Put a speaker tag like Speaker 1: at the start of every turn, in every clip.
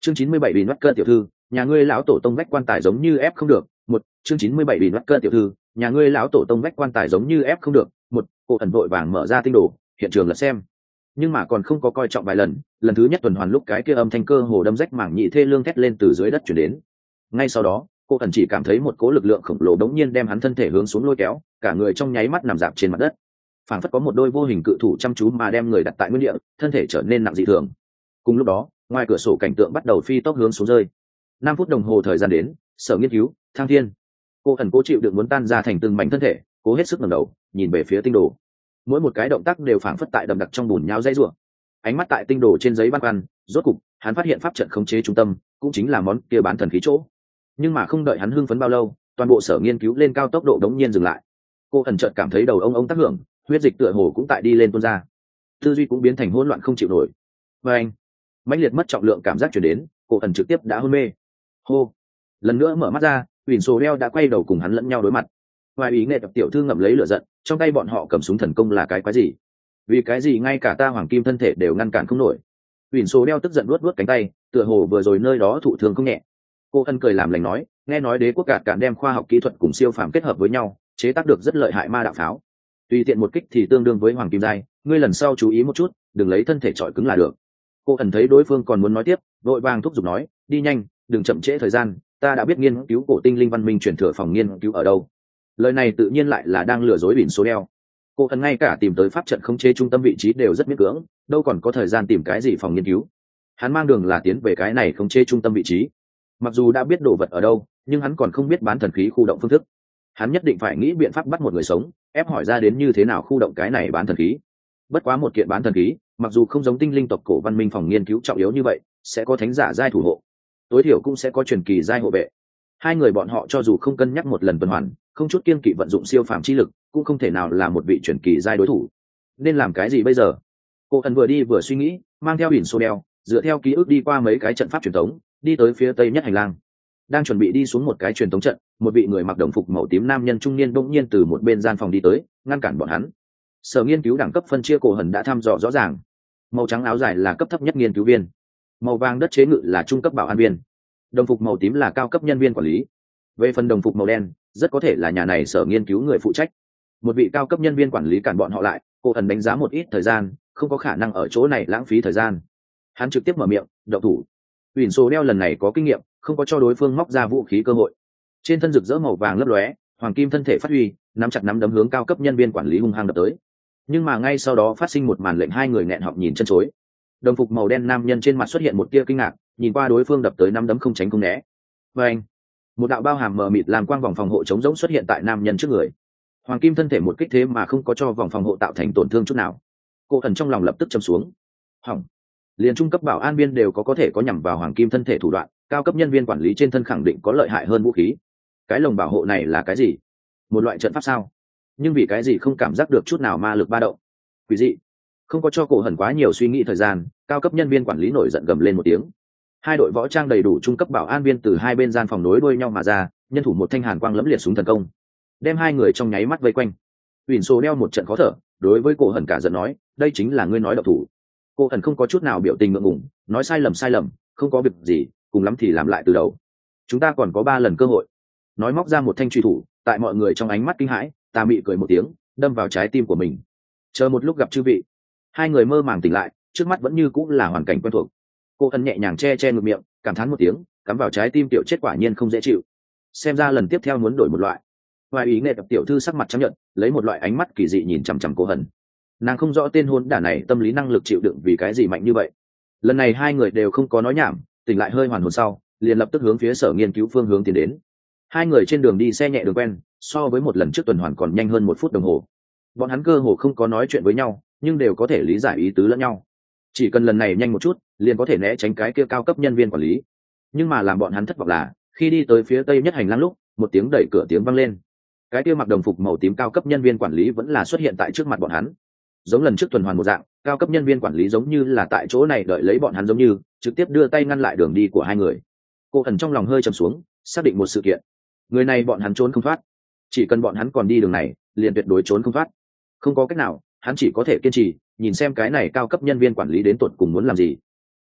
Speaker 1: Chương 97 bị nuốt cơn tiểu thư, nhà ngươi lão tổ tông vách quan tài giống như ép không được. Một chương 97 bị nuốt cơn tiểu thư, nhà ngươi lão tổ tông vách quan tài giống như ép không được. Một Cổ ẩn vội vàng mở ra tinh đồ, hiện trường lật xem. Nhưng mà còn không có coi trọng vài lần, lần thứ nhất tuần hoàn lúc cái kia âm thanh cơ hồ đâm rách mảng nhị thê lương thét lên từ dưới đất chuyển đến. Ngay sau đó, cô ẩn chỉ cảm thấy một cỗ lực lượng khổng lồ đống nhiên đem hắn thân thể hướng xuống lôi kéo, cả người trong nháy mắt nằm dạp trên mặt đất. Phảng phất có một đôi vô hình cự thủ chăm chú mà đem người đặt tại nguyên địa, thân thể trở nên nặng dị thường. Cùng lúc đó, ngoài cửa sổ cảnh tượng bắt đầu phi tốc hướng xuống rơi. 5 phút đồng hồ thời gian đến, sở nghiên cứu, thang thiên. Cô ẩn cố chịu đựng muốn tan ra thành từng mảnh thân thể, cố hết sức ngẩng đầu, nhìn về phía tinh đồ. Mỗi một cái động tác đều phảng phất tại đầm đặc trong bùn nhão dãy rủa. Ánh mắt tại tinh đồ trên giấy băn khoăn, rốt cục, hắn phát hiện pháp trận khống chế trung tâm, cũng chính là món kia bán thần khí chỗ. Nhưng mà không đợi hắn hưng phấn bao lâu, toàn bộ sở nghiên cứu lên cao tốc độ đống nhiên dừng lại. Cô ẩn chợt cảm thấy đầu ông tác hưởng, huyết dịch tựa hồ cũng tại đi lên tuôn ra, tư duy cũng biến thành hỗn loạn không chịu nổi. Và anh, mãnh liệt mất trọng lượng cảm giác chuyển đến, cô ẩn trực tiếp đã hôn mê. Hô, lần nữa mở mắt ra, Huỳnh Sô Đeo đã quay đầu cùng hắn lẫn nhau đối mặt. Ngoài ý nghệ tập tiểu thư ngậm lấy lửa giận, trong tay bọn họ cầm súng thần công là cái quái gì? Vì cái gì ngay cả ta hoàng kim thân thể đều ngăn cản không nổi? Huỳnh Sô Đeo tức giận luốt cánh tay, tựa hồ vừa rồi nơi đó thụ thương không nhẹ. Cô ân cười làm lành nói, nghe nói đế quốc cản đem khoa học kỹ thuật cùng siêu phàm kết hợp với nhau, chế tác được rất lợi hại ma đạo pháo. Tùy tiện một kích thì tương đương với hoàng kim giai, ngươi lần sau chú ý một chút, đừng lấy thân thể trọi cứng là được. Cô ẩn thấy đối phương còn muốn nói tiếp, vội vàng thúc giục nói, đi nhanh, đừng chậm trễ thời gian, ta đã biết nghiên cứu cổ tinh linh văn minh truyền thừa phòng nghiên cứu ở đâu. Lời này tự nhiên lại là đang lừa dối Huỳnh Sô Đeo. Cô ẩn ngay cả tìm tới pháp trận khống chế trung tâm vị trí đều rất miễn cưỡng, đâu còn có thời gian tìm cái gì phòng nghiên cứu. Hắn mang đường là tiến về cái này khống chế trung tâm vị trí. Mặc dù đã biết đồ vật ở đâu, nhưng hắn còn không biết bán thần khí khu động phương thức. Hắn nhất định phải nghĩ biện pháp bắt một người sống, ép hỏi ra đến như thế nào khu động cái này bán thần khí. Bất quá một kiện bán thần khí, mặc dù không giống tinh linh tộc cổ văn minh phòng nghiên cứu trọng yếu như vậy, sẽ có thánh giả giai thủ hộ, tối thiểu cũng sẽ có truyền kỳ giai hộ vệ. Hai người bọn họ cho dù không cân nhắc một lần tuần hoàn, không chút kiên kỵ vận dụng siêu phàm chi lực, cũng không thể nào là một vị truyền kỳ giai đối thủ. Nên làm cái gì bây giờ? Cô ẩn vừa đi vừa suy nghĩ, mang theo Huỳnh Sô Đeo, dựa theo ký ức đi qua mấy cái trận pháp truyền thống, đi tới phía tây nhất hành lang. Đang chuẩn bị đi xuống một cái truyền thống trận, một vị người mặc đồng phục màu tím nam nhân trung niên bỗng nhiên từ một bên gian phòng đi tới, ngăn cản bọn hắn. Sở nghiên cứu đẳng cấp phân chia cổ hần đã thăm dò rõ ràng. Màu trắng áo dài là cấp thấp nhất nghiên cứu viên, màu vàng đất chế ngự là trung cấp bảo an viên, đồng phục màu tím là cao cấp nhân viên quản lý. Về phần đồng phục màu đen, rất có thể là nhà này sở nghiên cứu người phụ trách. Một vị cao cấp nhân viên quản lý cản bọn họ lại, cổ hần đánh giá một ít thời gian, không có khả năng ở chỗ này lãng phí thời gian. Hắn trực tiếp mở miệng, động thủ. Huỳnh Sô Đeo lần này có kinh nghiệm, không có cho đối phương móc ra vũ khí cơ hội. Trên thân rực rỡ màu vàng lấp lóe, hoàng kim thân thể phát huy, nắm chặt nắm đấm hướng cao cấp nhân viên quản lý hung hăng đập tới. Nhưng mà ngay sau đó phát sinh một màn lệnh hai người nghẹn họng nhìn chân chối. Đồng phục màu đen nam nhân trên mặt xuất hiện một tia kinh ngạc, nhìn qua đối phương đập tới nắm đấm không tránh không né. Và anh, một đạo bao hàm mờ mịt làm quang vòng phòng hộ chống rỗng xuất hiện tại nam nhân trước người. Hoàng kim thân thể một kích thế mà không có cho vòng phòng hộ tạo thành tổn thương chút nào. Cô ẩn trong lòng lập tức châm xuống. Hỏng, liền trung cấp bảo an viên đều có thể có nhằm vào hoàng kim thân thể thủ đoạn, cao cấp nhân viên quản lý trên thân khẳng định có lợi hại hơn vũ khí. Cái lồng bảo hộ này là cái gì? Một loại trận pháp sao? Nhưng vì cái gì không cảm giác được chút nào ma lực ba động? Quỷ dị. Không có cho cổ hẩn quá nhiều suy nghĩ thời gian, cao cấp nhân viên quản lý nổi giận gầm lên một tiếng. Hai đội võ trang đầy đủ trung cấp bảo an viên từ hai bên gian phòng nối đuôi nhau mà ra, nhân thủ một thanh hàn quang lẫm liệt súng thần công, đem hai người trong nháy mắt vây quanh. Huỳnh Sô Đeo một trận khó thở, đối với cổ hẩn cả giận nói, đây chính là ngươi nói độc thủ. Cổ hẩn không có chút nào biểu tình ngượng ngùng, nói sai lầm, không có việc gì, cùng lắm thì làm lại từ đầu. Chúng ta còn có 3 lần cơ hội. Nói móc ra một thanh truy thủ, tại mọi người trong ánh mắt kinh hãi, tà mị cười một tiếng, đâm vào trái tim của mình. Chờ một lúc gặp chư vị. Hai người mơ màng tỉnh lại, trước mắt vẫn như cũng là hoàn cảnh quen thuộc. Cô ân nhẹ nhàng che ngực miệng, cảm thán một tiếng, cắm vào trái tim tiểu chết quả nhiên không dễ chịu. Xem ra lần tiếp theo muốn đổi một loại. Ngoài ý nghệ tập tiểu thư sắc mặt trắng nhợt, lấy một loại ánh mắt kỳ dị nhìn chằm chằm cô hân. Nàng không rõ tên hôn đả này tâm lý năng lực chịu đựng vì cái gì mạnh như vậy. Lần này hai người đều không có nói nhảm, tỉnh lại hơi hoàn hồn sau, liền lập tức hướng phía sở nghiên cứu phương hướng tiến đến. Hai người trên đường đi xe nhẹ đường quen, so với một lần trước tuần hoàn còn nhanh hơn 1 phút đồng hồ. Bọn hắn cơ hồ không có nói chuyện với nhau, nhưng đều có thể lý giải ý tứ lẫn nhau. Chỉ cần lần này nhanh một chút, liền có thể né tránh cái kia cao cấp nhân viên quản lý. Nhưng mà làm bọn hắn thất vọng là, khi đi tới phía tây nhất hành lang lúc, một tiếng đẩy cửa tiếng vang lên. Cái kia mặc đồng phục màu tím cao cấp nhân viên quản lý vẫn là xuất hiện tại trước mặt bọn hắn. Giống lần trước tuần hoàn một dạng, cao cấp nhân viên quản lý giống như là tại chỗ này đợi lấy bọn hắn giống như, trực tiếp đưa tay ngăn lại đường đi của hai người. Cô ẩn trong lòng hơi trầm xuống, xác định một sự kiện. Người này bọn hắn trốn không thoát. Chỉ cần bọn hắn còn đi đường này, liền tuyệt đối trốn không thoát. Không có cách nào, hắn chỉ có thể kiên trì, nhìn xem cái này cao cấp nhân viên quản lý đến tột cùng muốn làm gì.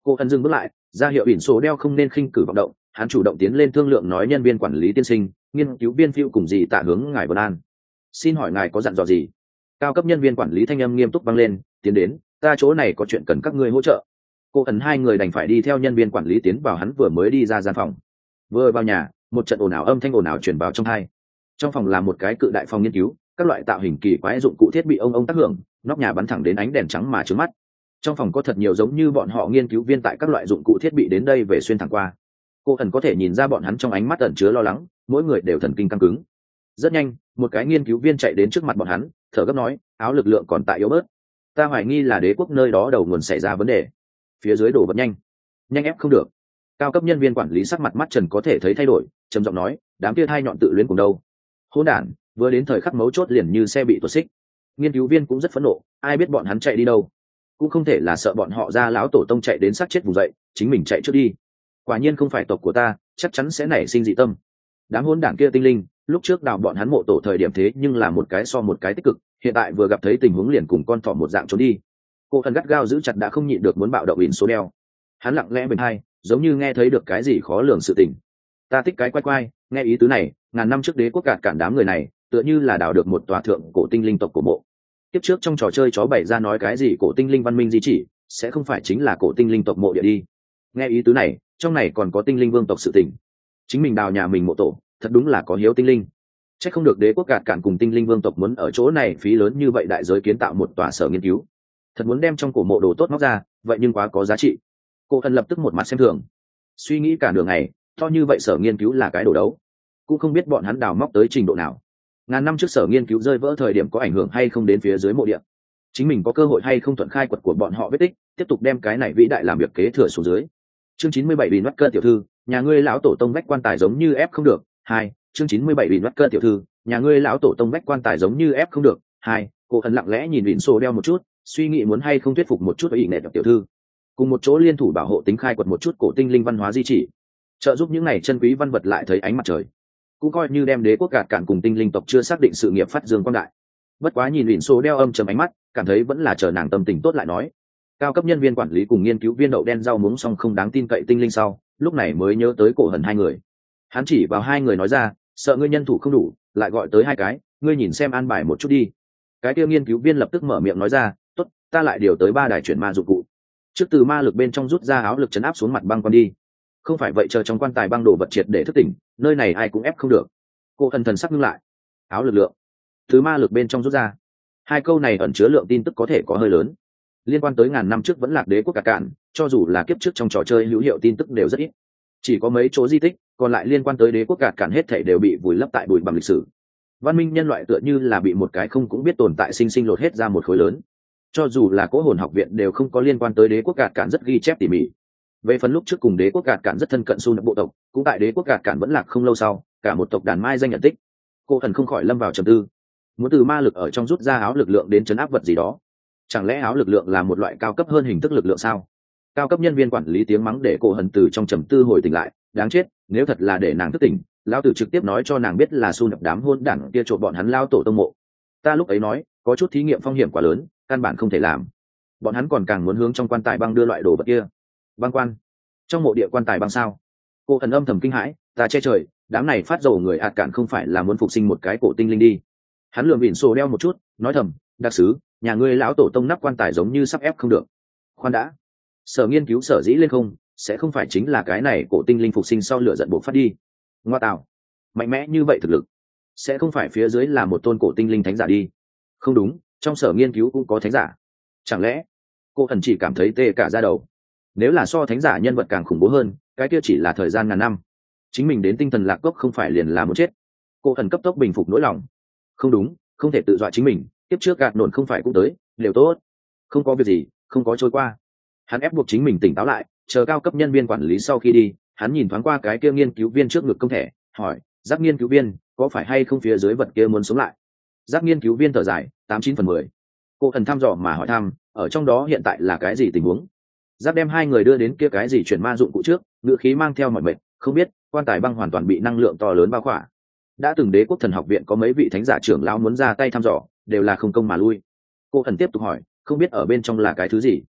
Speaker 1: Cô ẩn dừng bước lại, ra hiệu ỉn số đeo không nên khinh cử vọng động. Hắn chủ động tiến lên thương lượng nói nhân viên quản lý tiên sinh, nghiên cứu viên phiêu cùng gì tạ hướng ngài vân an. Xin hỏi ngài có dặn dò gì? Cao cấp nhân viên quản lý thanh âm nghiêm túc vang lên, tiến đến, ta chỗ này có chuyện cần các ngươi hỗ trợ. Cô ẩn hai người đành phải đi theo nhân viên quản lý tiến vào hắn vừa mới đi ra gian phòng. Vừa vào nhà, một trận ồn ào âm thanh ồn ào truyền vào trong tai. Trong phòng là một cái cự đại phòng nghiên cứu, các loại tạo hình kỳ quái dụng cụ thiết bị ông tác hưởng, nóc nhà bắn thẳng đến ánh đèn trắng mà trướng mắt. Trong phòng có thật nhiều giống như bọn họ nghiên cứu viên tại các loại dụng cụ thiết bị đến đây về xuyên thẳng qua. Cô ẩn có thể nhìn ra bọn hắn trong ánh mắt ẩn chứa lo lắng, mỗi người đều thần kinh căng cứng. Rất nhanh, một cái nghiên cứu viên chạy đến trước mặt bọn hắn, thở gấp nói, áo lực lượng còn tại yếu bớt, ta hoài nghi là đế quốc nơi đó đầu nguồn xảy ra vấn đề. Phía dưới đổ vật nhanh nhanh ép không được. Cao cấp nhân viên quản lý sắc mặt mắt trần có thể thấy thay đổi, trầm giọng nói, đám kia hai nhọn tự luyến cùng đâu. Hỗn đản, vừa đến thời khắc mấu chốt liền như xe bị tuột xích. Nghiên cứu viên cũng rất phẫn nộ, ai biết bọn hắn chạy đi đâu, cũng không thể là sợ bọn họ ra lão tổ tông chạy đến sát chết vùng dậy, chính mình chạy trước đi. Quả nhiên không phải tộc của ta, chắc chắn sẽ nảy sinh dị tâm. Đám hỗn đản kia tinh linh, lúc trước đào bọn hắn mộ tổ thời điểm thế nhưng là một cái so một cái tích cực, hiện tại vừa gặp thấy tình huống liền cùng con thỏ một dạng trốn đi. Cô thần gắt gao giữ chặt đã không nhịn được muốn bạo động ỉn số đeo. Hắn lặng lẽ bên hai, giống như nghe thấy được cái gì khó lường sự tình. Ta thích cái quay quay, nghe ý tứ này, ngàn năm trước đế quốc gạt cản đám người này, tựa như là đào được một tòa thượng cổ tinh linh tộc của mộ. Tiếp trước trong trò chơi chó bày ra nói cái gì cổ tinh linh văn minh di chỉ, sẽ không phải chính là cổ tinh linh tộc mộ địa đi. Nghe ý tứ này, trong này còn có tinh linh vương tộc sự tình. Chính mình đào nhà mình mộ tổ, thật đúng là có hiếu tinh linh. Chắc không được đế quốc gạt cản cùng tinh linh vương tộc muốn ở chỗ này phí lớn như vậy đại giới kiến tạo một tòa sở nghiên cứu. Thật muốn đem trong cổ mộ đồ tốt móc ra, vậy nhưng quá có giá trị. Cô thần lập tức một mặt xem thường, suy nghĩ cả đường ngày, to như vậy sở nghiên cứu là cái đồ đấu, cũng không biết bọn hắn đào móc tới trình độ nào. Ngàn năm trước sở nghiên cứu rơi vỡ thời điểm có ảnh hưởng hay không đến phía dưới mộ địa, chính mình có cơ hội hay không thuận khai quật của bọn họ vết tích, tiếp tục đem cái này vĩ đại làm việc kế thừa xuống dưới. Chương 97 bị nuốt cơn tiểu thư, nhà ngươi lão tổ tông vách quan tài giống như ép không được. 2. Chương 97 bị nuốt cơn tiểu thư, nhà ngươi lão tổ tông vách quan tài giống như ép không được. 2. Cô thần lặng lẽ nhìn Vịn Sô đeo một chút, suy nghĩ muốn hay không thuyết phục một chút với ý nệ tiểu thư, cùng một chỗ liên thủ bảo hộ tính khai quật một chút cổ tinh linh văn hóa di chỉ, trợ giúp những này chân quý văn vật lại thấy ánh mặt trời, cũng coi như đem đế quốc gạt cản cùng tinh linh tộc chưa xác định sự nghiệp phát dương quang đại. Bất quá nhìn Vịn Sô đeo âm trầm ánh mắt, cảm thấy vẫn là chờ nàng tâm tình tốt lại nói. Cao cấp nhân viên quản lý cùng nghiên cứu viên đậu đen rau muống xong không đáng tin cậy tinh linh sau, lúc này mới nhớ tới cổ hần hai người. Hắn chỉ vào hai người nói ra, sợ ngươi nhân thủ không đủ, lại gọi tới hai cái, ngươi nhìn xem an bài một chút đi. Cái kia nghiên cứu viên lập tức mở miệng nói ra, tốt, ta lại điều tới 3 đài chuyển ma dụng cụ. Trước từ ma lực bên trong rút ra áo lực chấn áp xuống mặt băng quan đi. Không phải vậy chờ trong quan tài băng đổ vật triệt để thức tỉnh, nơi này ai cũng ép không được. Cô thần sắc ngưng lại. Áo lực lượng, từ ma lực bên trong rút ra. Hai câu này ẩn chứa lượng tin tức có thể có hơi lớn. Liên quan tới ngàn năm trước vẫn lạc đế quốc cả cạn, cho dù là kiếp trước trong trò chơi hữu hiệu tin tức đều rất ít. Chỉ có mấy chỗ di tích, còn lại liên quan tới đế quốc cả cạn hết thảy đều bị vùi lấp tại bụi bặm lịch sử. Văn minh nhân loại tựa như là bị một cái không cũng biết tồn tại sinh sinh lột hết ra một khối lớn. Cho dù là Cố Hồn học viện đều không có liên quan tới đế quốc gạt cản rất ghi chép tỉ mỉ. Về phần lúc trước cùng đế quốc gạt cản rất thân cận xu nạp bộ tộc, cũng tại đế quốc gạt cản vẫn lạc không lâu sau, cả một tộc đàn mai danh nhận tích. Cô thần không khỏi lâm vào trầm tư, muốn từ ma lực ở trong rút ra áo lực lượng đến chấn áp vật gì đó. Chẳng lẽ áo lực lượng là một loại cao cấp hơn hình thức lực lượng sao? Cao cấp nhân viên quản lý tiếng mắng để cô hần từ trong trầm tư hồi tỉnh lại, đáng chết, nếu thật là để nàng thức tỉnh, lão tử trực tiếp nói cho nàng biết là xu nạp đám hôn đảng kia trộm bọn hắn lao tổ tông mộ. Ta lúc ấy nói, có chút thí nghiệm phong hiểm quá lớn, căn bản không thể làm. Bọn hắn còn càng muốn hướng trong quan tài băng đưa loại đồ vật kia. Băng quan? Trong mộ địa quan tài băng sao? Cô thần âm thầm kinh hãi, ta che trời, đám này phát dầu người ạt cạn không phải là muốn phục sinh một cái cổ tinh linh đi. Hắn lườm Vịn Sô đeo một chút, nói thầm, đặc sứ, nhà ngươi lão tổ tông nắp quan tài giống như sắp ép không được. Khoan đã, sở nghiên cứu sở dĩ lên không, sẽ không phải chính là cái này cổ tinh linh phục sinh sau lửa giận buộc phát đi. Ngoa tạo, mạnh mẽ như vậy thực lực, sẽ không phải phía dưới là một tôn cổ tinh linh thánh giả đi. Không đúng, trong sở nghiên cứu cũng có thánh giả. Chẳng lẽ cô thần chỉ cảm thấy tê cả da đầu? Nếu là so thánh giả nhân vật càng khủng bố hơn, cái kia chỉ là thời gian ngàn năm, chính mình đến tinh thần lạc cốc không phải liền là muốn chết. Cô thần cấp tốc bình phục nỗi lòng. Không đúng, không thể tự dọa chính mình, tiếp trước gạt nổn không phải cũng tới, đều tốt, không có việc gì, không có trôi qua. Hắn ép buộc chính mình tỉnh táo lại, chờ cao cấp nhân viên quản lý sau khi đi, hắn nhìn thoáng qua cái kia nghiên cứu viên trước ngực công thẻ, hỏi, giác nghiên cứu viên, có phải hay không phía dưới vật kia muốn sống lại? Giác nghiên cứu viên thở dài, 89/10. Cô thần thăm dò mà hỏi thăm, ở trong đó hiện tại là cái gì tình huống? Giác đem hai người đưa đến kia cái gì chuyển ma dụng cụ trước, ngữ khí mang theo mọi mệt, không biết, quan tài băng hoàn toàn bị năng lượng to lớn bao khỏa. Đã từng đế quốc thần học viện có mấy vị thánh giả trưởng lão muốn ra tay thăm dò, đều là không công mà lui. Cô thần tiếp tục hỏi, không biết ở bên trong là cái thứ gì?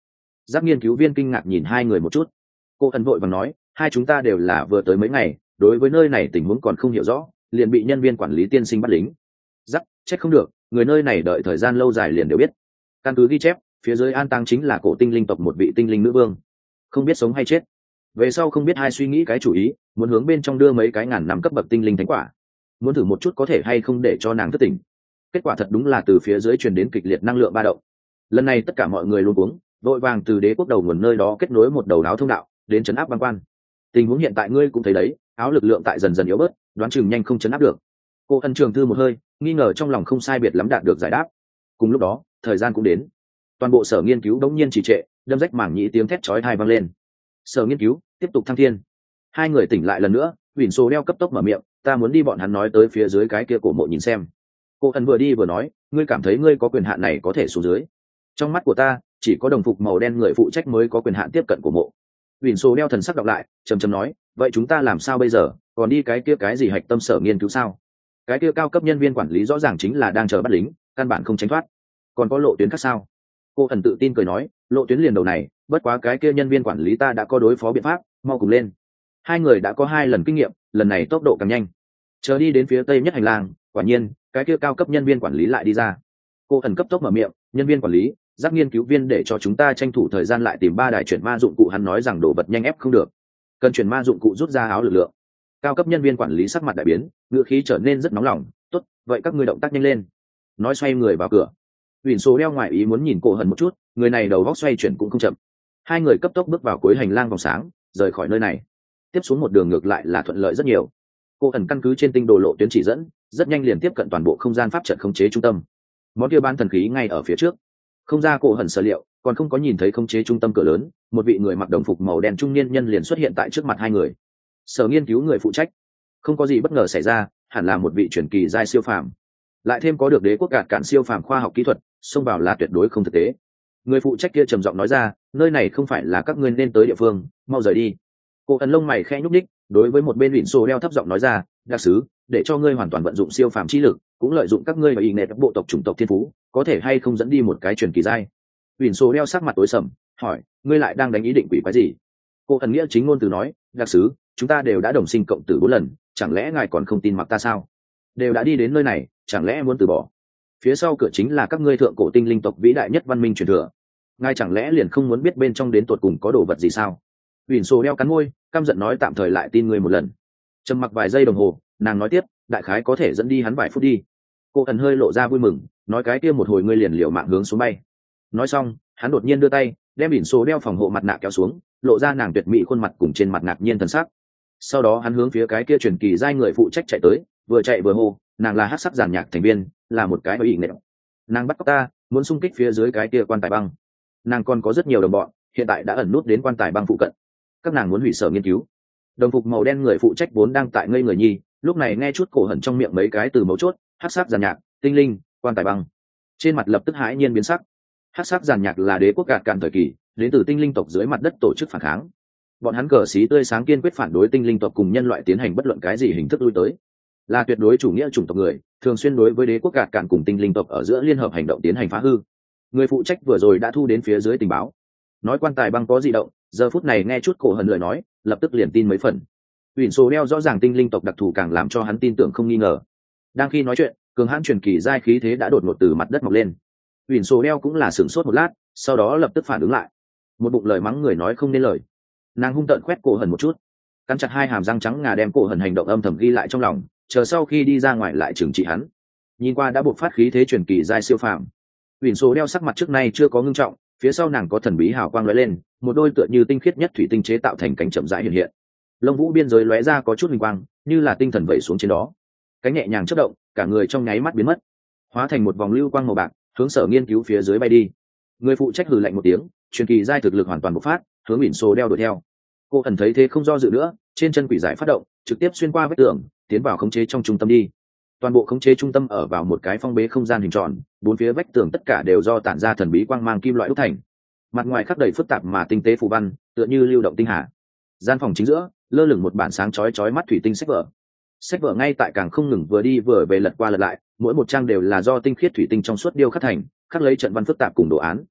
Speaker 1: Giác nghiên cứu viên kinh ngạc nhìn hai người một chút. Cô ẩn vội vàng nói, hai chúng ta đều là vừa tới mấy ngày, đối với nơi này tình huống còn không hiểu rõ, liền bị nhân viên quản lý tiên sinh bắt lính. Giác, trách không được, người nơi này đợi thời gian lâu dài liền đều biết. Căn cứ ghi chép, phía dưới an táng chính là cổ tinh linh tộc một vị tinh linh nữ vương, không biết sống hay chết. Về sau không biết ai suy nghĩ cái chủ ý, muốn hướng bên trong đưa mấy cái ngàn năm cấp bậc tinh linh thánh quả, muốn thử một chút có thể hay không để cho nàng thức tỉnh. Kết quả thật đúng là từ phía dưới truyền đến kịch liệt năng lượng ba động. Lần này tất cả mọi người luôn cuống, vội vàng từ đế quốc đầu nguồn nơi đó kết nối một đầu áo thông đạo đến chấn áp băng quan. Tình huống hiện tại ngươi cũng thấy đấy, áo lực lượng tại dần dần yếu bớt, đoán chừng nhanh không chấn áp được. Cô ân trường thư một hơi, nghi ngờ trong lòng không sai biệt lắm đạt được giải đáp. Cùng lúc đó thời gian cũng đến, toàn bộ sở nghiên cứu đống nhiên trì trệ, đâm rách mảng nhĩ tiếng thét chói tai vang lên. Sở nghiên cứu tiếp tục thăng thiên. Hai người tỉnh lại lần nữa, Huỳnh Sô đeo cấp tốc mở miệng, ta muốn đi bọn hắn nói tới phía dưới cái kia cổ mộ nhìn xem. Cô ân vừa đi vừa nói, ngươi cảm thấy ngươi có quyền hạn này có thể xuống dưới. Trong mắt của ta chỉ có đồng phục màu đen người phụ trách mới có quyền hạn tiếp cận cổ mộ. Huỳnh Sô đeo thần sắc đọc lại, trầm trầm nói, vậy chúng ta làm sao bây giờ, còn đi cái kia cái gì hạch tâm sở nghiên cứu sao? Cái kia cao cấp nhân viên quản lý rõ ràng chính là đang chờ bắt lính, căn bản không tránh thoát. Còn có lộ tuyến khác sao? Cô ẩn tự tin cười nói, lộ tuyến liền đầu này, bất quá cái kia nhân viên quản lý ta đã có đối phó biện pháp, mau cùng lên. Hai người đã có 2 lần kinh nghiệm, lần này tốc độ càng nhanh. Chờ đi đến phía tây nhất hành lang, quả nhiên cái kia cao cấp nhân viên quản lý lại đi ra. Cô ẩn cấp tốc mở miệng, nhân viên quản lý, giác nghiên cứu viên để cho chúng ta tranh thủ thời gian lại tìm 3 đài chuyển ma dụng cụ, hắn nói rằng đồ vật nhanh ép không được, cần chuyển ma dụng cụ rút ra áo lực lượng. Cao cấp nhân viên quản lý sắc mặt đại biến, ngữ khí trở nên rất nóng lòng, tốt, vậy các ngươi động tác nhanh lên. Nói xoay người vào cửa. Huỳnh Sô đeo ngoài ý muốn nhìn Cổ Hần một chút, người này đầu góc xoay chuyển cũng không chậm. Hai người cấp tốc bước vào cuối hành lang vòng sáng, rời khỏi nơi này. Tiếp xuống một đường ngược lại là thuận lợi rất nhiều. Cổ Hần căn cứ trên tinh đồ lộ tuyến chỉ dẫn, rất nhanh liền tiếp cận toàn bộ không gian pháp trận khống chế trung tâm. Món kia ban thần khí ngay ở phía trước. Không ra Cổ Hần sở liệu, còn không có nhìn thấy khống chế trung tâm cửa lớn, một vị người mặc đồng phục màu đen trung niên nhân liền xuất hiện tại trước mặt hai người. Sở nghiên cứu người phụ trách. Không có gì bất ngờ xảy ra, hẳn là một vị truyền kỳ giai siêu phàm. Lại thêm có được đế quốc gạt cản siêu phàm khoa học kỹ thuật, xông vào là tuyệt đối không thực tế. Người phụ trách kia trầm giọng nói ra, nơi này không phải là các ngươi nên tới địa phương, mau rời đi. Cô ẩn lông mày khẽ nhúc nhích, đối với một bên Huỳnh Sô đeo thấp giọng nói ra, đặc sứ, để cho ngươi hoàn toàn vận dụng siêu phàm chi lực, cũng lợi dụng các ngươi và ý nghệ bộ tộc chủng tộc thiên phú, có thể hay không dẫn đi một cái truyền kỳ giai. Huỳnh Sô đeo sắc mặt tối sầm, hỏi, ngươi lại đang đánh ý định quỷ quái gì? Cô ẩn nghĩa chính ngôn từ nói, đặc sứ, chúng ta đều đã đồng sinh cộng tử 4 lần, chẳng lẽ ngài còn không tin mặc ta sao? Đều đã đi đến nơi này, chẳng lẽ muốn từ bỏ? Phía sau cửa chính là các ngươi thượng cổ tinh linh tộc vĩ đại nhất văn minh truyền thừa, ngài chẳng lẽ liền không muốn biết bên trong đến tột cùng có đồ vật gì sao? Huỳnh Sô đeo cắn môi, căm giận nói, tạm thời lại tin ngươi một lần. Trầm mặc vài giây đồng hồ, nàng nói tiếp, đại khái có thể dẫn đi hắn vài phút đi. Cô ẩn hơi lộ ra vui mừng, nói, cái kia một hồi ngươi liền liều mạng hướng xuống bay. Nói xong, hắn đột nhiên đưa tay, đem Huỳnh Sô đeo phòng hộ mặt nạ kéo xuống, lộ ra nàng tuyệt mỹ khuôn mặt cùng trên mặt ngạc nhiên thần sắc. Sau đó hắn hướng phía cái kia truyền kỳ giai người phụ trách chạy tới, vừa chạy vừa hô, nàng là hắc sắc giàn nhạc thành viên, là một cái ý nệ. Nàng bắt cóc ta, muốn xung kích phía dưới cái kia quan tài băng. Nàng còn có rất nhiều đồng bọn, hiện tại đã ẩn nút đến quan tài băng phụ cận. Các nàng muốn hủy sở nghiên cứu. Đồng phục màu đen người phụ trách vốn đang tại ngây người nhi, lúc này nghe chút Cổ Hẩn trong miệng mấy cái từ mấu chốt, hắc sắc giàn nhạc, tinh linh, quan tài băng, trên mặt lập tức hãi nhiên biến sắc. Hắc sắc giàn nhạc là đế quốc gạt cạn thời kỳ, đến từ tinh linh tộc dưới mặt đất tổ chức phản kháng. Bọn hắn cờ xí tươi sáng kiên quyết phản đối tinh linh tộc cùng nhân loại tiến hành bất luận cái gì hình thức lui tới, là tuyệt đối chủ nghĩa chủng tộc người, thường xuyên đối với đế quốc gạt cạn cùng tinh linh tộc ở giữa liên hợp hành động tiến hành phá hư. Người phụ trách vừa rồi đã thu đến phía dưới tình báo, nói quan tài băng có dị động, giờ phút này nghe chút Cổ Hần lời nói, lập tức liền tin mấy phần. Huỳnh Sô đeo rõ ràng tinh linh tộc đặc thù càng làm cho hắn tin tưởng không nghi ngờ. Đang khi nói chuyện, cường hãn truyền kỳ giai khí thế đã đột ngột từ mặt đất mọc lên. Huỳnh Sô đeo cũng là sửng sốt một lát, sau đó lập tức phản ứng lại, một bụng lời mắng người nói không nên lời. Nàng hung tợn quét Cổ Hần một chút, cắn chặt 2 hàm răng trắng ngà, đem Cổ Hần hành động âm thầm ghi lại trong lòng, chờ sau khi đi ra ngoài lại trừng trị hắn. Nhìn qua đã buộc phát khí thế truyền kỳ giai siêu phàm, Huỳnh Sô đeo sắc mặt trước nay chưa có ngưng trọng, phía sau nàng có thần bí hào quang lóe lên, một đôi tựa như tinh khiết nhất thủy tinh chế tạo thành cánh chậm rãi hiện hiện. Lông vũ biên giới lóe ra có chút huỳnh quang, như là tinh thần vẩy xuống trên đó. Cánh nhẹ nhàng chớp động, cả người trong nháy mắt biến mất, hóa thành một vòng lưu quang màu bạc, hướng sở nghiên cứu phía dưới bay đi. Người phụ trách hừ lạnh một tiếng, truyền kỳ giai thực lực hoàn toàn bộc phát, hướng Huỳnh Sô đeo đuổi theo. Cô ẩn thấy thế không do dự nữa, trên chân quỷ giải phát động, trực tiếp xuyên qua vách tường, tiến vào khống chế trong trung tâm đi. Toàn bộ khống chế trung tâm ở vào một cái phong bế không gian hình tròn, 4 phía vách tường tất cả đều do tản ra thần bí quang mang kim loại đúc thành. Mặt ngoài khắc đầy phức tạp mà tinh tế phù văn, tựa như lưu động tinh hà. Gian phòng chính giữa lơ lửng một bản sáng chói mắt thủy tinh sách vở. Sách vở ngay tại càng không ngừng vừa đi vừa về lật qua lật lại, mỗi một trang đều là do tinh khiết thủy tinh trong suốt điêu khắc thành, khắc lấy trận văn phức tạp cùng đồ án.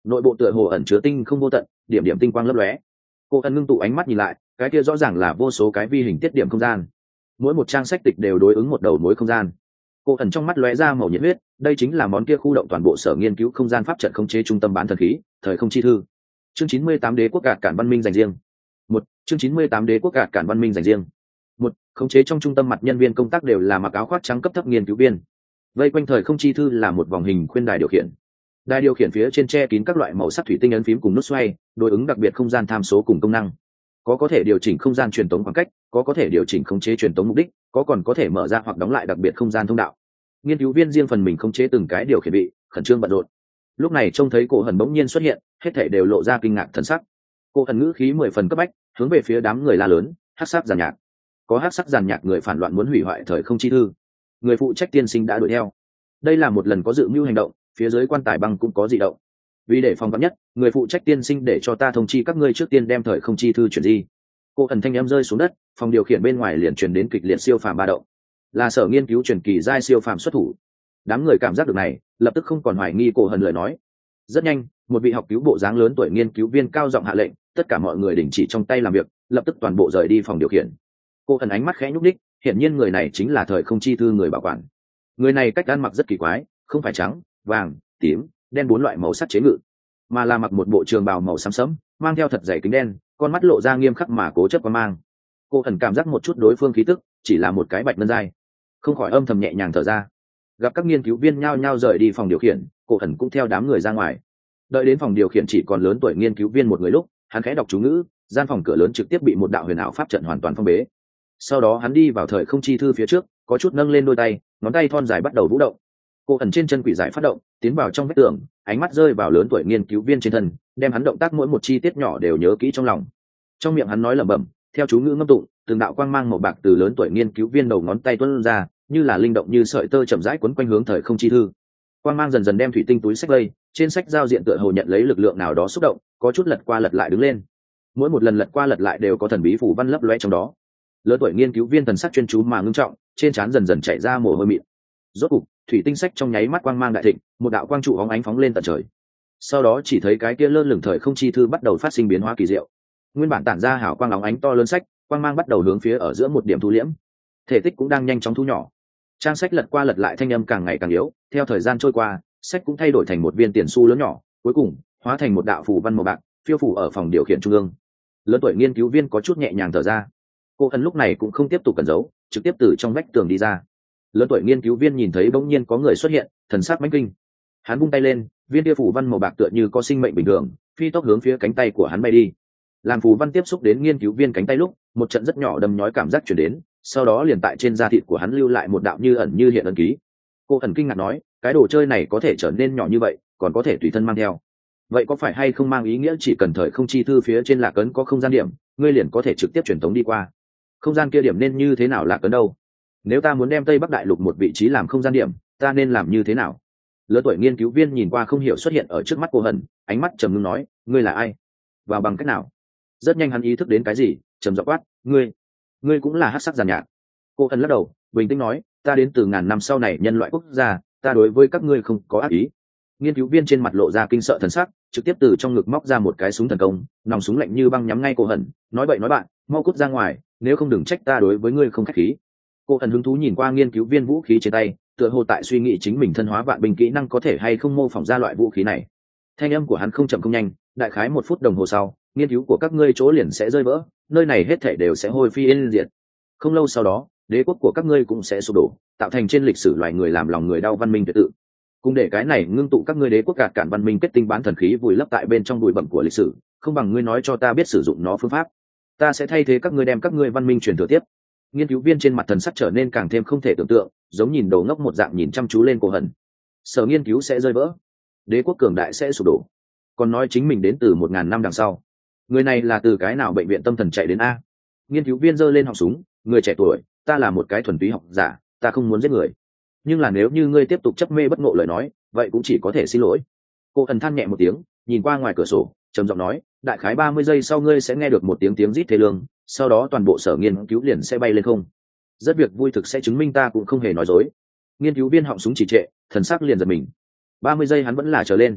Speaker 1: nội bộ tựa hồ ẩn chứa tinh không vô tận, điểm điểm tinh quang lấp lóe. Cô ẩn ngưng tụ ánh mắt nhìn lại, cái kia rõ ràng là vô số cái vi hình tiết điểm không gian, mỗi một trang sách tịch đều đối ứng một đầu mối không gian. Cô ẩn trong mắt lóe ra màu nhiệt huyết, đây chính là món kia khu động toàn bộ sở nghiên cứu không gian pháp trận khống chế trung tâm bán thần khí, thời không chi thư. Chương 98 đế quốc gạt cản văn minh dành riêng. Chương 98 đế quốc gạt cản văn minh dành riêng. Khống chế trong trung tâm mặt nhân viên công tác đều là mặc áo khoác trắng cấp thấp nghiên cứu viên. Vây quanh thời không chi thư là một vòng hình khuyên đài điều khiển. Đài điều khiển phía trên che kín các loại màu sắc thủy tinh ấn phím cùng nút xoay, đối ứng đặc biệt không gian tham số cùng công năng. Có thể điều chỉnh không gian truyền tống khoảng cách, có thể điều chỉnh khống chế truyền tống mục đích, còn có thể mở ra hoặc đóng lại đặc biệt không gian thông đạo. Nghiên cứu viên riêng phần mình khống chế từng cái điều khiển bị, khẩn trương bận rộn. Lúc này trông thấy Cổ Hần bỗng nhiên xuất hiện, hết thảy đều lộ ra kinh ngạc thần sắc. Cổ Hần ngữ khí 10 phần cấp bách, hướng về phía đám người la lớn, hắc sắc giàn nhạc. Có hắc sắc giàn nhạc người phản loạn muốn hủy hoại thời không chi thư. Người phụ trách tiên sinh đã đuổi theo. Đây là một lần có dự mưu hành động, phía dưới quan tài băng cũng có dị động. Vì để phòng vắn nhất, người phụ trách tiên sinh để cho ta thông chi các ngươi trước tiên đem thời không chi thư chuyển di. Cổ Hần thanh em rơi xuống đất, phòng điều khiển bên ngoài liền truyền đến kịch liệt siêu phàm ba động. Là sở nghiên cứu truyền kỳ giai siêu phàm xuất thủ. Đám người cảm giác được này, lập tức không còn hoài nghi Cổ Hần lời nói. Rất nhanh, một vị học cứu bộ dáng lớn tuổi nghiên cứu viên cao giọng hạ lệnh, tất cả mọi người đình chỉ trong tay làm việc, lập tức toàn bộ rời đi phòng điều khiển. Cổ Hần ánh mắt khẽ nhúc nhích, hiển nhiên người này chính là thời không chi thư người bảo quản. Người này cách ăn mặc rất kỳ quái, không phải trắng, vàng, tím, đen bốn loại màu sắc chế ngự, mà là mặc một bộ trường bào màu xám sẫm, mang theo thật dày kính đen, con mắt lộ ra nghiêm khắc mà cố chấp và mang. Cổ Hần cảm giác một chút đối phương khí tức, chỉ là một cái bạch ngân giai, không khỏi âm thầm nhẹ nhàng thở ra. Gặp các nghiên cứu viên nhao nhao rời đi phòng điều khiển, Cổ Hần cũng theo đám người ra ngoài. Đợi đến phòng điều khiển chỉ còn lớn tuổi nghiên cứu viên một người lúc, hắn khẽ đọc chú ngữ, gian phòng cửa lớn trực tiếp bị một đạo huyền ảo pháp trận hoàn toàn phong bế. Sau đó hắn đi vào thời không chi thư phía trước, có chút nâng lên đôi tay, ngón tay thon dài bắt đầu vũ động. Cổ Hần trên chân quỷ giải phát động, tiến vào trong vách tường, ánh mắt rơi vào lớn tuổi nghiên cứu viên trên thân, đem hắn động tác mỗi một chi tiết nhỏ đều nhớ kỹ trong lòng. Trong miệng hắn nói lẩm bẩm, theo chú ngữ ngâm tụng, từng đạo quang mang màu bạc từ lớn tuổi nghiên cứu viên đầu ngón tay tuôn ra, như là linh động như sợi tơ chậm rãi quấn quanh hướng thời không chi thư. Quang mang dần dần đem thủy tinh túi sách lây, trên sách giao diện tựa hồ nhận lấy lực lượng nào đó xúc động, có chút lật qua lật lại đứng lên. Mỗi một lần lật qua lật lại đều có thần bí phủ văn lấp lóe trong đó. Lớn tuổi nghiên cứu viên thần sắc chuyên chú mà ngưng trọng, trên trán dần dần chảy ra mồ hôi mịn. Rốt cục, thủy tinh sách trong nháy mắt quang mang đại thịnh, một đạo quang trụ óng ánh phóng lên tận trời. Sau đó chỉ thấy cái kia lơ lửng thời không chi thư bắt đầu phát sinh biến hóa kỳ diệu. Nguyên bản tản ra hào quang óng ánh to lớn sách, quang mang bắt đầu hướng phía ở giữa một điểm thu liễm. Thể tích cũng đang nhanh chóng thu nhỏ. Trang sách lật qua lật lại thanh âm càng ngày càng yếu, theo thời gian trôi qua, sách cũng thay đổi thành một viên tiền xu lớn nhỏ, cuối cùng hóa thành một đạo phù văn màu bạc, phiêu phù ở phòng điều khiển trung ương. Lớn tuổi nghiên cứu viên có chút nhẹ nhàng thở ra. Cô Ân lúc này cũng không tiếp tục cẩn giấu, trực tiếp từ trong vách tường đi ra. Lớn tuổi nghiên cứu viên nhìn thấy bỗng nhiên có người xuất hiện, thần sắc mãnh kinh. Hắn vung tay lên, viên kia phù văn màu bạc tựa như có sinh mệnh bình thường, phi tốc hướng phía cánh tay của hắn bay đi. Làm phù văn tiếp xúc đến nghiên cứu viên cánh tay lúc, một trận rất nhỏ đâm nhói cảm giác truyền đến, sau đó liền tại trên da thịt của hắn lưu lại một đạo như ẩn như hiện ấn ký. Cô Ẩn kinh ngạc nói, cái đồ chơi này có thể trở nên nhỏ như vậy, còn có thể tùy thân mang theo. Vậy có phải hay không mang ý nghĩa chỉ cần thời không chi thư phía trên lạc ấn có không gian điểm, ngươi liền có thể trực tiếp truyền tống đi qua? Không gian kia điểm nên như thế nào lạc ấn đâu? Nếu ta muốn đem Tây Bắc Đại Lục một vị trí làm không gian điểm, ta nên làm như thế nào? Lớn tuổi nghiên cứu viên nhìn qua không hiểu xuất hiện ở trước mắt cô Hân, ánh mắt trầm ngưng nói, ngươi là ai? Và bằng cách nào? Rất nhanh hắn ý thức đến cái gì, trầm giọng quát, ngươi cũng là hắc sắc giàn nhạc. Cô Hân lắc đầu, bình tĩnh nói, ta đến từ ngàn năm sau này nhân loại quốc gia, ta đối với các ngươi không có ác ý. Nghiên cứu viên trên mặt lộ ra kinh sợ thần sắc, trực tiếp từ trong ngực móc ra một cái súng thần công, nòng súng lạnh như băng nhắm ngay cô Hân, nói bậy nói bạn, mau cút ra ngoài, nếu không đừng trách ta đối với ngươi không khách khí. Cô Hân hứng thú nhìn qua nghiên cứu viên vũ khí trên tay, tựa hồ tại suy nghĩ chính mình thân hóa vạn binh kỹ năng có thể hay không mô phỏng ra loại vũ khí này. Thanh âm của hắn không chậm không nhanh, đại khái 1 phút đồng hồ sau, nghiên cứu của các ngươi chỗ liền sẽ rơi vỡ, nơi này hết thảy đều sẽ hôi phi yên diệt. Không lâu sau đó, đế quốc của các ngươi cũng sẽ sụp đổ, tạo thành trên lịch sử loài người làm lòng người đau văn minh tuyệt tự. Cùng để cái này ngưng tụ các ngươi đế quốc gạt cản văn minh kết tinh bán thần khí vùi lấp tại bên trong bụi bặm của lịch sử, không bằng ngươi nói cho ta biết sử dụng nó phương pháp. Ta sẽ thay thế các ngươi đem các ngươi văn minh truyền thừa tiếp. Nghiên cứu viên trên mặt thần sắc trở nên càng thêm không thể tưởng tượng, giống nhìn đồ ngốc một dạng nhìn chăm chú lên cô Hân. Sở nghiên cứu sẽ rơi vỡ, đế quốc cường đại sẽ sụp đổ, còn nói chính mình đến từ 1000 năm đằng sau. Người này là từ cái nào bệnh viện tâm thần chạy đến a? Nghiên cứu viên giơ lên họng súng, người trẻ tuổi, ta là một cái thuần túy học giả, ta không muốn giết người, nhưng là nếu như ngươi tiếp tục chấp mê bất ngộ lời nói, vậy cũng chỉ có thể xin lỗi. Cô Hân than nhẹ một tiếng, nhìn qua ngoài cửa sổ, trầm giọng nói, đại khái 30 giây sau ngươi sẽ nghe được một tiếng rít thê lương, sau đó toàn bộ sở nghiên cứu liền sẽ bay lên không. Rất việc vui thực sẽ chứng minh ta cũng không hề nói dối. Nghiên cứu viên họng súng chỉ trệ, thần sắc liền giật mình. 30 giây hắn vẫn là chờ lên.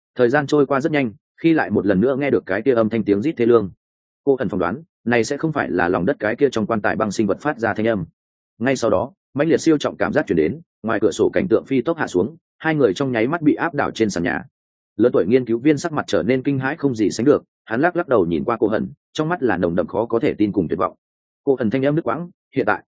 Speaker 1: Thời gian trôi qua rất nhanh, khi lại một lần nữa nghe được cái kia âm thanh tiếng rít thê lương, cô ẩn phỏng đoán này sẽ không phải là lòng đất cái kia trong quan tài băng sinh vật phát ra thanh âm. Ngay sau đó mãnh liệt siêu trọng cảm giác chuyển đến, ngoài cửa sổ cảnh tượng phi tốc hạ xuống, hai người trong nháy mắt bị áp đảo trên sàn nhà. Lớn tuổi nghiên cứu viên sắc mặt trở nên kinh hãi không gì sánh được, hắn lắc lắc đầu nhìn qua cô hận, trong mắt là nồng đậm khó có thể tin cùng tuyệt vọng. Cô hận thanh âm đứt quãng, hiện tại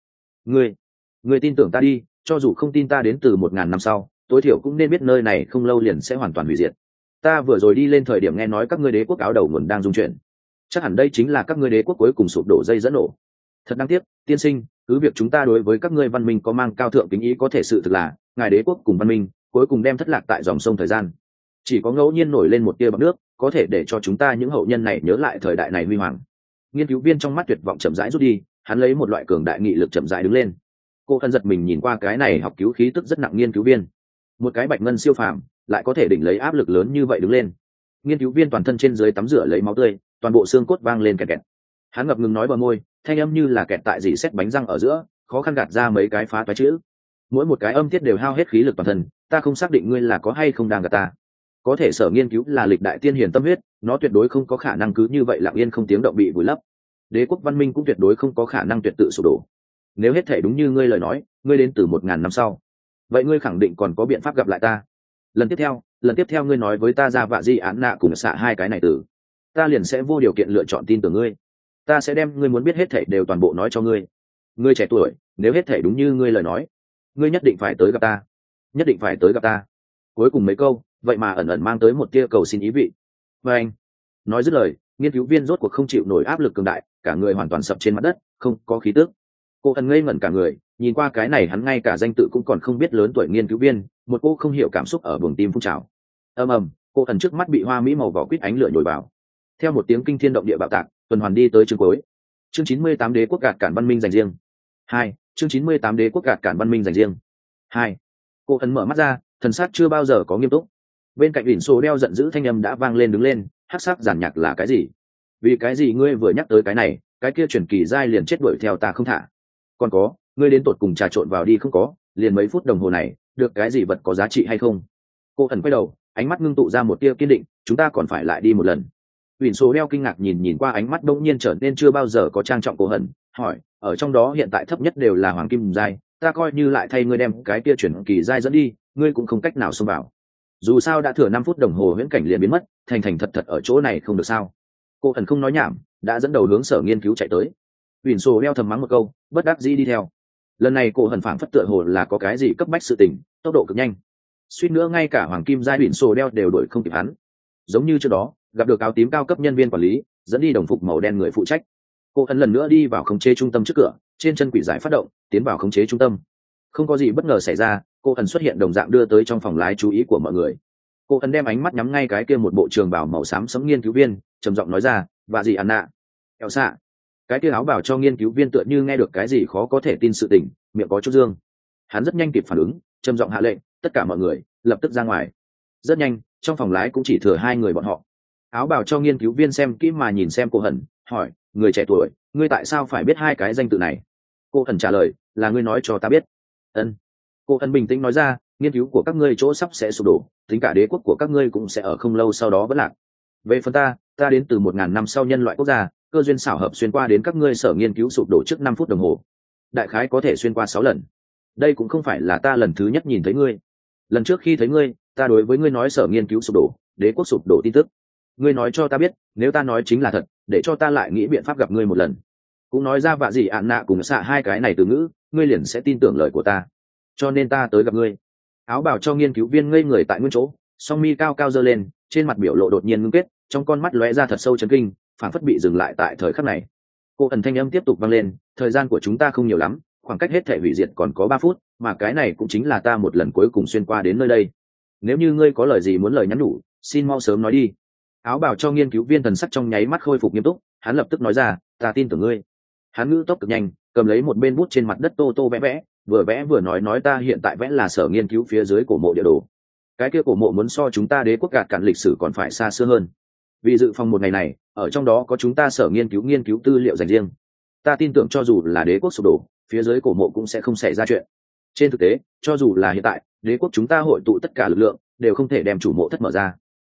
Speaker 1: ngươi tin tưởng ta đi, cho dù không tin ta đến từ 1000 năm sau, tối thiểu cũng nên biết nơi này không lâu liền sẽ hoàn toàn hủy diệt. Ta vừa rồi đi lên thời điểm nghe nói các ngươi đế quốc áo đầu nguồn đang dung chuyển, chắc hẳn đây chính là các ngươi đế quốc cuối cùng sụp đổ dây dẫn nổ. Thật đáng tiếc, tiên sinh, cứ việc chúng ta đối với các ngươi văn minh có mang cao thượng kính ý có thể sự thực là ngài đế quốc cùng văn minh cuối cùng đem thất lạc tại dòng sông thời gian. Chỉ có ngẫu nhiên nổi lên một tia bọt nước có thể để cho chúng ta những hậu nhân này nhớ lại thời đại này huy hoàng. Nghiên cứu viên trong mắt tuyệt vọng chậm rãi rút đi, hắn lấy một loại cường đại nghị lực chậm rãi đứng lên. Cô thân giật mình nhìn qua cái này học cứu khí tức rất nặng nghiên cứu viên, một cái bạch ngân siêu phàm lại có thể đỉnh lấy áp lực lớn như vậy đứng lên. Nghiên cứu viên toàn thân trên dưới tắm rửa lấy máu tươi, toàn bộ xương cốt vang lên kẹt kẹt. Hắn ngập ngừng nói bờ môi, thanh âm như là kẹt tại dỉ xét bánh răng ở giữa, khó khăn gạt ra mấy cái phá toái chữ. Mỗi một cái âm tiết đều hao hết khí lực toàn thân, ta không xác định ngươi là có hay không đang gạt ta. Có thể Sở nghiên cứu là lịch đại tiên hiền tâm huyết, nó tuyệt đối không có khả năng cứ như vậy lặng yên không tiếng động bị vùi lấp. Đế quốc văn minh cũng tuyệt đối không có khả năng tuyệt tự sụp đổ. Nếu hết thể đúng như ngươi lời nói, ngươi đến từ 1000 năm sau, vậy ngươi khẳng định còn có biện pháp gặp lại ta. Lần tiếp theo ngươi nói với ta ra vạ di án nạ cùng xạ hai cái này từ, ta liền sẽ vô điều kiện lựa chọn tin tưởng ngươi. Ta sẽ đem ngươi muốn biết hết thể đều toàn bộ nói cho ngươi. Ngươi trẻ tuổi, nếu hết thể đúng như ngươi lời nói, ngươi nhất định phải tới gặp ta, nhất định phải tới gặp ta. Cuối cùng mấy câu vậy mà ẩn ẩn mang tới một tia cầu xin ý vị. Và anh nói dứt lời, nghiên cứu viên rốt cuộc không chịu nổi áp lực cường đại, cả người hoàn toàn sập trên mặt đất, không có khí tức. Cô ẩn ngây ngẩn cả người, nhìn qua cái này hắn ngay cả danh tự cũng còn không biết lớn tuổi nghiên cứu viên, một cô không hiểu cảm xúc ở buồng tim phun trào. Ầm ầm, cô ẩn trước mắt bị hoa mỹ màu vỏ quýt ánh lửa nhồi vào. Theo một tiếng kinh thiên động địa bạo tạc, tuần hoàn đi tới chương cuối. Chương 98 đế quốc gạt cản văn minh dành riêng. 2. Chương 98 đế quốc gạt cản văn minh dành riêng. 2. Cô ẩn mở mắt ra, thần sắc chưa bao giờ có nghiêm túc. Bên cạnh ỉn số đeo giận dữ thanh âm đã vang lên đứng lên, hắc sắc giản nhạc là cái gì? Vì cái gì ngươi vừa nhắc tới cái này, cái kia truyền kỳ giai liền chết đuổi theo ta không thả. Còn có, ngươi đến tột cùng trà trộn vào đi không có, liền mấy phút đồng hồ này, được cái gì vật có giá trị hay không? Cô ẩn quay đầu, ánh mắt ngưng tụ ra một tia kiên định, chúng ta còn phải lại đi một lần. Ỉn số đeo kinh ngạc nhìn qua ánh mắt bỗng nhiên trở nên chưa bao giờ có trang trọng cô hận, hỏi, ở trong đó hiện tại thấp nhất đều là hoàng kim giai, ta coi như lại thay ngươi đem cái kia truyền kỳ giai dẫn đi, ngươi cũng không cách nào xông vào. Dù sao đã thừa 5 phút đồng hồ huyễn cảnh liền biến mất, thành thật ở chỗ này không được sao? Cô ẩn không nói nhảm, đã dẫn đầu hướng sở nghiên cứu chạy tới. Ỉn sổ đeo thầm mắng một câu, bất đắc dĩ đi theo. Lần này cô ẩn phảng phất tựa hồ là có cái gì cấp bách sự tình, tốc độ cực nhanh, suýt nữa ngay cả hoàng kim giai Ỉn sổ đeo đều đuổi không kịp hắn. Giống như trước đó gặp được áo tím cao cấp nhân viên quản lý, dẫn đi đồng phục màu đen người phụ trách. Cô ẩn lần nữa đi vào khống chế trung tâm trước cửa, trên chân quỷ giải phát động, tiến vào khống chế trung tâm. Không có gì bất ngờ xảy ra, cô ẩn xuất hiện đồng dạng đưa tới trong phòng lái chú ý của mọi người. Cô ẩn đem ánh mắt nhắm ngay cái kia một bộ trường bào màu xám sẫm nghiên cứu viên, trầm giọng nói ra, và gì Anna, eo xạ. Cái kia áo bảo cho nghiên cứu viên tựa như nghe được cái gì khó có thể tin sự tình, miệng có chút dương. Hắn rất nhanh kịp phản ứng, trầm giọng hạ lệnh, tất cả mọi người lập tức ra ngoài. Rất nhanh, trong phòng lái cũng chỉ thừa 2 người bọn họ. Áo bảo cho nghiên cứu viên xem kỹ mà nhìn xem cô ẩn, hỏi, người trẻ tuổi, ngươi tại sao phải biết 2 cái danh tự này? Cô ẩn trả lời, là ngươi nói cho ta biết. Ân. Cô ẩn bình tĩnh nói ra, nghiên cứu của các ngươi chỗ sắp sẽ sụp đổ, tính cả đế quốc của các ngươi cũng sẽ ở không lâu sau đó vỡ lạc. Về phần ta đến từ 1000 năm sau nhân loại quốc gia, cơ duyên xảo hợp xuyên qua đến các ngươi sở nghiên cứu sụp đổ trước 5 phút đồng hồ. Đại khái có thể xuyên qua 6 lần. Đây cũng không phải là ta lần thứ nhất nhìn thấy ngươi. Lần trước khi thấy ngươi, ta đối với ngươi nói sở nghiên cứu sụp đổ, đế quốc sụp đổ tin tức. Ngươi nói cho ta biết, nếu ta nói chính là thật, để cho ta lại nghĩ biện pháp gặp ngươi một lần. Cũng nói ra vạ gì ạn nạ cùng xạ hai cái này từ ngữ, ngươi liền sẽ tin tưởng lời của ta. Cho nên ta tới gặp ngươi. Áo bảo cho nghiên cứu viên ngây người tại nguyên chỗ, song mi cao cao giơ lên, trên mặt biểu lộ đột nhiên ngưng kết, trong con mắt lóe ra thật sâu chấn kinh, phảng phất bị dừng lại tại thời khắc này. Cô ẩn thanh âm tiếp tục vang lên, thời gian của chúng ta không nhiều lắm, khoảng cách hết thể hủy diệt còn có 3 phút, mà cái này cũng chính là ta một lần cuối cùng xuyên qua đến nơi đây. Nếu như ngươi có lời gì muốn lời nhắn nhủ, xin mau sớm nói đi. Áo bảo cho nghiên cứu viên thần sắc trong nháy mắt khôi phục nghiêm túc, hắn lập tức nói ra, ta tin tưởng ngươi. Hắn ngữ tốc cực nhanh, cầm lấy một bên bút trên mặt đất tô vẽ vẽ vừa nói ta hiện tại vẽ là sở nghiên cứu phía dưới cổ mộ địa đồ. Cái kia cổ mộ muốn so chúng ta đế quốc gạt cản lịch sử còn phải xa xưa hơn. Vì dự phòng một ngày này, ở trong đó có chúng ta sở nghiên cứu tư liệu dành riêng. Ta tin tưởng cho dù là đế quốc sụp đổ, phía dưới cổ mộ cũng sẽ không xảy ra chuyện. Trên thực tế, cho dù là hiện tại, đế quốc chúng ta hội tụ tất cả lực lượng, đều không thể đem chủ mộ thất mở ra.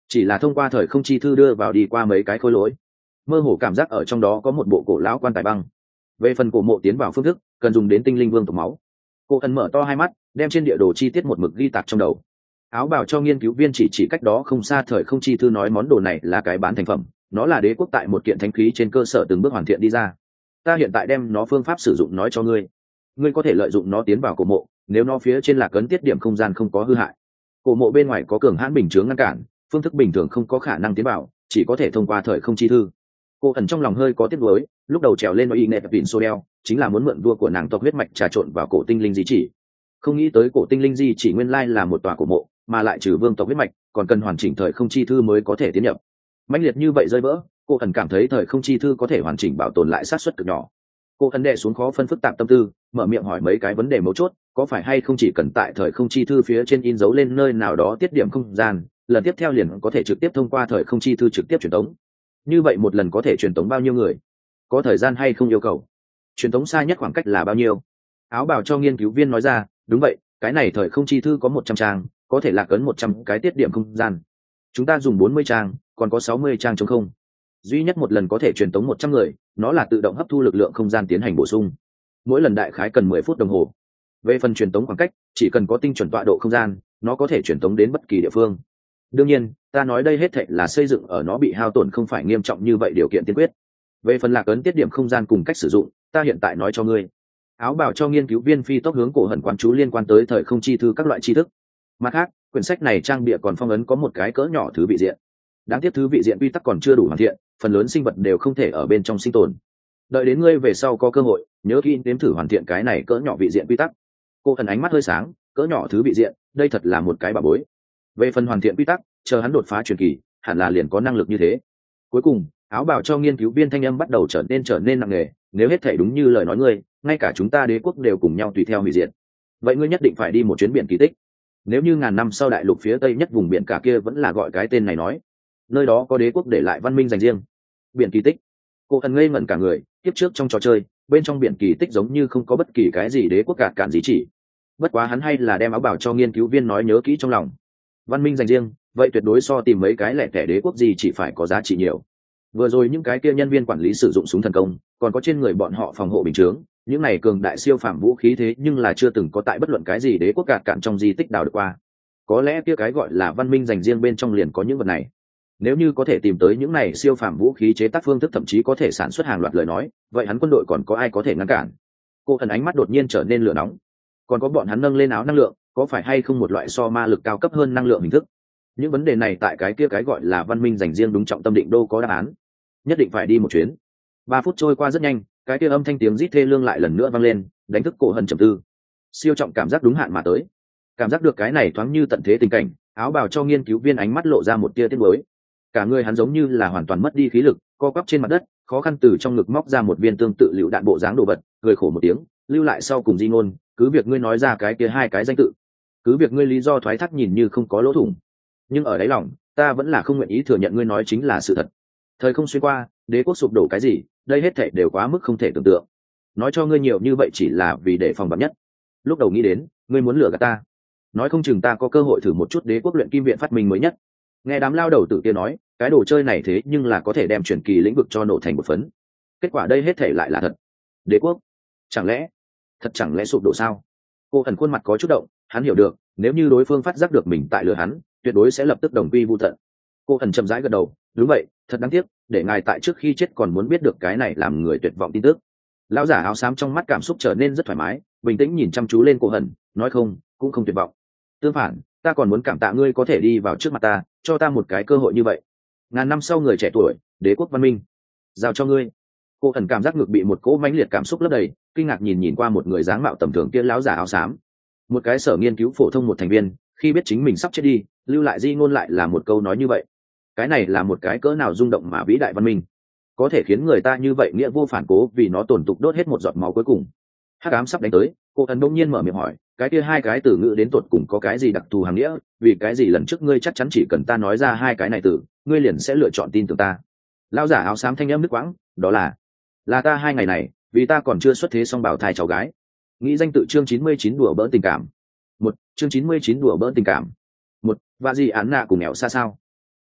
Speaker 1: chỉ là thông qua thời không chi thư đưa vào đi qua mấy cái khối lỗi, mơ hồ cảm giác ở trong đó có một bộ cổ lão quan tài băng. Về phần cổ mộ tiến vào phương thức, cần dùng đến tinh linh vương tộc máu. Cô ẩn mở to hai mắt, đem trên địa đồ chi tiết một mực ghi tạc trong đầu. Áo bào cho nghiên cứu viên chỉ cách đó không xa thời không chi thư nói món đồ này là cái bán thành phẩm, nó là đế quốc tại một kiện thánh khí trên cơ sở từng bước hoàn thiện đi ra. Ta hiện tại đem nó phương pháp sử dụng nói cho ngươi. Ngươi có thể lợi dụng nó tiến vào cổ mộ, nếu nó phía trên là cấn tiết điểm không gian không có hư hại. Cổ mộ bên ngoài có cường hãn bình chướng ngăn cản, phương thức bình thường không có khả năng tiến vào, chỉ có thể thông qua thời không chi thư. Cô ẩn trong lòng hơi có tiếc nuối, lúc đầu trèo lên nói y nệ vịn sô đeo chính là muốn mượn vua của nàng tộc huyết mạch trà trộn vào cổ tinh linh di chỉ, không nghĩ tới cổ tinh linh di chỉ nguyên lai là một tòa cổ mộ, mà lại trừ vương tộc huyết mạch còn cần hoàn chỉnh thời không chi thư mới có thể tiến nhập. Mãnh liệt như vậy rơi vỡ, cô ẩn cảm thấy thời không chi thư có thể hoàn chỉnh bảo tồn lại sát suất cực nhỏ. Cô ẩn đè xuống khó phân phức tạp tâm tư, mở miệng hỏi mấy cái vấn đề mấu chốt, có phải hay không chỉ cần tại thời không chi thư phía trên in dấu lên nơi nào đó tiết điểm không gian, lần tiếp theo liền có thể trực tiếp thông qua thời không chi thư trực tiếp truyền tống. Như vậy một lần có thể truyền tống bao nhiêu người? Có thời gian hay không yêu cầu? Truyền tống xa nhất khoảng cách là bao nhiêu? Áo bào cho nghiên cứu viên nói ra, đúng vậy, cái này thời không chi thư có 100 trang, có thể lạc ấn 100 cái tiết điểm không gian. Chúng ta dùng 40 trang, còn có 60 trang trống không. Duy nhất một lần có thể truyền tống 100 người, nó là tự động hấp thu lực lượng không gian tiến hành bổ sung. Mỗi lần đại khái cần 10 phút đồng hồ. Về phần truyền tống khoảng cách, chỉ cần có tinh chuẩn tọa độ không gian, nó có thể truyền tống đến bất kỳ địa phương. Đương nhiên, ta nói đây hết thảy là xây dựng ở nó bị hao tổn không phải nghiêm trọng như vậy điều kiện tiên quyết. Về phần lạc ấn tiết điểm không gian cùng cách sử dụng, ta hiện tại nói cho ngươi. Áo bào cho nghiên cứu viên phi tốc hướng cổ hận quán chú liên quan tới thời không chi thư các loại tri thức. Mặt khác, quyển sách này trang bìa còn phong ấn có một cái cỡ nhỏ thứ vị diện. Đáng tiếc thứ vị diện quy tắc còn chưa đủ hoàn thiện, phần lớn sinh vật đều không thể ở bên trong sinh tồn. Đợi đến ngươi về sau có cơ hội, nhớ kỹ nếm thử hoàn thiện cái này cỡ nhỏ vị diện quy tắc. Cô hận ánh mắt hơi sáng, cỡ nhỏ thứ vị diện, đây thật là một cái bảo bối. Về phần hoàn thiện quy tắc, chờ hắn đột phá truyền kỳ, hẳn là liền có năng lực như thế. Cuối cùng, áo bào cho nghiên cứu viên thanh âm bắt đầu trở nên nặng nề, nếu hết thể đúng như lời nói ngươi, ngay cả chúng ta đế quốc đều cùng nhau tùy theo hủy diệt. Vậy ngươi nhất định phải đi một chuyến biển kỳ tích. Nếu như ngàn năm sau đại lục phía tây nhất vùng biển cả kia vẫn là gọi cái tên này nói, nơi đó có đế quốc để lại văn minh dành riêng. Biển kỳ tích. Cô thần ngây ngẩn cả người, tiếp trước trong trò chơi, bên trong biển kỳ tích giống như không có bất kỳ cái gì đế quốc cản gì chỉ. Bất quá hắn hay là đem áo bảo cho nghiên cứu viên nói nhớ kỹ trong lòng. Văn minh dành riêng, vậy tuyệt đối so tìm mấy cái lẻ tẻ đế quốc gì chỉ phải có giá trị nhiều. Vừa rồi những cái kia nhân viên quản lý sử dụng súng thần công, còn có trên người bọn họ phòng hộ bình chướng, những này cường đại siêu phàm vũ khí thế nhưng là chưa từng có tại bất luận cái gì đế quốc cản trong di tích đào được qua. Có lẽ kia cái gọi là văn minh dành riêng bên trong liền có những vật này. Nếu như có thể tìm tới những này siêu phàm vũ khí chế tác phương thức thậm chí có thể sản xuất hàng loạt lời nói, vậy hắn quân đội còn có ai có thể ngăn cản? Cô thần ánh mắt đột nhiên trở nên lửa nóng. Còn có bọn hắn nâng lên áo năng lượng, có phải hay không một loại so ma lực cao cấp hơn năng lượng hình thức? Những vấn đề này tại cái kia cái gọi là văn minh dành riêng đúng trọng tâm định đô có đáp án. Nhất định phải đi một chuyến. 3 phút trôi qua rất nhanh, cái kia âm thanh tiếng rít thê lương lại lần nữa vang lên, đánh thức cổ hận trầm tư. Siêu trọng cảm giác đúng hạn mà tới. Cảm giác được cái này thoáng như tận thế tình cảnh, áo bào cho nghiên cứu viên ánh mắt lộ ra một tia tiếc nuối. Cả người hắn giống như là hoàn toàn mất đi khí lực, co quắp trên mặt đất, khó khăn từ trong ngực móc ra một viên tương tự lựu đạn bộ dáng đồ vật, cười khổ một tiếng, lưu lại sau cùng di ngôn, cứ việc ngươi nói ra cái kia hai cái danh tự, cứ việc ngươi lý do thoái thác nhìn như không có lỗ thủng, nhưng ở đáy lòng ta vẫn là không nguyện ý thừa nhận ngươi nói chính là sự thật. Thời không xuyên qua, đế quốc sụp đổ cái gì, đây hết thảy đều quá mức không thể tưởng tượng. Nói cho ngươi nhiều như vậy chỉ là vì để phòng vạn nhất. Lúc đầu nghĩ đến ngươi muốn lừa gạt ta, nói không chừng ta có cơ hội thử một chút đế quốc luyện kim viện phát minh mới nhất. Nghe đám lao đầu tử kia nói, cái đồ chơi này thế nhưng là có thể đem truyền kỳ lĩnh vực cho nổ thành một phấn. Kết quả đây hết thảy lại là thật. Đế quốc chẳng lẽ sụp đổ sao? Cô thần khuôn mặt có chút động, hắn hiểu được nếu như đối phương phát giác được mình tại lừa hắn, tuyệt đối sẽ lập tức đồng quy vu tận. Cô thần chậm rãi gật đầu, đúng vậy, thật đáng tiếc, để ngài tại trước khi chết còn muốn biết được cái này làm người tuyệt vọng tin tức. Lão giả áo xám trong mắt cảm xúc trở nên rất thoải mái, bình tĩnh nhìn chăm chú lên cô hần, nói không, cũng không tuyệt vọng. Tương phản, ta còn muốn cảm tạ ngươi có thể đi vào trước mặt ta, cho ta một cái cơ hội như vậy. Ngàn năm sau người trẻ tuổi, đế quốc văn minh, giao cho ngươi. Cô thần cảm giác ngực bị một cỗ mãnh liệt cảm xúc lấp đầy, kinh ngạc nhìn qua một người dáng mạo tầm thường kia lão giả áo xám. Một cái sở nghiên cứu phổ thông một thành viên, khi biết chính mình sắp chết đi, lưu lại di ngôn lại là một câu nói như vậy. Cái này là một cái cỡ nào rung động mà vĩ đại văn minh, có thể khiến người ta như vậy nghĩa vô phản cố vì nó tổn tục đốt hết một giọt máu cuối cùng. Hắc ám sắp đánh tới, cô thần đông nhiên mở miệng hỏi, cái kia hai cái từ ngữ đến tột cùng có cái gì đặc thù hàng nghĩa, vì cái gì lần trước ngươi chắc chắn chỉ cần ta nói ra hai cái này từ, ngươi liền sẽ lựa chọn tin tưởng ta? Lão giả áo xám thanh âm nước quãng, đó là ta 2 ngày này, vì ta còn chưa xuất thế xong bảo thai cháu gái. Nghĩ danh tự chương 99 đùa bỡn tình cảm. Chương 99 đùa bỡn tình cảm. Và gì án nạ cùng nghèo xa sao?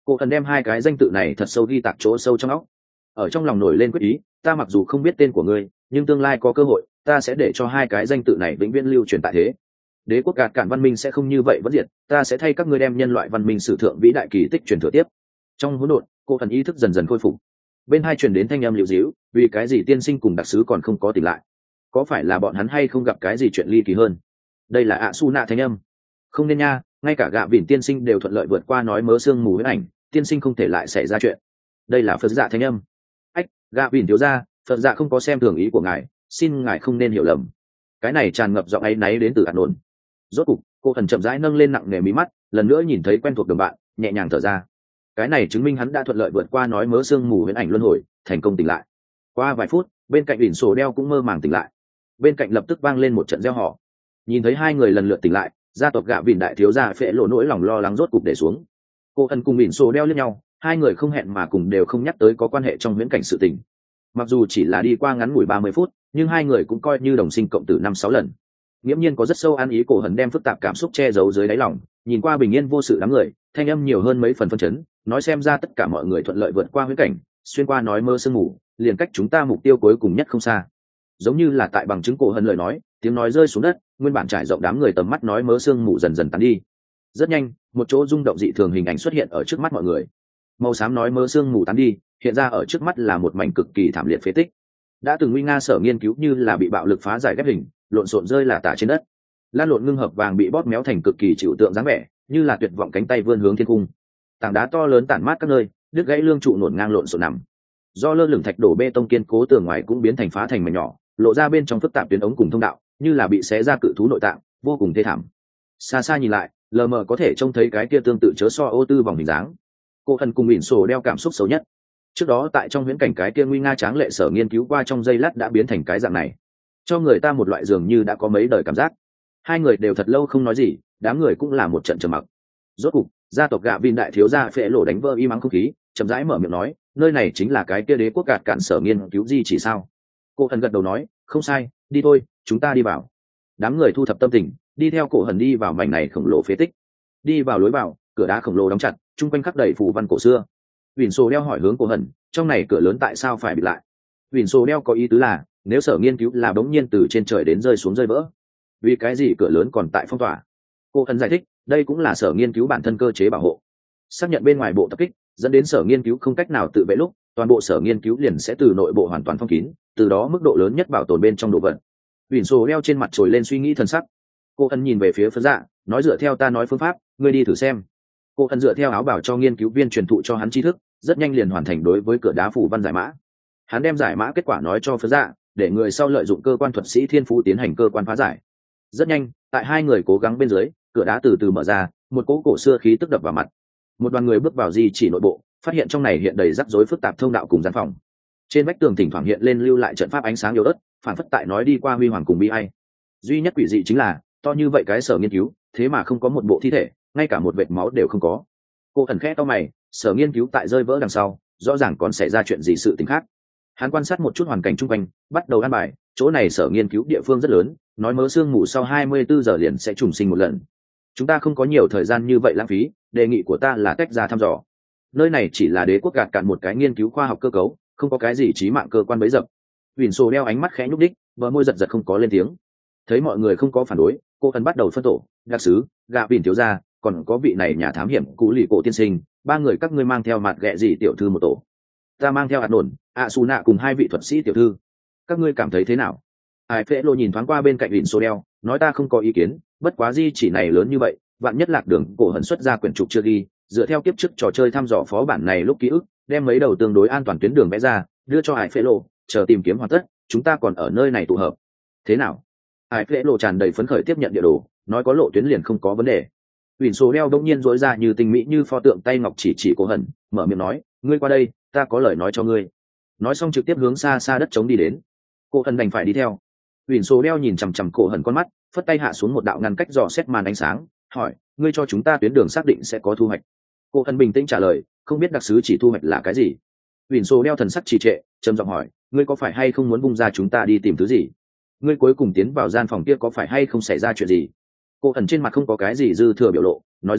Speaker 1: Cô thần đem hai cái danh tự này thật sâu ghi tạc chỗ sâu trong óc, ở trong lòng nổi lên quyết ý, ta mặc dù không biết tên của ngươi, nhưng tương lai có cơ hội ta sẽ để cho hai cái danh tự này vĩnh viễn lưu truyền tại thế. Đế quốc gạt cản văn minh sẽ không như vậy vẫn diệt, ta sẽ thay các ngươi đem nhân loại văn minh sử thượng vĩ đại kỳ tích truyền thừa tiếp. Trong hỗn độn, cô thần ý thức dần dần khôi phục. Bên hai truyền đến thanh âm liễu díu, vì cái gì tiên sinh cùng đặc sứ còn không có tỉnh lại? Có phải là bọn hắn hay không gặp cái gì chuyện ly kỳ hơn? Đây là ạ su nạ thanh âm. Không nên nha, ngay cả gạ vỉn tiên sinh đều thuận lợi vượt qua nói mớ sương mù huyễn ảnh, tiên sinh không thể lại xảy ra chuyện. Đây là Phật dạ thanh âm. Ách, gạ vỉn thiếu gia, Phật dạ không có xem thường ý của ngài, xin ngài không nên hiểu lầm. Cái này tràn ngập giọng áy náy đến từ ạt nổn. Rốt cục, cô thần chậm rãi nâng lên nặng nề mí mắt, lần nữa nhìn thấy quen thuộc đồng bạn, nhẹ nhàng thở ra. Cái này chứng minh hắn đã thuận lợi vượt qua nói mớ sương mù huyễn ảnh luân hồi, thành công tỉnh lại. Qua vài phút, bên cạnh đỉnh sổ đeo cũng mơ màng tỉnh lại. Bên cạnh lập tức vang lên một trận reo hò. Nhìn thấy hai người lần lượt tỉnh lại, gia tộc gạ vỉn đại thiếu gia phệ lộ nỗi lòng lo lắng rốt cục để xuống. Cô thần cùng đỉnh sổ đeo liếc nhau, hai người không hẹn mà cùng đều không nhắc tới có quan hệ trong huyễn cảnh sự tình. Mặc dù chỉ là đi qua ngắn ngủi 30 phút, nhưng hai người cũng coi như đồng sinh cộng tử 5-6 lần. Nghiễm nhiên có rất sâu an ý, cổ hần đem phức tạp cảm xúc che giấu dưới đáy lòng, nhìn qua bình yên vô sự đám người, thanh âm nhiều hơn mấy phần phân chấn, nói xem ra tất cả mọi người thuận lợi vượt qua huyễn cảnh, xuyên qua nói mơ sương mù, liền cách chúng ta mục tiêu cuối cùng nhất không xa. Giống như là tại bằng chứng cổ hần lời nói, tiếng nói rơi xuống đất, nguyên bản trải rộng đám người tầm mắt nói mơ sương mù dần dần tán đi. Rất nhanh, một chỗ rung động dị thường hình ảnh xuất hiện ở trước mắt mọi người. Màu xám nói mơ sương mù tán đi, hiện ra ở trước mắt là một mảnh cực kỳ thảm liệt phế tích. Đã từng nguy nga sở nghiên cứu như là bị bạo lực phá giải ghép hình, lộn xộn rơi là tả trên đất. Lan lộn ngưng hợp vàng bị bóp méo thành cực kỳ chịu tượng dáng vẻ, như là tuyệt vọng cánh tay vươn hướng thiên cung. Tảng đá to lớn tản mát các nơi, đứt gãy lương trụ nổn ngang lộn xộn nằm. Do lơ lửng thạch đổ bê tông kiên cố tường ngoài cũng biến thành phá thành mảnh nhỏ, lộ ra bên trong phức tạp tuyến ống cùng thông đạo, như là bị xé ra cự thú nội tạng, vô cùng thê thảm. Xa xa nhìn lại, lờ mờ có thể trông thấy cái kia tương tự chớ so ô tư vòng hình dáng. Cô thần cùng ỉn sổ đeo cảm xúc xấu nhất. Trước đó tại trong huyễn cảnh cái kia nguy nga tráng lệ sở nghiên cứu qua trong giây lát đã biến thành cái dạng này, cho người ta một loại dường như đã có mấy đời cảm giác. Hai người đều thật lâu không nói gì, đám người cũng là một trận trầm mặc. Rốt cục, gia tộc gạ vin đại thiếu gia phệ lộ đánh vỡ im ắng không khí, chậm rãi mở miệng nói, nơi này chính là cái kia đế quốc gạt cản sở nghiên cứu gì chỉ sao? Cô thần gật đầu nói, không sai, đi thôi, chúng ta đi vào. Đám người thu thập tâm tình, đi theo cổ hần đi vào mảnh này khổng lồ phế tích. Đi vào lối vào, cửa đá khổng lồ đóng chặt, chung quanh khắc đầy phù văn cổ xưa. Vỉn Sô đeo hỏi hướng cổ hần, trong này cửa lớn tại sao phải bịt lại? Vỉn Sô đeo có ý tứ là, nếu sở nghiên cứu là bỗng nhiên từ trên trời đến rơi xuống rơi vỡ, vì cái gì cửa lớn còn tại phong tỏa? Cổ hần giải thích, đây cũng là sở nghiên cứu bản thân cơ chế bảo hộ. Xác nhận bên ngoài bộ tập kích, dẫn đến sở nghiên cứu không cách nào tự vệ lúc, toàn bộ sở nghiên cứu liền sẽ từ nội bộ hoàn toàn phong kín, từ đó mức độ lớn nhất bảo tồn bên trong đồ vật. Vỉn Sô đeo trên mặt trồi lên suy nghĩ thần sắc. Cô hần nhìn về phía Phật Dạ, nói dựa theo ta nói phương pháp, ngươi đi thử xem. Cô hần dựa theo áo bảo cho nghiên cứu viên truyền thụ cho hắn tri thức, rất nhanh liền hoàn thành đối với cửa đá phủ văn giải mã. Hắn đem giải mã kết quả nói cho Phật Dạ, để người sau lợi dụng cơ quan thuật sĩ thiên phú tiến hành cơ quan phá giải. Rất nhanh, tại hai người cố gắng bên dưới, cửa đá từ từ mở ra, một cỗ cổ xưa khí tức đập vào mặt. Một đoàn người bước vào di chỉ nội bộ, phát hiện trong này hiện đầy rắc rối phức tạp thông đạo cùng gian phòng. Trên vách tường thỉnh thoảng hiện lên lưu lại trận pháp ánh sáng yếu ớt, phản phất tại nói đi qua huy hoàng cùng bi ai. Duy nhất quỷ dị chính là, to như vậy cái sở nghiên cứu, thế mà không có một bộ thi thể, ngay cả một vệt máu đều không có. Cô thần khẽ to mày, sở nghiên cứu tại rơi vỡ đằng sau, rõ ràng còn xảy ra chuyện gì sự tình khác. Hắn quan sát một chút hoàn cảnh chung quanh, bắt đầu an bài, chỗ này sở nghiên cứu địa phương rất lớn, nói mớ sương mù sau 24 giờ liền sẽ trùng sinh một lần. Chúng ta không có nhiều thời gian như vậy lãng phí, đề nghị của ta là tách ra thăm dò. Nơi này chỉ là đế quốc gạt cạn một cái nghiên cứu khoa học cơ cấu, không có cái gì chí mạng cơ quan bấy dập. Vỉn Sô đeo ánh mắt khẽ nhúc đích, bờ môi giật giật không có lên tiếng. Thấy mọi người không có phản đối, cô thần bắt đầu phân tổ, đặc sứ, gạ vỉn thiếu gia, còn có vị này nhà thám hiểm cũ lì cổ tiên sinh, ba người các ngươi mang theo mặt ghẹ gì tiểu thư một tổ. Ta mang theo hạt nổn, ạ xù nạ cùng hai vị thuật sĩ tiểu thư. Các ngươi cảm thấy thế nào? Ai phễ lộ nhìn thoáng qua bên cạnh Vỉn Sô đeo, nói ta không có ý kiến, bất quá di chỉ này lớn như vậy, vạn nhất lạc đường cổ hận xuất ra quyển trục chưa ghi, dựa theo kiếp trước trò chơi thăm dò phó bản này lúc ký ức, đem mấy đầu tương đối an toàn tuyến đường vẽ ra, đưa cho Hải Phệ Lộ, chờ tìm kiếm hoàn tất, chúng ta còn ở nơi này tụ hợp. Thế nào? Hải Phệ Lộ tràn đầy phấn khởi tiếp nhận địa đồ, nói có lộ tuyến liền không có vấn đề. Vỉn Sô đeo đông nhiên rối ra như tinh mỹ như pho tượng tay ngọc chỉ cổ hận, mở miệng nói, ngươi qua đây, ta có lời nói cho ngươi. Nói xong trực tiếp hướng xa xa đất trống đi đến. Cổ hận đành phải đi theo. Vỉn Sô đeo nhìn chằm chằm cổ hận con mắt, phất tay hạ xuống một đạo ngăn cách dò xét màn ánh sáng, hỏi, ngươi cho chúng ta tuyến đường xác định sẽ có thu hoạch. Cổ hận bình tĩnh trả lời, không biết đặc sứ chỉ thu hoạch là cái gì. Vỉn Sô đeo thần sắc trì trệ, trầm giọng hỏi, ngươi có phải hay không muốn bung ra chúng ta đi tìm thứ gì? Ngươi cuối cùng tiến vào gian phòng kia có phải hay không xảy ra chuyện gì? Cổ hận trên mặt không có cái gì dư thừa biểu lộ, nói ra,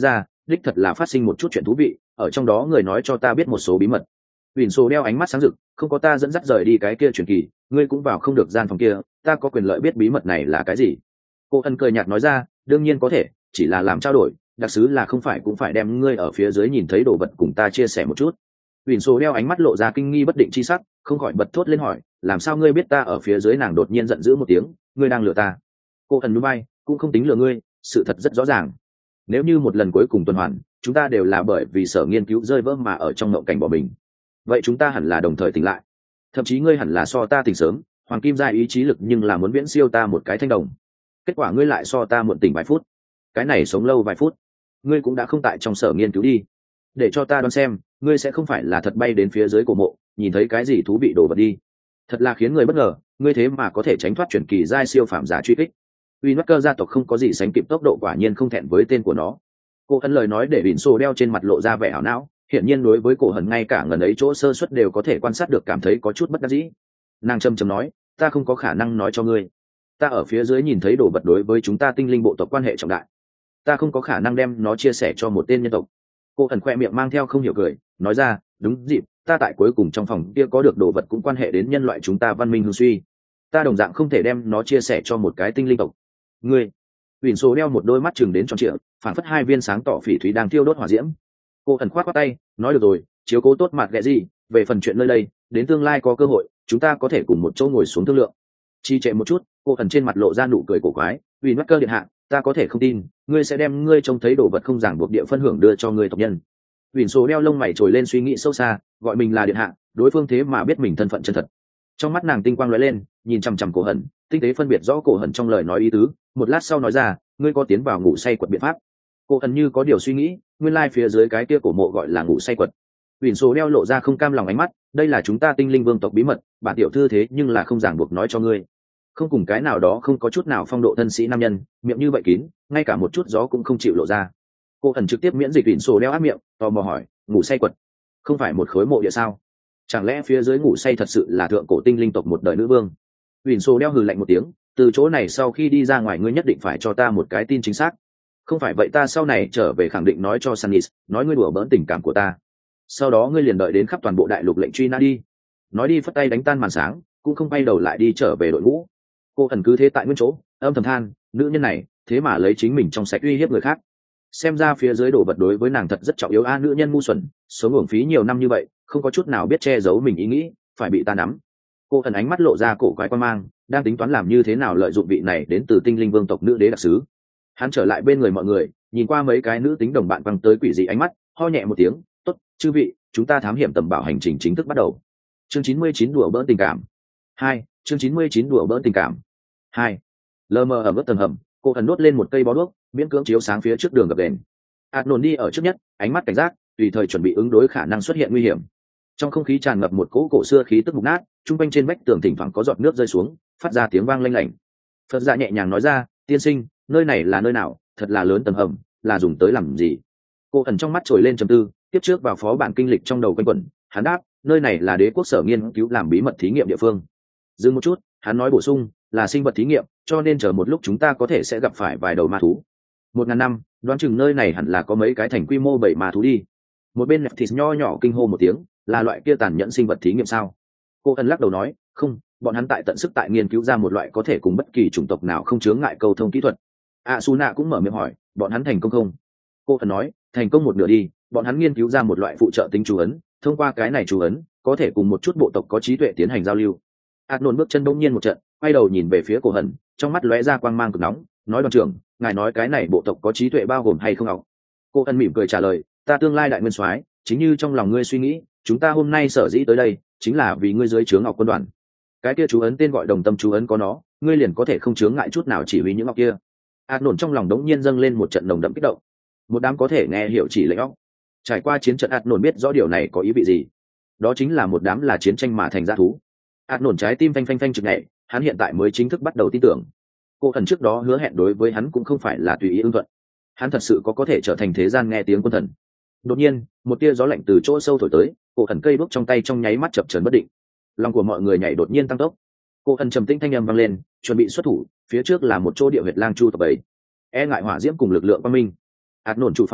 Speaker 1: đích thật là phát sinh một chút chuyện thú vị, ở trong đó người nói cho ta biết một số bí mật. Huỳnh Sô đeo ánh mắt sáng rực, không có ta dẫn dắt rời đi cái kia truyền kỳ, ngươi cũng vào không được gian phòng kia, ta có quyền lợi biết bí mật này là cái gì. Cô ân cười nhạt nói ra, đương nhiên có thể, chỉ là làm trao đổi, đặc sứ là không phải cũng phải đem ngươi ở phía dưới nhìn thấy đồ vật cùng ta chia sẻ một chút. Huỳnh Sô đeo ánh mắt lộ ra kinh nghi bất định chi sắc, không khỏi bật thốt lên hỏi, làm sao ngươi biết ta ở phía dưới? Nàng đột nhiên giận dữ một tiếng, ngươi đang lừa ta. Cô ân núi bay, cũng không tính lừa ngươi, sự thật rất rõ ràng. Nếu như một lần cuối cùng tuần hoàn, chúng ta đều là bởi vì sở nghiên cứu rơi vỡ mà ở trong ngộng cảnh bỏ mình, vậy chúng ta hẳn là đồng thời tỉnh lại. Thậm chí ngươi hẳn là so ta tỉnh sớm, hoàng kim giai ý chí lực nhưng là muốn viễn siêu ta một cái thanh đồng. Kết quả ngươi lại so ta muộn tỉnh vài phút, cái này sống lâu vài phút, ngươi cũng đã không tại trong sở nghiên cứu đi. Để cho ta đoán xem, ngươi sẽ không phải là thật bay đến phía dưới cổ mộ, nhìn thấy cái gì thú vị đồ vật đi. Thật là khiến người bất ngờ, ngươi thế mà có thể tránh thoát chuyển kỳ giai siêu phạm giả truy kích. Winwacker gia tộc không có gì sánh kịp tốc độ, quả nhiên không thẹn với tên của nó. Cô ân lời nói để Vịn Sô đeo trên mặt lộ ra vẻ ảo não, hiển nhiên đối với cổ hận ngay cả ngần ấy chỗ sơ suất đều có thể quan sát được, cảm thấy có chút bất đắc dĩ. Nàng châm châm nói, ta không có khả năng nói cho ngươi, ta ở phía dưới nhìn thấy đồ vật đối với chúng ta tinh linh bộ tộc quan hệ trọng đại, ta không có khả năng đem nó chia sẻ cho một tên nhân tộc. Cô ẩn khoe miệng mang theo không hiểu cười, nói ra, đúng dịp, ta tại cuối cùng trong phòng kia có được đồ vật cũng quan hệ đến nhân loại chúng ta văn minh hưng suy, ta đồng dạng không thể đem nó chia sẻ cho một cái tinh linh tộc. Ngươi? Huỳnh Sô đeo một đôi mắt chừng đến tròn trịa, phản phất hai viên sáng tỏ phỉ thúy đang thiêu đốt hỏa diễm. Cô ẩn khoát tay, nói được rồi, chiếu cố tốt mặt ghẹ gì, về phần chuyện nơi đây, đến tương lai có cơ hội, chúng ta có thể cùng một chỗ ngồi xuống thương lượng. Chi trệ một chút, cô ẩn trên mặt lộ ra nụ cười cổ quái, Winwacker điện hạ, ta có thể không tin, ngươi sẽ đem ngươi trông thấy đồ vật không ràng buộc địa phân hưởng đưa cho ngươi tộc nhân. Huỳnh Sô đeo lông mày trồi lên suy nghĩ sâu xa, gọi mình là điện hạ, đối phương thế mà biết mình thân phận chân thật. Trong mắt nàng tinh quang lóe lên, nhìn chằm chằm cổ hận, tinh tế phân biệt rõ cổ hận trong lời nói ý tứ, một lát sau nói ra, ngươi có tiến vào ngủ say quật biện pháp. Cổ hận như có điều suy nghĩ, nguyên lai phía dưới cái kia cổ mộ gọi là ngủ say quật. Huỳnh Sô đeo lộ ra không cam lòng ánh mắt, đây là chúng ta tinh linh vương tộc bí mật, bản tiểu thư thế nhưng là không ràng buộc nói cho ngươi. Không cùng cái nào đó không có chút nào phong độ thân sĩ nam nhân, miệng như vậy kín, ngay cả một chút gió cũng không chịu lộ ra. Cô ẩn trực tiếp miễn dịch. Huỳnh Sô đeo áp miệng, tò mò hỏi, ngủ say quật không phải một khối mộ địa sao? Chẳng lẽ phía dưới ngủ say thật sự là thượng cổ tinh linh tộc một đời nữ vương? Huỳnh Sô đeo hừ lạnh một tiếng, từ chỗ này sau khi đi ra ngoài ngươi nhất định phải cho ta một cái tin chính xác, không phải vậy ta sau này trở về khẳng định nói cho Sunnis, nói ngươi đùa bỡn tình cảm của ta, sau đó ngươi liền đợi đến khắp toàn bộ đại lục lệnh truy nã đi. Nói đi phất tay đánh tan màn sáng, cũng không quay đầu lại đi trở về đội ngũ. Cô ẩn cứ thế tại nguyên chỗ, âm thầm than, nữ nhân này thế mà lấy chính mình trong sạch uy hiếp người khác, xem ra phía dưới đồ vật đối với nàng thật rất trọng yếu a. Nữ nhân ngu xuẩn, sống uổng phí nhiều năm như vậy, không có chút nào biết che giấu mình ý nghĩ, phải bị ta nắm. Cô ẩn ánh mắt lộ ra cổ quái quan mang, đang tính toán làm như thế nào lợi dụng vị này đến từ tinh linh vương tộc nữ đế đặc sứ. Hắn trở lại bên người mọi người, nhìn qua mấy cái nữ tính đồng bạn văng tới quỷ dị ánh mắt, ho nhẹ một tiếng, tốt, chư vị, chúng ta thám hiểm tầm bảo hành trình chính thức bắt đầu. Chương 99 đùa bỡn tình cảm 2. Chương 99 đùa bỡn tình cảm 2. Lờ mờ ở mức tầng hầm, cô ẩn đốt lên một cây bó đuốc, miễn cưỡng chiếu sáng phía trước đường gập đèn. Adnon đi ở trước nhất, ánh mắt cảnh giác, tùy thời chuẩn bị ứng đối khả năng xuất hiện nguy hiểm. Trong không khí tràn ngập một cỗ cổ xưa khí tức mục nát, trung quanh trên vách tường thỉnh thoảng có giọt nước rơi xuống, phát ra tiếng vang lanh lảnh. Phật dạ nhẹ nhàng nói ra, tiên sinh, nơi này là nơi nào? Thật là lớn tầng hầm, là dùng tới làm gì? Cô ẩn trong mắt trồi lên trầm tư, tiếp trước vào phó bản kinh lịch trong đầu quanh quẩn, hắn đáp, nơi này là đế quốc sở nghiên cứu làm bí mật thí nghiệm địa phương. Dừng một chút, hắn nói bổ sung, là sinh vật thí nghiệm, cho nên chờ một lúc chúng ta có thể sẽ gặp phải vài đầu ma thú. 1000 năm, đoán chừng nơi này hẳn là có mấy cái thành quy mô 7 ma thú đi. Một bên Neftis nho nhỏ kinh hô một tiếng, là loại kia tàn nhẫn sinh vật thí nghiệm sao? Cô ân lắc đầu nói, không, bọn hắn tại tận sức tại nghiên cứu ra một loại có thể cùng bất kỳ chủng tộc nào không chướng ngại câu thông kỹ thuật. Asuna cũng mở miệng hỏi, bọn hắn thành công không? Cô ân nói, thành công một nửa đi, bọn hắn nghiên cứu ra một loại phụ trợ tính chú ấn, thông qua cái này chú ấn có thể cùng một chút bộ tộc có trí tuệ tiến hành giao lưu. Adnon bước chân bỗng nhiên một trận, quay đầu nhìn về phía cổ hận, trong mắt lóe ra quang mang cực nóng, nói đoàn trưởng, ngài nói cái này bộ tộc có trí tuệ bao gồm hay không học? Cô ân mỉm cười trả lời, ta tương lai đại nguyên soái, chính như trong lòng ngươi suy nghĩ, chúng ta hôm nay sở dĩ tới đây chính là vì ngươi dưới trướng ngọc quân đoàn. Cái kia chú ấn tên gọi đồng tâm chú ấn có nó, ngươi liền có thể không chướng ngại chút nào chỉ huy những ngọc kia. Adnon trong lòng đống nhiên dâng lên một trận nồng đậm kích động. Một đám có thể nghe hiểu chỉ lệnh óc. Trải qua chiến trận Adnon biết rõ điều này có ý vị gì. Đó chính là một đám là chiến tranh mà thành dã thú. Adnon trái tim phanh phanh phanh trực nhảy, hắn hiện tại mới chính thức bắt đầu tin tưởng. Cô thần trước đó hứa hẹn đối với hắn cũng không phải là tùy ý ưng thuận. Hắn thật sự có thể trở thành thế gian nghe tiếng quân thần. Đột nhiên, một tia gió lạnh từ chỗ sâu thổi tới, cổ thần cây bước trong tay trong nháy mắt chập chờn bất định. Lòng của mọi người nhảy đột nhiên tăng tốc. Cô thần trầm tĩnh thanh âm vang lên, chuẩn bị xuất thủ, phía trước là một chỗ địa huyệt lang chu tập bảy. E ngại hỏa diễm cùng lực lượng quang minh. Adnon chủ phòng,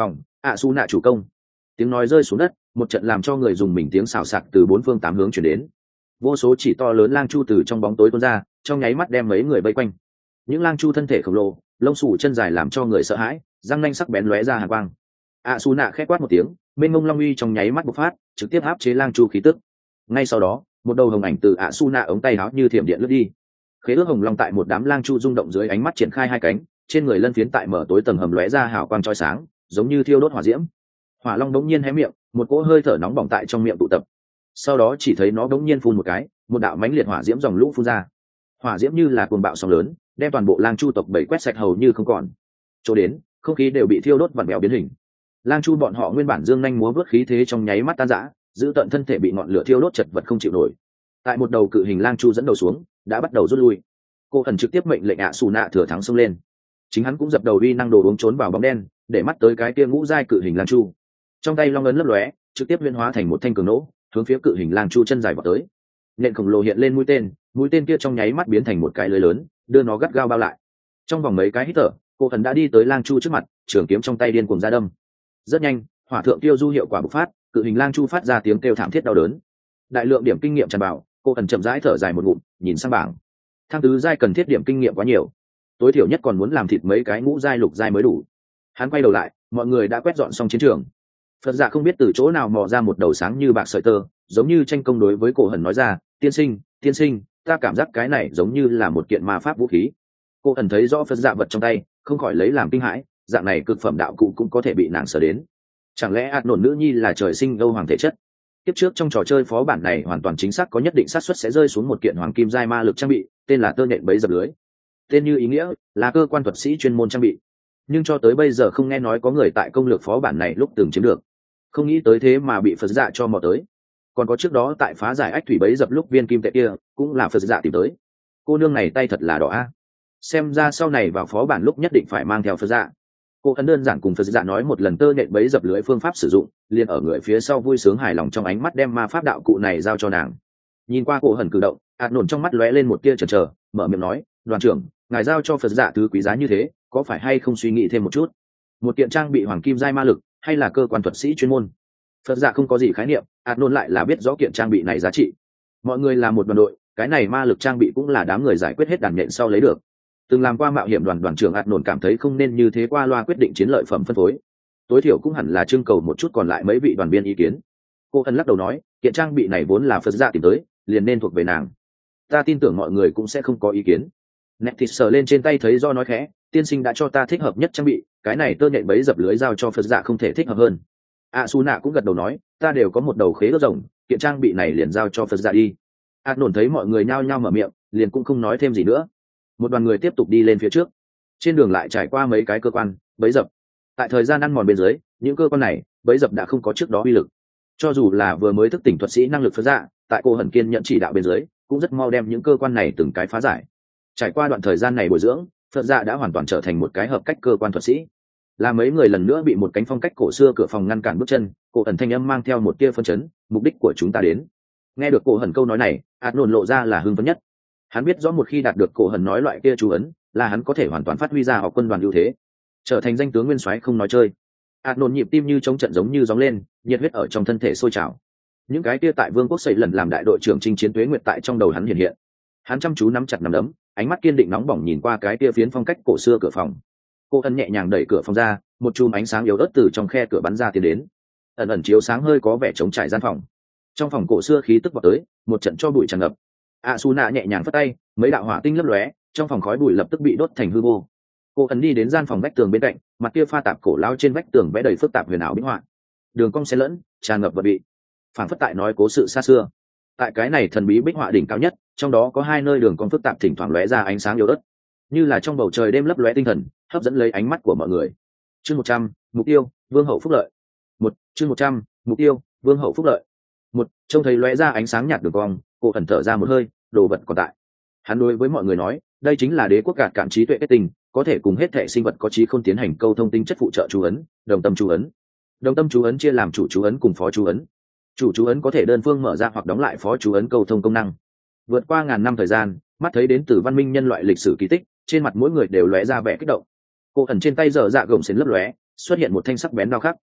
Speaker 1: ạ su nạ chủ công. Tiếng nói rơi xuống đất, một trận làm cho người dùng mình tiếng xào xạc từ bốn phương tám hướng chuyển đến. Vô số chỉ to lớn lang chu từ trong bóng tối tuôn ra, trong nháy mắt đem mấy người vây quanh. Những lang chu thân thể khổng lồ, lông xù chân dài làm cho người sợ hãi, răng nanh sắc bén lóe ra hàn quang. ạ su nạ khẽ quát một tiếng, mênh mông long uy trong nháy mắt bộc phát, trực tiếp áp chế lang chu khí tức. Ngay sau đó, một đầu hồng ảnh từ ạ su nạ ống tay áo như thiểm điện lướt đi. Khế ước hồng long tại một đám lang chu rung động dưới ánh mắt triển khai hai cánh, trên người lân phiến tại mở tối tầng hầm lóe ra hào quang chói sáng, giống như thiêu đốt hỏa diễm. Hỏa long đống nhiên hé miệng, một cỗ hơi thở nóng bỏng tại trong miệng tụ tập. Sau đó chỉ thấy nó đống nhiên phun một cái, một đạo mãnh liệt hỏa diễm dòng lũ phun ra. Hỏa diễm như là cuồng bạo sóng lớn, đem toàn bộ lang chu tộc bảy quét sạch hầu như không còn. Chỗ đến, không khí đều bị thiêu đốt vặn vẹo biến hình. Lang chu bọn họ nguyên bản dương nhanh múa vớt khí thế trong nháy mắt tan rã, giữ tận thân thể bị ngọn lửa thiêu đốt chật vật không chịu nổi. Tại một đầu cự hình lang chu dẫn đầu xuống, đã bắt đầu rút lui. Cô thần trực tiếp mệnh lệnh ạ xù nạ thừa thắng xông lên. Chính hắn cũng dập đầu uy năng đồ uống trốn vào bóng đen, để mắt tới cái kia ngũ giai cự hình lang chu. Trong tay long ấn lấp lóe, trực tiếp huyễn hóa thành một thanh cường nỗ, hướng phía cự hình lang chu chân dài vào tới. Nhện khổng lồ hiện lên mũi tên kia trong nháy mắt biến thành một cái lưới lớn, đưa nó gắt gao bao lại. Trong vòng mấy cái hít thở, cô thần đã đi tới lang chu trước mặt, trường kiếm trong tay điên cuồng ra đâm. Rất nhanh, hỏa thượng tiêu du hiệu quả bộc phát, cự hình lang chu phát ra tiếng kêu thảm thiết đau đớn. Đại lượng điểm kinh nghiệm tràn vào, cô thần chậm rãi thở dài một ngụm, nhìn sang bảng. Thang tứ giai cần thiết điểm kinh nghiệm quá nhiều, tối thiểu nhất còn muốn làm thịt mấy cái ngũ giai lục giai mới đủ. Hắn quay đầu lại, mọi người đã quét dọn xong chiến trường. Phật dạ không biết từ chỗ nào mò ra một đầu sáng như bạc sợi tơ, giống như tranh công đối với cổ hần nói ra, tiên sinh, ta cảm giác cái này giống như là một kiện ma pháp vũ khí. Cô hần thấy rõ Phật dạ vật trong tay, không khỏi lấy làm kinh hãi, dạng này cực phẩm đạo cụ cũng có thể bị nàng sở đến. Chẳng lẽ ạt nổn nữ nhi là trời sinh âu hoàng thể chất? Tiếp trước trong trò chơi phó bản này hoàn toàn chính xác có nhất định xác suất sẽ rơi xuống một kiện hoàng kim giai ma lực trang bị, tên là tơ nhện bẫy dập lưới. Tên như ý nghĩa, là cơ quan thuật sĩ chuyên môn trang bị. Nhưng cho tới bây giờ không nghe nói có người tại công lược phó bản này lúc từng chiếm được. Không nghĩ tới thế mà bị Phật dạ cho mò tới. Còn có trước đó tại phá giải ách thủy bẫy dập lúc viên kim tệ kia, cũng là Phật dạ tìm tới. Cô nương này tay thật là đỏ a. Xem ra sau này vào phó bản lúc nhất định phải mang theo Phật dạ. Cô ấn đơn giản cùng Phật dạ nói một lần tơ nhện bẫy dập lưới phương pháp sử dụng, liền ở người phía sau vui sướng hài lòng trong ánh mắt đem ma pháp đạo cụ này giao cho nàng. Nhìn qua cổ hần cử động, ạt nổn trong mắt lóe lên một tia chần chờ, mở miệng nói, đoàn trưởng, ngài giao cho Phật dạ thứ quý giá như thế, có phải hay không suy nghĩ thêm một chút? Một kiện trang bị hoàng kim giai ma lực, hay là cơ quan thuật sĩ chuyên môn? Phật dạ không có gì khái niệm, ạt nổn lại là biết rõ kiện trang bị này giá trị. Mọi người là một đoàn đội, cái này ma lực trang bị cũng là đám người giải quyết hết đàn nhện sau lấy được. Từng làm qua mạo hiểm đoàn trưởng ạt nổn cảm thấy không nên như thế qua loa quyết định chiến lợi phẩm phân phối, tối thiểu cũng hẳn là trưng cầu một chút còn lại mấy vị đoàn viên ý kiến. Cô ân lắc đầu nói, kiện trang bị này vốn là Phật dạ tìm tới, liền nên thuộc về nàng. Ta tin tưởng mọi người cũng sẽ không có ý kiến. Nẹt thịt sờ lên trên tay thấy do nói khẽ, tiên sinh đã cho ta thích hợp nhất trang bị, cái này tơ nhện bẫy dập lưới giao cho Phật dạ không thể thích hợp hơn. Su nạ cũng gật đầu nói, ta đều có một đầu khế ước rồng, kiện trang bị này liền giao cho Phật dạ đi. Nổn thấy mọi người nhao nhao mở miệng, liền cũng không nói thêm gì nữa. Một đoàn người tiếp tục đi lên phía trước. Trên đường lại trải qua mấy cái cơ quan bẫy dập. Tại thời gian ăn mòn bên dưới, những cơ quan này bẫy dập đã không có trước đó uy lực. Cho dù là vừa mới thức tỉnh thuật sĩ năng lực Phật dạ, tại cô hẩn kiên nhận chỉ đạo bên dưới, cũng rất mau đem những cơ quan này từng cái phá giải. Trải qua đoạn thời gian này bồi dưỡng, Phật dạ đã hoàn toàn trở thành một cái hợp cách cơ quan thuật sĩ. Là mấy người lần nữa bị một cánh phong cách cổ xưa cửa phòng ngăn cản bước chân, cổ ẩn thanh âm mang theo một tia phân chấn, mục đích của chúng ta đến. Nghe được cổ hẩn câu nói này, ạt nổn lộ ra là hưng phấn nhất. Hắn biết rõ một khi đạt được cổ hẩn nói loại kia chú ấn, là hắn có thể hoàn toàn phát huy ra học quân đoàn ưu thế, trở thành danh tướng nguyên soái không nói chơi. ạt nổn nhịp tim như chống trận giống như gióng lên, nhiệt huyết ở trong thân thể sôi trào. Những cái kia tại vương quốc xây lần làm đại đội trưởng chinh chiến tuế nguyệt tại trong đầu hắn hiện hiện. Hắn chăm chú nắm chặt nắm đấm, ánh mắt kiên định nóng bỏng nhìn qua cái kia phiến phong cách cổ xưa cửa phòng. Cô ân nhẹ nhàng đẩy cửa phòng ra, một chùm ánh sáng yếu ớt từ trong khe cửa bắn ra tiến đến, ẩn ẩn chiếu sáng hơi có vẻ trống trải gian phòng. Trong phòng cổ xưa khí tức vọt tới, một trận cho bụi tràn ngập. Su nạ nhẹ nhàng phất tay, mấy đạo hỏa tinh lấp lóe, trong phòng khói bụi lập tức bị đốt thành hư vô. Cô ân đi đến gian phòng vách tường bên cạnh, mặt kia pha tạp cổ lao trên vách tường vẽ đầy phức tạp huyền ảo bích họa, đường cong xen lẫn, tràn ngập vật vị, phảng phất tại nói cố sự xa xưa. Tại cái này thần bí bích họa đỉnh cao nhất, trong đó có hai nơi đường cong phức tạp thỉnh thoảng lóe ra ánh sáng yếu ớt, như là trong bầu trời đêm lấp lóe tinh thần, hấp dẫn lấy ánh mắt của mọi người. Chương 100, mục tiêu, vương hậu phúc lợi. Chương 100, mục tiêu, vương hậu phúc lợi. Trông thấy lóe ra ánh sáng nhạt đường cong, cô ẩn thở ra một hơi, đồ vật còn tại. Hắn đối với mọi người nói, đây chính là đế quốc gạt cạn trí tuệ kết tinh, có thể cùng hết thể sinh vật có trí khôn tiến hành câu thông tinh chất phụ trợ chú ấn, đồng tâm chú ấn. Đồng tâm chú ấn chia làm chủ chú ấn cùng phó chú ấn. Chủ chú ấn có thể đơn phương mở ra hoặc đóng lại phó chú ấn câu thông công năng. Vượt qua ngàn năm thời gian, mắt thấy đến từ văn minh nhân loại lịch sử kỳ tích, trên mặt mỗi người đều lóe ra vẻ kích động. Cô ẩn trên tay dở dạ gồng xến lấp lóe, xuất hiện một thanh sắc bén đao khắc.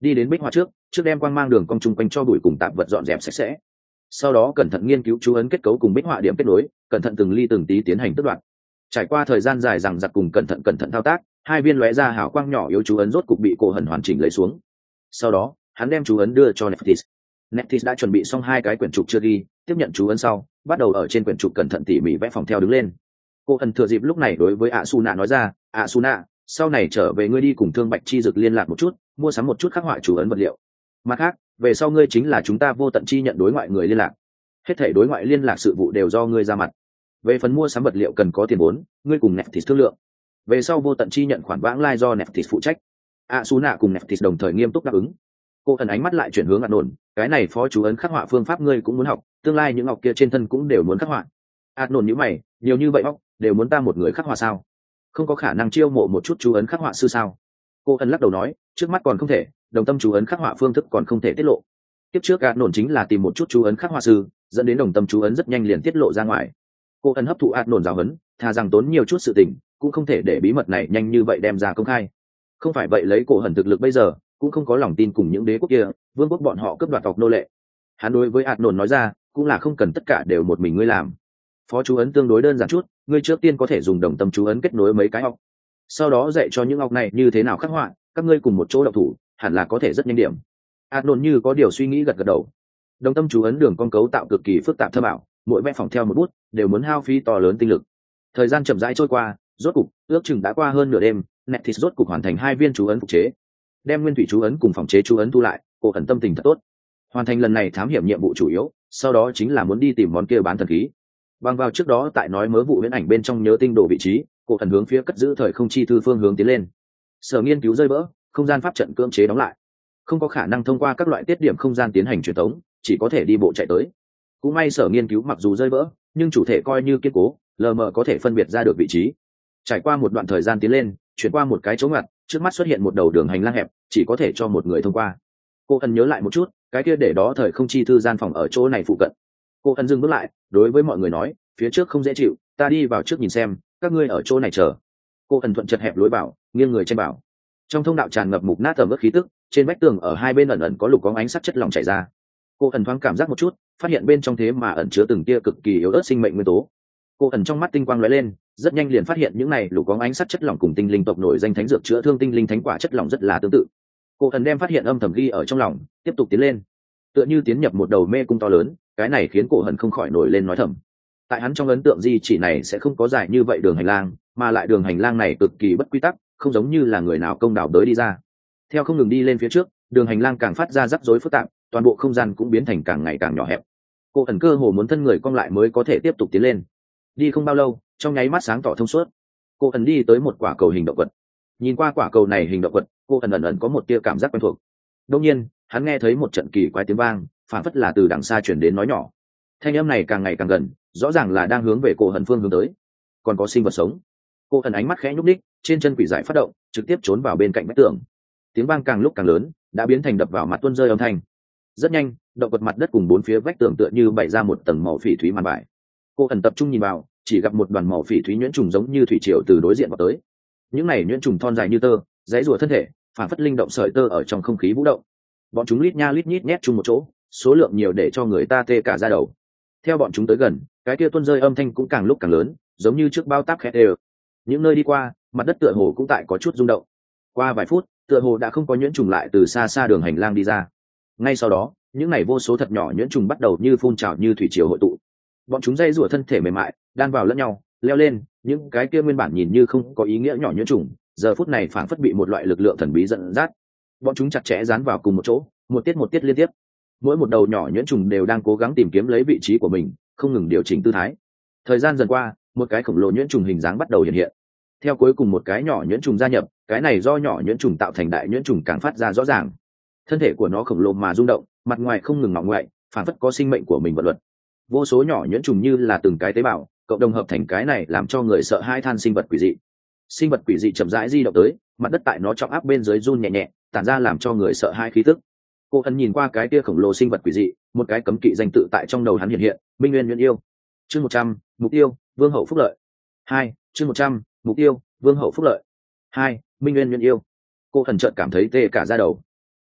Speaker 1: đi đến bích họa trước đem quang mang đường cong chung quanh cho bụi cùng tạp vật dọn dẹp sạch sẽ, sau đó cẩn thận nghiên cứu chú ấn kết cấu cùng bích họa điểm kết nối, cẩn thận từng ly từng tí tiến hành tước đoạt. Trải qua thời gian dài rằng giặc cùng cẩn thận thao tác, hai viên lóe ra hào quang nhỏ yếu chú ấn rốt cục bị cổ hần hoàn chỉnh lấy xuống. Sau đó hắn đem chú ấn đưa cho Nephthys đã chuẩn bị xong hai cái quyển trục chưa ghi, tiếp nhận chú ấn sau bắt đầu ở trên quyển trục cẩn thận tỉ mỉ vẽ phòng theo đứng lên. Cổ hần thừa dịp lúc này đối với Asuna nói ra, Asuna, sau này trở về ngươi đi cùng Thương Bạch Chi Dực liên lạc một chút, mua sắm một chút khắc họa chú ấn vật liệu. Mặt khác, về sau ngươi chính là chúng ta Vô Tận Chi nhận đối ngoại người liên lạc, hết thảy đối ngoại liên lạc sự vụ đều do ngươi ra mặt. Về phần mua sắm vật liệu cần có tiền vốn, ngươi cùng Nephthys thương lượng. Về sau Vô Tận Chi nhận khoản vãng lai do Nephthys phụ trách. Asuna cùng Nephthys đồng thời nghiêm túc đáp ứng. Cô thần ánh mắt lại chuyển hướng Adnon, cái này phó chú ấn khắc họa phương pháp ngươi cũng muốn học, tương lai những ngọc kia trên thân cũng đều muốn khắc họa. Adnon nhíu mày, nhiều như vậy óc, đều muốn ta một người khắc họa sao? Không có khả năng chiêu mộ một chút chú ấn khắc họa sư sao? Cô thần lắc đầu nói, trước mắt còn không thể, đồng tâm chú ấn khắc họa phương thức còn không thể tiết lộ. Tiếp trước Adnon chính là tìm một chút chú ấn khắc họa sư, dẫn đến đồng tâm chú ấn rất nhanh liền tiết lộ ra ngoài. Cô thần hấp thụ Adnon giáo huấn, thà rằng tốn nhiều chút sự tình, cũng không thể để bí mật này nhanh như vậy đem ra công khai. Không phải vậy lấy cổ hần thực lực bây giờ, cũng không có lòng tin cùng những đế quốc kia, vương quốc bọn họ cướp đoạt tộc nô lệ. Hắn đối với Adnon nói ra, cũng là không cần tất cả đều một mình ngươi làm. Phó chú ấn tương đối đơn giản chút, ngươi trước tiên có thể dùng đồng tâm chú ấn kết nối mấy cái óc, sau đó dạy cho những óc này như thế nào khắc họa, các ngươi cùng một chỗ động thủ, hẳn là có thể rất nhanh điểm. Adnon như có điều suy nghĩ gật gật đầu. Đồng tâm chú ấn đường con cấu tạo cực kỳ phức tạp thâm ảo, mỗi vẽ phòng theo một bút đều muốn hao phí to lớn tinh lực. Thời gian chậm rãi trôi qua, rốt cục ước chừng đã qua hơn nửa đêm, Nephthys rốt cục hoàn thành hai viên chú ấn phục chế, đem nguyên thủy chú ấn cùng phòng chế chú ấn thu lại. Cổ ẩn tâm tình thật tốt, hoàn thành lần này thám hiểm nhiệm vụ chủ yếu, sau đó chính là muốn đi tìm món kia bán thần khí. Bằng vào trước đó tại nói mớ vụ huyễn ảnh bên trong nhớ tinh đồ vị trí, cổ thần hướng phía cất giữ thời không chi thư phương hướng tiến lên. Sở nghiên cứu rơi vỡ, không gian pháp trận cưỡng chế đóng lại, không có khả năng thông qua các loại tiết điểm không gian tiến hành truyền tống, chỉ có thể đi bộ chạy tới. Cũng may sở nghiên cứu mặc dù rơi vỡ, nhưng chủ thể coi như kiên cố, lờ mờ có thể phân biệt ra được vị trí. Trải qua một đoạn thời gian tiến lên, chuyển qua một cái chỗ ngặt, trước mắt xuất hiện một đầu đường hành lang hẹp, chỉ có thể cho một người thông qua. Cô thần nhớ lại một chút, cái kia để đó thời không chi thư gian phòng ở chỗ này phụ cận. Cô thần dừng bước lại, đối với mọi người nói, phía trước không dễ chịu, ta đi vào trước nhìn xem, các ngươi ở chỗ này chờ. Cô thần thuận chật hẹp lối vào, nghiêng người trên bảo. Trong thông đạo tràn ngập mục nát tầm ướt khí tức, trên vách tường ở hai bên ẩn ẩn có lục có ánh sắc chất lỏng chảy ra. Cô thần thoáng cảm giác một chút, phát hiện bên trong thế mà ẩn chứa từng tia cực kỳ yếu ớt sinh mệnh nguyên tố. Cô ẩn trong mắt tinh quang lóe lên, rất nhanh liền phát hiện những này lục có ánh sắc chất lỏng cùng tinh linh tộc nổi danh thánh dược chữa thương tinh linh thánh quả chất lỏng rất là tương tự. Cô ẩn đem phát hiện âm thầm ghi ở trong lòng, tiếp tục tiến lên, tựa như tiến nhập một đầu mê cung to lớn. Cái này khiến cổ hận không khỏi nổi lên nói thầm. Tại hắn trong ấn tượng di chỉ này sẽ không có dài như vậy đường hành lang, mà lại đường hành lang này cực kỳ bất quy tắc, không giống như là người nào công đào đới đi ra. Theo không ngừng đi lên phía trước, đường hành lang càng phát ra rắc rối phức tạp, toàn bộ không gian cũng biến thành càng ngày càng nhỏ hẹp. Cô ẩn cơ hồ muốn thân người cong lại mới có thể tiếp tục tiến lên. Đi không bao lâu, trong nháy mắt sáng tỏ thông suốt, cô ẩn đi tới một quả cầu hình động vật. Nhìn qua quả cầu này hình động vật, cô ẩn ẩn có một tia cảm giác quen thuộc. Đột nhiên, hắn nghe thấy một trận kỳ quái tiếng vang, phản phất là từ đằng xa truyền đến nói nhỏ. Thanh âm này càng ngày càng gần, rõ ràng là đang hướng về cô ẩn phương hướng tới. Còn có sinh vật sống. Cô ẩn ánh mắt khẽ nhúc nhích, trên chân quỷ giải phát động, trực tiếp trốn vào bên cạnh vách tường. Tiếng vang càng lúc càng lớn, đã biến thành đập vào mặt tuôn rơi âm thanh. Rất nhanh, động vật mặt đất cùng bốn phía vách tường tựa như bày ra một tầng màu phỉ thúy màn vải. Cô ẩn tập trung nhìn vào, chỉ gặp một đoàn màu phỉ thúy nhuyễn trùng giống như thủy triều từ đối diện vào tới. Những này nhuyễn trùng thon dài như tơ, dãy rùa thân thể, phản phất linh động sợi tơ ở trong không khí vũ động. Bọn chúng lít nha lít nhít nhét chung một chỗ, số lượng nhiều để cho người ta tê cả da đầu. Theo bọn chúng tới gần, cái kia tuôn rơi âm thanh cũng càng lúc càng lớn, giống như trước bao táp khét đều. Những nơi đi qua, mặt đất tựa hồ cũng tại có chút rung động. Qua vài phút, tựa hồ đã không có nhuyễn trùng lại từ xa xa đường hành lang đi ra. Ngay sau đó, những này vô số thật nhỏ nhuyễn trùng bắt đầu như phun trào như thủy triều hội tụ. Bọn chúng dây rủa thân thể mềm mại, đan vào lẫn nhau, leo lên. Những cái kia nguyên bản nhìn như không có ý nghĩa nhỏ nhuyễn trùng, giờ phút này phảng phất bị một loại lực lượng thần bí dẫn dắt. Bọn chúng chặt chẽ dán vào cùng một chỗ, một tiết liên tiếp. Mỗi một đầu nhỏ nhuyễn trùng đều đang cố gắng tìm kiếm lấy vị trí của mình, không ngừng điều chỉnh tư thái. Thời gian dần qua, một cái khổng lồ nhuyễn trùng hình dáng bắt đầu hiện hiện. Theo cuối cùng một cái nhỏ nhuyễn trùng gia nhập, cái này do nhỏ nhuyễn trùng tạo thành đại nhuyễn trùng càng phát ra rõ ràng. Thân thể của nó khổng lồ mà rung động, mặt ngoài không ngừng ngọ ngoại, phản phất có sinh mệnh của mình vận luật. Vô số nhỏ nhuyễn trùng như là từng cái tế bào, cộng đồng hợp thành cái này làm cho người sợ hai than sinh vật quỷ dị. Sinh vật quỷ dị chậm rãi di động tới, mặt đất tại nó trọng áp bên dưới run nhẹ nhẹ, tản ra làm cho người sợ hai khí tức. Cô ẩn nhìn qua cái kia khổng lồ sinh vật quỷ dị, một cái cấm kỵ danh tự tại trong đầu hắn hiện hiện, Minh Nguyên Nguyên Yêu. Chương 100, mục tiêu, Vương hậu phúc lợi. 2, chương 100, mục tiêu, Vương hậu phúc lợi. 2, Minh Nguyên Nguyên Yêu. Cô ẩn chợt cảm thấy tê cả da đầu.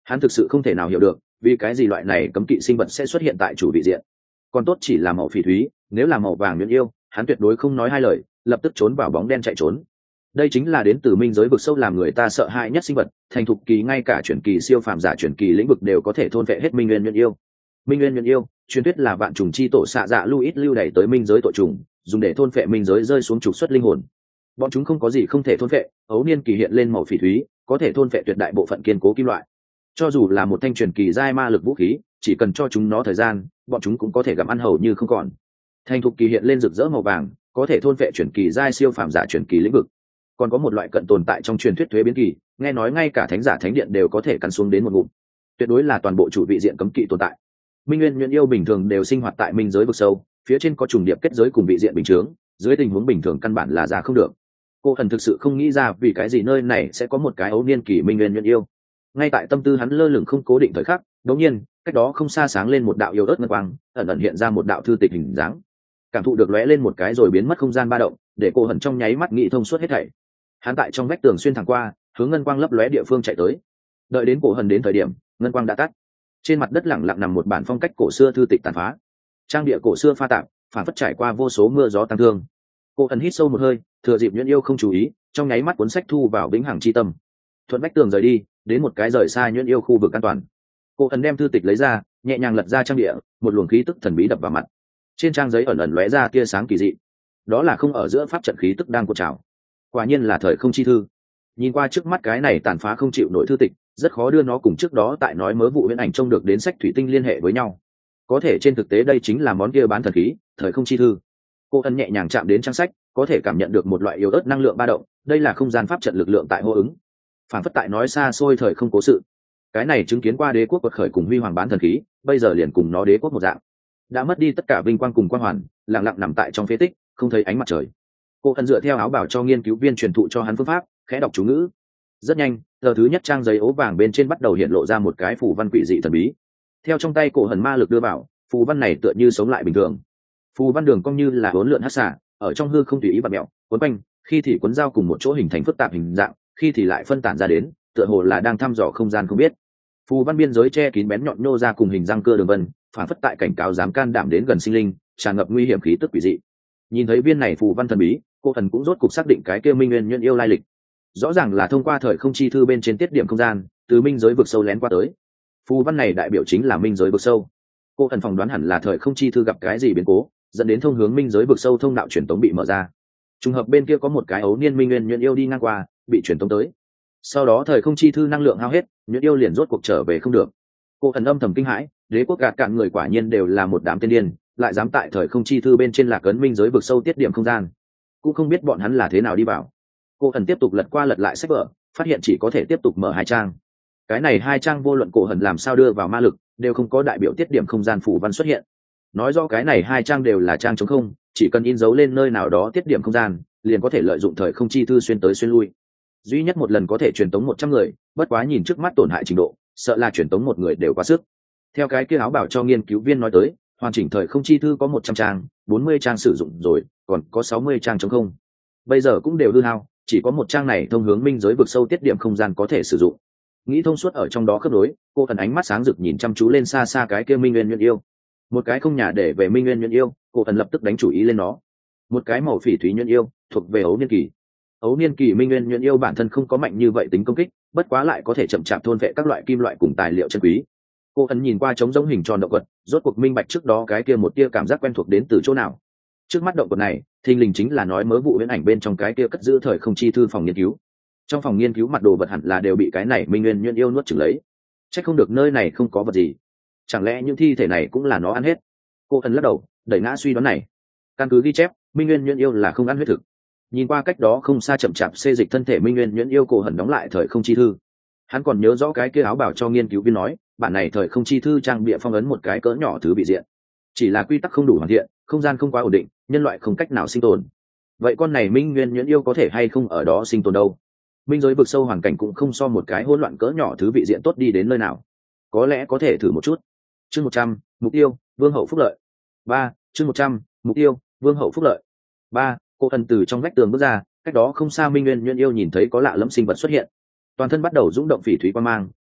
Speaker 1: Hắn thực sự không thể nào hiểu được vì cái gì loại này cấm kỵ sinh vật sẽ xuất hiện tại chủ vị diện. Còn tốt chỉ là màu phỉ thúy, nếu là màu vàng nhuyễn yêu, hắn tuyệt đối không nói hai lời, lập tức trốn vào bóng đen chạy trốn. Đây chính là đến từ minh giới vực sâu làm người ta sợ hãi nhất sinh vật, thành thục kỳ ngay cả chuyển kỳ siêu phàm giả chuyển kỳ lĩnh vực đều có thể thôn vệ hết minh nguyên nhuyễn yêu. Minh nguyên nhuyễn yêu, truyền thuyết là vạn trùng chi tổ xạ dạ Luis lưu đẩy tới minh giới tội trùng, dùng để thôn vệ minh giới rơi xuống trục xuất linh hồn. Bọn chúng không có gì không thể thôn vệ, ấu niên kỳ hiện lên màu phỉ thúy, có thể thôn vệ tuyệt đại bộ phận kiên cố kim loại. Cho dù là một thanh truyền kỳ giai ma lực vũ khí, chỉ cần cho chúng nó thời gian, bọn chúng cũng có thể gặm ăn hầu như không còn. Thành thục kỳ hiện lên rực rỡ màu vàng, có thể thôn vệ truyền kỳ giai siêu phàm giả truyền kỳ lĩnh vực. Còn có một loại cận tồn tại trong truyền thuyết thuế biến kỳ, nghe nói ngay cả thánh giả thánh điện đều có thể cắn xuống đến một ngụm. Tuyệt đối là toàn bộ chủ vị diện cấm kỵ tồn tại. Minh nguyên nhuyễn yêu bình thường đều sinh hoạt tại minh giới vực sâu, phía trên có trùng điệp kết giới cùng vị diện bình chướng, dưới tình huống bình thường căn bản là ra không được. Cô thần thực sự không nghĩ ra vì cái gì nơi này sẽ có một cái ấu niên kỳ minh nguyên nhuyễn yêu. Ngay tại tâm tư hắn lơ lửng không cố định thời khắc, đột nhiên cách đó không xa sáng lên một đạo yếu ớt ngân quang, ẩn ẩn hiện ra một đạo thư tịch hình dáng. Cảm thụ được lóe lên một cái rồi biến mất không gian ba động, để cô hận trong nháy mắt nghĩ thông suốt hết thảy. Hắn tại trong vách tường xuyên thẳng qua, hướng ngân quang lấp lóe địa phương chạy tới. Đợi đến cổ hận đến thời điểm, ngân quang đã tắt. Trên mặt đất lẳng lặng nằm một bản phong cách cổ xưa thư tịch tàn phá, trang địa cổ xưa pha tạp, phản phất trải qua vô số mưa gió tăng thương. Cô hận hít sâu một hơi, thừa dịp nhuyễn yêu không chú ý, trong nháy mắt cuốn sách thu vào vĩnh hằng chi tâm. Thuận vách tường rời đi, đến một cái rời xa nhuyễn yêu khu vực an toàn. Cô hận đem thư tịch lấy ra, nhẹ nhàng lật ra trang địa, một luồng khí tức thần bí đập vào mặt. Trên trang giấy ẩn ẩn lóe ra tia sáng kỳ dị, đó là không ở giữa pháp trận khí tức đang cuộn trào. Quả nhiên là thời không chi thư. Nhìn qua trước mắt cái này tàn phá không chịu nổi thư tịch, rất khó đưa nó cùng trước đó tại nói mớ vụ huyễn ảnh trông được đến sách thủy tinh liên hệ với nhau. Có thể trên thực tế đây chính là món kia bán thần khí, thời không chi thư. Cô ân nhẹ nhàng chạm đến trang sách, có thể cảm nhận được một loại yếu ớt năng lượng ba động, đây là không gian pháp trận lực lượng tại hô ứng. Phản phất tại nói xa xôi thời không cố sự. Cái này chứng kiến qua đế quốc quật khởi cùng huy hoàng bán thần khí, bây giờ liền cùng nó đế quốc một dạng. Đã mất đi tất cả vinh quang cùng quang hoàn, lặng lặng nằm tại trong phế tích, không thấy ánh mặt trời. Cô ân dựa theo áo bảo cho nghiên cứu viên truyền thụ cho hắn phương pháp, khẽ đọc chú ngữ. Rất nhanh, giờ thứ nhất trang giấy ố vàng bên trên bắt đầu hiện lộ ra một cái phù văn quỷ dị thần bí. Theo trong tay cổ hần ma lực đưa vào, phù văn này tựa như sống lại bình thường. Phù văn đường cong như là hỗn lượn hắc xả, ở trong hư không tùy ý vặn mèo, cuốn quanh, khi thì cuốn dao cùng một chỗ hình thành phức tạp hình dạng, khi thì lại phân tản ra đến, tựa hồ là đang thăm dò không gian không biết. Phù văn biên giới che kín bén nhọn nhô ra cùng hình răng cưa đường vân, phản phất tại cảnh cáo dám can đảm đến gần sinh linh, tràn ngập nguy hiểm khí tức quỷ dị. Nhìn thấy viên này phù văn thần bí, cô thần cũng rốt cục xác định cái kia minh nguyên nhuyễn yêu lai lịch. Rõ ràng là thông qua thời không chi thư bên trên tiết điểm không gian, từ minh giới vực sâu lén qua tới. Phù văn này đại biểu chính là minh giới vực sâu. Cô thần phỏng đoán hẳn là thời không chi thư gặp cái gì biến cố, dẫn đến thông hướng minh giới vực sâu thông đạo truyền tống bị mở ra. Trùng hợp bên kia có một cái ấu niên minh nguyên nhuyễn yêu đi ngang qua, bị truyền tống tới. Sau đó thời không chi thư năng lượng hao hết, nhuyễn yêu liền rốt cuộc trở về không được. Cô thần âm thầm kinh hãi, đế quốc gạt cạn người quả nhiên đều là một đám tiên điên, lại dám tại thời không chi thư bên trên lạc ấn minh giới vực sâu tiết điểm không gian. Cũng không biết bọn hắn là thế nào đi vào. Cô thần tiếp tục lật qua lật lại sách vở, phát hiện chỉ có thể tiếp tục mở hai trang. Cái này hai trang vô luận cổ hần làm sao đưa vào ma lực, đều không có đại biểu tiết điểm không gian phù văn xuất hiện. Nói rõ cái này hai trang đều là trang trống không, chỉ cần in dấu lên nơi nào đó tiết điểm không gian, liền có thể lợi dụng thời không chi thư xuyên tới xuyên lui. Duy nhất một lần có thể truyền tống 100 người, bất quá nhìn trước mắt tổn hại trình độ, sợ là truyền tống một người đều quá sức. Theo cái kia áo bảo cho nghiên cứu viên nói tới, hoàn chỉnh thời không chi thư có 100 trang, 40 trang sử dụng rồi, còn có 60 trang trống không. Bây giờ cũng đều hư hao, chỉ có một trang này thông hướng minh giới vực sâu tiết điểm không gian có thể sử dụng. Nghĩ thông suốt ở trong đó khớp nối, cô thần ánh mắt sáng rực nhìn chăm chú lên xa xa cái kia minh nguyên nhuyễn yêu. Một cái không nhà để về minh nguyên nhuyễn yêu, cô thần lập tức đánh chủ ý lên nó. Một cái màu phỉ thúy nhuyễn yêu, thuộc về ấu niên kỳ. Ấu niên kỳ minh nguyên nhuyễn yêu bản thân không có mạnh như vậy tính công kích, bất quá lại có thể chậm chạp thôn vệ các loại kim loại cùng tài liệu chân quý. Cô thần nhìn qua trống giống hình tròn động vật, rốt cuộc minh bạch trước đó cái kia một tia cảm giác quen thuộc đến từ chỗ nào. Trước mắt động vật này, thình lình chính là nói mớ vụ huyễn ảnh bên trong cái kia cất giữ thời không chi thư phòng nghiên cứu. Trong phòng nghiên cứu mặt đồ vật hẳn là đều bị cái này minh nguyên nhuyễn yêu nuốt chửng lấy. Chắc không được nơi này không có vật gì. Chẳng lẽ những thi thể này cũng là nó ăn hết? Cô thần lắc đầu, đẩy ngã suy đoán này. Căn cứ ghi chép, minh nguyên nhuyễn yêu là không ăn huyết thực. Nhìn qua cách đó không xa chậm chạp xê dịch thân thể minh nguyên nhuyễn yêu, cổ hận đóng lại thời không chi thư. Hắn còn nhớ rõ cái kia áo bảo cho nghiên cứu viên nói, bản này thời không chi thư trang bịa phong ấn một cái cỡ nhỏ thứ bị diện. Chỉ là quy tắc không đủ hoàn thiện, không gian không quá ổn định, nhân loại không cách nào sinh tồn. Vậy con này minh nguyên nhuyễn yêu có thể hay không ở đó sinh tồn đâu? Minh giới vực sâu hoàn cảnh cũng không so một cái hỗn loạn cỡ nhỏ thứ bị diện tốt đi đến nơi nào. Có lẽ có thể thử một chút. Chương 100, mục tiêu, vương hậu phúc lợi. 3, chương 100, mục tiêu, vương hậu phúc lợi. 3, cô thần từ trong vách tường bước ra, cách đó không xa minh nguyên nhuyễn yêu nhìn thấy có lạ lẫm sinh vật xuất hiện. Toàn thân bắt đầu rung động phỉ thúy quang mang,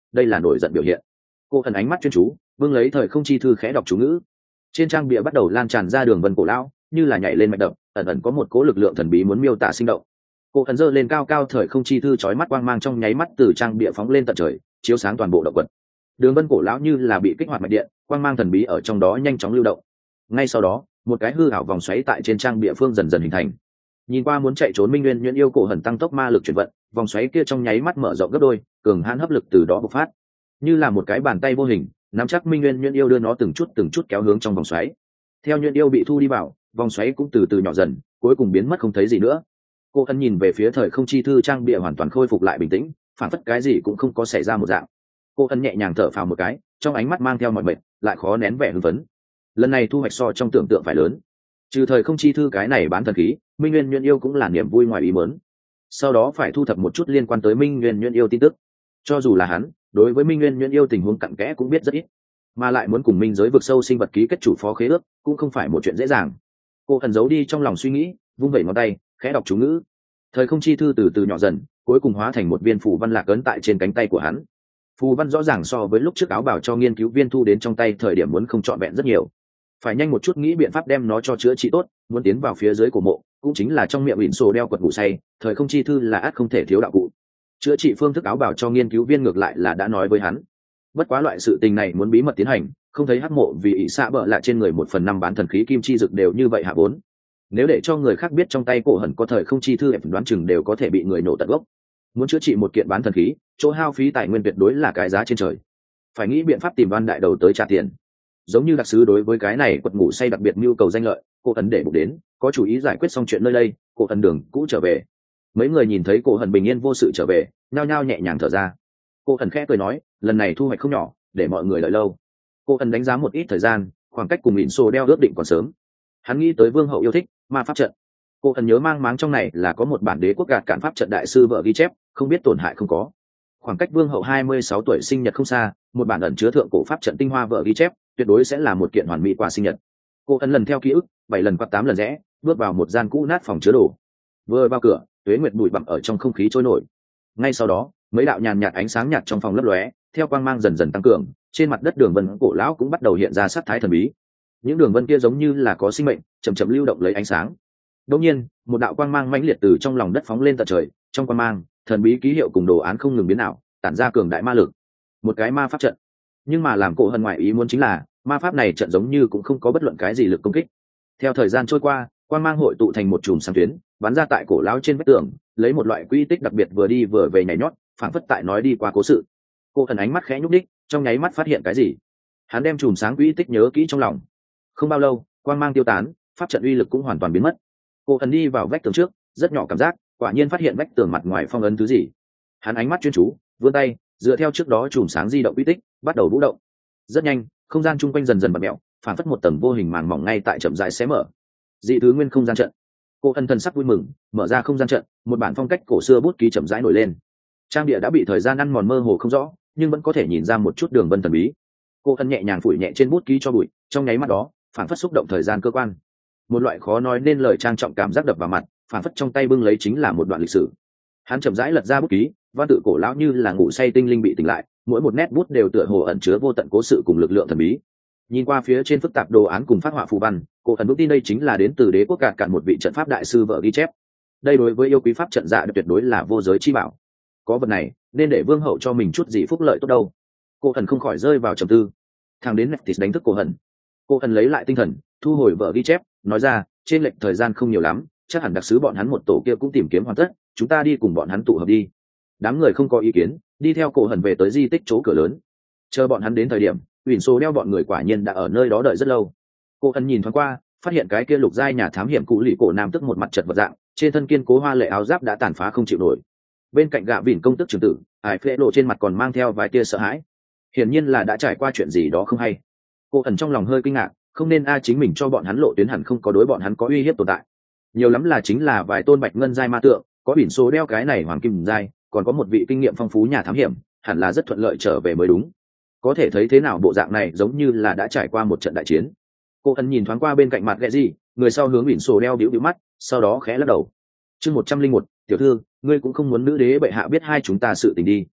Speaker 1: đây là nổi giận biểu hiện. Cô thần ánh mắt chuyên chú vương lấy thời không chi thư khẽ đọc chú ngữ. Trên trang bìa bắt đầu lan tràn ra đường vân cổ lão, như là nhảy lên mạch đập, ẩn ẩn có một cố lực lượng thần bí muốn miêu tả sinh động. Cô thần giơ lên cao cao thời không chi thư chói mắt quang mang trong nháy mắt từ trang bìa phóng lên tận trời, chiếu sáng toàn bộ động quật. Đường vân cổ lão như là bị kích hoạt mạch điện, quang mang thần bí ở trong đó nhanh chóng lưu động. Ngay sau đó, một cái hư ảo vòng xoáy tại trên trang bìa phương dần dần hình thành. Nhìn qua muốn chạy trốn Minh Nguyên Nhuyễn yêu cổ hần tăng tốc ma lực chuyển vận, vòng xoáy kia trong nháy mắt mở rộng gấp đôi, cường hãn hấp lực từ đó bộc phát, như là một cái bàn tay vô hình, nắm chắc Minh Nguyên Nhuyễn yêu đưa nó từng chút kéo hướng trong vòng xoáy. Theo Nhuyễn yêu bị thu đi vào, vòng xoáy cũng từ từ nhỏ dần, cuối cùng biến mất không thấy gì nữa. Cô ân nhìn về phía thời không chi thư trang bìa hoàn toàn khôi phục lại bình tĩnh, phản phất cái gì cũng không có xảy ra một dạng. Cô ân nhẹ nhàng thở phào một cái, trong ánh mắt mang theo mọi mệt, lại khó nén vẻ hưng phấn. Lần này thu hoạch so trong tưởng tượng phải lớn. Trừ thời không chi thư cái này bán thần khí, Minh Nguyên Nhuyễn yêu cũng là niềm vui ngoài ý muốn. Sau đó phải thu thập một chút liên quan tới Minh Nguyên Nhuyễn yêu tin tức. Cho dù là hắn, đối với Minh Nguyên Nhuyễn yêu tình huống cặn kẽ cũng biết rất ít, mà lại muốn cùng minh giới vực sâu sinh vật ký kết chủ phó khế ước cũng không phải một chuyện dễ dàng. Cô ẩn giấu đi trong lòng suy nghĩ, vung vẩy ngón tay, khẽ đọc chú ngữ. Thời không chi thư từ từ nhỏ dần, cuối cùng hóa thành một viên phù văn lạc ấn tại trên cánh tay của hắn. Phù văn rõ ràng so với lúc trước áo bảo cho nghiên cứu viên thu đến trong tay thời điểm muốn không trọn vẹn rất nhiều. Phải nhanh một chút nghĩ biện pháp đem nó cho chữa trị tốt, muốn tiến vào phía dưới của mộ, cũng chính là trong miệng ỉn sổ đeo quật ngủ say, thời không chi thư là ắt không thể thiếu đạo cụ. Chữa trị phương thức áo bảo cho nghiên cứu viên ngược lại là đã nói với hắn. Bất quá loại sự tình này muốn bí mật tiến hành, không thấy hắc mộ vì ỷ xạ bợ lạ trên người 1/5 bán thần khí kim chi dực đều như vậy hạ vốn. Nếu để cho người khác biết trong tay cổ hận có thời không chi thư, đoán chừng đều có thể bị người nổ tận gốc. Muốn chữa trị một kiện bán thần khí, chỗ hao phí tài nguyên tuyệt đối là cái giá trên trời. Phải nghĩ biện pháp tìm Văn đại đầu tới trả tiền. Giống như đặc sứ đối với cái này quật ngủ say đặc biệt nhu cầu danh lợi, cô ẩn để bụng đến, có chủ ý giải quyết xong chuyện nơi đây, cô ẩn đường cũ trở về. Mấy người nhìn thấy cô ẩn bình yên vô sự trở về, nhao nhao nhẹ nhàng thở ra. Cô ẩn khẽ cười nói, lần này thu hoạch không nhỏ, để mọi người đợi lâu. Cô ẩn đánh giá một ít thời gian, khoảng cách cùng ỉn sổ đeo ước định còn sớm. Hắn nghĩ tới vương hậu yêu thích ma pháp trận. Cô ẩn nhớ mang máng trong này là có một bản đế quốc gạt cản pháp trận đại sư vợ ghi chép, không biết tổn hại không có. Khoảng cách vương hậu 26 tuổi sinh nhật không xa, một bản ẩn chứa thượng cổ pháp trận tinh hoa vợ ghi chép, tuyệt đối sẽ là một kiện hoàn mỹ quà sinh nhật. Cô ẩn lần theo ký ức, 7 lần quạt 8 lần rẽ, bước vào một gian cũ nát phòng chứa đồ. Vừa vào cửa, tuế nguyệt bụi bặm ở trong không khí trôi nổi. Ngay sau đó, mấy đạo nhàn nhạt ánh sáng nhạt trong phòng lấp lóe, theo quang mang dần dần tăng cường, trên mặt đất đường vân cổ lão cũng bắt đầu hiện ra sắc thái thần bí. Những đường vân kia giống như là có sinh mệnh, chậm chậm lưu động lấy ánh sáng. Đột nhiên, một đạo quang mang mãnh liệt từ trong lòng đất phóng lên tận trời, trong quang mang, thần bí ký hiệu cùng đồ án không ngừng biến ảo, tản ra cường đại ma lực. Một cái ma pháp trận. Nhưng mà làm cổ hận ngoại ý muốn chính là, ma pháp này trận giống như cũng không có bất luận cái gì lực công kích. Theo thời gian trôi qua, quang mang hội tụ thành một chùm sáng tuyến, bắn ra tại cổ lão trên vách tường, lấy một loại quy tích đặc biệt vừa đi vừa về nhảy nhót, phảng phất tại nói đi qua cố sự. Cô thần ánh mắt khẽ nhúc đích, trong nháy mắt phát hiện cái gì. Hắn đem chùm sáng quy tích nhớ kỹ trong lòng. Không bao lâu, quang mang tiêu tán, pháp trận uy lực cũng hoàn toàn biến mất. Cô thần đi vào vách tường trước, rất nhỏ cảm giác, quả nhiên phát hiện vách tường mặt ngoài phong ấn thứ gì. Hắn ánh mắt chuyên chú, vươn tay, dựa theo trước đó chùm sáng di động quy tích, bắt đầu vũ động. Rất nhanh, không gian chung quanh dần dần bật mẹo, phản phất một tầng vô hình màn mỏng ngay tại chậm rãi xé mở. Dị thứ nguyên không gian trận. Cô ân thần sắc vui mừng, mở ra không gian trận, một bản phong cách cổ xưa bút ký chậm rãi nổi lên. Trang địa đã bị thời gian ăn mòn mơ hồ không rõ, nhưng vẫn có thể nhìn ra một chút đường vân thần bí. Cô ân nhẹ nhàng phủi nhẹ trên bút ký cho bụi, trong nháy mắt đó, phản phất xúc động thời gian cơ quan. Một loại khó nói nên lời trang trọng cảm giác đập vào mặt, phản phất trong tay bưng lấy chính là một đoạn lịch sử. Hắn chậm rãi lật ra bút ký, văn tự cổ lão như là ngủ say tinh linh bị tỉnh lại, mỗi một nét bút đều tựa hồ ẩn chứa vô tận cố sự cùng lực lượng thần bí. Nhìn qua phía trên phức tạp đồ án cùng phát họa phù văn, cô ẩn vững tin đây chính là đến từ đế quốc cạn cạn một vị trận pháp đại sư vợ ghi chép. Đây đối với yêu quý pháp trận dạ tuyệt đối là vô giới chi bảo. Có vật này, nên để vương hậu cho mình chút gì phúc lợi tốt đâu. Cô ẩn không khỏi rơi vào trầm tư. Thằng đến Neftis đánh thức cô ẩn. Cô ẩn lấy lại tinh thần, thu hồi vợ ghi chép, nói ra, trên lệch thời gian không nhiều lắm, chắc hẳn đặc sứ bọn hắn một tổ kia cũng tìm kiếm hoàn tất, chúng ta đi cùng bọn hắn tụ hợp đi. Đám người không có ý kiến, đi theo cô ẩn về tới di tích chỗ cửa lớn. Chờ bọn hắn đến thời điểm, Uyển Số đeo bọn người quả nhiên đã ở nơi đó đợi rất lâu. Cô ẩn nhìn thoáng qua, phát hiện cái kia lục giai nhà thám hiểm cụ lì cổ nam tức một mặt chật vật dạng, trên thân kiên cố hoa lệ áo giáp đã tàn phá không chịu nổi. Bên cạnh gạ vỉn công tức trưởng tử, ải phệ lộ trên mặt còn mang theo vài tia sợ hãi. Hiển nhiên là đã trải qua chuyện gì đó không hay. Cô ẩn trong lòng hơi kinh ngạc, không nên chính mình cho bọn hắn lộ tuyến hẳn không có đối bọn hắn có uy hiếp tồn tại. Nhiều lắm là chính là vài tôn bạch ngân giai ma tượng, có Uyển Số đeo cái này hoàng kim giai, còn có một vị kinh nghiệm phong phú nhà thám hiểm, hẳn là rất thuận lợi trở về mới đúng. Có thể thấy thế nào bộ dạng này giống như là đã trải qua một trận đại chiến. Cô ẩn nhìn thoáng qua bên cạnh mặt ghẹ gì, người sau hướng Uyển Sổ đeo bĩu bĩu mắt, sau đó khẽ lắc đầu. Chương 101, tiểu thư, ngươi cũng không muốn nữ đế bệ hạ biết hai chúng ta sự tình đi.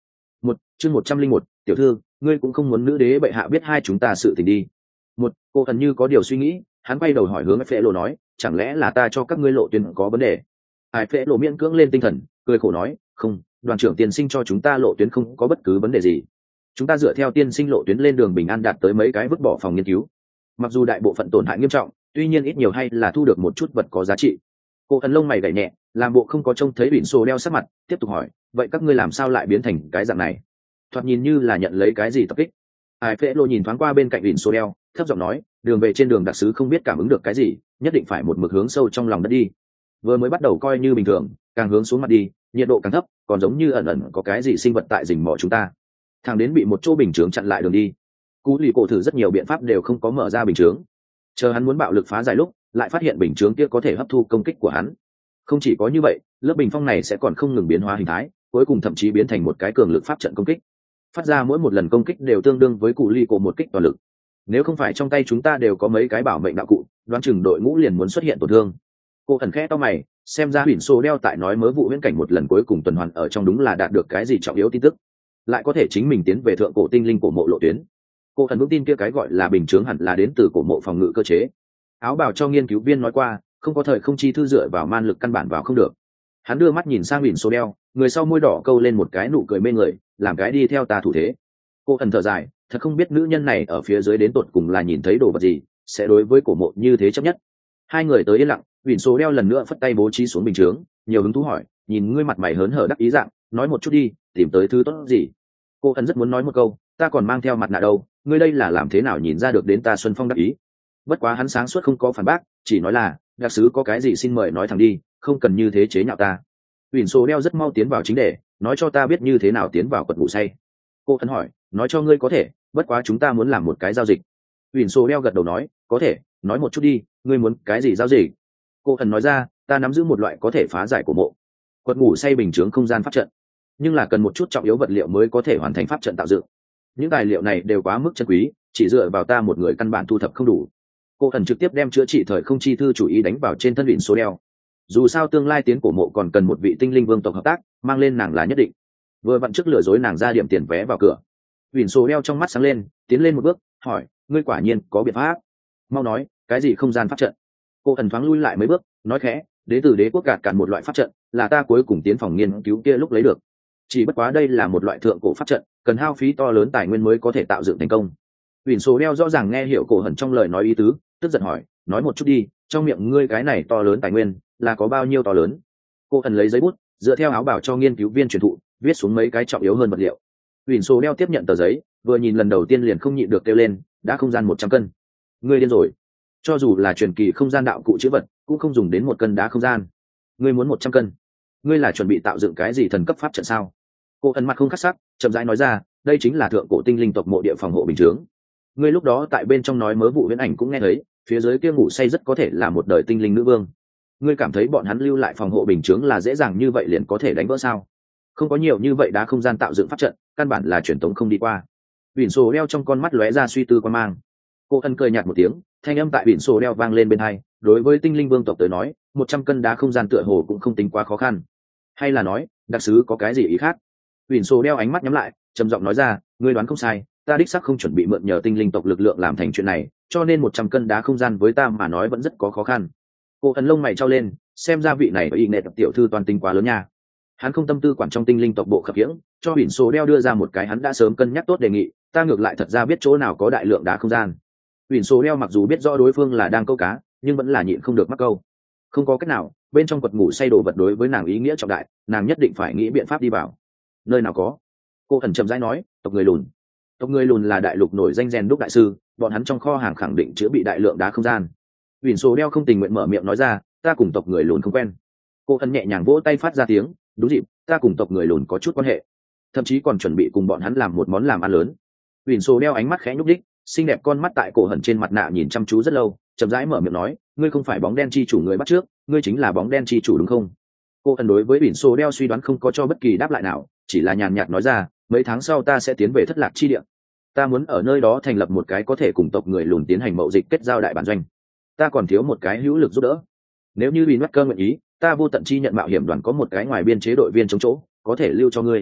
Speaker 1: Một chương 101, tiểu thư, ngươi cũng không muốn nữ đế bệ hạ biết hai chúng ta sự tình đi. Một cô thần như có điều suy nghĩ, hắn quay đầu hỏi hướng phệ lộ nói, chẳng lẽ là ta cho các ngươi lộ tuyến có vấn đề? Ai phệ lộ miễn cưỡng lên tinh thần, cười khổ nói, không, đoàn trưởng tiên sinh cho chúng ta lộ tuyến không có bất cứ vấn đề gì. Chúng ta dựa theo tiên sinh lộ tuyến lên đường bình an đạt tới mấy cái vứt bỏ phòng nghiên cứu. Mặc dù đại bộ phận tổn hại nghiêm trọng, tuy nhiên ít nhiều hay là thu được một chút vật có giá trị. Cô thần lông mày gảy nhẹ, làm bộ không có trông thấy biển sổ đeo sắc mặt, tiếp tục hỏi, vậy các ngươi làm sao lại biến thành cái dạng này? Thoạt nhìn như là nhận lấy cái gì tập kích. Ai phệ lộ nhìn thoáng qua bên cạnh biển sổ đeo, thấp giọng nói, đường về trên đường đặc sứ không biết cảm ứng được cái gì, nhất định phải một mực hướng sâu trong lòng đất đi. Vừa mới bắt đầu coi như bình thường, càng hướng xuống mặt đi, nhiệt độ càng thấp, còn giống như ẩn ẩn có cái gì sinh vật tại rình mò chúng ta. Thằng đến bị một chỗ bình chướng chặn lại đường đi. Cú lì cổ thử rất nhiều biện pháp đều không có mở ra bình chướng. Chờ hắn muốn bạo lực phá giải lúc, lại phát hiện bình chướng kia có thể hấp thu công kích của hắn. Không chỉ có như vậy, lớp bình phong này sẽ còn không ngừng biến hóa hình thái, cuối cùng thậm chí biến thành một cái cường lực pháp trận công kích. Phát ra mỗi một lần công kích đều tương đương với cụ ly cổ một kích toàn lực. Nếu không phải trong tay chúng ta đều có mấy cái bảo mệnh đạo cụ, đoán chừng đội ngũ liền muốn xuất hiện tổn thương. Cô thần khẽ to mày, xem ra huyền xô đeo tại nói mớ vụ viễn cảnh một lần cuối cùng tuần hoàn ở trong đúng là đạt được cái gì trọng yếu tin tức, lại có thể chính mình tiến về thượng cổ tinh linh cổ mộ lộ tuyến. Cô thần vững tin kia cái gọi là bình chướng hẳn là đến từ cổ mộ phòng ngự cơ chế. Áo bào cho nghiên cứu viên nói qua, không có thời không chi thư dựa vào man lực căn bản vào không được. Hắn đưa mắt nhìn sang huyền xô đeo, người sau môi đỏ câu lên một cái nụ cười mê người, làm cái đi theo ta thủ thế. Cô thần thở dài, thật không biết nữ nhân này ở phía dưới đến tột cùng là nhìn thấy đồ vật gì, sẽ đối với cổ mộ như thế chấp nhất. Hai người tới yên lặng, huyền số đeo lần nữa phất tay bố trí xuống bình chướng, nhiều hứng thú hỏi, nhìn ngươi mặt mày hớn hở đắc ý dạng, nói một chút đi, tìm tới thứ tốt gì? Cô thần rất muốn nói một câu, ta còn mang theo mặt nạ đâu, ngươi đây là làm thế nào nhìn ra được đến ta xuân phong đắc ý? Bất quá hắn sáng suốt không có phản bác, chỉ nói là, đặc sứ có cái gì xin mời nói thẳng đi, không cần như thế chế nhạo ta. Huyền số đeo rất mau tiến vào chính đề, nói cho ta biết như thế nào tiến vào quật ngủ say. Cô thần hỏi, nói cho ngươi có thể, bất quá chúng ta muốn làm một cái giao dịch. Huyền số đeo gật đầu nói, có thể, nói một chút đi, ngươi muốn cái gì giao dịch? Cô thần nói ra, ta nắm giữ một loại có thể phá giải của mộ quật ngủ say bình chướng không gian pháp trận, nhưng là cần một chút trọng yếu vật liệu mới có thể hoàn thành pháp trận tạo dựng. Những tài liệu này đều quá mức chân quý, chỉ dựa vào ta một người căn bản thu thập không đủ. Cô thần trực tiếp đem chữa trị thời không chi thư chủ ý đánh vào trên thân Huyền số đeo. Dù sao tương lai tiến cổ mộ còn cần một vị tinh linh vương tộc hợp tác, mang lên nàng là nhất định. Vừa vặn trước lừa dối nàng ra điểm tiền vé vào cửa. Huyền số đeo trong mắt sáng lên, tiến lên một bước, hỏi, ngươi quả nhiên có biện pháp? Mau nói, cái gì không gian pháp trận? Cô thần thoáng lui lại mấy bước, nói khẽ, đến từ đế quốc gạt cản một loại pháp trận, là ta cuối cùng tiến phòng nghiên cứu kia lúc lấy được. Chỉ bất quá đây là một loại thượng cổ pháp trận, cần hao phí to lớn tài nguyên mới có thể tạo dựng thành công. Huyền số đeo rõ ràng nghe hiểu cổ hẩn trong lời nói ý tứ, tức giận hỏi, nói một chút đi, trong miệng ngươi cái này to lớn tài nguyên là có bao nhiêu to lớn? Cô hẩn lấy giấy bút, dựa theo áo bảo cho nghiên cứu viên truyền thụ, viết xuống mấy cái trọng yếu hơn vật liệu. Huyền số đeo tiếp nhận tờ giấy, vừa nhìn lần đầu tiên liền không nhịn được kêu lên, đã không gian 100 cân. Ngươi điên rồi. Cho dù là truyền kỳ không gian đạo cụ chữ vật, cũng không dùng đến 1 cân đá không gian. Ngươi muốn 100 cân? Ngươi là chuẩn bị tạo dựng cái gì thần cấp pháp trận sao? Cô ẩn mặt không khắc sắc, chậm rãi nói ra, đây chính là thượng cổ tinh linh tộc mộ địa phòng hộ bình chướng. Ngươi lúc đó tại bên trong nói mớ vụ viễn ảnh cũng nghe thấy, phía dưới kia ngủ say rất có thể là một đời tinh linh nữ vương. Ngươi cảm thấy bọn hắn lưu lại phòng hộ bình chướng là dễ dàng như vậy liền có thể đánh vỡ sao? Không có nhiều như vậy đá không gian tạo dựng pháp trận, căn bản là truyền tống không đi qua. Biển sổ đeo trong con mắt lóe ra suy tư quan mang. Cô ân cười nhạt một tiếng, thanh âm tại biển sổ đeo vang lên bên hai, đối với tinh linh vương tộc tới nói, 100 cân đá không gian tựa hồ cũng không tính quá khó khăn. Hay là nói, đặc sứ có cái gì ý khác? Biển sổ đeo ánh mắt nhắm lại, trầm giọng nói ra, ngươi đoán không sai, ta đích xác không chuẩn bị mượn nhờ tinh linh tộc lực lượng làm thành chuyện này, cho nên 100 cân đá không gian với ta mà nói vẫn rất có khó khăn. Cô ân lông mày trao lên, xem ra vị này ý nghệ tập tiểu thư toàn tinh quá lớn nha. Hắn không tâm tư quản trong tinh linh tộc bộ khập khiễng, cho biển sổ đeo đưa ra một cái hắn đã sớm cân nhắc tốt đề nghị, ta ngược lại thật ra biết chỗ nào có đại lượng đá không gian. Biển sổ đeo mặc dù biết rõ đối phương là đang câu cá, nhưng vẫn là nhịn không được mắc câu. Không có cách nào, bên trong quật ngủ say đồ vật đối với nàng ý nghĩa trọng đại, nàng nhất định phải nghĩ biện pháp đi vào. Nơi nào có? Cô ẩn chậm rãi nói, tộc người lùn. Tộc người lùn là đại lục nổi danh rèn đúc đại sư, bọn hắn trong kho hàng khẳng định chứa bị đại lượng đá không gian. Biển sổ đeo không tình nguyện mở miệng nói ra, ta cùng tộc người lùn không quen. Cô ẩn nhẹ nhàng vỗ tay phát ra tiếng, đúng dịp, ta cùng tộc người lùn có chút quan hệ, thậm chí còn chuẩn bị cùng bọn hắn làm một món làm ăn lớn. Huyền Sô đeo ánh mắt khẽ nhúc đích, xinh đẹp con mắt tại cổ hẩn trên mặt nạ nhìn chăm chú rất lâu, chậm rãi mở miệng nói, ngươi không phải bóng đen chi chủ người bắt trước, ngươi chính là bóng đen chi chủ đúng không? Cô hẩn đối với Huyền Sô đeo suy đoán không có cho bất kỳ đáp lại nào, chỉ là nhàn nhạt nói ra, mấy tháng sau ta sẽ tiến về thất lạc chi địa, ta muốn ở nơi đó thành lập một cái có thể cùng tộc người lùn tiến hành mậu dịch kết giao đại bản doanh, ta còn thiếu một cái hữu lực giúp đỡ. Nếu như Bình Mắt Cơ nguyện ý, ta vô tận chi nhận mạo hiểm đoàn có một cái ngoài biên chế đội viên chống chỗ, có thể lưu cho ngươi.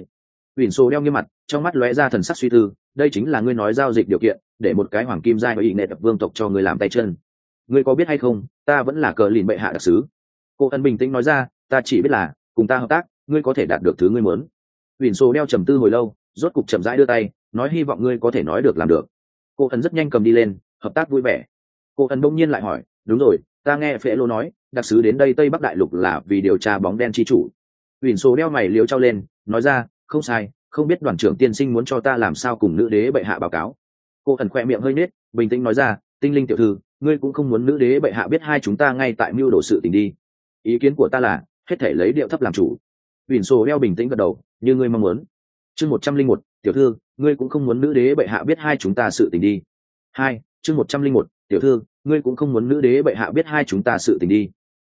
Speaker 1: Vịn số đeo nghiêm mặt, trong mắt lóe ra thần sắc suy tư, đây chính là ngươi nói giao dịch điều kiện, để một cái hoàng kim giai và ý nệ tập vương tộc cho ngươi làm tay chân. Ngươi có biết hay không, ta vẫn là cờ lìn bệ hạ đặc sứ. Cô ân bình tĩnh nói ra, ta chỉ biết là cùng ta hợp tác, ngươi có thể đạt được thứ ngươi muốn. Vịn số đeo trầm tư hồi lâu, rốt cục chậm rãi đưa tay, nói hy vọng ngươi có thể nói được làm được. Cô ân rất nhanh cầm đi lên, hợp tác vui vẻ. Cô ân bỗng nhiên lại hỏi, đúng rồi, ta nghe phệ lô nói đặc sứ đến đây tây bắc đại lục là vì điều tra bóng đen chi chủ. Vịn số đeo mày liếu trao lên, nói ra, không sai, không biết đoàn trưởng tiên sinh muốn cho ta làm sao cùng nữ đế bệ hạ báo cáo. Cô ẩn khoe miệng hơi nết, bình tĩnh nói ra, tinh linh tiểu thư, ngươi cũng không muốn nữ đế bệ hạ biết hai chúng ta ngay tại mưu đồ sự tình đi. Ý kiến của ta là hết thể lấy điệu thấp làm chủ. Vịn số đeo bình tĩnh gật đầu, như ngươi mong muốn. Chương 101, tiểu thư, ngươi cũng không muốn nữ đế bệ hạ biết hai chúng ta sự tình đi. Chương 101, tiểu thư, ngươi cũng không muốn nữ đế bệ hạ biết hai chúng ta sự tình đi.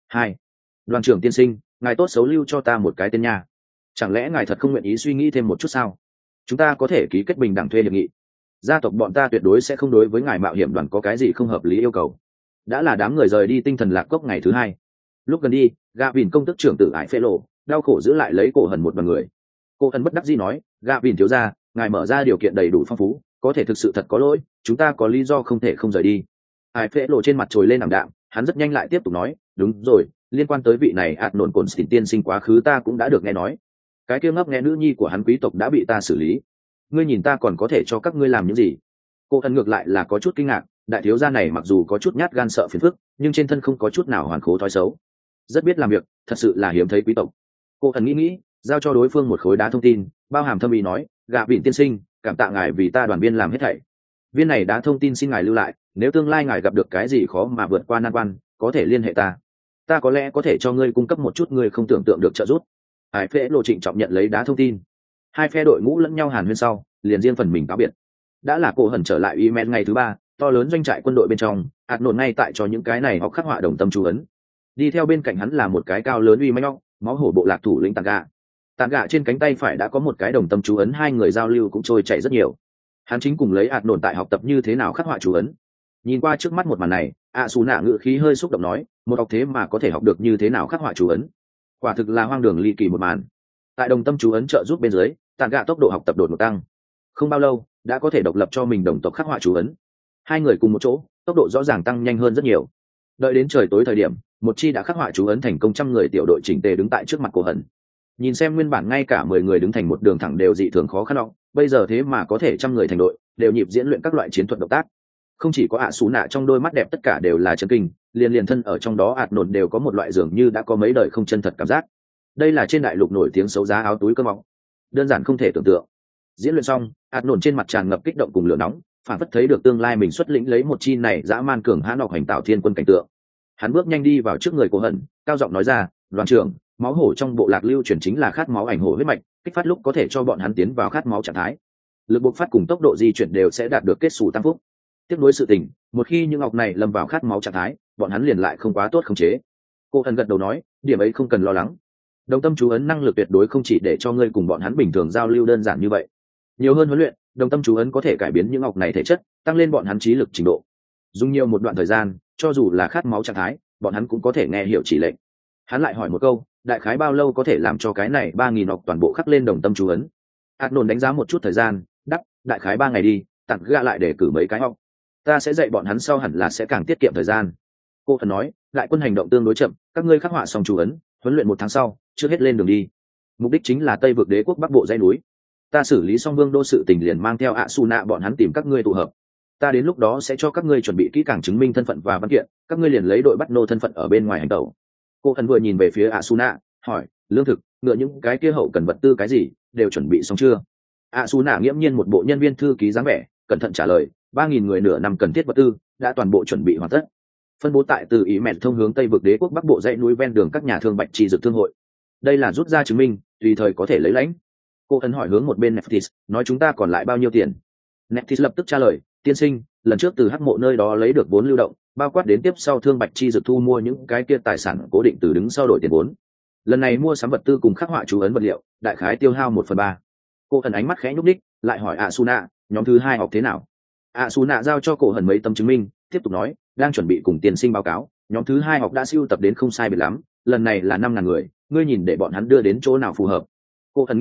Speaker 1: Đoàn trưởng tiên sinh, ngài tốt xấu lưu cho ta một cái tên nha. Chẳng lẽ ngài thật không nguyện ý suy nghĩ thêm một chút sao? Chúng ta có thể ký kết bình đẳng thuê hiệp nghị. Gia tộc bọn ta tuyệt đối sẽ không đối với ngài mạo hiểm đoàn có cái gì không hợp lý yêu cầu. Đã là đám người rời đi tinh thần lạc cốc ngày thứ 2. Lúc gần đi, Gà Vìn công tức trưởng tử Ải Phê Lộ đau khổ giữ lại lấy cổ hần một đoàn người. Cô ân bất đắc dĩ nói, Gà Vìn thiếu gia, ngài mở ra điều kiện đầy đủ phong phú, có thể thực sự thật có lỗi, chúng ta có lý do không thể không rời đi. Ải Phê Lộ trên mặt trồi lên ảm đạm, hắn rất nhanh lại tiếp tục nói, đúng rồi, liên quan tới vị này ạt nổn cồn xỉn tiên sinh quá khứ ta cũng đã được nghe nói. Cái kia ngấp nghe nữ nhi của hắn quý tộc đã bị ta xử lý. Ngươi nhìn ta còn có thể cho các ngươi làm những gì? Cô ân ngược lại là có chút kinh ngạc, đại thiếu gia này mặc dù có chút nhát gan sợ phiền phức, nhưng trên thân không có chút nào hoàn khố thói xấu, rất biết làm việc, thật sự là hiếm thấy quý tộc. Cô ân nghĩ, giao cho đối phương một khối đá thông tin, bao hàm thâm ý nói, Gà Vịn tiên sinh, cảm tạ ngài vì ta đoàn viên làm hết thảy. Viên này đá thông tin xin ngài lưu lại, nếu tương lai ngài gặp được cái gì khó mà vượt qua nan quan, có thể liên hệ ta. Ta có lẽ có thể cho ngươi cung cấp một chút ngươi không tưởng tượng được trợ giúp. Hải Phệ Lộ trịnh trọng nhận lấy đá thông tin. Hai phe đội ngũ lẫn nhau hàn huyên sau, liền riêng phần mình cáo biệt. Đã là cổ hẩn trở lại Yemen ngày thứ 3, to lớn doanh trại quân đội bên trong, ạt nổn ngay tại cho những cái này học khắc họa đồng tâm chú ấn. Đi theo bên cạnh hắn là một cái cao lớn uy mãnh, máu hổ bộ lạc thủ lĩnh Tàn Gạ. Tàn Gạ trên cánh tay phải đã có một cái đồng tâm chú ấn, hai người giao lưu cũng trôi chảy rất nhiều. Hắn chính cùng lấy ạt nổn tại học tập như thế nào khắc họa chú ấn. Nhìn qua trước mắt một màn này, Xù Nạ ngữ khí hơi xúc động nói, một học thế mà có thể học được như thế nào khắc họa chú ấn, quả thực là hoang đường ly kỳ một màn. Tại đồng tâm chú ấn trợ giúp bên dưới, Tàn Gạ tốc độ học tập đột ngột tăng, không bao lâu đã có thể độc lập cho mình đồng tộc khắc họa chú ấn. Hai người cùng một chỗ, tốc độ rõ ràng tăng nhanh hơn rất nhiều. Đợi đến trời tối thời điểm, một chi đã khắc họa chú ấn thành công 100 người tiểu đội chỉnh tề đứng tại trước mặt cổ hận. Nhìn xem nguyên bản ngay cả 10 người đứng thành một đường thẳng đều dị thường khó khăn đong, bây giờ thế mà có thể 100 người thành đội, đều nhịp diễn luyện các loại chiến thuật động tác. Không chỉ có Xù Nạ trong đôi mắt đẹp tất cả đều là chấn kinh, liền thân ở trong đó ạt nổn đều có một loại dường như đã có mấy đời không chân thật cảm giác. Đây là trên đại lục nổi tiếng xấu giá áo túi cơm mọng, đơn giản không thể tưởng tượng. Diễn luyện xong, ạt nổn trên mặt tràn ngập kích động cùng lửa nóng, phản phất thấy được tương lai mình xuất lĩnh lấy một chi này dã man cường hãn học hành tạo thiên quân cảnh tượng. Hắn bước nhanh đi vào trước người cổ hận, cao giọng nói ra, đoàn trưởng, máu hổ trong bộ lạc lưu truyền chính là khát máu ảnh hổ huyết mạch, kích phát lúc có thể cho bọn hắn tiến vào khát máu trạng thái, lực bộc phát cùng tốc độ di chuyển đều sẽ đạt được kết xù tăng phúc. Tiếp nối sự tình, một khi những ngọc này lâm vào khát máu trạng thái, bọn hắn liền lại không quá tốt khống chế. Cô thần gật đầu nói, điểm ấy không cần lo lắng. Đồng tâm chú ấn năng lực tuyệt đối không chỉ để cho ngươi cùng bọn hắn bình thường giao lưu đơn giản như vậy. Nhiều hơn huấn luyện, đồng tâm chú ấn có thể cải biến những ngọc này thể chất, tăng lên bọn hắn trí lực trình độ. Dùng nhiều một đoạn thời gian, cho dù là khát máu trạng thái, bọn hắn cũng có thể nghe hiểu chỉ lệnh. Hắn lại hỏi một câu, đại khái bao lâu có thể làm cho cái này 3000 ngọc toàn bộ khắc lên đồng tâm chú ấn? Adnon đánh giá một chút thời gian, đắp, đại khái 3 ngày đi, tặng gạ lại để cử mấy cái ngọc. Ta sẽ dạy bọn hắn sau hẳn là sẽ càng tiết kiệm thời gian. Cô thần nói, đại quân hành động tương đối chậm, các ngươi khắc họa xong chú ấn, huấn luyện 1 tháng sau, trước hết lên đường đi. Mục đích chính là Tây vực đế quốc bắc bộ dãy núi. Ta xử lý xong vương đô sự tình liền mang theo Xù Nạ bọn hắn tìm các ngươi tụ hợp. Ta đến lúc đó sẽ cho các ngươi chuẩn bị kỹ càng chứng minh thân phận và văn kiện, các ngươi liền lấy đội bắt nô thân phận ở bên ngoài hành tẩu. Cô thần vừa nhìn về phía Xù Nạ, hỏi, lương thực, ngựa những cái kia hậu cần vật tư cái gì, đều chuẩn bị xong chưa? Xù Nạ nghiễm nhiên một bộ nhân viên thư ký dáng vẻ, cẩn thận trả lời, 3000 người nửa năm cần thiết vật tư đã toàn bộ chuẩn bị hoàn tất, phân bố tại từ ý mẹn thông hướng Tây vực đế quốc bắc bộ dãy núi ven đường các nhà thương bạch chi dược thương hội. Đây là rút ra chứng minh, tùy thời có thể lấy lãnh. Cô ấn hỏi hướng một bên Nephthys, nói chúng ta còn lại bao nhiêu tiền? Nephthys lập tức trả lời, tiên sinh, lần trước từ hắc mộ nơi đó lấy được vốn lưu động, bao quát đến tiếp sau thương bạch chi dược thu mua những cái kia tài sản cố định từ đứng sau đổi tiền vốn. Lần này mua sắm vật tư cùng khắc họa chú ấn vật liệu, đại khái tiêu hao 1/3. Cô ấn ánh mắt khẽ nhúc đích, lại hỏi Xù Nạ, nhóm thứ 2 học thế nào? Xù Nạ giao cho cổ hẩn mấy tấm chứng minh, tiếp tục nói, đang chuẩn bị cùng tiên sinh báo cáo, nhóm thứ 2 học đã siêu tập đến không sai biệt lắm, lần này là 5000 người, ngươi nhìn để bọn hắn đưa đến chỗ nào phù hợp? Cô hẩn nghĩ,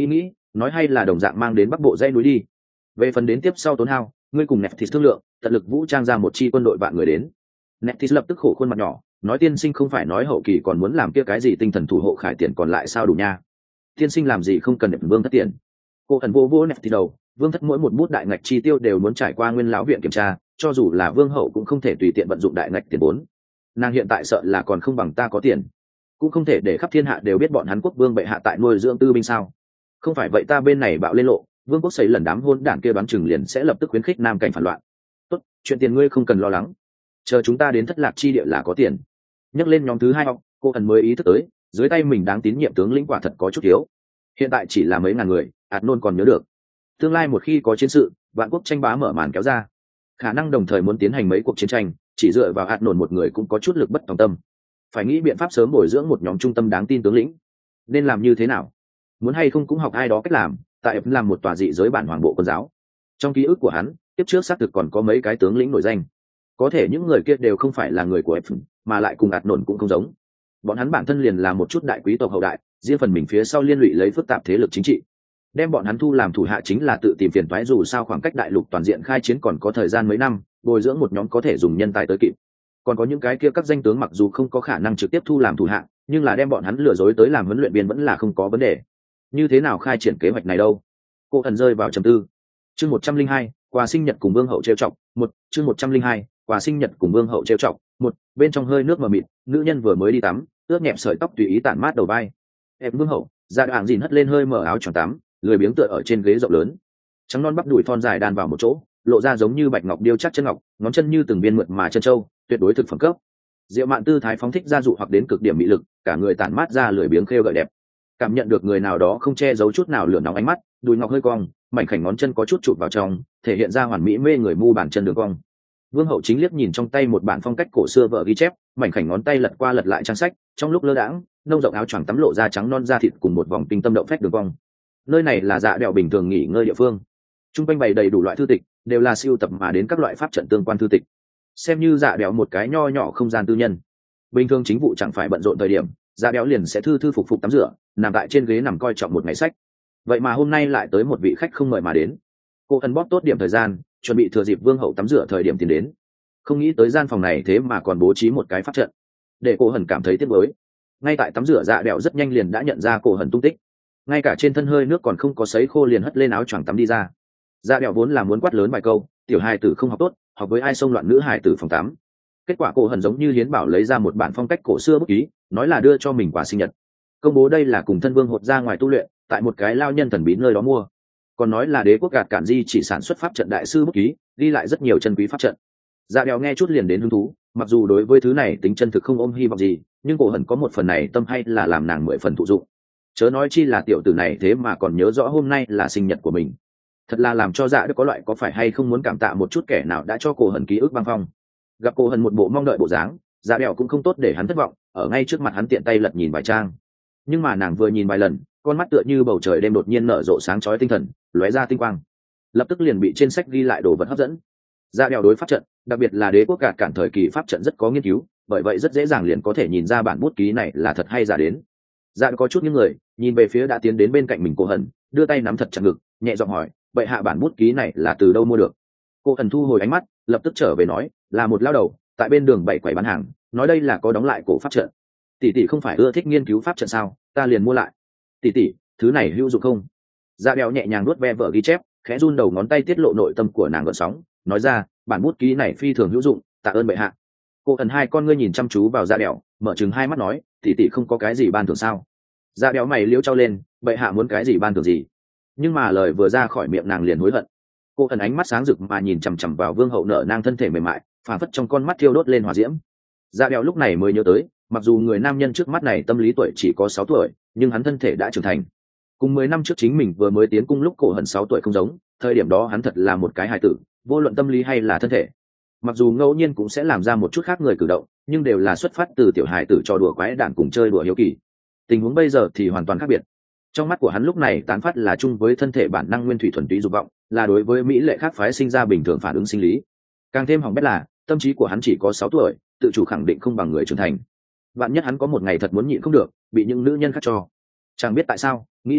Speaker 1: nói hay là đồng dạng mang đến bắc bộ dãy núi đi. Về phần đến tiếp sau tốn hao, ngươi cùng Neftis thương lượng, tận lực vũ trang ra một chi quân đội vạn người đến. Neftis lập tức khổ khuôn mặt nhỏ, nói tiên sinh không phải nói hậu kỳ còn muốn làm kia cái gì tinh thần thủ hộ khải tiền còn lại sao đủ nha. Tiên sinh làm gì không cần để vương thất tiền. Cô ẩn vô Neftis đầu, vương thất mỗi một bút đại ngạch chi tiêu đều muốn trải qua nguyên lão viện kiểm tra, cho dù là vương hậu cũng không thể tùy tiện vận dụng đại ngạch tiền vốn. Nàng hiện tại sợ là còn không bằng ta có tiền, cũng không thể để khắp thiên hạ đều biết bọn hắn quốc vương bệ hạ tại nuôi dưỡng tư binh sao. Không phải vậy ta bên này bạo lên lộ, vương quốc xây lần đám hôn đảng kia đoán chừng liền sẽ lập tức khuyến khích nam cảnh phản loạn. Tốt, chuyện tiền ngươi không cần lo lắng, chờ chúng ta đến thất lạc chi địa là có tiền. Nhắc lên nhóm thứ hai học, cô ẩn mới ý thức tới dưới tay mình đáng tín nhiệm tướng lĩnh quả thật có chút thiếu. Hiện tại chỉ là mấy ngàn người, Adnon còn nhớ được tương lai một khi có chiến sự, vạn quốc tranh bá mở màn kéo ra, khả năng đồng thời muốn tiến hành mấy cuộc chiến tranh, chỉ dựa vào Adnon một người cũng có chút lực bất tòng tâm. Phải nghĩ biện pháp sớm bồi dưỡng một nhóm trung tâm đáng tin tướng lĩnh. Nên làm như thế nào? Muốn hay không cũng học ai đó cách làm, tại làm một tòa dị giới bản hoàng bộ quân giáo. Trong ký ức của hắn, tiếp trước xác thực còn có mấy cái tướng lĩnh nổi danh, có thể những người kia đều không phải là người của F, mà lại cùng Adnon cũng không giống. Bọn hắn bản thân liền là một chút đại quý tộc hậu đại, riêng phần mình phía sau liên lụy lấy phức tạp thế lực chính trị. Đem bọn hắn thu làm thủ hạ chính là tự tìm phiền toái, dù sao khoảng cách đại lục toàn diện khai chiến còn có thời gian mấy năm, bồi dưỡng một nhóm có thể dùng nhân tài tới kịp. Còn có những cái kia các danh tướng mặc dù không có khả năng trực tiếp thu làm thủ hạ, nhưng là đem bọn hắn lừa dối tới làm huấn luyện viên vẫn là không có vấn đề. Như thế nào khai triển kế hoạch này đâu? Cô ẩn rơi vào trầm tư. Chương 102, quà sinh nhật cùng vương hậu trêu chọc. Chương 102, quà sinh nhật cùng vương hậu trêu chọc. Bên trong hơi nước mờ mịt, nữ nhân vừa mới đi tắm, ướt nhẹp sợi tóc tùy ý tản mát đầu vai. Em vương hậu, dạ đoạn dìn hất lên hơi mở áo choàng tắm, lười biếng tựa ở trên ghế rộng lớn, trắng non bắp đùi thon dài đan vào một chỗ, lộ ra giống như bạch ngọc điêu chắc chân ngọc, ngón chân như từng viên mượt mà chân châu, tuyệt đối thực phẩm cấp. Diệu mạn tư thái phóng thích ra dụ hoặc đến cực điểm mỹ lực, cả người tản mát ra lười biếng khêu gợi đẹp. Cảm nhận được người nào đó không che giấu chút nào lửa nóng ánh mắt, đùi ngọc hơi cong, mảnh khảnh ngón chân có chút chụp vào trong, thể hiện ra hoàn mỹ mê người mu bàn chân đường cong. Vương hậu chính liếc nhìn trong tay một bản phong cách cổ xưa vợ ghi chép, mảnh khảnh ngón tay lật qua lật lại trang sách, trong lúc lơ đãng, nông rộng áo choàng tắm lộ ra trắng non da thịt cùng một vòng tinh tâm động phách đường cong. Nơi này là dạ đèo bình thường nghỉ ngơi địa phương, trung quanh bày đầy đủ loại thư tịch, đều là siêu tập mà đến các loại pháp trận tương quan thư tịch, xem như dạ đèo một cái nho nhỏ không gian tư nhân. Bình thường chính vụ chẳng phải bận rộn thời điểm, dạ đèo liền sẽ thư thư phục phục tắm rửa, nằm tại trên ghế nằm coi trọng một ngày sách. Vậy mà hôm nay lại tới một vị khách không mời mà đến. Cô ẩn bóp tốt điểm thời gian, chuẩn bị thừa dịp vương hậu tắm rửa thời điểm tiến đến, không nghĩ tới gian phòng này thế mà còn bố trí một cái pháp trận, để cô hần cảm thấy tiếc nuối. Ngay tại tắm rửa dạ đèo rất nhanh liền đã nhận ra cô hần tung tích, ngay cả trên thân hơi nước còn không có sấy khô liền hất lên áo choàng tắm đi ra. Dạ đèo vốn là muốn quát lớn vài câu, tiểu hài tử không học tốt, học với ai xông loạn nữ hài tử phòng tắm. Kết quả cô hần giống như hiến bảo lấy ra một bản phong cách cổ xưa bút ký, nói là đưa cho mình quà sinh nhật, công bố đây là cùng thân vương hột ra ngoài tu luyện, tại một cái lao nhân thần bí nơi đó mua, còn nói là đế quốc gạt cản di chỉ sản xuất pháp trận đại sư bút ký, ghi lại rất nhiều chân quý pháp trận. Dạ đèo nghe chút liền đến hứng thú, mặc dù đối với thứ này tính chân thực không ôm hy vọng gì, nhưng cô hần có một phần này tâm hay là làm nàng 10 phần thụ dụng. Chớ nói chi là tiểu tử này thế mà còn nhớ rõ hôm nay là sinh nhật của mình, thật là làm cho dạ đức có loại có phải hay không muốn cảm tạ một chút kẻ nào đã cho cô hần ký ức băng phong. Gặp cô hần một bộ mong đợi bộ dáng, dạ đèo cũng không tốt để hắn thất vọng, ở ngay trước mặt hắn tiện tay lật nhìn vài trang. Nhưng mà nàng vừa nhìn vài lần, con mắt tựa như bầu trời đêm đột nhiên nở rộ sáng chói tinh thần, lóe ra tinh quang, lập tức liền bị trên sách ghi lại đồ vật hấp dẫn. Dạ đèo đối pháp trận, đặc biệt là đế quốc gạt cản thời kỳ pháp trận rất có nghiên cứu, bởi vậy rất dễ dàng liền có thể nhìn ra bản bút ký này là thật hay giả đến. Dạ có chút những người nhìn về phía đã tiến đến bên cạnh mình cô hần, đưa tay nắm thật chặt ngực, nhẹ giọng hỏi, vậy hạ bản bút ký này là từ đâu mua được? Cô hần thu hồi ánh mắt, lập tức trở về nói, là một lao đầu tại bên đường bày quầy bán hàng, nói đây là có đóng lại cổ pháp trận. Tỷ tỷ không phải ưa thích nghiên cứu pháp trận sao, ta liền mua lại. Tỷ tỷ, thứ này hữu dụng không? Dạ đèo nhẹ nhàng nuốt ve vợ ghi chép, khẽ run đầu ngón tay tiết lộ nội tâm của nàng gợn sóng, nói ra, bản bút ký này phi thường hữu dụng, tạ ơn bệ hạ. Cô ẩn hai con ngươi nhìn chăm chú vào dạ đèo, mở chừng hai mắt nói, tỷ tỷ không có cái gì ban thưởng sao? Dạ đèo mày liễu trao lên, bệ hạ muốn cái gì ban thưởng gì? Nhưng mà lời vừa ra khỏi miệng nàng liền hối hận. Cô ẩn ánh mắt sáng rực mà nhìn chằm chằm vào vương hậu nở nang thân thể mềm mại, phảng phất trong con mắt thiêu đốt lên hỏa diễm. Dạ đèo lúc này mới nhớ tới, mặc dù người nam nhân trước mắt này tâm lý tuổi chỉ có 6 tuổi, nhưng hắn thân thể đã trưởng thành. Cùng 10 năm trước chính mình vừa mới tiến cung lúc cổ hận 6 tuổi không giống, thời điểm đó hắn thật là một cái hài tử, vô luận tâm lý hay là thân thể. Mặc dù ngẫu nhiên cũng sẽ làm ra một chút khác người cử động, nhưng đều là xuất phát từ tiểu hài tử trò đùa quái đản cùng chơi đùa hiếu kỳ. Tình huống bây giờ thì hoàn toàn khác biệt. Trong mắt của hắn lúc này tán phát là chung với thân thể bản năng nguyên thủy thuần túy dục vọng, là đối với mỹ lệ khác phái sinh ra bình thường phản ứng sinh lý. Càng thêm hỏng bét là, tâm trí của hắn chỉ có 6 tuổi, tự chủ khẳng định không bằng người trưởng thành. Vạn nhất hắn có một ngày thật muốn nhịn không được, bị những nữ nhân khác cho. Chẳng biết tại sao, nghĩ đến đây,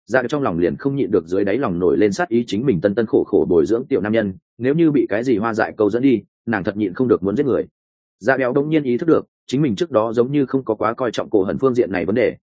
Speaker 1: Dạ trong lòng liền không nhịn được dưới đáy lòng nổi lên sát ý, chính mình tân tân khổ khổ bồi dưỡng tiểu nam nhân, nếu như bị cái gì hoa dại câu dẫn đi, nàng thật nhịn không được muốn giết người. Dạ béo đông nhiên ý thức được chính mình trước đó giống như không có quá coi trọng cổ hận phương diện này vấn đề.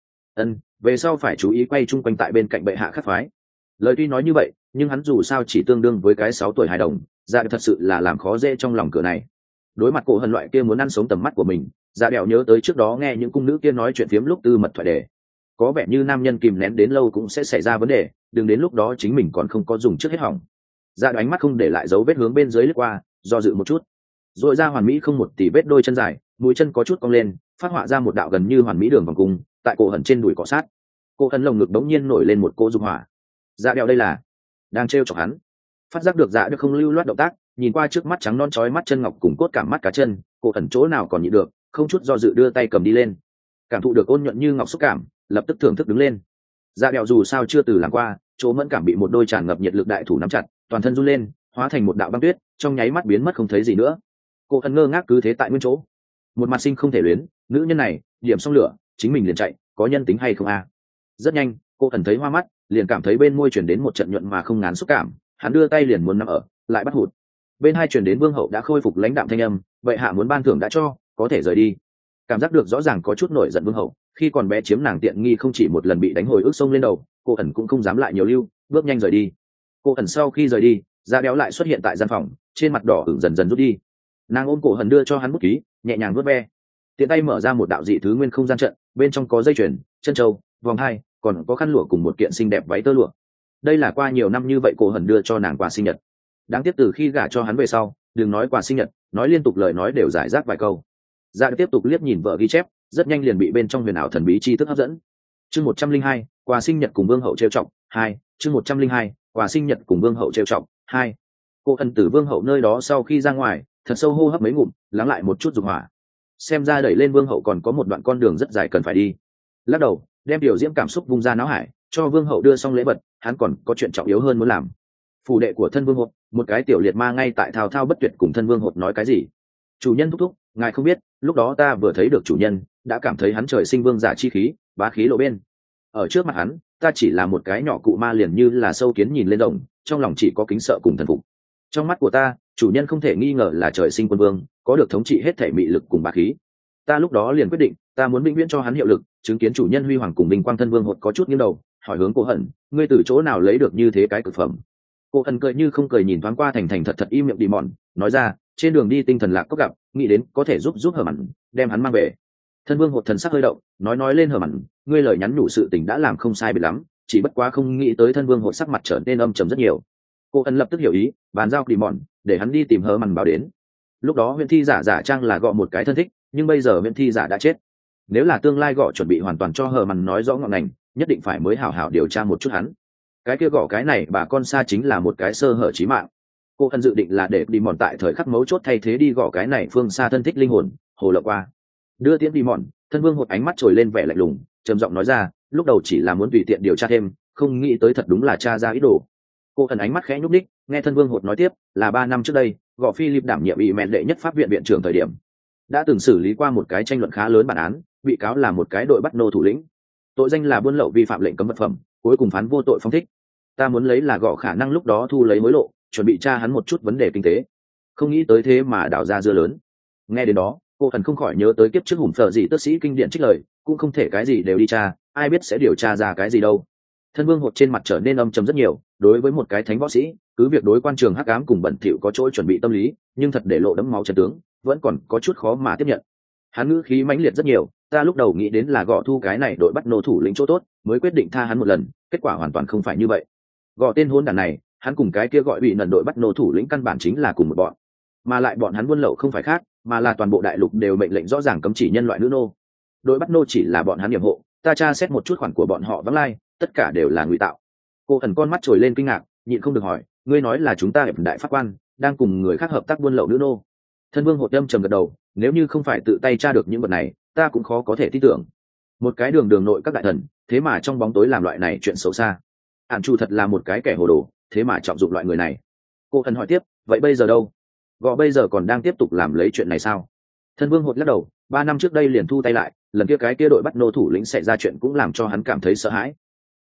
Speaker 1: Về sau phải chú ý quay chung quanh tại bên cạnh bệ hạ khắc phái. Lời tuy nói như vậy, nhưng hắn dù sao chỉ tương đương với cái 6 tuổi hài đồng, dạ thật sự là làm khó dễ trong lòng cửa này. Đối mặt cổ hận loại kia muốn ăn sống tầm mắt của mình, dạ đẹo nhớ tới trước đó nghe những cung nữ kia nói chuyện phiếm lúc tư mật thoại đề, có vẻ như nam nhân kìm nén đến lâu cũng sẽ xảy ra vấn đề, đừng đến lúc đó chính mình còn không có dùng trước hết hỏng. Dạ ánh mắt không để lại dấu vết hướng bên dưới lướt qua, do dự một chút, rồi ra hoàn mỹ không một tỉ vết đôi chân dài, mũi chân có chút cong lên, phát họa ra một đạo gần như hoàn mỹ đường vòng cung, tại cổ hận trên đùi cọ sát. Cổ hận lồng ngực đống nhiên nổi lên một cỗ dục hỏa. Dạ đẹo đây là đang trêu chọc hắn. Phát giác được dạ được không lưu loát động tác, nhìn qua trước mắt trắng non chói mắt chân ngọc cùng cốt cảm mắt cá chân, cổ hận chỗ nào còn nhịn được, không chút do dự đưa tay cầm đi lên. Cảm thụ được ôn nhuận như ngọc xúc cảm, lập tức thưởng thức đứng lên. Dạ đẹo dù sao chưa từ làm qua, chỗ mẫn cảm bị một đôi tràn ngập nhiệt lực đại thủ nắm chặt, toàn thân run lên, hóa thành một đạo băng tuyết, trong nháy mắt biến mất không thấy gì nữa. Cổ hận ngơ ngác cứ thế tại nguyên chỗ, một mặt sinh không thể luyến, nữ nhân này điểm xong lửa chính mình liền chạy, có nhân tính hay không a? Rất nhanh cô hận thấy hoa mắt, liền cảm thấy bên môi chuyển đến một trận nhuận mà không ngán xúc cảm, hắn đưa tay liền muốn nắm ở, lại bắt hụt. Bên hai chuyển đến vương hậu đã khôi phục lãnh đạm thanh âm, vậy hạ muốn ban thưởng đã cho, có thể rời đi. Cảm giác được rõ ràng có chút nổi giận vương hậu, khi còn bé chiếm nàng tiện nghi không chỉ một lần bị đánh hồi ức sông lên đầu, cô ẩn cũng không dám lại nhiều lưu, bước nhanh rời đi. Cô ẩn sau khi rời đi, da béo lại xuất hiện tại gian phòng, trên mặt đỏ ửng dần dần rút đi. Nàng ôm cổ hận đưa cho hắn bút ký, nhẹ nhàng vuốt ve, tiện tay mở ra một đạo dị thứ nguyên không gian trận, bên trong có dây chuyền, chân châu, vòng hai, còn có khăn lụa cùng một kiện xinh đẹp váy tơ lụa. Đây là qua nhiều năm như vậy cổ hận đưa cho nàng quà sinh nhật. Đáng tiếc từ khi gả cho hắn về sau, đừng nói quà sinh nhật, nói liên tục lời nói đều giải rác vài câu. Dạ tiếp tục liếc nhìn vợ ghi chép, rất nhanh liền bị bên trong huyền ảo thần bí tri thức hấp dẫn. Chương 102, quà sinh nhật cùng vương hậu trêu chọc 2, chương 102, quà sinh nhật cùng vương hậu trêu chọc 2. Cô ân từ vương hậu nơi đó sau khi ra ngoài, thật sâu hô hấp mấy ngụm, lắng lại một chút dục hỏa. Xem ra đẩy lên vương hậu còn có một đoạn con đường rất dài cần phải đi. Lắc đầu, đem điều diễm cảm xúc vung ra não hải, cho vương hậu đưa xong lễ vật, hắn còn có chuyện trọng yếu hơn muốn làm. Phủ đệ của thân vương hộp, một cái tiểu liệt ma ngay tại thao thao bất tuyệt cùng thân vương hộp nói cái gì. Chủ nhân thúc thúc, ngài không biết, lúc đó ta vừa thấy được chủ nhân, đã cảm thấy hắn trời sinh vương giả chi khí, bá khí lộ bên. Ở trước mặt hắn, ta chỉ là một cái nhỏ cụ ma, liền như là sâu kiến nhìn lên rồng, trong lòng chỉ có kính sợ cùng thần phục. Trong mắt của ta, chủ nhân không thể nghi ngờ là trời sinh quân vương, có được thống trị hết thể mị lực cùng bá khí. Ta lúc đó liền quyết định, ta muốn vĩnh viễn cho hắn hiệu lực, chứng kiến chủ nhân huy hoàng cùng bình quang. Thân vương hột có chút nghiêng đầu, hỏi hướng Cô Hận, ngươi từ chỗ nào lấy được như thế cái cực phẩm? Cô Hận cười như không cười nhìn thoáng qua thành thành thật thật im miệng đi mòn, nói ra, trên đường đi tinh thần lạc có gặp, nghĩ đến có thể giúp Hờ Mặn, đem hắn mang về. Thân vương hột thần sắc hơi động, nói lên Hờ Mặn, ngươi lời nhắn nhủ sự tình đã làm không sai biệt lắm, chỉ bất quá không nghĩ tới thân vương hột sắc mặt trở nên âm trầm rất nhiều. Cô Hận lập tức hiểu ý, bàn giao đi mòn, để hắn đi tìm Hờ Mặn báo đến. Lúc đó huyện thi giả trang là gọi một cái thân thích, nhưng bây giờ huyện thi giả đã chết. Nếu là tương lai gõ chuẩn bị hoàn toàn cho Hờ Mặn nói rõ ngọn ngành, nhất định phải mới hảo hảo điều tra một chút hắn. Cái kia gõ cái này bà con xa chính là một cái sơ hở chí mạng. Cô Hận dự định là để đi mòn tại thời khắc mấu chốt thay thế đi gõ cái này phương xa thân thích linh hồn, hồ lộng qua. Đưa tiễn đi mòn, thân vương hột ánh mắt trồi lên vẻ lạnh lùng, trầm giọng nói ra, lúc đầu chỉ là muốn tùy tiện điều tra thêm, không nghĩ tới thật đúng là tra ra ý đồ. Cô Hận ánh mắt khẽ nhúc đích, nghe thân vương hột nói tiếp, là 3 năm trước đây, gõ Philip đảm nhiệm ủy mẹn đệ nhất pháp viện viện trưởng thời điểm, đã từng xử lý qua một cái tranh luận khá lớn bản án, bị cáo là một cái đội bắt nô thủ lĩnh, tội danh là buôn lậu vi phạm lệnh cấm vật phẩm, cuối cùng phán vô tội phóng thích. Ta muốn lấy là gõ khả năng lúc đó thu lấy mối lộ, chuẩn bị tra hắn một chút vấn đề kinh tế, không nghĩ tới thế mà đào ra dưa lớn. Nghe đến đó, cô Hận không khỏi nhớ tới kiếp trước hùng phở gì tước sĩ kinh điển trích lời, cũng không thể cái gì đều đi tra, ai biết sẽ điều tra ra cái gì đâu. Thân vương hột trên mặt trở nên âm trầm rất nhiều, đối với một cái thánh võ sĩ, cứ việc đối quan trường hắc ám cùng bẩn thỉu có chỗ chuẩn bị tâm lý, nhưng thật để lộ đẫm máu trận tướng, vẫn còn có chút khó mà tiếp nhận. Hắn ngữ khí mãnh liệt rất nhiều, ta lúc đầu nghĩ đến là gõ thu cái này đội bắt nô thủ lĩnh chỗ tốt, mới quyết định tha hắn một lần, kết quả hoàn toàn không phải như vậy. Gõ tên hôn đản này, hắn cùng cái kia gọi bị nần đội bắt nô thủ lĩnh căn bản chính là cùng một bọn, mà lại bọn hắn buôn lậu không phải khác, mà là toàn bộ đại lục đều mệnh lệnh rõ ràng cấm chỉ nhân loại nữ nô. Đội bắt nô chỉ là bọn hắn nhiệm hộ, ta tra xét một chút khoản của bọn họ vắng lai, tất cả đều là ngụy tạo. Cô Hận con mắt trồi lên kinh ngạc, nhịn không được hỏi, ngươi nói là chúng ta hiệp đại pháp quan đang cùng người khác hợp tác buôn lậu nữ nô? Thân vương hột âm trầm gật đầu, nếu như không phải tự tay tra được những vật này, ta cũng khó có thể tin tưởng. Một cái đường nội các đại thần, thế mà trong bóng tối làm loại này chuyện xấu xa. Ản chủ thật là một cái kẻ hồ đồ, thế mà trọng dụng loại người này. Cô Hận hỏi tiếp, vậy bây giờ đâu? Gõ bây giờ còn đang tiếp tục làm lấy chuyện này sao? Thân vương hột lắc đầu, 3 năm trước đây liền thu tay lại, lần kia cái kia đội bắt nô thủ lĩnh xảy ra chuyện cũng làm cho hắn cảm thấy sợ hãi.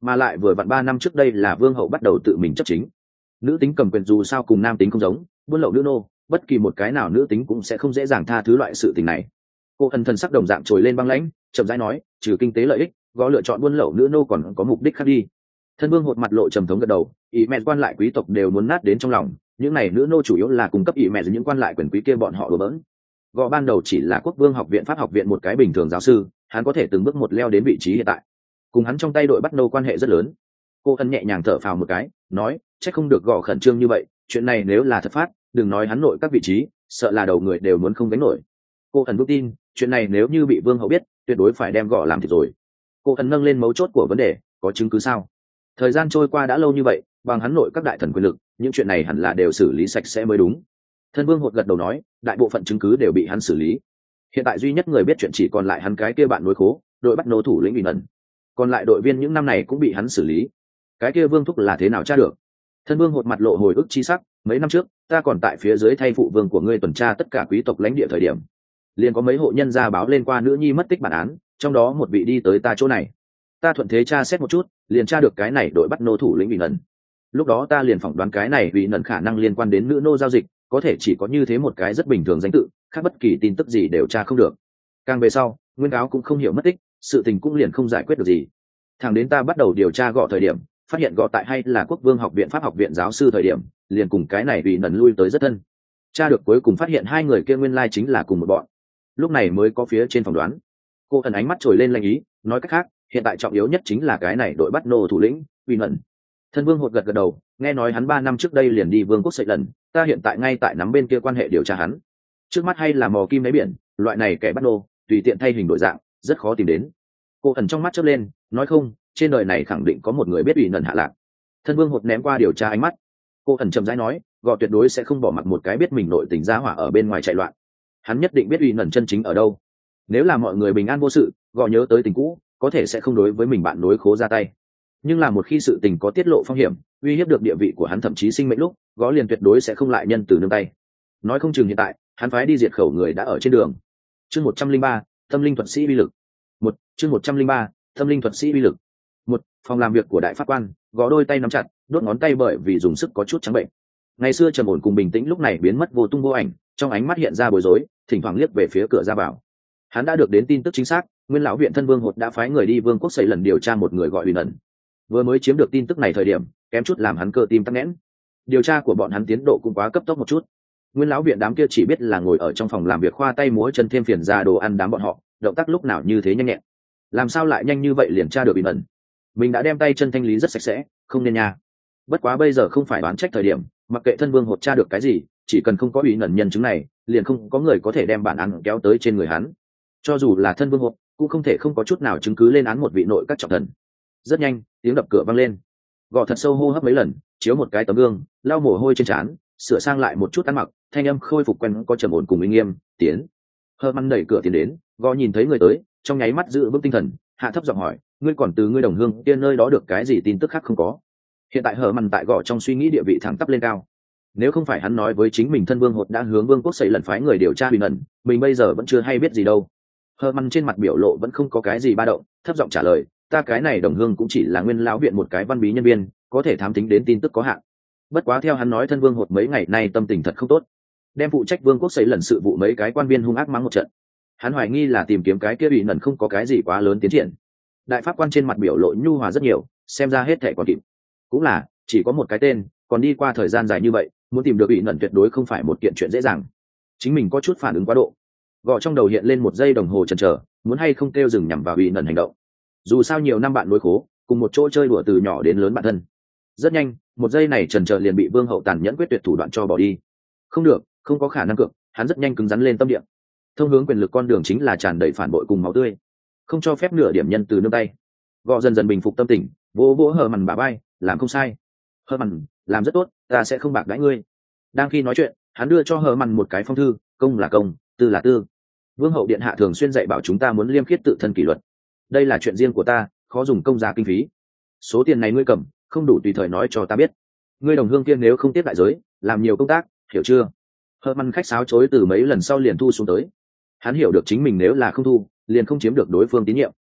Speaker 1: mà lại vừa vặn 3 năm trước đây là vương hậu bắt đầu tự mình chấp chính. Nữ tính cầm quyền dù sao cùng nam tính không giống, buôn lậu nữ nô, bất kỳ một cái nào nữ tính cũng sẽ không dễ dàng tha thứ loại sự tình này. Cô ẩn thần sắc đồng dạng trồi lên băng lãnh, chậm rãi nói, trừ kinh tế lợi ích, gõ lựa chọn buôn lậu nữ nô còn có mục đích khác đi. Thân vương hột mặt lộ trầm thống gật đầu, ý mẹ quan lại quý tộc đều muốn nát đến trong lòng, những này nữ nô chủ yếu là cung cấp ý mẹ những quan lại quyền quý kia bọn họ đùa bỡn. Gõ ban đầu chỉ là quốc vương học viện pháp học viện một cái bình thường giáo sư, hắn có thể từng bước một leo đến vị trí hiện tại. Cùng hắn trong tay đội bắt nô quan hệ rất lớn. Cô ân nhẹ nhàng thở phào một cái, nói, chắc không được gõ khẩn trương như vậy, chuyện này nếu là thật phát, đừng nói hắn nội các vị trí, sợ là đầu người đều muốn không gánh nổi. Cô ẩn vững tin, chuyện này nếu như bị vương hậu biết, tuyệt đối phải đem gõ làm thịt rồi. Cô ẩn nâng lên mấu chốt của vấn đề, có chứng cứ sao? Thời gian trôi qua đã lâu như vậy, bằng hắn nội các đại thần quyền lực, những chuyện này hẳn là đều xử lý sạch sẽ mới đúng. Thân vương hột gật đầu nói, đại bộ phận chứng cứ đều bị hắn xử lý. Hiện tại duy nhất người biết chuyện chỉ còn lại hắn cái kia bạn nối khố, đội bắt nô thủ lĩnh Ủy Ẩn. Còn lại đội viên những năm này cũng bị hắn xử lý. Cái kia vương thúc là thế nào tra được? Thân vương hột mặt lộ hồi ức chi sắc, mấy năm trước, ta còn tại phía dưới thay phụ vương của ngươi tuần tra tất cả quý tộc lãnh địa thời điểm, liền có mấy hộ nhân gia báo lên qua nữ nhi mất tích bản án, trong đó một vị đi tới ta chỗ này. Ta thuận thế tra xét một chút, liền tra được cái này đội bắt nô thủ lĩnh Ủy Ẩn. Lúc đó ta liền phỏng đoán cái này Ủy Ẩn khả năng liên quan đến nữ nô giao dịch, có thể chỉ có như thế một cái rất bình thường danh tự, khác bất kỳ tin tức gì đều tra không được. Càng về sau, nguyên cáo cũng không hiểu mất tích, sự tình cũng liền không giải quyết được gì. Thẳng đến ta bắt đầu điều tra gõ thời điểm, phát hiện gõ tại hay là quốc vương học viện pháp học viện giáo sư thời điểm, liền cùng cái này Ủy Ẩn lui tới rất thân. Tra được cuối cùng phát hiện hai người kia nguyên lai chính là cùng một bọn. Lúc này mới có phía trên phỏng đoán. Cô ẩn ánh mắt trồi lên lanh ý, nói cách khác, hiện tại trọng yếu nhất chính là cái này đội bắt nô thủ lĩnh Ủy Ẩn. Thân vương hột gật đầu, nghe nói hắn 3 năm trước đây liền đi vương quốc sậy lần, ta hiện tại ngay tại nắm bên kia quan hệ điều tra hắn. Trước mắt hay là mò kim đáy biển, loại này kẻ bắt nô tùy tiện thay hình đổi dạng, rất khó tìm đến. Cô ẩn trong mắt chớp lên, nói không, trên đời này khẳng định có một người biết Ủy Ẩn hạ lạc. Thân vương hột ném qua điều tra ánh mắt. Cô ẩn chậm rãi nói, gò tuyệt đối sẽ không bỏ mặc một cái biết mình nội tình gia hỏa ở bên ngoài chạy loạn. Hắn nhất định biết Ủy Ẩn chân chính ở đâu. Nếu là mọi người bình an vô sự, gò nhớ tới tình cũ, có thể sẽ không đối với mình bạn nối khố ra tay. Nhưng là một khi sự tình có tiết lộ phong hiểm, uy hiếp được địa vị của hắn thậm chí sinh mệnh lúc, gõ liền tuyệt đối sẽ không lại nhân từ nương tay. Nói không chừng hiện tại, hắn phái đi diệt khẩu người đã ở trên đường. Chương 103, tâm linh thuật sĩ uy lực. Chương 103, tâm linh thuật sĩ uy lực. Phòng làm việc của đại pháp quan, gõ đôi tay nắm chặt, đốt ngón tay bởi vì dùng sức có chút trắng bệnh. Ngày xưa trầm ổn cùng bình tĩnh lúc này biến mất vô tung vô ảnh, trong ánh mắt hiện ra bối rối, thỉnh thoảng liếc về phía cửa ra vào. Hắn đã được đến tin tức chính xác, nguyên lão viện thân vương hột đã phái người đi vương quốc xây lần điều tra một người gọi Ủy Ẩn. Vừa mới chiếm được tin tức này thời điểm, kém chút làm hắn cơ tim tắc nghẽn. Điều tra của bọn hắn tiến độ cũng quá cấp tốc một chút. Nguyên lão viện đám kia chỉ biết là ngồi ở trong phòng làm việc khoa tay múa chân thêm phiền ra đồ ăn đám bọn họ, động tác lúc nào như thế nhanh nhẹn. Làm sao lại nhanh như vậy liền tra được Ủy Ẩn? Mình đã đem tay chân thanh lý rất sạch sẽ, không nên nha. Bất quá bây giờ không phải đoán trách thời điểm, mặc kệ thân vương hột tra được cái gì, chỉ cần không có Ủy Ẩn nhân chứng này, liền không có người có thể đem bản án kéo tới trên người hắn. Cho dù là thân vương hột, cũng không thể không có chút nào chứng cứ lên án một vị nội các trọng thần. Rất nhanh, tiếng đập cửa vang lên. Gõ thật sâu hô hấp mấy lần, chiếu một cái tấm gương, lau mồ hôi trên trán, sửa sang lại một chút ăn mặc, thanh âm khôi phục quen có trầm ổn cùng uy nghiêm, tiến. Herman đẩy cửa tiến đến, Gõ nhìn thấy người tới, trong nháy mắt giữ vững tinh thần, hạ thấp giọng hỏi, ngươi còn từ ngươi đồng hương kia nơi đó được cái gì tin tức khác không có? Hiện tại Herman tại Gõ trong suy nghĩ địa vị thẳng tắp lên cao. Nếu không phải hắn nói với chính mình thân vương hột đã hướng vương quốc xây lần phái người điều tra Ủy Ẩn, mình bây giờ vẫn chưa hay biết gì đâu. Herman trên mặt biểu lộ vẫn không có cái gì ba động, thấp giọng trả lời, ta cái này đồng hương cũng chỉ là nguyên lão viện một cái văn bí nhân viên, có thể thám tính đến tin tức có hạn. Bất quá theo hắn nói thân vương hột mấy ngày nay tâm tình thật không tốt, đem phụ trách vương quốc xây lần sự vụ mấy cái quan viên hung ác mắng một trận. Hắn hoài nghi là tìm kiếm cái kia Ủy Ẩn không có cái gì quá lớn tiến triển. Đại pháp quan trên mặt biểu lộ nhu hòa rất nhiều, xem ra hết thảy còn kịp. Cũng là chỉ có một cái tên, còn đi qua thời gian dài như vậy, muốn tìm được Ủy Ẩn tuyệt đối không phải một kiện chuyện dễ dàng. Chính mình có chút phản ứng quá độ. Gõ trong đầu hiện lên một giây đồng hồ chần chờ, muốn hay không kêu dừng nhằm vào Ủy Ẩn hành động. Dù sao nhiều năm bạn nối khố, cùng một chỗ chơi đùa từ nhỏ đến lớn bạn thân. Rất nhanh, một giây này chần chờ liền bị vương hậu tàn nhẫn quyết tuyệt thủ đoạn cho bỏ đi. Không được, không có khả năng cược, hắn rất nhanh cứng rắn lên tâm địa. Thông hướng quyền lực con đường chính là tràn đầy phản bội cùng máu tươi, không cho phép nửa điểm nhân từ nương tay. Gõ dần dần bình phục tâm tình, vỗ vỗ Herman bả vai, làm không sai. Herman, làm rất tốt, ta sẽ không bạc đãi ngươi. Đang khi nói chuyện, hắn đưa cho Herman một cái phong thư, công là công, tư là tư. Vương hậu điện hạ thường xuyên dạy bảo chúng ta muốn liêm khiết tự thân kỷ luật. Đây là chuyện riêng của ta, khó dùng công giá kinh phí. Số tiền này ngươi cầm, không đủ tùy thời nói cho ta biết. Ngươi đồng hương kia nếu không tiếp đại giới, làm nhiều công tác, hiểu chưa? Herman khách sáo chối từ mấy lần sau liền thu xuống tới. Hắn hiểu được chính mình nếu là không thu, liền không chiếm được đối phương tín nhiệm.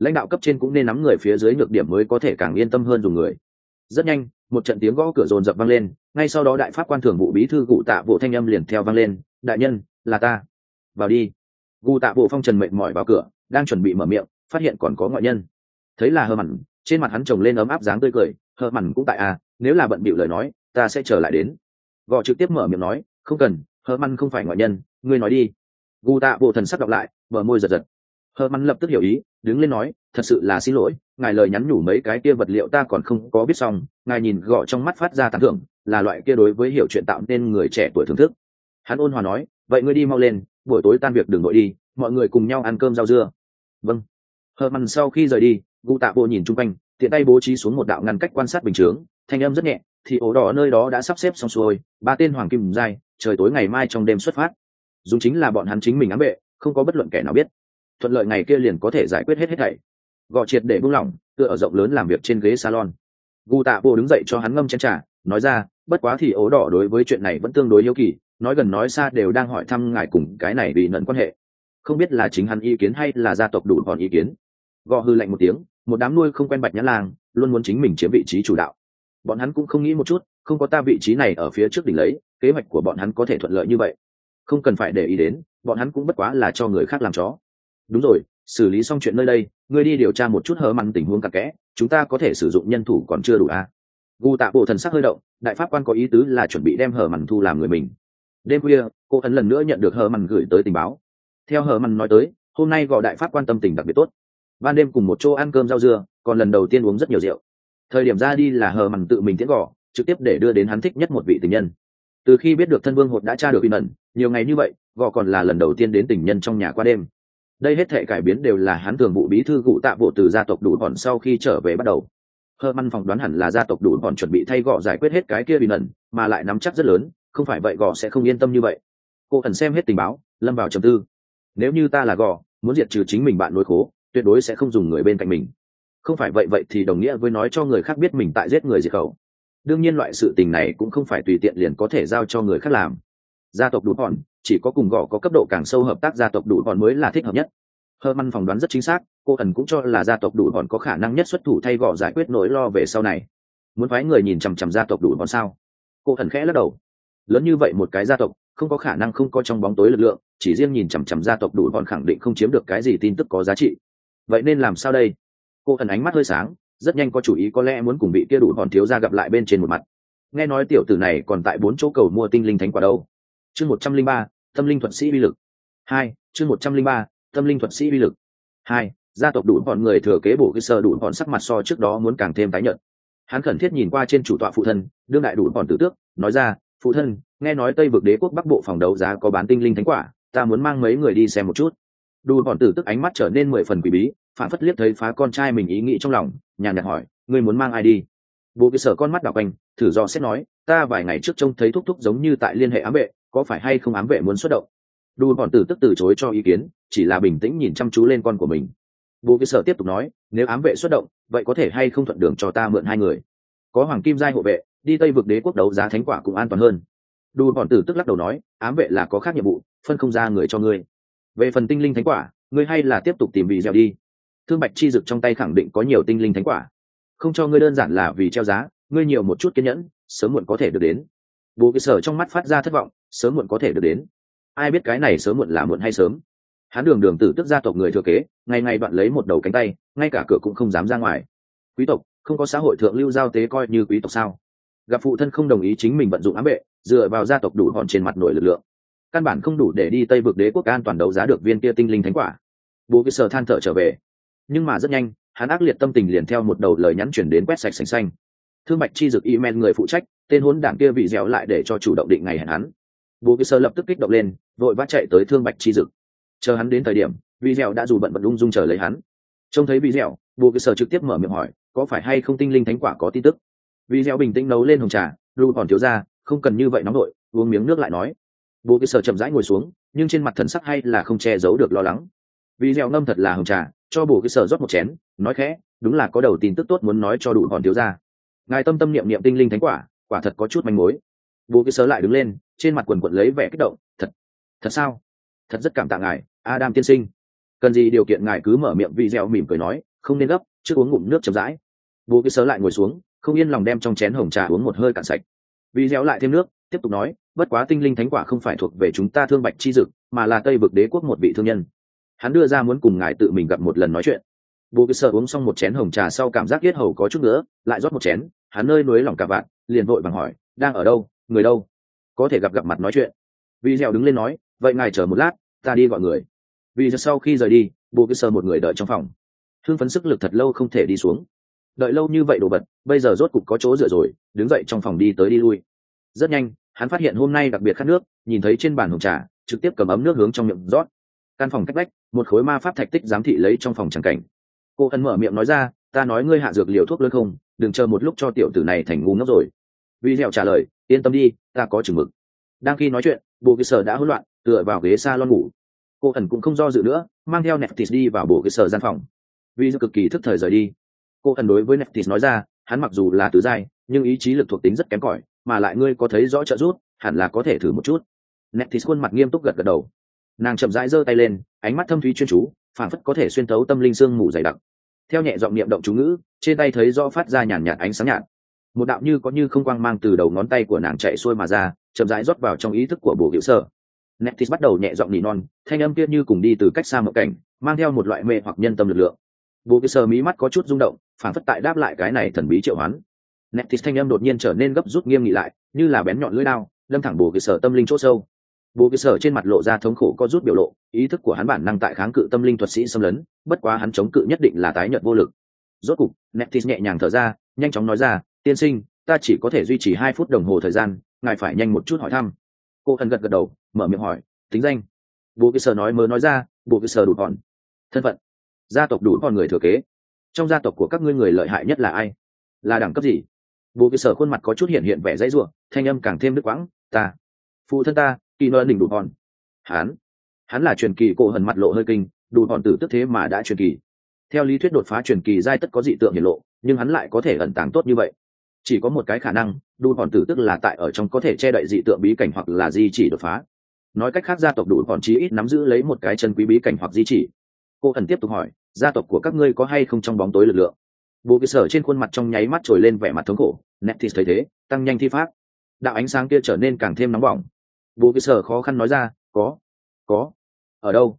Speaker 1: lãnh đạo cấp trên cũng nên nắm người phía dưới nhược điểm mới có thể càng yên tâm hơn dùng người. Rất nhanh, một trận tiếng gõ cửa dồn dập vang lên, ngay sau đó đại pháp quan thường vụ bí thư Gù Tạ Bộ thanh âm liền theo vang lên, đại nhân, là ta. Vào đi. Gù Tạ Bộ phong trần mệt mỏi vào cửa, đang chuẩn bị mở miệng, phát hiện còn có ngoại nhân. Thấy là Hờ Mằn, trên mặt hắn trồng lên ấm áp dáng tươi cười, Hờ Mằn cũng tại à, nếu là bận bịu lời nói, ta sẽ trở lại đến. Gõ trực tiếp mở miệng nói, không cần, Hờ Mằn không phải ngoại nhân, ngươi nói đi. Gù Tạ Bộ thần sắc đọc lại, bờ môi giật giật. Hờ Mằn lập tức hiểu ý, đứng lên nói, thật sự là xin lỗi, ngài lời nhắn nhủ mấy cái kia vật liệu ta còn không có biết xong, ngài nhìn Gõ trong mắt phát ra tán thưởng, là loại kia đối với hiểu chuyện tạo nên người trẻ tuổi thưởng thức. Hắn ôn hòa nói, vậy ngươi đi mau lên, buổi tối tan việc đừng vội đi, mọi người cùng nhau ăn cơm rau dưa. Vâng. Hờ Mằn sau khi rời đi, Gù Tạ Bộ nhìn chung quanh, tiện tay bố trí xuống một đạo ngăn cách quan sát bình chướng, thanh âm rất nhẹ, thì ổ đỏ nơi đó đã sắp xếp xong xuôi, 3 tên hoàng kim giai, trời tối ngày mai trong đêm xuất phát. Dùng chính là bọn hắn chính mình ám vệ, không có bất luận kẻ nào biết. Thuận lợi ngày kia liền có thể giải quyết hết thảy. Gõ triệt để buông lỏng, tựa ở rộng lớn làm việc trên ghế salon. Gù Tạ Bộ đứng dậy cho hắn ngâm chén trà, nói ra, bất quá thì ố đỏ đối với chuyện này vẫn tương đối hiếu kỳ, nói gần nói xa đều đang hỏi thăm ngài cùng cái này bị nận quan hệ. Không biết là chính hắn ý kiến hay là gia tộc đủ còn ý kiến. Gõ hư lạnh một tiếng, một đám nuôi không quen Bạch Nhã Lang, luôn muốn chính mình chiếm vị trí chủ đạo. Bọn hắn cũng không nghĩ một chút, không có ta vị trí này ở phía trước đỉnh lấy, kế hoạch của bọn hắn có thể thuận lợi như vậy. Không cần phải để ý đến, bọn hắn cũng bất quá là cho người khác làm chó. Đúng rồi, xử lý xong chuyện nơi đây, ngươi đi điều tra một chút Hờ Mằn tình huống cặn kẽ, chúng ta có thể sử dụng nhân thủ còn chưa đủ à? Gù Tạ Bộ thần sắc hơi động, đại pháp quan có ý tứ là chuẩn bị đem Hờ Mằn thu làm người mình. Đêm khuya, cô ấn lần nữa nhận được Hờ Mằn gửi tới tình báo. Theo Hờ Mằn nói tới, hôm nay gọi đại pháp quan tâm tình đặc biệt tốt. Ban đêm cùng một chỗ ăn cơm rau dưa, còn lần đầu tiên uống rất nhiều rượu. Thời điểm ra đi là Hờ Mằn tự mình tiễn gõ, trực tiếp để đưa đến hắn thích nhất một vị tình nhân. Từ khi biết được thân vương hột đã tra được uy ẩn, nhiều ngày như vậy, gõ còn là lần đầu tiên đến tình nhân trong nhà qua đêm. Đây hết thể cải biến đều là hắn thường vụ bí thư Gù Tạ Bộ từ gia tộc đủ bọn sau khi trở về bắt đầu. Hờ Mằn phỏng đoán hẳn là gia tộc đủ bọn chuẩn bị thay gõ giải quyết hết cái kia uy ẩn, mà lại nắm chắc rất lớn, không phải vậy gõ sẽ không yên tâm như vậy. Cô ẩn xem hết tình báo, lâm vào trầm tư. Nếu như ta là gõ, muốn diệt trừ chính mình bạn nối khố, tuyệt đối sẽ không dùng người bên cạnh mình. Không phải vậy thì đồng nghĩa với nói cho người khác biết mình tại giết người diệt khẩu. Đương nhiên loại sự tình này cũng không phải tùy tiện liền có thể giao cho người khác làm. Gia tộc đủ bọn chỉ có cùng gõ có cấp độ càng sâu hợp tác gia tộc đủ bọn mới là thích hợp nhất. Hờ Mằn phỏng đoán rất chính xác, cô ẩn cũng cho là gia tộc đủ bọn có khả năng nhất xuất thủ thay gõ giải quyết nỗi lo về sau này. Muốn phái người nhìn chằm chằm gia tộc đủ bọn sao? Cô ẩn khẽ lắc đầu. Lớn như vậy một cái gia tộc, không có khả năng không có trong bóng tối lực lượng, chỉ riêng nhìn chằm chằm gia tộc đủ bọn khẳng định không chiếm được cái gì tin tức có giá trị. Vậy nên làm sao đây? Cô ẩn ánh mắt hơi sáng, rất nhanh có chủ ý, có lẽ muốn cùng vị kia đủ bọn thiếu gia gặp lại bên trên một mặt. Nghe nói tiểu tử này còn tại 4 chỗ cầu mua tinh linh thánh quả đâu. Chương 103, tâm linh thuật sĩ uy lực. 2, chương 103, tâm linh thuật sĩ uy lực. 2, gia tộc đủ bọn người thừa kế bổ cái sơ đủ bọn sắc mặt so trước đó muốn càng thêm tái nhợt. Hắn khẩn thiết nhìn qua trên chủ tọa phụ thân, đương đại đủ bọn tử tước, nói ra, phụ thân, nghe nói Tây vực đế quốc Bắc bộ phòng đấu giá có bán tinh linh thánh quả, ta muốn mang mấy người đi xem một chút. Đủ bọn tử tước ánh mắt trở nên 10 phần quỷ bí, phản phất liếc thấy phá con trai mình ý nghĩ trong lòng, nhàn nhạt hỏi, ngươi muốn mang ai đi? Bố cái sở con mắt đảo quanh, thử do xét nói, ta vài ngày trước trông thấy thúc thúc giống như tại liên hệ ám vệ, có phải hay không ám vệ muốn xuất động? Đủ bọn tử tức từ chối cho ý kiến, chỉ là bình tĩnh nhìn chăm chú lên con của mình. Bố cái sở tiếp tục nói, nếu ám vệ xuất động, vậy có thể hay không thuận đường cho ta mượn 2 người? Có hoàng kim giai hộ vệ, đi Tây vực đế quốc đấu giá thánh quả cũng an toàn hơn. Đủ bọn tử tức lắc đầu nói, ám vệ là có khác nhiệm vụ, phân không ra người cho ngươi. Về phần tinh linh thánh quả, ngươi hay là tiếp tục tìm vị dẻo đi. Thương Bạch chi dực trong tay khẳng định có nhiều tinh linh thánh quả, không cho ngươi đơn giản là vì treo giá, ngươi nhiều một chút kiên nhẫn, sớm muộn có thể được đến. Bố cái sở trong mắt phát ra thất vọng, sớm muộn có thể được đến, ai biết cái này sớm muộn là muộn hay sớm. Hắn đường tử tức gia tộc người thừa kế, ngày ngày đoạn lấy một đầu cánh tay, ngay cả cửa cũng không dám ra ngoài. Quý tộc không có xã hội thượng lưu giao tế coi như quý tộc sao? Gặp phụ thân không đồng ý chính mình vận dụng ám vệ, dựa vào gia tộc đủ bọn trên mặt nội lực lượng, căn bản không đủ để đi Tây vực đế quốc an toàn đấu giá được viên kia tinh linh thánh quả. Bố cái sở than thở trở về, nhưng mà rất nhanh, hắn ác liệt tâm tình liền theo một đầu lời nhắn chuyển đến quét sạch sành xanh. Thương Bạch chi dực email người phụ trách, tên hỗn đảng kia bị dẻo lại để cho chủ động định ngày hẹn hắn. Bố cái sơ lập tức kích động lên, vội vã chạy tới Thương Bạch chi dực. Chờ hắn đến thời điểm, vị dẻo đã dù bận bận ung dung chờ lấy hắn. Trông thấy vị dẻo, bố cái sơ trực tiếp mở miệng hỏi, có phải hay không tinh linh thánh quả có tin tức? Vị dẻo bình tĩnh nấu lên hồng trà, ru còn thiếu ra, không cần như vậy nóng nội, uống miếng nước lại nói. Bố cái sơ chậm rãi ngồi xuống, nhưng trên mặt thần sắc hay là không che giấu được lo lắng. Vị dẻo ngâm thật là hồng trà, cho bố cái sơ rót một chén, nói khẽ, đúng là có đầu tin tức tốt muốn nói cho đủ còn thiếu ra. Ngài tâm tâm niệm niệm tinh linh thánh quả, quả thật có chút manh mối. Bố cái sớ lại đứng lên, trên mặt quần quận lấy vẻ kích động, thật sao? Thật rất cảm tạ ngài, Adam tiên sinh. Cần gì điều kiện ngài cứ mở miệng, vị dẻo mỉm cười nói, không nên gấp, trước uống ngụm nước chậm rãi. Bố cứ sớ lại ngồi xuống, không yên lòng đem trong chén hồng trà uống một hơi cạn sạch. Vì dẻo lại thêm nước, tiếp tục nói, bất quá tinh linh thánh quả không phải thuộc về chúng ta Thương Bạch chi dực, mà là Tây vực đế quốc một vị thương nhân. Hắn đưa ra muốn cùng ngài tự mình gặp một lần nói chuyện. Bố cứ sớ uống xong một chén hồng trà sau cảm giác yết hầu có chút nữa, lại rót một chén, hắn nơi núi lỏng cả vạn, liền vội vàng hỏi, đang ở đâu, người đâu, có thể gặp mặt nói chuyện. Vì dẻo đứng lên nói, vậy ngài chờ một lát, ta đi gọi người. Vì sau khi rời đi, bố cứ sớ một người đợi trong phòng. Hưng phấn sức lực thật lâu không thể đi xuống, đợi lâu như vậy đồ vật, bây giờ rốt cục có chỗ dựa rồi, đứng dậy trong phòng đi tới đi lui. Rất nhanh, hắn phát hiện hôm nay đặc biệt khát nước, nhìn thấy trên bàn hồng trà, trực tiếp cầm ấm nước hướng trong miệng rót. Căn phòng cách vách, một khối ma pháp thạch tích giám thị lấy trong phòng chẳng cảnh. Cô ân mở miệng nói ra, ta nói ngươi hạ dược liều thuốc lớn không, đừng chờ một lúc cho tiểu tử này thành ngu ngốc rồi. Vì dẻo trả lời, yên tâm đi, ta có chừng mực. Đang khi nói chuyện, bộ cơ sở đã hỗn loạn, tựa vào ghế salon ngủ. Cô ẩn cũng không do dự nữa, mang theo Neftis đi vào bộ cơ sở gian phòng. Vì cực kỳ thức thời rời đi. Cô ẩn đối với Neftis nói ra, hắn mặc dù là tứ giai, nhưng ý chí lực thuộc tính rất kém cỏi, mà lại ngươi có thấy rõ trợ giúp, hẳn là có thể thử một chút. Neftis khuôn mặt nghiêm túc gật gật đầu. Nàng chậm rãi giơ tay lên, ánh mắt thâm thúy chuyên chú, phảng phất có thể xuyên thấu tâm linh xương mù dày đặc. Theo nhẹ giọng niệm động chú ngữ, trên tay thấy rõ phát ra nhàn nhạt ánh sáng nhạt. Một đạo như có như không quang mang từ đầu ngón tay của nàng chạy xuôi mà ra, chậm rãi rót vào trong ý thức của Bồ Hữu Sở. Neftis bắt đầu nhẹ giọng nỉ non, thanh âm kia như cùng đi từ cách xa mộng cảnh, mang theo một loại mê hoặc nhân tâm lực lượng. Bồ Hữu Sở mí mắt có chút rung động, phảng phất tại đáp lại cái này thần bí triệu hoán. Neftis thanh âm đột nhiên trở nên gấp rút nghiêm nghị lại, như là bén nhọn lưỡi dao, đâm thẳng Bồ Hữu Sở tâm linh chỗ sâu. Bồ Hữu Sở trên mặt lộ ra thống khổ có rút biểu lộ, ý thức của hắn bản năng tại kháng cự tâm linh thuật sĩ xâm lấn, bất quá hắn chống cự nhất định là tái nhợt vô lực. Rốt cục, Neftis nhẹ nhàng thở ra, nhanh chóng nói ra, tiên sinh, ta chỉ có thể duy trì 2 phút đồng hồ thời gian, ngài phải nhanh một chút hỏi thăm. Cô thần gật gật đầu, mở miệng hỏi, tính danh. Bồ Hữu Sở nói ra, Bồ Hữu Sở đủ còn. Thân phận, gia tộc đủ còn người thừa kế. Trong gia tộc của các ngươi người lợi hại nhất là ai? Là đẳng cấp gì? Bồ Hữu Sở khuôn mặt có chút hiện vẻ dãy rủa, thanh âm càng thêm đứt quãng, ta, phụ thân ta, Kỳ Nơ đỉnh đủ còn. Hắn là truyền kỳ. Cổ hần mặt lộ hơi kinh, đủ còn tử tức thế mà đã truyền kỳ. Theo lý thuyết đột phá truyền kỳ giai tất có dị tượng hiển lộ, nhưng hắn lại có thể ẩn tàng tốt như vậy. Chỉ có một cái khả năng, đủ còn tử tức là tại ở trong có thể che đậy dị tượng bí cảnh hoặc là di chỉ đột phá. Nói cách khác, gia tộc đủ còn chí ít nắm giữ lấy một cái chân quý bí cảnh hoặc di chỉ. Cô ẩn tiếp tục hỏi, gia tộc của các ngươi có hay không trong bóng tối lực lượng? Bồ Cơ Sở trên khuôn mặt trong nháy mắt trồi lên vẻ mặt thống khổ. Neftis thấy thế, tăng nhanh thi pháp, đạo ánh sáng kia trở nên càng thêm nóng bỏng. Bồ Cơ Sở khó khăn nói ra, có. Ở đâu?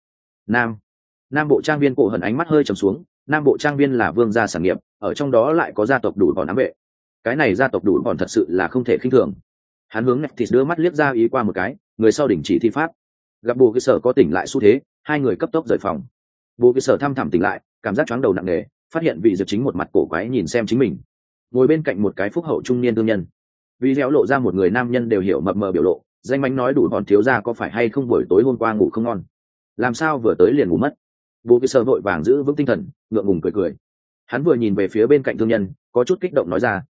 Speaker 1: Nam bộ trang viên. Cổ hận ánh mắt hơi trầm xuống. Nam bộ trang viên là vương gia sản nghiệp, ở trong đó lại có gia tộc đủ còn ám vệ. Cái này gia tộc đủ còn thật sự là không thể khinh thường. Hắn hướng Neftis đưa mắt liếc ra ý qua một cái, người sau đình chỉ thi pháp. Gặp Bồ Cơ Sở có tỉnh lại xu thế, hai người cấp tốc rời phòng. Bồ Cơ Sở thăm thẳm tỉnh lại, cảm giác chóng đầu nặng nề, phát hiện vị Diệp Chính một mặt cổ quái nhìn xem chính mình, ngồi bên cạnh một cái phúc hậu trung niên thương nhân. Vì léo lộ ra một người nam nhân đều hiểu mập mờ biểu lộ, danh mánh nói đủ bọn thiếu gia có phải hay không buổi tối hôm qua ngủ không ngon, làm sao vừa tới liền ngủ mất. Bồ Cơ Sở vội vàng giữ vững tinh thần, ngượng ngùng cười. Hắn vừa nhìn về phía bên cạnh thương nhân, có chút kích động nói ra,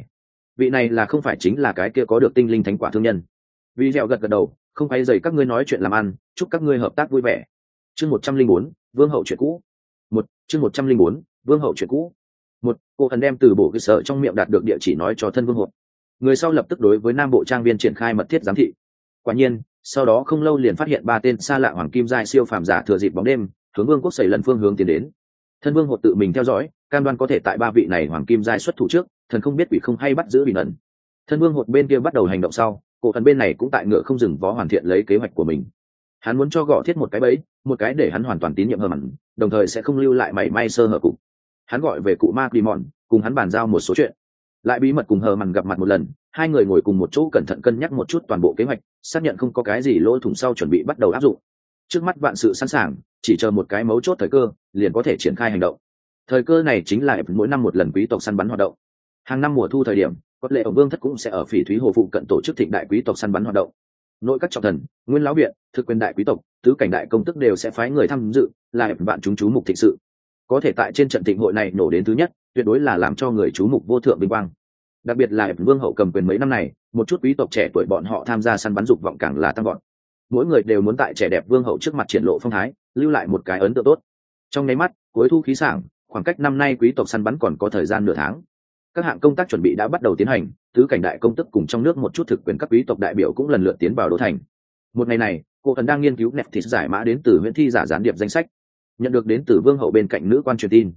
Speaker 1: vị này là không phải chính là cái kia có được tinh linh thánh quả thương nhân? Vì léo gật đầu, không quấy rầy các ngươi nói chuyện làm ăn, chúc các ngươi hợp tác vui vẻ. Chương 104, vương hậu chuyện cũ. Chương 104, vương hậu chuyện cũ. Cô thần đem từ Bồ Cơ Sở trong miệng đạt được địa chỉ nói cho thân vương hộp. Người sau lập tức đối với Nam bộ trang viên triển khai mật thiết giám thị. Quả nhiên, sau đó không lâu liền phát hiện 3 tên xa lạ hoàng kim giai siêu phàm giả thừa dịp bóng đêm, hướng vương quốc Sẩy lần phương hướng tiến đến. Thân vương hộp tự mình theo dõi, cam đoan có thể tại 3 vị này hoàng kim giai xuất thủ trước, thần không biết quỷ không hay bắt giữ bị ẩn. Thân vương hộp bên kia bắt đầu hành động sau, cổ thần bên này cũng tại ngựa không dừng vó hoàn thiện lấy kế hoạch của mình. Hắn muốn cho gõ thiết một cái bẫy, một cái để hắn hoàn toàn tín nhiệm hơn hẳn, đồng thời sẽ không lưu lại mảy may sơ hở cụ. Hắn gọi về cụ ma Climon, cùng hắn bàn giao một số chuyện, lại bí mật cùng hờ mằn gặp mặt một lần. Hai người ngồi cùng một chỗ cẩn thận cân nhắc một chút toàn bộ kế hoạch, xác nhận không có cái gì lỗ thủng sau chuẩn bị bắt đầu áp dụng. Trước mắt vạn sự sẵn sàng, chỉ chờ một cái mấu chốt thời cơ, liền có thể triển khai hành động. Thời cơ này chính là mỗi năm một lần quý tộc săn bắn hoạt động. Hàng năm mùa thu thời điểm, có lẽ ở vương thất cũng sẽ ở Phỉ Thúy Hồ phụ cận tổ chức thịnh đại quý tộc săn bắn hoạt động. Nội các trọng thần, nguyên lão viện, thực quyền đại quý tộc, tứ cảnh đại công tức đều sẽ phái người tham dự, là bạn chúng chú mục thịnh sự. Có thể tại trên trận thịnh hội này nổ đến thứ nhất, tuyệt đối là làm cho người chú mục vô thượng vinh quang. Đặc biệt là vương hậu cầm quyền mấy năm này, một chút quý tộc trẻ tuổi bọn họ tham gia săn bắn dục vọng càng là tăng vọt. Mỗi người đều muốn tại trẻ đẹp vương hậu trước mặt triển lộ phong thái, lưu lại một cái ấn tượng tốt. Trong nháy mắt, cuối thu khí sảng, khoảng cách năm nay quý tộc săn bắn còn có thời gian nửa tháng. Các hạng công tác chuẩn bị đã bắt đầu tiến hành, tứ cảnh đại công tức cùng trong nước một chút thực quyền các quý tộc đại biểu cũng lần lượt tiến vào đô thành. Một ngày này, cô thần đang nghiên cứu Neftis giải mã đến từ huyễn thi giả gián điệp danh sách, nhận được đến từ vương hậu bên cạnh nữ quan truyền tin.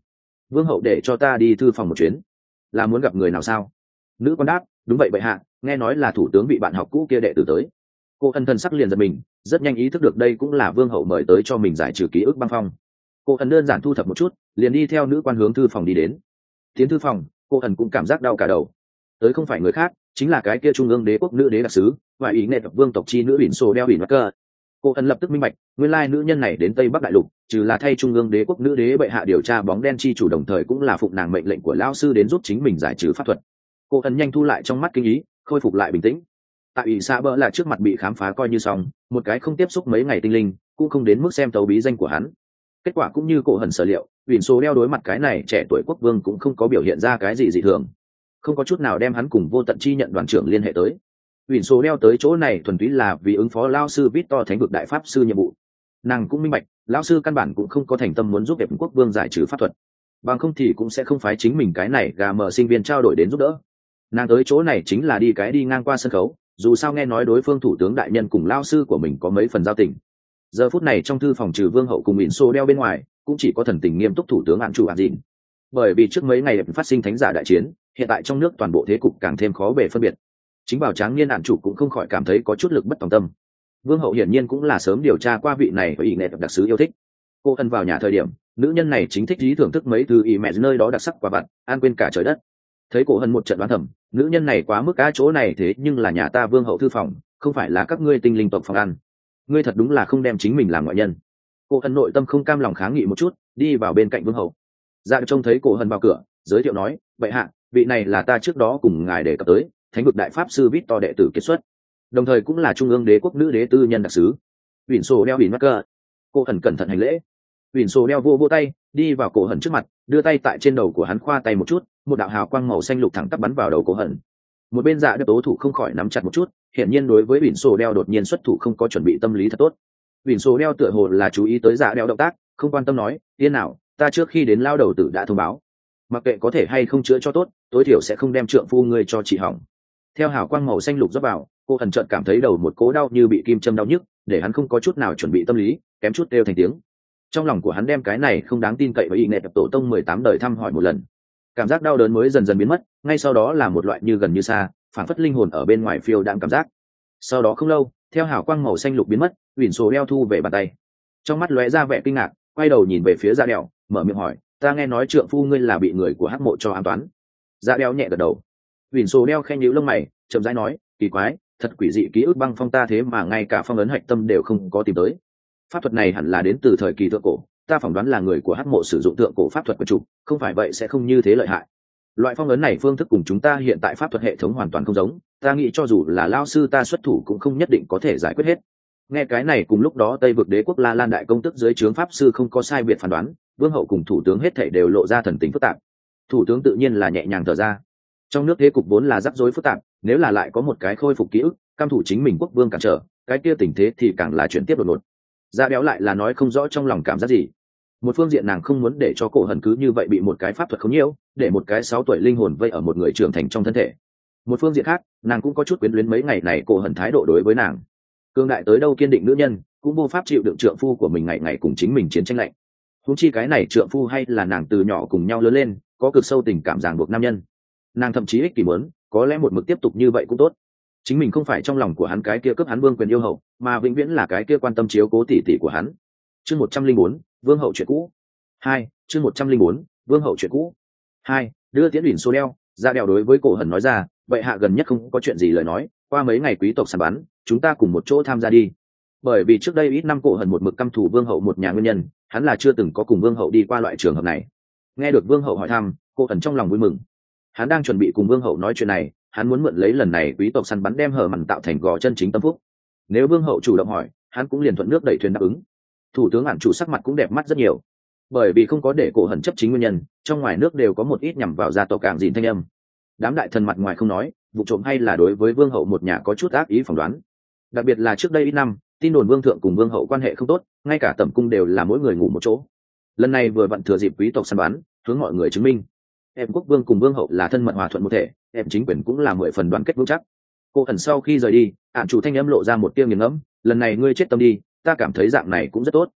Speaker 1: Vương hậu để cho ta đi thư phòng một chuyến, là muốn gặp người nào sao? Nữ quan đáp, đúng vậy bệ hạ, nghe nói là thủ tướng bị bạn học cũ kia đệ tử tới. Cô ân thân sắc liền giật mình, rất nhanh ý thức được đây cũng là vương hậu mời tới cho mình giải trừ ký ức băng phong. Cô ân đơn giản thu thập một chút, liền đi theo nữ quan hướng thư phòng đi đến. Tiến thư phòng, cô ân cũng cảm giác đau cả đầu. Tới không phải người khác, chính là cái kia trung ương đế quốc nữ đế đặc sứ và ý nệ vương tộc chi nữ Bỉn Sô đeo Bỉn Mắc Cơ. Cô ân lập tức minh bạch, nguyên lai nữ nhân này đến Tây Bắc đại lục, trừ là thay trung ương đế quốc nữ đế bệ hạ điều tra bóng đen chi chủ, đồng thời cũng là phụng nàng mệnh lệnh của lão sư đến giúp chính mình giải trừ pháp thuật. Cô ân nhanh thu lại trong mắt kinh ý, khôi phục lại bình tĩnh. Tại ủy xa bỡ là trước mặt bị khám phá coi như xong, một cái không tiếp xúc mấy ngày tinh linh cũng không đến mức xem tấu bí danh của hắn. Kết quả cũng như cổ hần sở liệu, Bỉn Sô đeo đối mặt cái này trẻ tuổi quốc vương cũng không có biểu hiện ra cái gì dị thường, không có chút nào đem hắn cùng vô tận chi nhận đoàn trưởng liên hệ tới. Bỉn Sô đeo tới chỗ này thuần túy là vì ứng phó lao sư Victor thánh vực đại pháp sư nhiệm vụ. Nàng cũng minh bạch, lão sư căn bản cũng không có thành tâm muốn giúp đẹp quốc vương giải trừ pháp thuật, bằng không thì cũng sẽ không phái chính mình cái này gà mờ sinh viên trao đổi đến giúp đỡ. Nàng tới chỗ này chính là đi ngang qua sân khấu, dù sao nghe nói đối phương thủ tướng đại nhân cùng lao sư của mình có mấy phần giao tình. Giờ phút này trong thư phòng trừ vương hậu cùng Bỉn Sô đeo bên ngoài, cũng chỉ có thần tình nghiêm túc thủ tướng Ản Chủ Ản Dìn. Bởi vì trước mấy ngày phát sinh thánh giả đại chiến, hiện tại trong nước toàn bộ thế cục càng thêm khó bề phân biệt. Chính bảo tráng niên Ản Chủ cũng không khỏi cảm thấy có chút lực bất tòng tâm. Vương hậu hiển nhiên cũng là sớm điều tra qua vị này và ý nệ đặc sứ yêu thích. Cô ân vào nhà thời điểm, nữ nhân này chính thích ý thưởng thức mấy thứ ý mẹ nơi đó đặc sắc quả vặt, ăn quên cả trời đất. Thấy cổ hân một trận đoán thầm, nữ nhân này quá mức cá chỗ này thế nhưng là nhà ta vương hậu thư phòng, không phải là các ngươi tinh linh tộc phòng ăn. Ngươi thật đúng là không đem chính mình làm ngoại nhân. Cô hân nội tâm không cam lòng kháng nghị một chút, đi vào bên cạnh vương hậu. Dạ trông thấy cổ hân vào cửa, giới thiệu nói, vậy hạ, vị này là ta trước đó cùng ngài đề cập tới thánh vực đại pháp sư Victor đệ tử kết xuất, đồng thời cũng là trung ương đế quốc nữ đế tư nhân đặc sứ Bỉn Sô đeo Bỉn Mắc Cơ. Cô hân cẩn thận hành lễ. Bỉn Sô đeo vô tay, đi vào cổ hân trước mặt, đưa tay tại trên đầu của hắn khoa tay một chút, một đạo hào quang màu xanh lục thẳng tắp bắn vào đầu cổ hân. Một bên dạ đeo tố thủ không khỏi nắm chặt một chút, hiển nhiên đối với Bỉn Sô đeo đột nhiên xuất thủ không có chuẩn bị tâm lý thật tốt. Bỉn Sô đeo tựa hồ là chú ý tới dạ đeo động tác, không quan tâm nói, yên nào, ta trước khi đến lao đầu tử đã thông báo, mặc kệ có thể hay không chữa cho tốt, tối thiểu sẽ không đem trượng phu ngươi cho chị hỏng. Theo hào quang màu xanh lục rót vào, cô hần chợt cảm thấy đầu một cố đau như bị kim châm đau nhức, để hắn không có chút nào chuẩn bị tâm lý, kém chút kêu thành tiếng. Trong lòng của hắn đem cái này không đáng tin cậy với ý nệ tổ tông 18 đời thăm hỏi một lần. Cảm giác đau đớn mới dần dần biến mất, ngay sau đó là một loại như gần như xa, phản phất linh hồn ở bên ngoài phiêu đãng cảm giác. Sau đó không lâu, theo hào quang màu xanh lục biến mất, Bỉn Sô đeo thu về bàn tay. Trong mắt lóe ra vẻ kinh ngạc, quay đầu nhìn về phía Dạ Đèo, mở miệng hỏi, ta nghe nói trượng phu ngươi là bị người của hắc mộ cho an toán. Dạ Đèo nhẹ gật đầu. Bỉn Sô đeo khe nhíu lông mày, chậm rãi nói, kỳ quái, thật quỷ dị, ký ức băng phong ta thế mà ngay cả phong ấn hạch tâm đều không có tìm tới. Pháp thuật này hẳn là đến từ thời kỳ thượng cổ, ta phỏng đoán là người của hắc mộ sử dụng thượng cổ pháp thuật của chủ, không phải vậy sẽ không như thế lợi hại. Loại phong ấn này phương thức cùng chúng ta hiện tại pháp thuật hệ thống hoàn toàn không giống, ta nghĩ cho dù là lao sư ta xuất thủ cũng không nhất định có thể giải quyết hết. Nghe cái này, cùng lúc đó Tây vực đế quốc La Lan đại công tức dưới trướng pháp sư không có sai biệt phán đoán, vương hậu cùng thủ tướng hết thảy đều lộ ra thần tình phức tạp. Thủ tướng tự nhiên là nhẹ nhàng thở ra. Trong nước thế cục vốn là rắc rối phức tạp, nếu là lại có một cái khôi phục ký ức, cam thủ chính mình quốc vương cản trở, cái kia tình thế thì càng là chuyển tiếp đột ngột. Dạ Béo lại là nói không rõ trong lòng cảm giác gì. Một phương diện nàng không muốn để cho cổ hần cứ như vậy bị một cái pháp thuật khống nhiễu, để một cái 6 tuổi linh hồn vây ở một người trưởng thành trong thân thể. Một phương diện khác, nàng cũng có chút quyến luyến mấy ngày này cổ hần thái độ đối với nàng. Cương đại tới đâu kiên định nữ nhân, cũng vô pháp chịu đựng trượng phu của mình ngày ngày cùng chính mình chiến tranh lạnh. Huống chi cái này trượng phu hay là nàng từ nhỏ cùng nhau lớn lên, có cực sâu tình cảm ràng buộc nam nhân. Nàng thậm chí ích kỷ muốn, có lẽ một mực tiếp tục như vậy cũng tốt. Chính mình không phải trong lòng của hắn cái kia cướp hắn vương quyền yêu hậu, mà vĩnh viễn là cái kia quan tâm chiếu cố tỉ tỉ của hắn. Chương 104, vương hậu chuyện cũ. 2, chương 104, vương hậu chuyện cũ. 2, đưa tiễn Bỉn Sô đeo, Dạ Đèo đối với cổ hần nói ra, vậy hạ gần nhất không có chuyện gì lời nói, qua mấy ngày quý tộc săn bắn, chúng ta cùng một chỗ tham gia đi. Bởi vì trước đây ít năm cổ hần một mực căm thù vương hậu một nhà nguyên nhân, hắn là chưa từng có cùng vương hậu đi qua loại trường hợp này. Nghe được vương hậu hỏi thăm, cổ hần trong lòng vui mừng. Hắn đang chuẩn bị cùng vương hậu nói chuyện này, hắn muốn mượn lấy lần này quý tộc săn bắn đem hở mằn tạo thành gò chân chính tâm phúc. Nếu vương hậu chủ động hỏi, hắn cũng liền thuận nước đẩy thuyền đáp ứng. Thủ tướng Ản Chủ sắc mặt cũng đẹp mắt rất nhiều, bởi vì không có để cổ hần chấp chính nguyên nhân, trong ngoài nước đều có một ít nhằm vào gia tộc Cảng Dìn thanh âm. Đám đại thần mặt ngoài không nói, vụ trộm hay là đối với vương hậu một nhà có chút ác ý phỏng đoán. Đặc biệt là trước đây ít năm, tin đồn vương thượng cùng vương hậu quan hệ không tốt, ngay cả tẩm cung đều là mỗi người ngủ một chỗ. Lần này vừa vặn thừa dịp quý tộc săn bắn, hướng mọi người chứng minh em quốc vương cùng vương hậu là thân mật hòa thuận một thể, em chính quyền cũng là 10 phần đoàn kết vững chắc. Cô ẩn sau khi rời đi, Ản Chủ thanh âm lộ ra một tia nghiền ngẫm, lần này ngươi chết tâm đi, ta cảm thấy dạng này cũng rất tốt.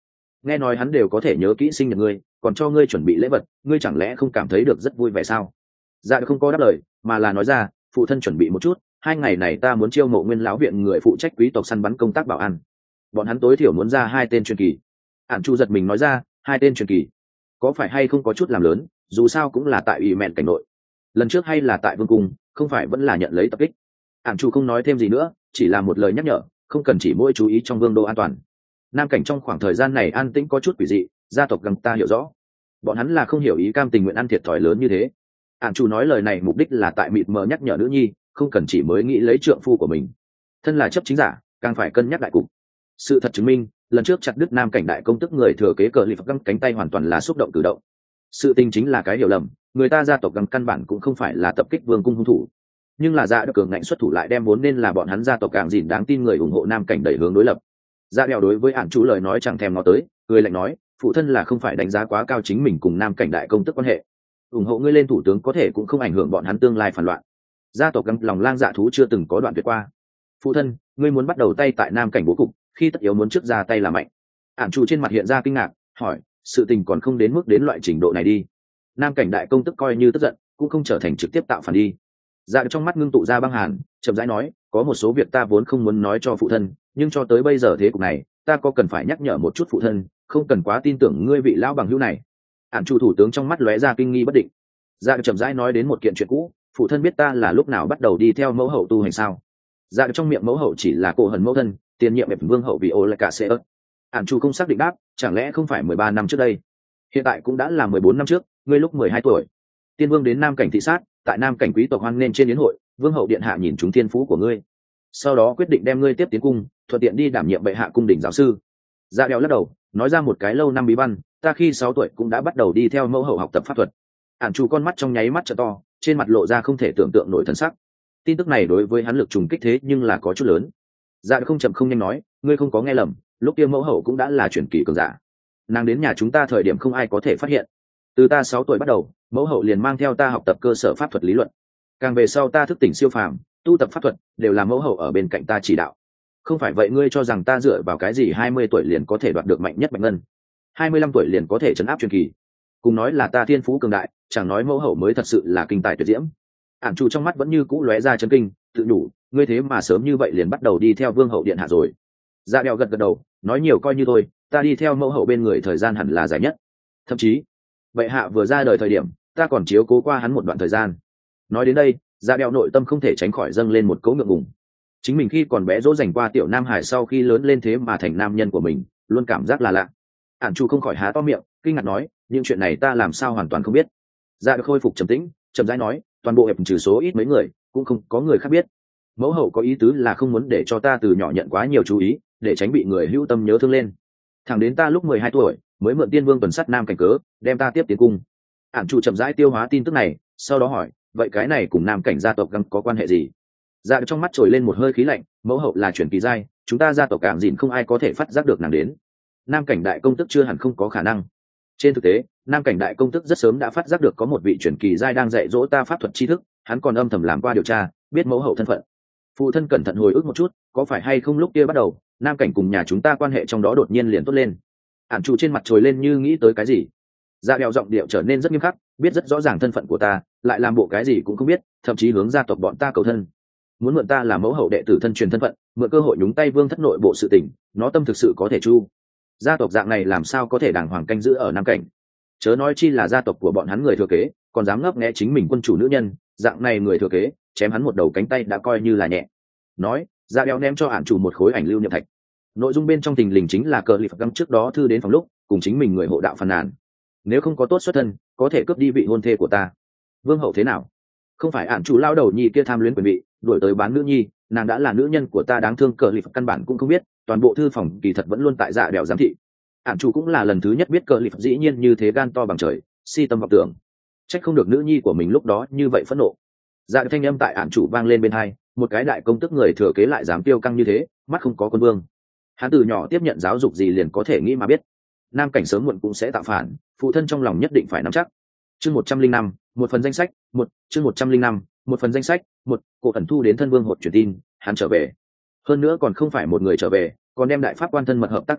Speaker 1: nghe nói hắn đều có thể nhớ kỹ sinh nhật ngươi, còn cho ngươi chuẩn bị lễ vật, ngươi chẳng lẽ không cảm thấy được rất vui vẻ sao? Dạ không có đáp lời, mà là nói ra, phụ thân chuẩn bị một chút, 2 ngày này ta muốn chiêu mộ Nguyên lão viện người phụ trách quý tộc săn bắn công tác bảo an, bọn hắn tối thiểu muốn ra 2 tên truyền kỳ. Ản Chu giật mình nói ra, 2 tên truyền kỳ, có phải hay không có chút làm lớn, dù sao cũng là tại ủy mẹn cảnh nội, lần trước hay là tại vương cung, không phải vẫn là nhận lấy tập kích. Ản Chu không nói thêm gì nữa, chỉ là một lời nhắc nhở, không cần chỉ mỗi chú ý trong vương đô an toàn. Nam cảnh trong khoảng thời gian này an tĩnh có chút quỷ dị, gia tộc gần ta hiểu rõ, bọn hắn là không hiểu ý cam tình nguyện ăn thiệt thòi lớn như thế. Ản Chu nói lời này mục đích là tại mịt mờ nhắc nhở nữ nhi, không cần chỉ mới nghĩ lấy trượng phu của mình, thân là chấp chính giả càng phải cân nhắc đại cục. Sự thật chứng minh, lần trước chặt đứt nam cảnh đại công tức người thừa kế cờ lì phật găm cánh tay hoàn toàn là xúc động cử động. Sự tình chính là cái hiểu lầm, người ta gia tộc găm căn bản cũng không phải là tập kích vương cung hung thủ, nhưng là dạ được cường ngạnh xuất thủ lại đem vốn nên là bọn hắn gia tộc càng dìn đáng tin người ủng hộ nam cảnh đẩy hướng đối lập. Dạ đèo đối với Ản Chu lời nói chẳng thèm ngó tới, người lạnh nói, phụ thân là không phải đánh giá quá cao chính mình cùng nam cảnh đại công tức quan hệ, ủng hộ ngươi lên thủ tướng có thể cũng không ảnh hưởng bọn hắn tương lai phản loạn. Gia tộc găm lòng lang dạ thú chưa từng có đoạn tuyệt qua. Phụ thân, ngươi muốn bắt đầu tay tại nam cảnh bố cục, khi tất yếu muốn trước ra tay là mạnh. Ản Chu trên mặt hiện ra kinh ngạc, hỏi, sự tình còn không đến mức đến loại trình độ này đi. Nam cảnh đại công tức coi như tức giận cũng không trở thành trực tiếp tạo phản đi. Dạ trong mắt ngưng tụ ra băng hàn, chậm rãi nói, có một số việc ta vốn không muốn nói cho phụ thân, nhưng cho tới bây giờ thế cục này, ta có cần phải nhắc nhở một chút phụ thân, không cần quá tin tưởng ngươi vị lão bằng hữu này. Ản Chu thủ tướng trong mắt lóe ra kinh nghi bất định. Dạ chậm rãi nói đến một kiện chuyện cũ, phụ thân biết ta là lúc nào bắt đầu đi theo mẫu hậu tu hành sao? Dạ trong miệng mẫu hậu chỉ là cổ hần mẫu thân, tiền nhiệm ệp vương hậu vì ô lại cả sẽ ớt. Ản Chu không xác định đáp, chẳng lẽ không phải 13 năm trước đây? Hiện tại cũng đã là 14 năm trước, ngươi lúc 12 tuổi. Tiên vương đến nam cảnh thị sát, tại nam cảnh quý tộc hoan nghênh trên yến hội, vương hậu điện hạ nhìn chúng thiên phú của ngươi, sau đó quyết định đem ngươi tiếp tiến cung, thuận tiện đi đảm nhiệm bệ hạ cung đình giáo sư. Dạ đeo lắc đầu, nói ra một cái lâu năm bí văn, ta khi 6 tuổi cũng đã bắt đầu đi theo mẫu hậu học tập pháp thuật. Ản Chu con mắt trong nháy mắt trợ to, trên mặt lộ ra không thể tưởng tượng nổi thần sắc. Tin tức này đối với hắn lực trùng kích thế nhưng là có chút lớn. Dạ không chậm không nhanh nói, ngươi không có nghe lầm, lúc kia mẫu hậu cũng đã là truyền kỳ cường giả. Nàng đến nhà chúng ta thời điểm không ai có thể phát hiện. Từ ta 6 tuổi bắt đầu, mẫu hậu liền mang theo ta học tập cơ sở pháp thuật lý luận. Càng về sau ta thức tỉnh siêu phàm, tu tập pháp thuật, đều là mẫu hậu ở bên cạnh ta chỉ đạo. Không phải vậy ngươi cho rằng ta dựa vào cái gì 20 tuổi liền có thể đoạt được mạnh nhất bạch ngân, 25 tuổi liền có thể trấn áp truyền kỳ? Cùng nói là ta thiên phú cường đại, chẳng nói mẫu hậu mới thật sự là kinh tài tuyệt diễm. Ản Chu trong mắt vẫn như cũ lóe ra chấn kinh, tự đủ, ngươi thế mà sớm như vậy liền bắt đầu đi theo vương hậu điện hạ rồi. Dạ đeo gật gật đầu, nói nhiều coi như thôi, ta đi theo mẫu hậu bên người thời gian hẳn là dài nhất. Thậm chí, bệ hạ vừa ra đời thời điểm, ta còn chiếu cố qua hắn một đoạn thời gian. Nói đến đây, dạ đeo nội tâm không thể tránh khỏi dâng lên một cỗ ngượng ngùng. Chính mình khi còn bé dỗ dành qua tiểu nam hải sau khi lớn lên thế mà thành nam nhân của mình, luôn cảm giác là lạ. Ản Chu không khỏi há to miệng, kinh ngạc nói, những chuyện này ta làm sao hoàn toàn không biết. Dạ khôi phục trầm tĩnh, chậm rãi nói, toàn bộ hiệp trừ số ít mấy người, cũng không có người khác biết. Mẫu hậu có ý tứ là không muốn để cho ta từ nhỏ nhận quá nhiều chú ý, để tránh bị người hữu tâm nhớ thương lên. Thẳng đến ta lúc 12 tuổi mới mượn tiên vương tuần sát nam cảnh cớ đem ta tiếp tiến cung. Ản Chu chậm rãi tiêu hóa tin tức này, sau đó hỏi, vậy cái này cùng nam cảnh gia tộc găng có quan hệ gì? Dạ trong mắt trồi lên một hơi khí lạnh, mẫu hậu là truyền kỳ giai, chúng ta gia tộc cảng dìn không ai có thể phát giác được nàng đến. Nam cảnh đại công tức chưa hẳn không có khả năng. Trên thực tế, nam cảnh đại công tức rất sớm đã phát giác được có một vị truyền kỳ giai đang dạy dỗ ta pháp thuật tri thức, hắn còn âm thầm làm qua điều tra, biết mẫu hậu thân phận. Phụ thân cẩn thận hồi ức một chút, có phải hay không lúc kia bắt đầu, nam cảnh cùng nhà chúng ta quan hệ trong đó đột nhiên liền tốt lên. Ản Chu trên mặt trồi lên như nghĩ tới cái gì. Dạ đeo giọng điệu trở nên rất nghiêm khắc, biết rất rõ ràng thân phận của ta, lại làm bộ cái gì cũng không biết, thậm chí hướng gia tộc bọn ta cầu thân, muốn mượn ta làm mẫu hậu đệ tử thân truyền thân phận, mượn cơ hội nhúng tay vương thất nội bộ sự tình, nó tâm thực sự có thể chu. Gia tộc dạng này làm sao có thể đàng hoàng canh giữ ở nam cảnh? Chớ nói chi là gia tộc của bọn hắn người thừa kế, còn dám ngấp nghé chính mình quân chủ nữ nhân, dạng này người thừa kế, chém hắn một đầu cánh tay đã coi như là nhẹ. Nói, Dạ đeo ném cho Ản Chủ một khối ảnh lưu niệm thạch. Nội dung bên trong tình lình chính là cờ lì phật găng trước đó thư đến phòng lúc cùng chính mình người hộ đạo phàn nàn, nếu không có tốt xuất thân, có thể cướp đi vị hôn thê của ta. Vương hậu thế nào? Không phải Ản Chủ lao đầu nhi kia tham luyến quyền vị, đuổi tới bán nữ nhi, nàng đã là nữ nhân của ta đáng thương, cờ lì phật căn bản cũng không biết, toàn bộ thư phòng kỳ thật vẫn luôn tại Dạ đèo giám thị. Ản Chủ cũng là lần thứ nhất biết cờ lì phật dĩ nhiên như thế gan to bằng trời, si tâm vọng tưởng, trách không được nữ nhi của mình lúc đó như vậy phẫn nộ. Dạ thanh âm tại Ản Chủ vang lên bên hai, một cái đại công tức người thừa kế lại dám tiêu căng như thế, mắt không có quân vương. Hắn từ nhỏ tiếp nhận giáo dục gì liền có thể nghĩ mà biết, nam cảnh sớm muộn cũng sẽ tạo phản, phụ thân trong lòng nhất định phải nắm chắc. Chương 105, một phần danh sách, chương 105, một phần danh sách, Cổ Ẩn Thu đến thân vương hột truyền tin, hắn trở về. Hơn nữa còn không phải một người trở về, còn đem đại pháp quan thân mật hợp tác đồng bạn,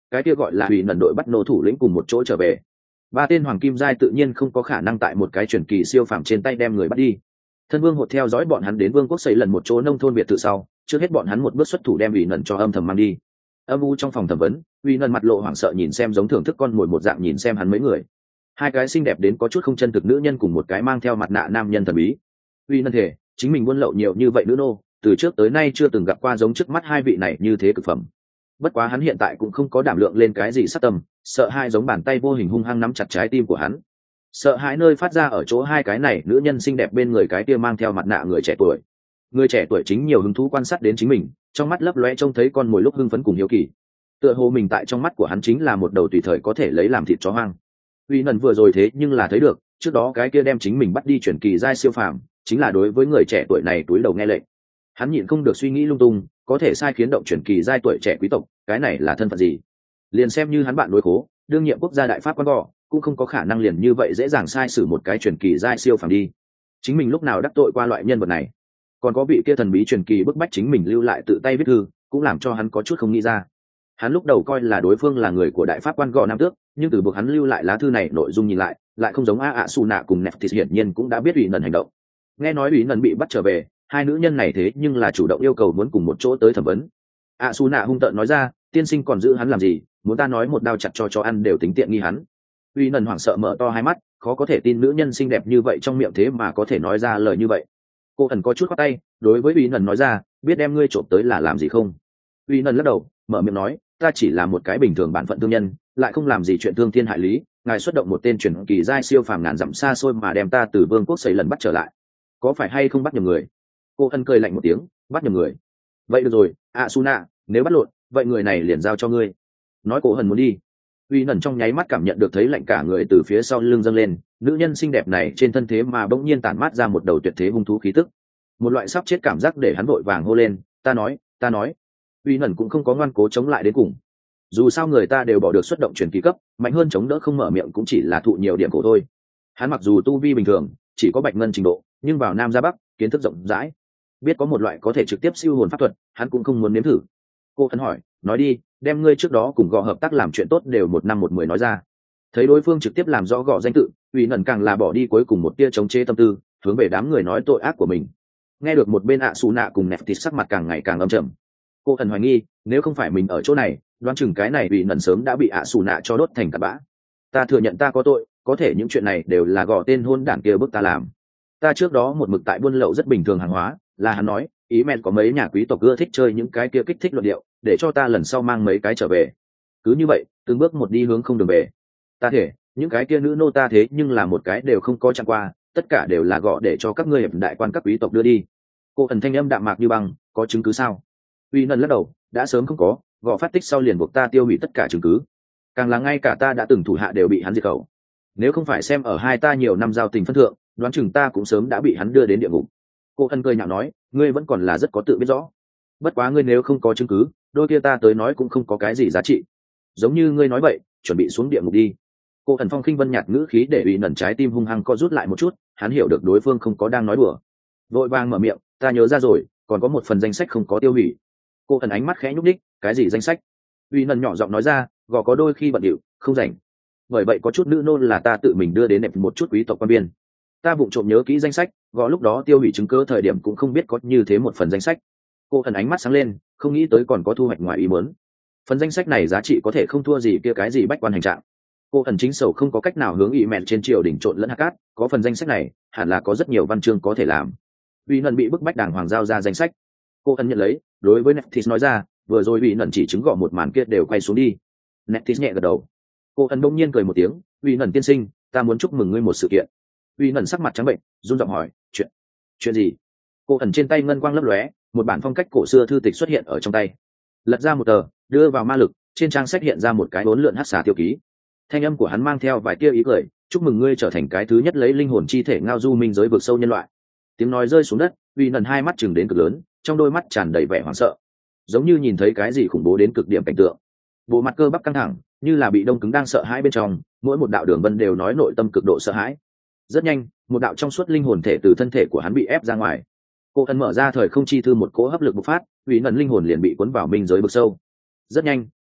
Speaker 1: cái kia gọi là ủy nần đội bắt nô thủ lĩnh cùng một chỗ trở về. Ba tên hoàng kim giai tự nhiên không có khả năng tại một cái truyền kỳ siêu phàm trên tay đem người bắt đi. Thân vương hột theo dõi bọn hắn đến vương quốc xây lần một chỗ nông thôn biệt thự sau, trước hết bọn hắn một bước xuất thủ đem ủy nần cho âm thầm mang đi. Âm u trong phòng thẩm vấn, ủy nần mặt lộ hoảng sợ nhìn xem giống thưởng thức con mồi một dạng nhìn xem hắn mấy người. Hai cái xinh đẹp đến có chút không chân thực nữ nhân cùng một cái mang theo mặt nạ nam nhân thần bí. Ủy nần thể chính mình buôn lậu nhiều như vậy nữ nô, từ trước tới nay chưa từng gặp qua giống trước mắt hai vị này như thế cực phẩm. Bất quá hắn hiện tại cũng không có đảm lượng lên cái gì sát tâm, sợ hai giống bàn tay vô hình hung hăng nắm chặt trái tim của hắn. Sợ hãi nơi phát ra ở chỗ hai cái này nữ nhân xinh đẹp bên người cái kia mang theo mặt nạ người trẻ tuổi. Người trẻ tuổi chính nhiều hứng thú quan sát đến chính mình, trong mắt lấp lóe trông thấy con mồi lúc hưng phấn cùng hiếu kỳ. Tựa hồ mình tại trong mắt của hắn chính là một đầu tùy thời có thể lấy làm thịt chó hoang. Uy nần vừa rồi thế nhưng là thấy được, trước đó cái kia đem chính mình bắt đi chuyển kỳ giai siêu phàm, chính là đối với người trẻ tuổi này túi đầu nghe lệnh. Hắn nhịn không được suy nghĩ lung tung, có thể sai khiến động chuyển kỳ giai tuổi trẻ quý tộc, cái này là thân phận gì? Liền xem như hắn bạn đối khố, đương nhiệm quốc gia đại pháp quan gò, cũng không có khả năng liền như vậy dễ dàng sai sử một cái truyền kỳ giai siêu phàm đi. Chính mình lúc nào đắc tội qua loại nhân vật này? Còn có vị kia thần bí truyền kỳ bức bách chính mình lưu lại tự tay viết thư, cũng làm cho hắn có chút không nghĩ ra. Hắn lúc đầu coi là đối phương là người của đại pháp quan gò nam tước, nhưng từ buộc hắn lưu lại lá thư này nội dung nhìn lại không giống Asuna cùng Nephthys hiển nhiên cũng đã biết ủy nần hành động. Nghe nói ủy nần bị bắt trở về, hai nữ nhân này thế nhưng là chủ động yêu cầu muốn cùng một chỗ tới thẩm vấn. Asuna hung tợn nói ra, tiên sinh còn giữ hắn làm gì, muốn ta nói một đao chặt cho ăn đều tính tiện nghi hắn. Uy nần hoảng sợ mở to hai mắt, khó có thể tin nữ nhân xinh đẹp như vậy trong miệng thế mà có thể nói ra lời như vậy. Cô ẩn có chút khoát tay, đối với Uy nần nói ra, biết đem ngươi trộm tới là làm gì không? Uy nần lắc đầu, mở miệng nói, ta chỉ là một cái bình thường bản phận thương nhân, lại không làm gì chuyện thương thiên hại lý, ngài xuất động một tên truyền kỳ giai siêu phàm ngàn dặm xa xôi mà đem ta từ vương quốc xây lần bắt trở lại, có phải hay không bắt nhầm người? Cô ân cười lạnh một tiếng, bắt nhầm người. Vậy được rồi, Asuna, nếu bắt lộn, vậy người này liền giao cho ngươi. Nói cổ hần muốn đi. Uy nần trong nháy mắt cảm nhận được thấy lạnh cả người từ phía sau lưng dâng lên, nữ nhân xinh đẹp này trên thân thế mà bỗng nhiên tản mát ra một đầu tuyệt thế hung thú khí tức, một loại sắp chết cảm giác để hắn vội vàng hô lên, ta nói. Uy nần cũng không có ngoan cố chống lại đến cùng. Dù sao người ta đều bỏ được xuất động truyền kỳ cấp, mạnh hơn chống đỡ không mở miệng cũng chỉ là thụ nhiều điểm cổ thôi. Hắn mặc dù tu vi bình thường, chỉ có bạch ngân trình độ, nhưng vào nam ra bắc, kiến thức rộng rãi, biết có một loại có thể trực tiếp siêu hồn pháp thuật, hắn cũng không muốn nếm thử. Cô thân hỏi, nói đi, đem ngươi trước đó cùng gò hợp tác làm chuyện tốt đều 1 năm 1 10 nói ra. Thấy đối phương trực tiếp làm rõ gò danh tự, Uy nần càng là bỏ đi cuối cùng một tia chống chế tâm tư, hướng về đám người nói tội ác của mình. Nghe được một bên Asuna cùng Nephthys sắc mặt càng ngày càng âm trầm. Cô thần hoài nghi, nếu không phải mình ở chỗ này, đoán chừng cái này Uy nần sớm đã bị Asuna cho đốt thành cát bã. Ta thừa nhận ta có tội, có thể những chuyện này đều là gò tên hôn đảng kia bức ta làm. Ta trước đó một mực tại buôn lậu rất bình thường hàng hóa, là hắn nói, ý men có mấy nhà quý tộc ưa thích chơi những cái kia kích thích luận điệu, để cho ta lần sau mang mấy cái trở về. Cứ như vậy, từng bước một đi hướng không đường về. Ta thể, những cái kia nữ nô ta thế nhưng là một cái đều không có chạm qua, tất cả đều là gọ để cho các ngươi hiệp đại quan các quý tộc đưa đi. Cô ẩn thanh âm đạm mạc như băng, có chứng cứ sao? Uy nần lắc đầu, đã sớm không có, gọ phát tích sau liền buộc ta tiêu hủy tất cả chứng cứ. Càng là ngay cả ta đã từng thủ hạ đều bị hắn diệt khẩu. Nếu không phải xem ở hai ta nhiều năm giao tình phân thượng, đoán chừng ta cũng sớm đã bị hắn đưa đến địa ngục. Cô ân cười nhạo nói, ngươi vẫn còn là rất có tự biết rõ. Bất quá ngươi nếu không có chứng cứ, đôi kia ta tới nói cũng không có cái gì giá trị. Giống như ngươi nói vậy, chuẩn bị xuống địa ngục đi. Cô ẩn phong khinh vân nhạt ngữ khí để Uy nần trái tim hung hăng co rút lại một chút, hắn hiểu được đối phương không có đang nói đùa. Vội vàng mở miệng, ta nhớ ra rồi, còn có một phần danh sách không có tiêu hủy. Cô ẩn ánh mắt khẽ nhúc nhích, cái gì danh sách? Uy nần nhỏ giọng nói ra, gò có đôi khi bận điệu, không rảnh. Bởi vậy có chút nữ nô là ta tự mình đưa đến nẹp một chút quý tộc quan biên. Ta vụng trộm nhớ kỹ danh sách, gõ lúc đó tiêu hủy chứng cứ thời điểm cũng không biết có như thế một phần danh sách. Cô thần ánh mắt sáng lên, không nghĩ tới còn có thu hoạch ngoài ý muốn. Phần danh sách này giá trị có thể không thua gì kia cái gì bách quan hành trạng. Cô thần chính sầu không có cách nào hướng ý mẹn trên triều đỉnh trộn lẫn hạt cát, có phần danh sách này, hẳn là có rất nhiều văn chương có thể làm. Uy nần bị bức bách đàng hoàng giao ra danh sách. Cô thần nhận lấy, đối với Nephthys nói ra, vừa rồi Uy nần chỉ chứng gõ một màn kia đều quay xuống đi. Nephthys nhẹ gật đầu. Cô thần bỗng nhiên cười một tiếng, Uy nần tiên sinh, ta muốn chúc mừng ngươi một sự kiện. Uy nần sắc mặt trắng bệnh, run giọng hỏi, chuyện gì? Cô ẩn trên tay ngân quang lấp lóe, một bản phong cách cổ xưa thư tịch xuất hiện ở trong tay. Lật ra một tờ, đưa vào ma lực, trên trang sách hiện ra một cái bốn lượn hắc xà tiêu ký. Thanh âm của hắn mang theo vài tia ý cười, chúc mừng ngươi trở thành cái thứ nhất lấy linh hồn chi thể ngao du minh giới vực sâu nhân loại. Tiếng nói rơi xuống đất, Uy nần hai mắt chừng đến cực lớn, trong đôi mắt tràn đầy vẻ hoảng sợ, giống như nhìn thấy cái gì khủng bố đến cực điểm cảnh tượng. Bộ mặt cơ bắp căng thẳng, như là bị đông cứng đang sợ hãi bên trong, mỗi một đạo đường vân đều nói nội tâm cực độ sợ hãi. Rất nhanh, một đạo trong suốt linh hồn thể từ thân thể của hắn bị ép ra ngoài. Cô ẩn mở ra thời không chi thư, một cỗ hấp lực bộc phát, Uy nần linh hồn liền bị cuốn vào minh giới vực sâu. Rất nhanh,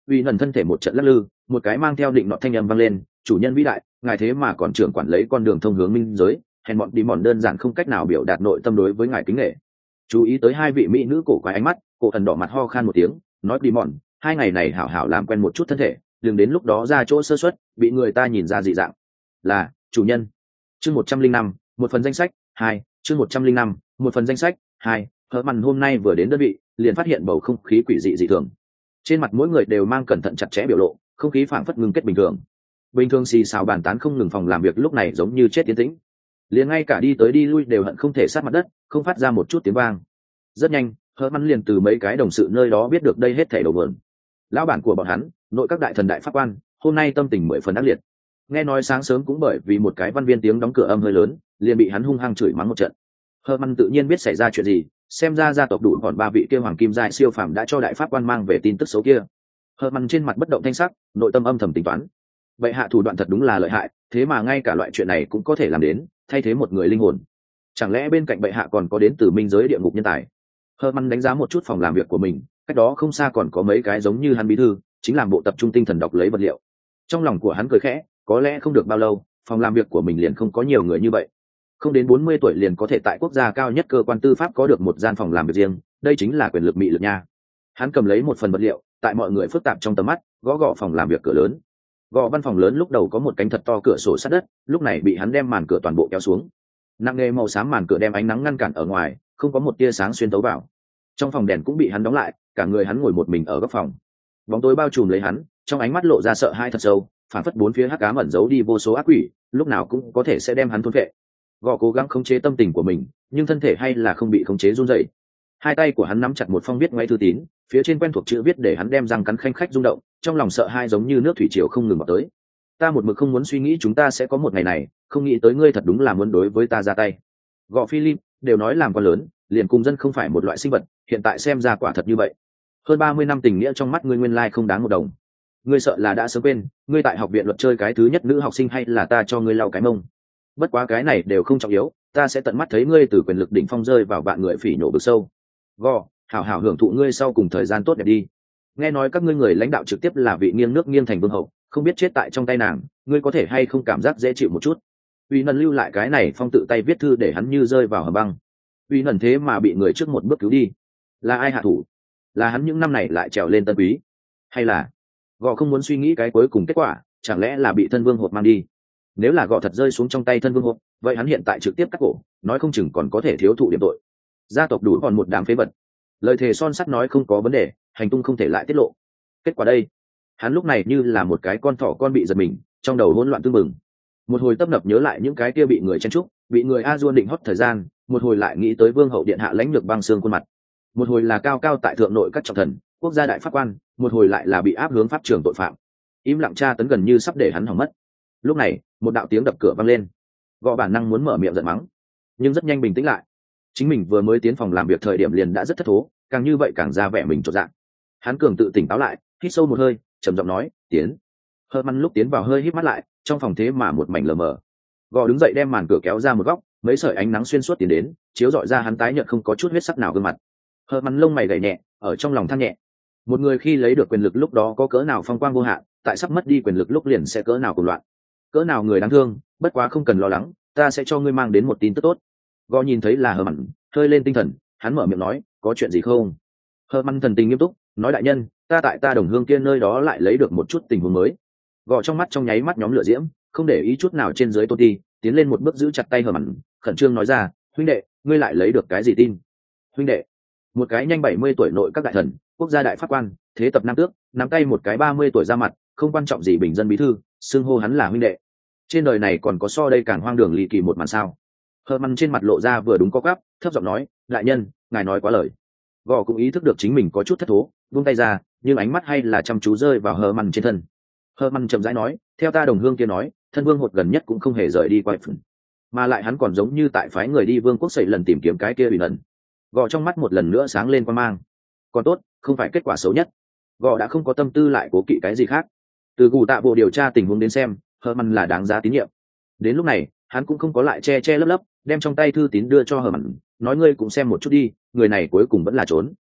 Speaker 1: uy nần thân thể một trận lắc lư, một cái mang theo định nọ thanh âm vang lên, chủ nhân vĩ đại, ngài thế mà còn trưởng quản lấy con đường thông hướng minh giới, hèn bọn đi mòn đơn giản không cách nào biểu đạt nội tâm đối với ngài kính nghệ. Chú ý tới hai vị mỹ nữ cổ quái ánh mắt, cổ thần đỏ mặt ho khan một tiếng, nói đi mòn, hai ngày này hảo hảo làm quen một chút thân thể, đừng đến lúc đó ra chỗ sơ suất bị người ta nhìn ra dị dạng. Là chủ nhân. Chương 105, một phần danh sách 2, chương 105, một phần danh sách 2. Hở mằn hôm nay vừa đến đơn vị liền phát hiện bầu không khí quỷ dị dị thường, trên mặt mỗi người đều mang cẩn thận chặt chẽ biểu lộ, không khí phảng phất ngưng kết bình thường xì xào bàn tán không ngừng, phòng làm việc lúc này giống như chết tiến tĩnh, liền ngay cả đi tới đi lui đều hận không thể sát mặt đất, không phát ra một chút tiếng vang. Rất nhanh hở mằn liền từ mấy cái đồng sự nơi đó biết được đây hết thảy đầu mượn. Lão bản của bọn hắn, nội các đại thần đại pháp quan, hôm nay tâm tình 10 phần ác liệt. Nghe nói sáng sớm cũng bởi vì một cái văn viên tiếng đóng cửa âm hơi lớn, liền bị hắn hung hăng chửi mắng một trận. Hở mằn tự nhiên biết xảy ra chuyện gì, xem ra gia tộc đủ còn 3 vị kia hoàng kim giai siêu phàm đã cho đại pháp quan mang về tin tức xấu kia. Hở mằn trên mặt bất động thanh sắc, nội tâm âm thầm tính toán. Vậy hạ thủ đoạn thật đúng là lợi hại, thế mà ngay cả loại chuyện này cũng có thể làm đến, thay thế một người linh hồn. Chẳng lẽ bên cạnh bệ hạ còn có đến từ minh giới địa ngục nhân tài? Hở mằn đánh giá một chút phòng làm việc của mình, cách đó không xa còn có mấy cái giống như hắn bí thư, chính làm bộ tập trung tinh thần đọc lấy vật liệu. Trong lòng của hắn cười khẽ, có lẽ không được bao lâu, phòng làm việc của mình liền không có nhiều người như vậy. Không đến 40 tuổi liền có thể tại quốc gia cao nhất cơ quan tư pháp có được một gian phòng làm việc riêng, đây chính là quyền lực mị lực nha. Hắn cầm lấy một phần vật liệu, tại mọi người phức tạp trong tầm mắt, gõ gõ phòng làm việc cửa lớn. Gõ văn phòng lớn lúc đầu có một cánh thật to cửa sổ sát đất, lúc này bị hắn đem màn cửa toàn bộ kéo xuống. Nặng nề màu xám màn cửa đem ánh nắng ngăn cản ở ngoài, không có một tia sáng xuyên tấu vào. Trong phòng đèn cũng bị hắn đóng lại, cả người hắn ngồi một mình ở góc phòng. Bóng tối bao trùm lấy hắn, trong ánh mắt lộ ra sợ hãi thật sâu, phản phất bốn phía hắc ám ẩn giấu đi vô số ác quỷ, lúc nào cũng có thể sẽ đem hắn thôn phệ. Gõ cố gắng khống chế tâm tình của mình, nhưng thân thể hay là không bị khống chế run rẩy. Hai tay của hắn nắm chặt một phong viết ngoáy thư tín, phía trên quen thuộc chữ viết để hắn đem răng cắn khanh khách rung động, trong lòng sợ hãi giống như nước thủy triều không ngừng vào tới. Ta một mực không muốn suy nghĩ chúng ta sẽ có một ngày này, không nghĩ tới ngươi thật đúng là muốn đối với ta ra tay. Gõ Philip, đều nói làm quan lớn, liền cùng dân không phải một loại sinh vật, hiện tại xem ra quả thật như vậy. Hơn 30 năm tình nghĩa trong mắt ngươi nguyên lai không đáng một đồng. Ngươi sợ là đã sớm quên, ngươi tại học viện luật chơi cái thứ nhất nữ học sinh hay là ta cho ngươi lau cái mông. Bất quá cái này đều không trọng yếu, ta sẽ tận mắt thấy ngươi từ quyền lực đỉnh phong rơi vào vạn người phỉ nhổ vực sâu. Gò, hảo hảo hưởng thụ ngươi sau cùng thời gian tốt đẹp đi. Nghe nói các ngươi người lãnh đạo trực tiếp là vị nghiêng nước nghiêng thành vương hậu, không biết chết tại trong tay nàng, ngươi có thể hay không cảm giác dễ chịu một chút. Uy Nần lưu lại cái này phong tự tay viết thư để hắn như rơi vào hầm băng. Uy Nần thế mà bị người trước một bước cứu đi, là ai hạ thủ? Là hắn những năm này lại trèo lên tân quý, hay là Gò không muốn suy nghĩ cái cuối cùng kết quả, chẳng lẽ là bị thân vương hộp mang đi? Nếu là Gò thật rơi xuống trong tay thân vương hộp, vậy hắn hiện tại trực tiếp cắt cổ, nói không chừng còn có thể thiếu thụ điểm tội. Gia tộc đủ còn một đám phế vật, lời thề son sắt nói không có vấn đề, hành tung không thể lại tiết lộ. Kết quả đây, hắn lúc này như là một cái con thỏ con bị giật mình, trong đầu hỗn loạn tương mừng. Một hồi tấp nập nhớ lại những cái kia bị người chen trúc, bị người a duôn định hót thời gian, một hồi lại nghĩ tới vương hậu điện hạ lãnh lược băng xương khuôn mặt, một hồi là cao cao tại thượng nội các trọng thần, quốc gia đại pháp quan, một hồi lại là bị áp hướng pháp trường tội phạm. Im lặng tra tấn gần như sắp để hắn hỏng mất. Lúc này một đạo tiếng đập cửa vang lên. Gõ bản năng muốn mở miệng giận mắng, nhưng rất nhanh bình tĩnh lại. Chính mình vừa mới tiến phòng làm việc thời điểm liền đã rất thất thố, càng như vậy càng ra vẻ mình chột dạ. Hắn cường tự tỉnh táo lại, hít sâu một hơi, trầm giọng nói, tiến. Hơ măn lúc tiến vào hơi hít mắt lại, trong phòng thế mà một mảnh lờ mờ. Gò đứng dậy đem màn cửa kéo ra một góc, mấy sợi ánh nắng xuyên suốt tiến đến, chiếu rọi ra hắn tái nhợt không có chút huyết sắc nào gương mặt. Hơ măn lông mày gảy nhẹ, ở trong lòng than nhẹ. Một người khi lấy được quyền lực lúc đó có cỡ nào phong quang vô hạn, tại sắp mất đi quyền lực lúc liền sẽ cỡ nào cuồng loạn, cỡ nào người đáng thương. Bất quá không cần lo lắng, ta sẽ cho ngươi mang đến một tin tức tốt. Gò nhìn thấy là Hơ măn, hơi lên tinh thần, hắn mở miệng nói, có chuyện gì không? Hơ măn thần tình nghiêm túc, nói đại nhân, ta tại ta đồng hương kia nơi đó lại lấy được một chút tình huống mới. Gò trong mắt trong nháy mắt nhóm lửa diễm, không để ý chút nào trên dưới tôn ti, tiến lên một bước giữ chặt tay Hơ măn, khẩn trương nói ra, huynh đệ, ngươi lại lấy được cái gì tin? Huynh đệ? Một cái nhanh 70 tuổi nội các đại thần, quốc gia đại pháp quan, thế tập nam tước, nắm tay một cái 30 tuổi ra mặt, không quan trọng gì bình dân bí thư, xưng hô hắn là huynh đệ. Trên đời này còn có so đây càng hoang đường ly kỳ một màn sao? Hơ măn trên mặt lộ ra vừa đúng có gắp, thấp giọng nói, đại nhân, ngài nói quá lời. Gò cũng ý thức được chính mình có chút thất thố, buông tay ra, nhưng ánh mắt hay là chăm chú rơi vào Hơ măn trên thân. Hơ măn chậm rãi nói, theo ta đồng hương kia nói, thân vương hột gần nhất cũng không hề rời đi quay phừng, mà lại hắn còn giống như tại phái người đi vương quốc sẩy lần tìm kiếm cái kia bị nần. Gò trong mắt một lần nữa sáng lên quan mang. Còn tốt, không phải kết quả xấu nhất. Gò đã không có tâm tư lại cố kỵ cái gì khác. Từ gù tạ bộ điều tra tình huống đến xem, Hơ măn là đáng giá tín nhiệm. Đến lúc này, hắn cũng không có lại che che lấp lấp, đem trong tay thư tín đưa cho Hơ măn, nói ngươi cũng xem một chút đi, người này cuối cùng vẫn là trốn.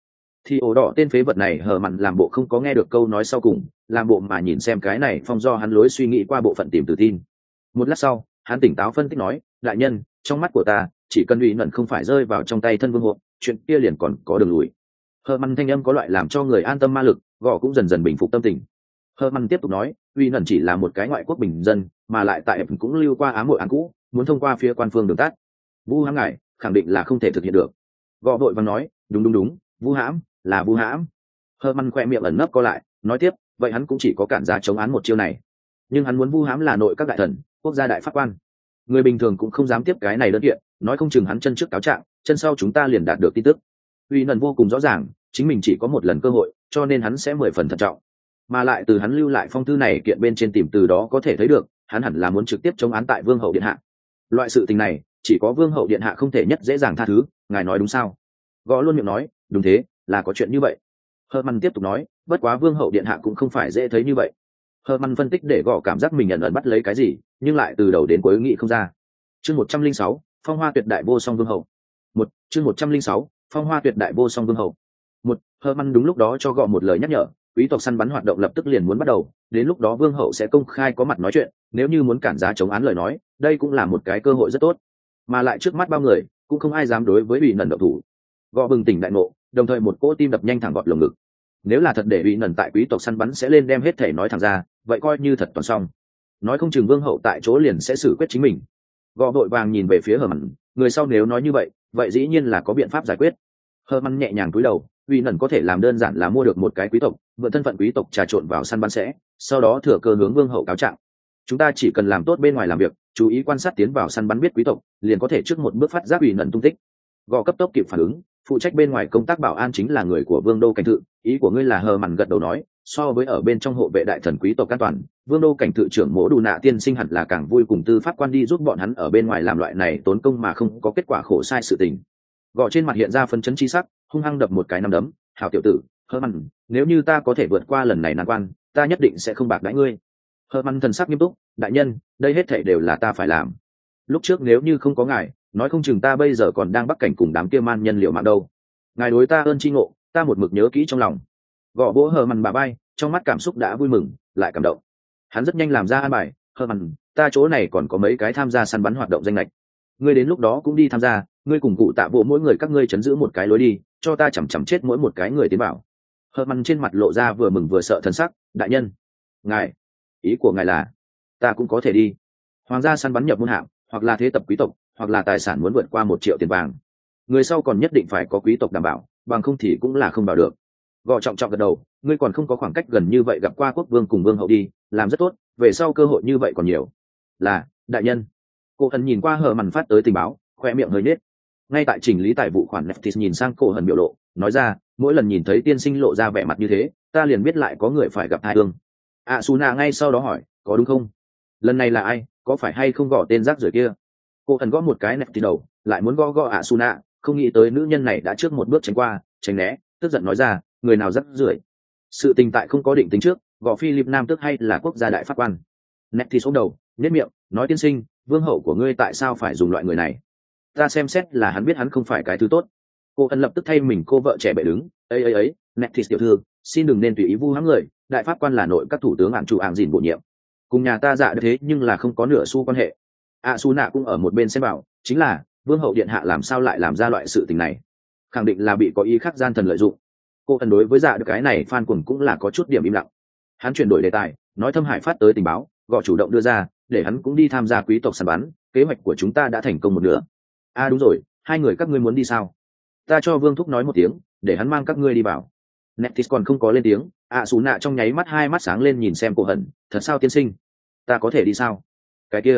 Speaker 1: thì ổ đỏ tên phế vật này hờ mặn làm bộ không có nghe được câu nói sau cùng, làm bộ mà nhìn xem cái này phong do hắn lối suy nghĩ qua bộ phận tìm tự tin. Một lát sau hắn tỉnh táo phân tích nói, đại nhân, trong mắt của ta chỉ cần ủy nhuận không phải rơi vào trong tay thân vương hộ, chuyện kia liền còn có đường lùi. Hờ mặn thanh âm có loại làm cho người an tâm ma lực, gõ cũng dần dần bình phục tâm tình. Hờ mặn tiếp tục nói, ủy nhuận chỉ là một cái ngoại quốc bình dân, mà lại tại cũng lưu qua ám hội án cũ, muốn thông qua phía quan phương đường tắt. Vu hãm ngài khẳng định là không thể thực hiện được. Gõ vội vàng nói, đúng, vu hãm là vu hãm. Hờ mặn khoe miệng ẩn nấp co lại, nói tiếp, vậy hắn cũng chỉ có cản giá chống án một chiêu này, nhưng hắn muốn vu hãm là nội các đại thần, quốc gia đại pháp quan, người bình thường cũng không dám tiếp cái này đơn kiện, nói không chừng hắn chân trước cáo trạng, chân sau chúng ta liền đạt được tin tức. Uy nần vô cùng rõ ràng chính mình chỉ có một lần cơ hội, cho nên hắn sẽ 10 phần thận trọng, mà lại từ hắn lưu lại phong thư này kiện bên trên tìm từ đó có thể thấy được hắn hẳn là muốn trực tiếp chống án tại vương hậu điện hạ. Loại sự tình này chỉ có vương hậu điện hạ không thể nhất dễ dàng tha thứ, ngài nói đúng sao? Gõ luôn miệng nói, đúng thế, là có chuyện như vậy. Herman tiếp tục nói, bất quá vương hậu điện hạ cũng không phải dễ thấy như vậy. Herman phân tích để Gõ cảm giác mình nhận ẩn bắt lấy cái gì, nhưng lại từ đầu đến cuối nghĩ không ra. Chương 106, phong hoa tuyệt đại vô song vương hậu. Chương 106, phong hoa tuyệt đại vô song vương hậu. Herman đúng lúc đó cho Gõ một lời nhắc nhở, quý tộc săn bắn hoạt động lập tức liền muốn bắt đầu, đến lúc đó vương hậu sẽ công khai có mặt nói chuyện, nếu như muốn cản giá chống án lời nói, đây cũng là một cái cơ hội rất tốt, mà lại trước mắt bao người cũng không ai dám đối với bị nần động thủ. Gõ bừng tỉnh đại ngộ, đồng thời một cỗ tim đập nhanh thẳng vọt lồng ngực. Nếu là thật để bị nần tại quý tộc săn bắn sẽ lên đem hết thể nói thẳng ra, vậy coi như thật toàn xong, nói không chừng vương hậu tại chỗ liền sẽ xử quyết chính mình. Gõ vội vàng nhìn về phía Herman, người sau nếu nói như vậy dĩ nhiên là có biện pháp giải quyết. Herman nhẹ nhàng cúi đầu, vì nần có thể làm đơn giản là mua được một cái quý tộc, mượn thân phận quý tộc trà trộn vào săn bắn sẽ, sau đó thừa cơ hướng vương hậu cáo trạng. Chúng ta chỉ cần làm tốt bên ngoài làm việc, chú ý quan sát tiến vào săn bắn biết quý tộc, liền có thể trước một bước phát giác ủy nần tung tích. Gõ cấp tốc kịp phản ứng, phụ trách bên ngoài công tác bảo an chính là người của vương đô cảnh thự, ý của ngươi là Herman gật đầu nói, so với ở bên trong hộ vệ đại thần quý tộc an toàn, vương đô cảnh thự trưởng Mỗ Đủ Nạ tiên sinh hẳn là càng vui cùng tư pháp quan đi giúp bọn hắn ở bên ngoài làm loại này tốn công mà không có kết quả khổ sai sự tình. Gõ trên mặt hiện ra phấn chấn chi sắc, hung hăng đập một cái nắm đấm, hảo tiểu tử, Herman, nếu như ta có thể vượt qua lần này nan quan, ta nhất định sẽ không bạc đãi ngươi. Herman thần sắc nghiêm túc, đại nhân, đây hết thảy đều là ta phải làm. Lúc trước nếu như không có ngài, nói không chừng ta bây giờ còn đang bắc cảnh cùng đám kia man nhân liệu mạng đâu. Ngài đối ta ơn chi ngộ, ta một mực nhớ kỹ trong lòng. Gõ vỗ Herman bà bay, trong mắt cảm xúc đã vui mừng lại cảm động. Hắn rất nhanh làm ra an bài, Herman, ta chỗ này còn có mấy cái tham gia săn bắn hoạt động danh lệch, ngươi đến lúc đó cũng đi tham gia, ngươi cùng cụ tạ bộ mỗi người các ngươi chấn giữ một cái lối đi, cho ta chằm chết mỗi một cái người tiến vào. Herman trên mặt lộ ra vừa mừng vừa sợ thần sắc, đại nhân, ngài, ý của ngài là ta cũng có thể đi? Hoàng gia săn bắn nhập môn hạng, hoặc là thế tập quý tộc, hoặc là tài sản muốn vượt qua 1 triệu tiền vàng, người sau còn nhất định phải có quý tộc đảm bảo, bằng không thì cũng là không vào được. Gõ trọng trọng gật đầu, ngươi còn không có khoảng cách gần như vậy gặp qua quốc vương cùng vương hậu đi, làm rất tốt, về sau cơ hội như vậy còn nhiều. Là, đại nhân. Cô Hân nhìn qua Herman phát tới tình báo, khoe miệng hơi nết. Ngay tại chỉnh lý tài vụ khoản Neftis nhìn sang cô Hân biểu lộ, nói ra, mỗi lần nhìn thấy tiên sinh lộ ra vẻ mặt như thế, ta liền biết lại có người phải gặp tai ương. Suna ngay sau đó hỏi, có đúng không? Lần này là ai, có phải hay không gõ tên rác rưởi kia? Cô Hân gõ một cái Neftis đầu, lại muốn gõ Suna, không nghĩ tới nữ nhân này đã trước một bước tránh qua, tránh né, tức giận nói ra, người nào rác rưởi? Sự tình tại không có định tính trước, gõ Philip Nam tức hay là quốc gia đại pháp quan? Neftis ôm đầu, nhếch miệng, nói tiên sinh, vương hậu của ngươi tại sao phải dùng loại người này? Ta xem xét là hắn biết hắn không phải cái thứ tốt. Cô Ân lập tức thay mình cô vợ trẻ bệ đứng, ấy, Neftis tiểu thư, xin đừng nên tùy ý vu hãm người, đại pháp quan là nội các thủ tướng ạn chủ ạn dìn bổ nhiệm, cùng nhà ta dạ thế nhưng là không có nửa xu quan hệ. Su nạ cũng ở một bên xem bảo, chính là vương hậu điện hạ làm sao lại làm ra loại sự tình này, khẳng định là bị có ý khác gian thần lợi dụng. Cô Ân đối với dạ được cái này phan cuồng cũng là có chút điểm im lặng. Hắn chuyển đổi đề tài, nói Thâm Hải phát tới tình báo, gọi chủ động đưa ra, để hắn cũng đi tham gia quý tộc săn bắn, kế hoạch của chúng ta đã thành công một nửa. Đúng rồi, hai người các ngươi muốn đi sao? Ta cho Vương thúc nói một tiếng, để hắn mang các ngươi đi vào. Neftis còn không có lên tiếng, Sú nạ trong nháy mắt hai mắt sáng lên nhìn xem cô Hân, thật sao tiên sinh? Ta có thể đi sao? Cái kia,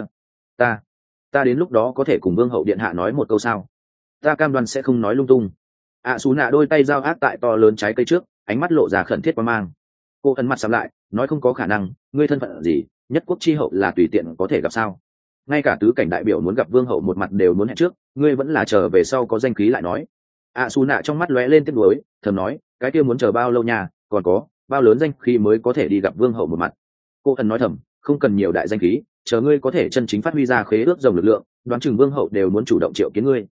Speaker 1: ta đến lúc đó có thể cùng Vương hậu điện hạ nói một câu sao? Ta cam đoan sẽ không nói lung tung. Sú nạ đôi tay giao ác tại to lớn trái cây trước, ánh mắt lộ ra khẩn thiết quan mang. Cô Hân mặt sắm lại, nói không có khả năng, ngươi thân phận gì, nhất quốc chi hậu là tùy tiện có thể gặp sao? Ngay cả tứ cảnh đại biểu muốn gặp vương hậu một mặt đều muốn hẹn trước, ngươi vẫn là chờ về sau có danh khí lại nói. Su nạ trong mắt lóe lên tiếc nuối, thầm nói, cái kia muốn chờ bao lâu nha, còn có bao lớn danh khí mới có thể đi gặp vương hậu một mặt. Cô Hân nói thầm, không cần nhiều đại danh khí, chờ ngươi có thể chân chính phát huy ra khế ước rồng lực lượng, đoán chừng vương hậu đều muốn chủ động triệu kiến ngươi.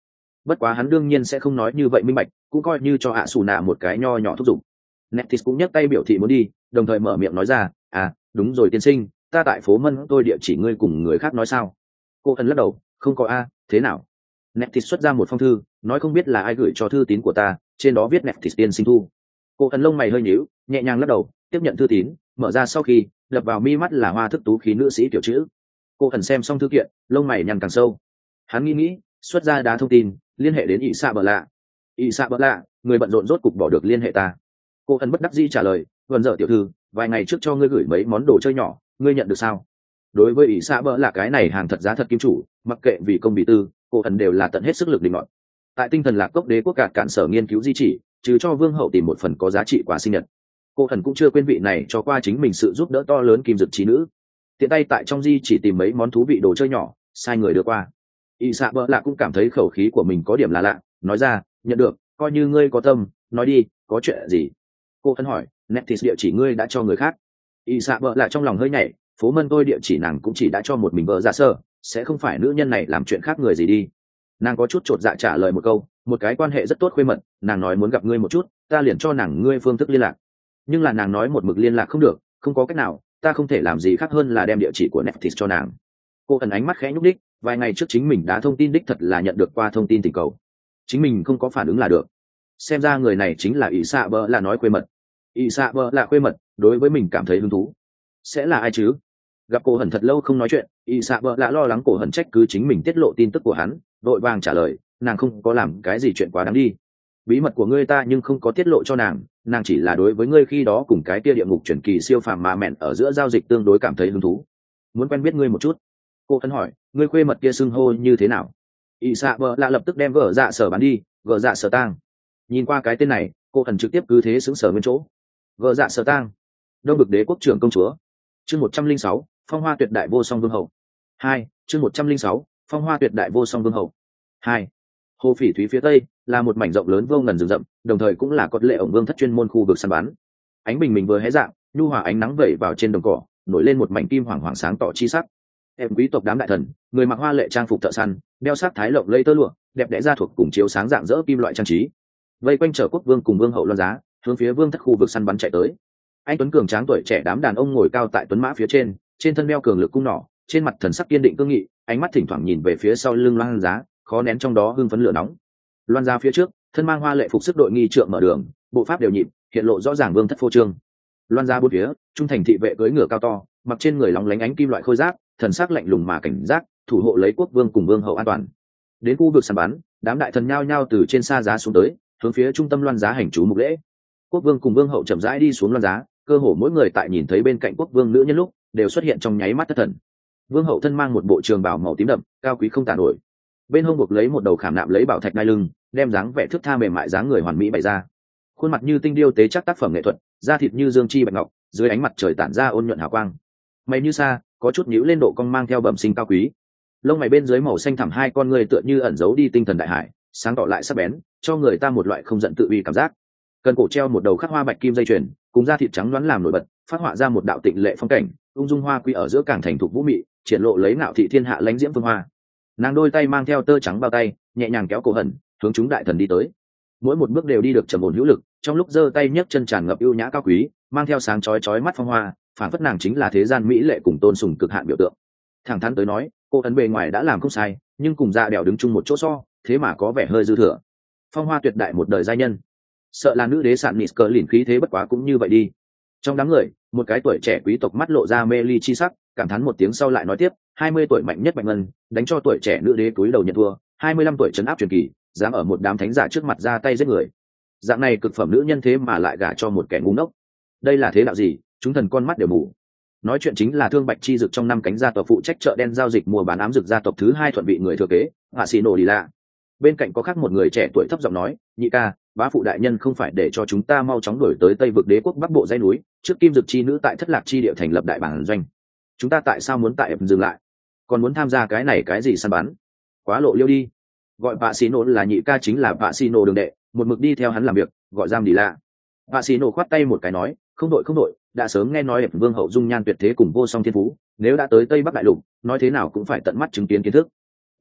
Speaker 1: bất quá hắn đương nhiên sẽ không nói như vậy minh bạch, cũng coi như cho ạ xù nạ một cái nho nhỏ thúc giục. Netis cũng nhấc tay biểu thị muốn đi, đồng thời mở miệng nói ra, à đúng rồi tiên sinh, ta tại phố Mân tôi địa chỉ ngươi cùng người khác nói sao? Cô ẩn lắc đầu, không có a, thế nào? Netis xuất ra một phong thư, nói không biết là ai gửi cho thư tín của ta, trên đó viết Netis tiên sinh thu. Cô ẩn lông mày hơi nhíu, nhẹ nhàng lắc đầu, tiếp nhận thư tín, mở ra sau khi lập vào mi mắt là hoa thức tú khí nữ sĩ tiểu chữ. Cô ẩn xem xong thư kiện, lông mày nhăn càng sâu. Hắn nghĩ, xuất ra đá thông tin, liên hệ đến ỷ xạ bờ lạ. Ỷ xạ bờ lạ, người bận rộn rốt cục bỏ được liên hệ ta. Cô ẩn bất đắc dĩ trả lời, vần dở tiểu thư, vài ngày trước cho ngươi gửi mấy món đồ chơi nhỏ, ngươi nhận được sao? Đối với ỷ xạ bờ lạ cái này hàng thật giá thật kim chủ, mặc kệ vì công vì tư, cô ẩn đều là tận hết sức lực định luận. Tại tinh thần lạc cốc đế quốc cạn sở nghiên cứu di chỉ, trừ cho vương hậu tìm một phần có giá trị quà sinh nhật, cô ẩn cũng chưa quên vị này cho qua chính mình sự giúp đỡ to lớn kim dực trí nữ. Tiện tay tại trong di chỉ tìm mấy món thú vị đồ chơi nhỏ, sai người đưa qua. Y xạ bỡ lạ cũng cảm thấy khẩu khí của mình có điểm là lạ, nói ra, nhận được, coi như ngươi có tâm, nói đi, có chuyện gì? Cô ẩn hỏi, Netis địa chỉ ngươi đã cho người khác? Y xạ bỡ lạ trong lòng hơi nhảy, phố Mân tôi địa chỉ nàng cũng chỉ đã cho một mình vợ ra sơ, sẽ không phải nữ nhân này làm chuyện khác người gì đi. Nàng có chút chột dạ trả lời một câu, một cái quan hệ rất tốt khuê mật, nàng nói muốn gặp ngươi một chút, ta liền cho nàng ngươi phương thức liên lạc. Nhưng là nàng nói một mực liên lạc không được, không có cách nào, ta không thể làm gì khác hơn là đem địa chỉ của Netis cho nàng. Cô ẩn ánh mắt khẽ nhúc đích, vài ngày trước chính mình đã thông tin đích thật là nhận được qua thông tin tình cầu, chính mình không có phản ứng là được. Xem ra người này chính là ỷ xạ bỡ là nói khuê mật. Ỷ xạ bỡ là khuê mật, đối với mình cảm thấy hứng thú. Sẽ là ai chứ? Gặp cô hẩn thật lâu không nói chuyện, ỷ xạ bỡ là lo lắng cô hẩn trách cứ chính mình tiết lộ tin tức của hắn, vội vàng trả lời, nàng không có làm cái gì chuyện quá đáng đi. Bí mật của ngươi ta nhưng không có tiết lộ cho nàng, nàng chỉ là đối với ngươi khi đó cùng cái kia địa ngục truyền kỳ siêu phàm mà mẹn ở giữa giao dịch tương đối cảm thấy hứng thú, muốn quen biết ngươi một chút. Cô ẩn hỏi, ngươi khuê mật kia xưng hô như thế nào? ỷ xạ bỡ là lập tức đem gờ dạ sở bán đi, gờ dạ sở tang. Nhìn qua cái tên này, cô ẩn trực tiếp cứ thế xứng sở nguyên chỗ. Gờ dạ sở tang, đông bực đế quốc trưởng công chúa. Chương 106, phong hoa tuyệt đại vô song vương hậu. 2, chương 106, phong hoa tuyệt đại vô song vương hậu. 2. Hồ Phỉ Thúy phía tây là một mảnh rộng lớn vô ngần rừng rậm, đồng thời cũng là cốt lệ ổng vương thất chuyên môn khu vực săn bắn. Ánh bình minh vừa hé dạng, nhu hòa ánh nắng vẩy vào trên đồng cỏ, nổi lên một mảnh kim hoàng hoàng sáng tỏ chi sắc. Em quý tộc đám đại thần, người mặc hoa lệ trang phục thợ săn, đeo sắc thái lộng lẫy tơ lụa, đẹp đẽ ra thuộc cùng chiếu sáng dạng dỡ kim loại trang trí. Vây quanh chở quốc vương cùng vương hậu loan giá, hướng phía vương thất khu vực săn bắn chạy tới. Anh tuấn cường tráng tuổi trẻ đám đàn ông ngồi cao tại tuấn mã phía trên thân đeo cường lực cung nỏ, trên mặt thần sắc kiên định cương nghị, ánh mắt thỉnh thoảng nhìn về phía sau lưng loan giá, khó nén trong đó hưng phấn lửa nóng. Loan giá phía trước, thân mang hoa lệ phục sức đội nghi trượng mở đường, bộ pháp đều nhịp, hiện lộ rõ ràng vương thất phô trương. Loan giá bốn phía, trung thành thị vệ cưỡi ngựa cao to, mặc trên người lóng lánh ánh kim loại khôi giáp, thần sắc lạnh lùng mà cảnh giác, thủ hộ lấy quốc vương cùng vương hậu an toàn. Đến khu vực săn bắn, đám đại thần nhao nhao từ trên xa giá xuống tới, hướng phía trung tâm loan giá hành chú mục lễ. Quốc vương cùng vương hậu chậm rãi đi xuống loan giá, cơ hồ mỗi người tại nhìn thấy bên cạnh quốc vương nữ nhân lúc đều xuất hiện trong nháy mắt thất thần. Vương hậu thân mang một bộ trường bào màu tím đậm, cao quý không tả nổi. Bên hông buộc lấy một đầu khảm nạm lấy bảo thạch đai lưng, đem dáng vẻ thước tha mềm mại dáng người hoàn mỹ bày ra. Khuôn mặt như tinh điêu tế chắc tác phẩm nghệ thuật, da thịt như dương chi bạch ngọc, dưới ánh mặt trời tản ra ôn nhuận hào quang. Mày như sa, có chút nhíu lên độ cong mang theo bẩm sinh cao quý. Lông mày bên dưới màu xanh thẳm hai con người tựa như ẩn giấu đi tinh thần đại hải, sáng tỏ lại sắc bén, cho người ta một loại không giận tự uy cảm giác. Cần cổ treo một đầu khắc hoa bạch kim dây chuyền, cùng da thịt trắng loáng làm nổi bật, phát họa ra một đạo tịnh lệ phong cảnh, ung dung hoa quý ở giữa càng thành thục vũ mị, triển lộ lấy ngạo thị thiên hạ lãnh diễm phương hoa. Nàng đôi tay mang theo tơ trắng bao tay, nhẹ nhàng kéo cổ hẩn, hướng chúng đại thần đi tới. Mỗi một bước đều đi được trầm ổn hữu lực, trong lúc giơ tay nhấc chân tràn ngập ưu nhã cao quý, mang theo sáng chói chói mắt phong hoa, phản phất nàng chính là thế gian mỹ lệ cùng tôn sùng cực hạn biểu tượng. Thẳng thắn tới nói, cô ấn bề ngoài đã làm không sai, nhưng cùng dạ đèo đứng chung một chỗ so, thế mà có vẻ hơi dư thừa. Phong hoa tuyệt đại một đời giai nhân, sợ là nữ đế sạn nịt cờ lìn khí thế bất quá cũng như vậy đi. Trong đám người, một cái tuổi trẻ quý tộc mắt lộ ra mê ly chi sắc, cảm thán một tiếng sau lại nói tiếp, 20 tuổi mạnh nhất Bạch Ngân, đánh cho tuổi trẻ nữ đế túi đầu nhận thua, 25 tuổi trấn áp truyền kỳ, dám ở một đám thánh giả trước mặt ra tay giết người. Dạng này cực phẩm nữ nhân thế mà lại gả cho một kẻ ngu ngốc. Đây là thế đạo gì, chúng thần con mắt đều mù. Nói chuyện chính là Thương Bạch Chi Dực trong năm cánh gia tộc phụ trách chợ đen giao dịch mua bán ám dược gia tộc thứ hai thuận vị người thừa kế, Hạ Sĩ Nổ Đi Lạ. Bên cạnh có khác một người trẻ tuổi thấp giọng nói, nhị ca, bá phụ đại nhân không phải để cho chúng ta mau chóng đuổi tới Tây vực đế quốc bắc bộ dãy núi, trước Kim Dực chi nữ tại Thất Lạc chi địa thành lập đại bản doanh. Chúng ta tại sao muốn tại dừng lại, còn muốn tham gia cái này cái gì săn bắn? Quá lộ liêu đi. Gọi Hạ Sĩ Nổ là nhị ca chính là Hạ Sĩ Nổ đường đệ, một mực đi theo hắn làm việc, gọi giam Đi Lạ. Hạ Sĩ Nổ khoát tay một cái nói, không đội, đã sớm nghe nói vương hậu dung nhan tuyệt thế cùng vô song thiên phú, nếu đã tới Tây Bắc đại lục, nói thế nào cũng phải tận mắt chứng kiến kiến thức.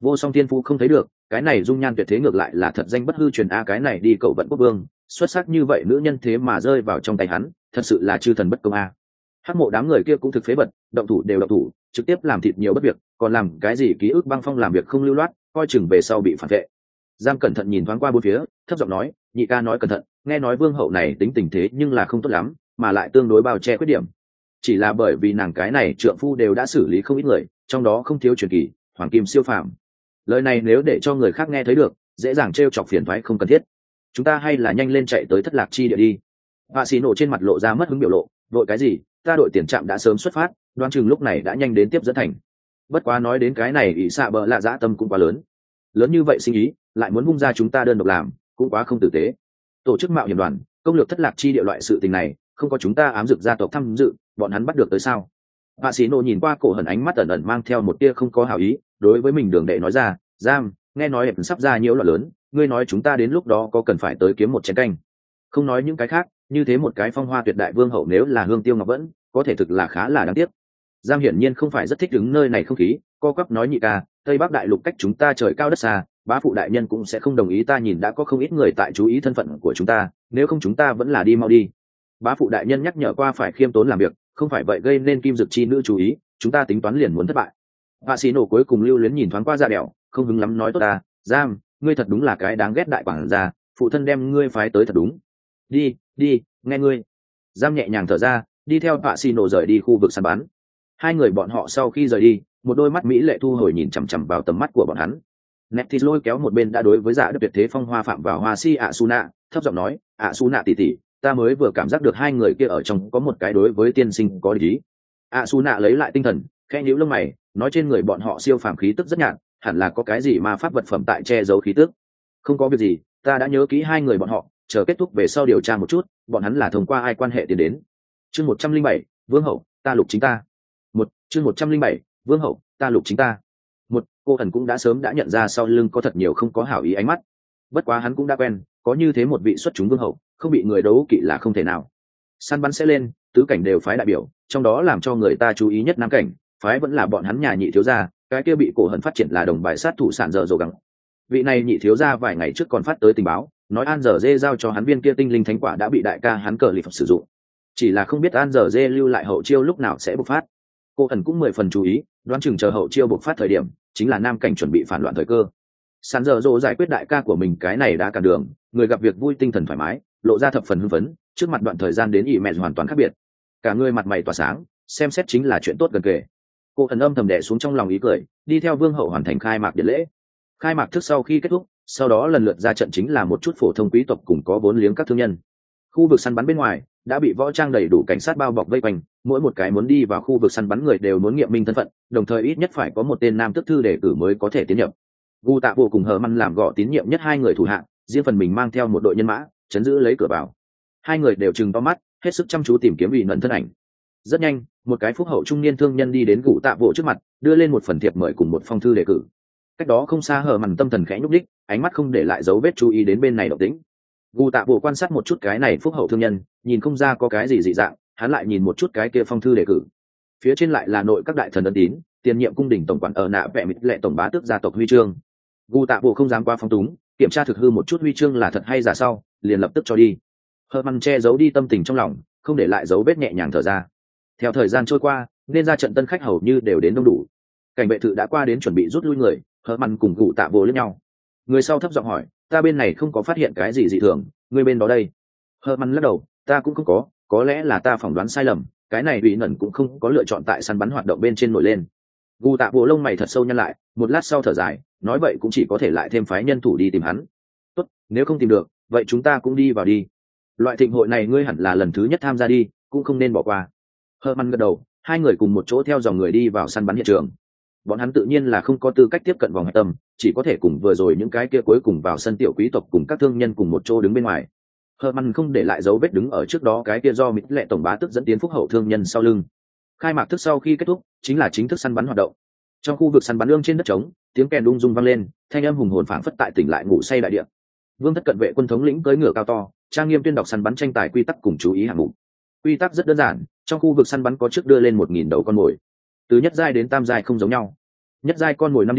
Speaker 1: Vô song thiên phú không thấy được, cái này dung nhan tuyệt thế ngược lại là thật danh bất hư truyền a, cái này đi cầu vận quốc vương xuất sắc như vậy nữ nhân thế mà rơi vào trong tay hắn, thật sự là chư thần bất công a. Hắc mộ đám người kia cũng thực phế bật, động thủ đều động thủ, trực tiếp làm thịt nhiều bất việc, còn làm cái gì ký ức băng phong làm việc không lưu loát, coi chừng về sau bị phản vệ. Giang cẩn thận nhìn thoáng qua bốn phía, thấp giọng nói, nhị ca nói cẩn thận, nghe nói vương hậu này tính tình thế nhưng là không tốt lắm, mà lại tương đối bao che khuyết điểm. Chỉ là bởi vì nàng cái này trượng phu đều đã xử lý không ít người, trong đó không thiếu truyền kỳ, hoàng kim siêu phàm. Lời này nếu để cho người khác nghe thấy được, dễ dàng trêu chọc phiền toái không cần thiết. Chúng ta hay là nhanh lên chạy tới thất lạc chi địa đi. Vạ xì nổ trên mặt lộ ra mất hứng biểu lộ, vội cái gì, ta đội tiền trạm đã sớm xuất phát, đoán chừng lúc này đã nhanh đến tiếp dẫn thành. Bất quá nói đến cái này ỷ xạ bờ lạ dã tâm cũng quá lớn, lớn như vậy sinh ý lại muốn bung ra chúng ta đơn độc làm, cũng quá không tử tế. Tổ chức mạo hiểm đoàn công lược thất lạc chi địa loại sự tình này, không có chúng ta ám dực gia tộc tham dự, bọn hắn bắt được tới sao? Vạ xì nổ nhìn qua cổ hẩn, ánh mắt ẩn ẩn mang theo một tia không có hảo ý, đối với mình đường đệ nói ra, giam, nghe nói hiệp sắp ra nhiễu loạn lớn, ngươi nói chúng ta đến lúc đó có cần phải tới kiếm một chén canh? Không nói những cái khác, như thế một cái phong hoa tuyệt đại vương hậu nếu là Hương Tiêu Ngọc Vẫn, có thể thực là khá là đáng tiếc. Giang hiển nhiên không phải rất thích đứng nơi này không khí, co quắp nói, nhị ca, Tây Bắc đại lục cách chúng ta trời cao đất xa, bá phụ đại nhân cũng sẽ không đồng ý, ta nhìn đã có không ít người tại chú ý thân phận của chúng ta, nếu không chúng ta vẫn là đi mau đi. Bá phụ đại nhân nhắc nhở qua phải khiêm tốn làm việc, không phải vậy gây nên kim dực chi nữ chú ý, chúng ta tính toán liền muốn thất bại. Vạ xì nổ cuối cùng lưu luyến nhìn thoáng qua Ra Đèo, không hứng lắm nói, tốt ta, Giang, ngươi thật đúng là cái đáng ghét đại quản gia, phụ thân đem ngươi phái tới thật đúng. Đi, đi, nghe ngươi. Giang nhẹ nhàng thở ra, đi theo Vạ xì nổ rời đi khu vực săn bắn. Hai người bọn họ sau khi rời đi, một đôi mắt mỹ lệ thu hồi nhìn chằm chằm vào tầm mắt của bọn hắn. Neptis lôi kéo một bên đã đối với Dạ Đức tuyệt thế phong hoa phạm vào Hoa Si Asuna, thấp giọng nói, Asuna tỷ tỷ, ta mới vừa cảm giác được hai người kia ở trong có một cái đối với tiên sinh có lý. Asuna lấy lại tinh thần, khẽ nhíu lông mày, nói trên người bọn họ siêu phàm khí tức rất nhạt, hẳn là có cái gì mà pháp vật phẩm tại che giấu khí tức. Không có việc gì, ta đã nhớ kỹ hai người bọn họ, chờ kết thúc về sau điều tra một chút, bọn hắn là thông qua ai quan hệ tiến đến. Chương 107, Vương hậu, ta lục chính ta. Chương 107, Vương hậu, ta lục chính ta. Cô ẩn cũng đã sớm đã nhận ra sau lưng có thật nhiều không có hảo ý ánh mắt. Bất quá hắn cũng đã quen, có như thế một vị xuất chúng vương hậu, không bị người đấu kỵ là không thể nào. Săn bắn sẽ lên, tứ cảnh đều phái đại biểu, trong đó làm cho người ta chú ý nhất nam cảnh, phái vẫn là bọn hắn nhà nhị thiếu gia, cái kia bị cổ hận phát triển là đồng bài sát thủ sản dở dồ gắng. Vị này nhị thiếu gia vài ngày trước còn phát tới tình báo, nói An Dở Dê giao cho hắn viên kia tinh linh thánh quả đã bị đại ca hắn cờ lì phật sử dụng. Chỉ là không biết An Dở Dê lưu lại hậu chiêu lúc nào sẽ bộc phát. Cô ẩn cũng 10 phần chú ý, đoán chừng chờ hậu chiêu bộc phát thời điểm, chính là nam cảnh chuẩn bị phản loạn thời cơ. Sản dở dỗ giải quyết đại ca của mình cái này đã cản đường, người gặp việc vui tinh thần thoải mái, lộ ra thập phần hưng phấn, trước mặt đoạn thời gian đến ỉ mẹ hoàn toàn khác biệt. Cả người mặt mày tỏa sáng, xem xét chính là chuyện tốt gần kề. Cô ẩn âm thầm đè xuống trong lòng ý cười, đi theo vương hậu hoàn thành khai mạc điện lễ. Khai mạc thức sau khi kết thúc, sau đó lần lượt ra trận chính là một chút phổ thông quý tộc cùng có vốn liếng các thương nhân. Khu vực săn bắn bên ngoài đã bị võ trang đầy đủ cảnh sát bao bọc vây quanh, mỗi một cái muốn đi vào khu vực săn bắn người đều muốn nghiệm minh thân phận, đồng thời ít nhất phải có một tên nam tước thư đề cử mới có thể tiến nhập. Gu Tạ Vô cùng Hờ Măn làm gõ tín nhiệm nhất hai người thủ hạng, riêng phần mình mang theo một đội nhân mã chấn giữ lấy cửa vào. Hai người đều trừng to mắt, hết sức chăm chú tìm kiếm vị nẫn thân ảnh. Rất nhanh, một cái phúc hậu trung niên thương nhân đi đến Gu Tạ Vô trước mặt, đưa lên một phần thiệp mời cùng một phong thư đề cử. Cách đó không xa Hờ Măn tâm thần khẽ nhúc đích, ánh mắt không để lại dấu vết chú ý đến bên này động tĩnh. Gu Tạ Vô quan sát một chút cái này phúc hậu thương nhân, nhìn không ra có cái gì dị dạng, hắn lại nhìn một chút cái kia phong thư đề cử. Phía trên lại là nội các đại thần ấn tín, tiền nhiệm cung đình tổng quản ở nạ vẽ mịt lệ tổng bá tước gia tộc huy chương. Gu Tạ Vô không dám qua phong túng, kiểm tra thực hư một chút huy chương là thật hay giả sau, liền lập tức cho đi. Herman che giấu đi tâm tình trong lòng, không để lại dấu vết, nhẹ nhàng thở ra. Theo thời gian trôi qua, nên ra trận tân khách hầu như đều đến đông đủ. Cảnh vệ thự đã qua đến chuẩn bị rút lui người, Herman cùng Gu Tạ Vô lẫn nhau. Người sau thấp giọng hỏi, ta bên này không có phát hiện cái gì dị thường, người bên đó đây? Herman lắc đầu, ta cũng không có lẽ là ta phỏng đoán sai lầm, cái này bị nẩn cũng không có lựa chọn tại săn bắn hoạt động bên trên nổi lên. Gu Tạ Vô lông mày thật sâu nhăn lại, một lát sau thở dài, nói vậy cũng chỉ có thể lại thêm phái nhân thủ đi tìm hắn. Tốt, nếu không tìm được, vậy chúng ta cũng đi vào đi. Loại thịnh hội này ngươi hẳn là lần thứ nhất tham gia đi, cũng không nên bỏ qua. Herman gật đầu, hai người cùng một chỗ theo dòng người đi vào săn bắn hiện trường. Bọn hắn tự nhiên là không có tư cách tiếp cận vòng hạch tâm, chỉ có thể cùng vừa rồi những cái kia cuối cùng vào sân tiểu quý tộc cùng các thương nhân cùng một chỗ đứng bên ngoài. Herman không để lại dấu vết đứng ở trước đó cái kia do mít lệ tổng bá tức dẫn tiến phúc hậu thương nhân sau lưng. Khai mạc thức sau khi kết thúc, chính là chính thức săn bắn hoạt động. Trong khu vực săn bắn ương trên đất trống, tiếng kèn ung dung vang lên, thanh âm hùng hồn phảng phất tại tỉnh lại ngủ say đại địa. Vương thất cận vệ quân thống lĩnh cưỡi ngựa cao to, trang nghiêm tuyên đọc săn bắn tranh tài quy tắc cùng chú ý hạng mục. Quy tắc rất đơn giản, trong khu vực săn bắn có trước đưa lên 1000 đầu con mồi. Từ nhất giai đến tam giai không giống nhau. Nhất giai con mồi 5 điểm,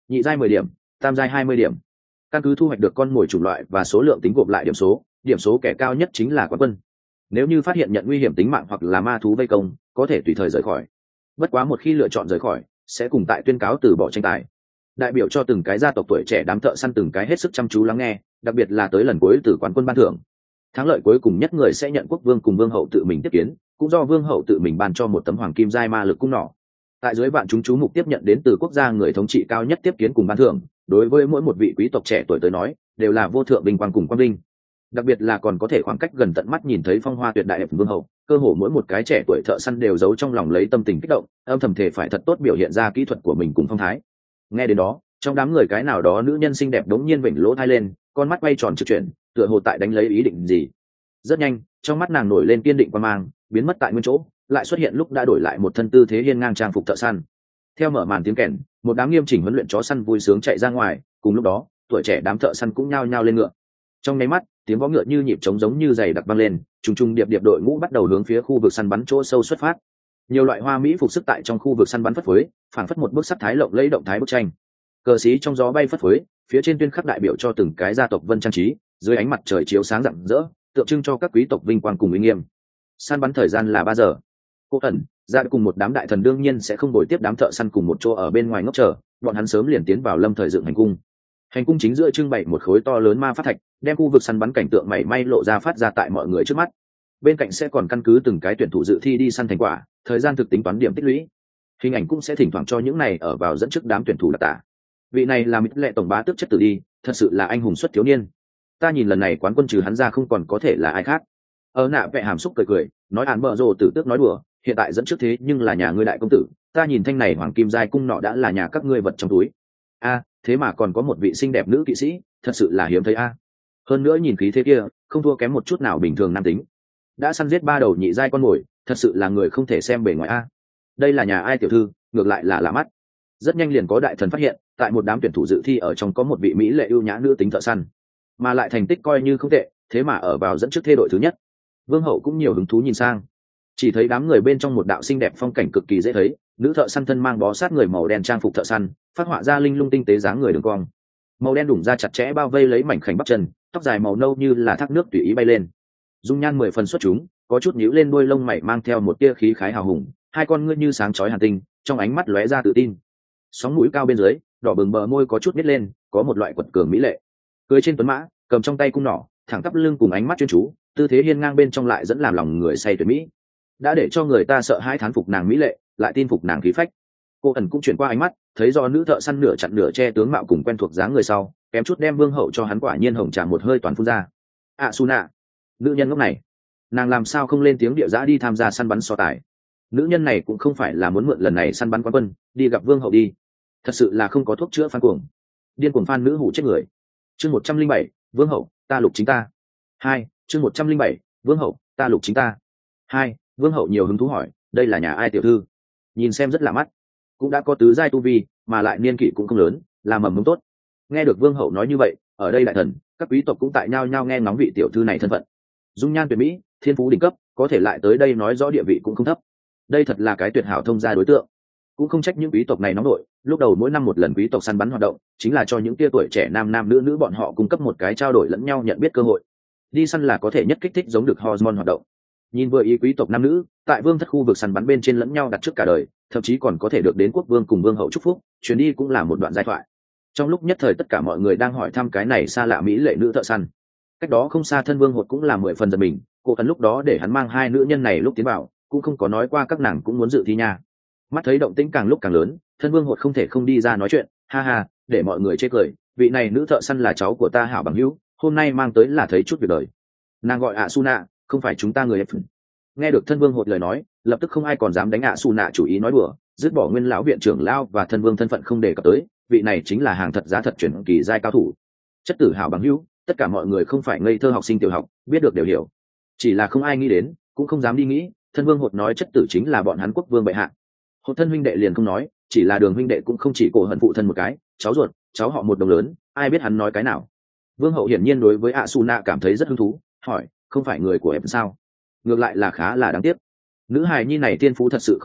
Speaker 1: nhị giai 10 điểm, tam giai 20 điểm. Căn cứ thu hoạch được con mồi chủng loại và số lượng tính gộp lại điểm số kẻ cao nhất chính là quán quân. Nếu như phát hiện nhận nguy hiểm tính mạng hoặc là ma thú vây công, có thể tùy thời rời khỏi. Bất quá một khi lựa chọn rời khỏi, sẽ cùng tại tuyên cáo từ bỏ tranh tài. Đại biểu cho từng cái gia tộc tuổi trẻ đám thợ săn từng cái hết sức chăm chú lắng nghe, đặc biệt là tới lần cuối từ quán quân ban thưởng. Thắng lợi cuối cùng nhất người sẽ nhận quốc vương cùng vương hậu tự mình tiếp kiến, cũng do vương hậu tự mình ban cho một tấm hoàng kim giai ma lực cung nỏ. Tại dưới vạn chúng chú mục tiếp nhận đến từ quốc gia người thống trị cao nhất tiếp kiến cùng ban thưởng, đối với mỗi một vị quý tộc trẻ tuổi tới nói, đều là vô thượng vinh quang cùng quang vinh. Đặc biệt là còn có thể khoảng cách gần tận mắt nhìn thấy phong hoa tuyệt đại vương hậu, cơ hồ mỗi một cái trẻ tuổi thợ săn đều giấu trong lòng lấy tâm tình kích động, âm thầm thể phải thật tốt biểu hiện ra kỹ thuật của mình cùng phong thái. Nghe đến đó, trong đám người cái nào đó nữ nhân xinh đẹp đống nhiên vểnh lỗ tai lên, con mắt quay tròn trực chuyển, tựa hồ tại đánh lấy ý định gì. Rất nhanh, trong mắt nàng nổi lên kiên định quan mang, biến mất tại nguyên chỗ, lại xuất hiện lúc đã đổi lại một thân tư thế hiên ngang trang phục thợ săn. Theo mở màn tiếng kèn, một đám nghiêm chỉnh huấn luyện chó săn vui sướng chạy ra ngoài, cùng lúc đó, tuổi trẻ đám thợ săn cũng nhao nhao lên ngựa. Trong nháy mắt, tiếng vó ngựa như nhịp trống giống như giày đặc vang lên, trùng trùng điệp điệp đội ngũ bắt đầu hướng phía khu vực săn bắn chỗ sâu xuất phát. Nhiều loại hoa mỹ phục sức tại trong khu vực săn bắn phất phới, phảng phất một bức sắc thái lộng lẫy động thái bức tranh. Cờ xí trong gió bay phất phới, phía trên tuyên khắc đại biểu cho từng cái gia tộc vân trang trí, dưới ánh mặt trời chiếu sáng rạng rỡ, tượng trưng cho các quý tộc vinh quang cùng uy nghiêm. Săn bắn thời gian là 3 giờ. Cô ẩn ra cùng một đám đại thần đương nhiên sẽ không bồi tiếp đám thợ săn cùng một chỗ ở bên ngoài ngốc chờ, bọn hắn sớm liền tiến vào lâm thời dựng hành cung. Hành cung chính giữa trưng bày một khối to lớn ma pháp thạch, đem khu vực săn bắn cảnh tượng mảy may lộ ra phát ra tại mọi người trước mắt. Bên cạnh sẽ còn căn cứ từng cái tuyển thủ dự thi đi săn thành quả, thời gian thực tính toán điểm tích lũy. Hình ảnh cũng sẽ thỉnh thoảng cho những này ở vào dẫn trước đám tuyển thủ đặc tả. Vị này là Mít Lệ tổng bá tước chất tử đi, thật sự là anh hùng xuất thiếu niên. Ta nhìn lần này quán quân trừ hắn ra không còn có thể là ai khác. Nạ vẽ hàm xúc cười, nói án bợ rồ tử tước nói đùa, hiện tại dẫn trước thế nhưng là nhà ngươi đại công tử, ta nhìn thanh này hoàng kim giai cung nọ đã là nhà các ngươi vật trong túi. Thế mà còn có một vị xinh đẹp nữ kỵ sĩ, thật sự là hiếm thấy hơn nữa nhìn khí thế kia, không thua kém một chút nào bình thường nam tính. Đã săn giết 3 đầu nhị giai con mồi, thật sự là người không thể xem bề ngoài Đây là nhà ai tiểu thư, ngược lại là lạ mắt. Rất nhanh liền có đại thần phát hiện, tại một đám tuyển thủ dự thi ở trong có một vị mỹ lệ ưu nhã nữ tính thợ săn, mà lại thành tích coi như không tệ, thế mà ở vào dẫn trước thê đội thứ nhất. Vương hậu cũng nhiều hứng thú nhìn sang, chỉ thấy đám người bên trong một đạo xinh đẹp phong cảnh cực kỳ dễ thấy, nữ thợ săn thân mang bó sát người màu đen trang phục thợ săn, phát họa ra linh lung tinh tế dáng người đường cong, màu đen đủng ra chặt chẽ bao vây lấy mảnh khảnh bắp chân, tóc dài màu nâu như là thác nước tùy ý bay lên, dung nhan 10 phần xuất chúng, có chút nhíu lên đuôi lông mày mang theo một tia khí khái hào hùng, hai con ngươi như sáng chói hàn tinh, trong ánh mắt lóe ra tự tin. Sóng mũi cao bên dưới, đỏ bừng bờ môi có chút nít lên, có một loại quật cường mỹ lệ. Cưỡi trên tuấn mã, cầm trong tay cung nỏ, thẳng tắp lưng cùng ánh mắt chuyên chú, tư thế hiên ngang bên trong lại dẫn làm lòng người say tuyệt mỹ. Đã để cho người ta sợ hãi thán phục nàng mỹ lệ, lại tin phục nàng khí phách. Cô ẩn cũng chuyển qua ánh mắt, thấy do nữ thợ săn nửa chặn nửa che tướng mạo cùng quen thuộc dáng người sau, kém chút đem vương hậu cho hắn quả nhiên hồng trà một hơi toàn phun ra. Suna, nữ nhân ngốc này, nàng làm sao không lên tiếng địa dã đi tham gia săn bắn so tài? Nữ nhân này cũng không phải là muốn mượn lần này săn bắn quán quân, đi gặp vương hậu đi. Thật sự là không có thuốc chữa phan cuồng. Điên cuồng phan nữ hủ chết người. Chương 107, vương hậu, ta lục chính ta. 2, chương 107, vương hậu, ta lục chính ta. 2, vương hậu nhiều hứng thú hỏi, đây là nhà ai tiểu thư? Nhìn xem rất lạ mắt, cũng đã có tứ giai tu vi, mà lại niên kỷ cũng không lớn, là mầm mống tốt. Nghe được vương hậu nói như vậy, ở đây đại thần, các quý tộc cũng tại nhao nhao nghe ngóng vị tiểu thư này thân phận. Dung nhan tuyệt mỹ, thiên phú đỉnh cấp, có thể lại tới đây nói rõ địa vị cũng không thấp. Đây thật là cái tuyệt hảo thông gia đối tượng. Cũng không trách những quý tộc này nóng nổi, lúc đầu mỗi năm một lần quý tộc săn bắn hoạt động, chính là cho những tia tuổi trẻ nam nam nữ nữ bọn họ cung cấp một cái trao đổi lẫn nhau nhận biết cơ hội. Đi săn là có thể nhất kích thích giống được hormone hoạt động. Nhìn vừa ý quý tộc nam nữ, tại vương thất khu vực săn bắn bên trên lẫn nhau đặt trước cả đời, thậm chí còn có thể được đến quốc vương cùng vương hậu chúc phúc, chuyến đi cũng là một đoạn giai thoại. Trong lúc nhất thời tất cả mọi người đang hỏi thăm cái này xa lạ mỹ lệ nữ thợ săn. Cách đó không xa thân vương hột cũng là 10 phần giật mình, cô thần lúc đó để hắn mang hai nữ nhân này lúc tiến vào, cũng không có nói qua các nàng cũng muốn dự thi nha. Mắt thấy động tĩnh càng lúc càng lớn, thân vương hột không thể không đi ra nói chuyện, ha ha, để mọi người chê cười, vị này nữ thợ săn là cháu của ta hảo bằng hữu, hôm nay mang tới là thấy chút việc đời. Nàng gọi Suna, không phải chúng ta người F. Nghe được thân vương hột lời nói, lập tức không ai còn dám đánh Suna chủ ý nói đùa, dứt bỏ nguyên lão viện trưởng lao và thân vương thân phận không đề cập tới, vị này chính là hàng thật giá thật chuyển kỳ giai cao thủ. Chất tử hảo bằng hữu, tất cả mọi người không phải ngây thơ học sinh tiểu học, biết được đều hiểu. Chỉ là không ai nghĩ đến, cũng không dám đi nghĩ, thân vương hột nói chất tử chính là bọn hắn quốc vương bệ hạ. Hột thân huynh đệ liền không nói, chỉ là đường huynh đệ cũng không chỉ cổ hận phụ thân một cái, cháu ruột, cháu họ một đồng lớn, ai biết hắn nói cái nào. Vương hậu hiển nhiên đối với Suna cảm thấy rất hứng thú, hỏi, không phải người của em sao? Ngược lại là khá là đáng tiếc. Nữ hài nhi này tiên phú thật sự không tệ,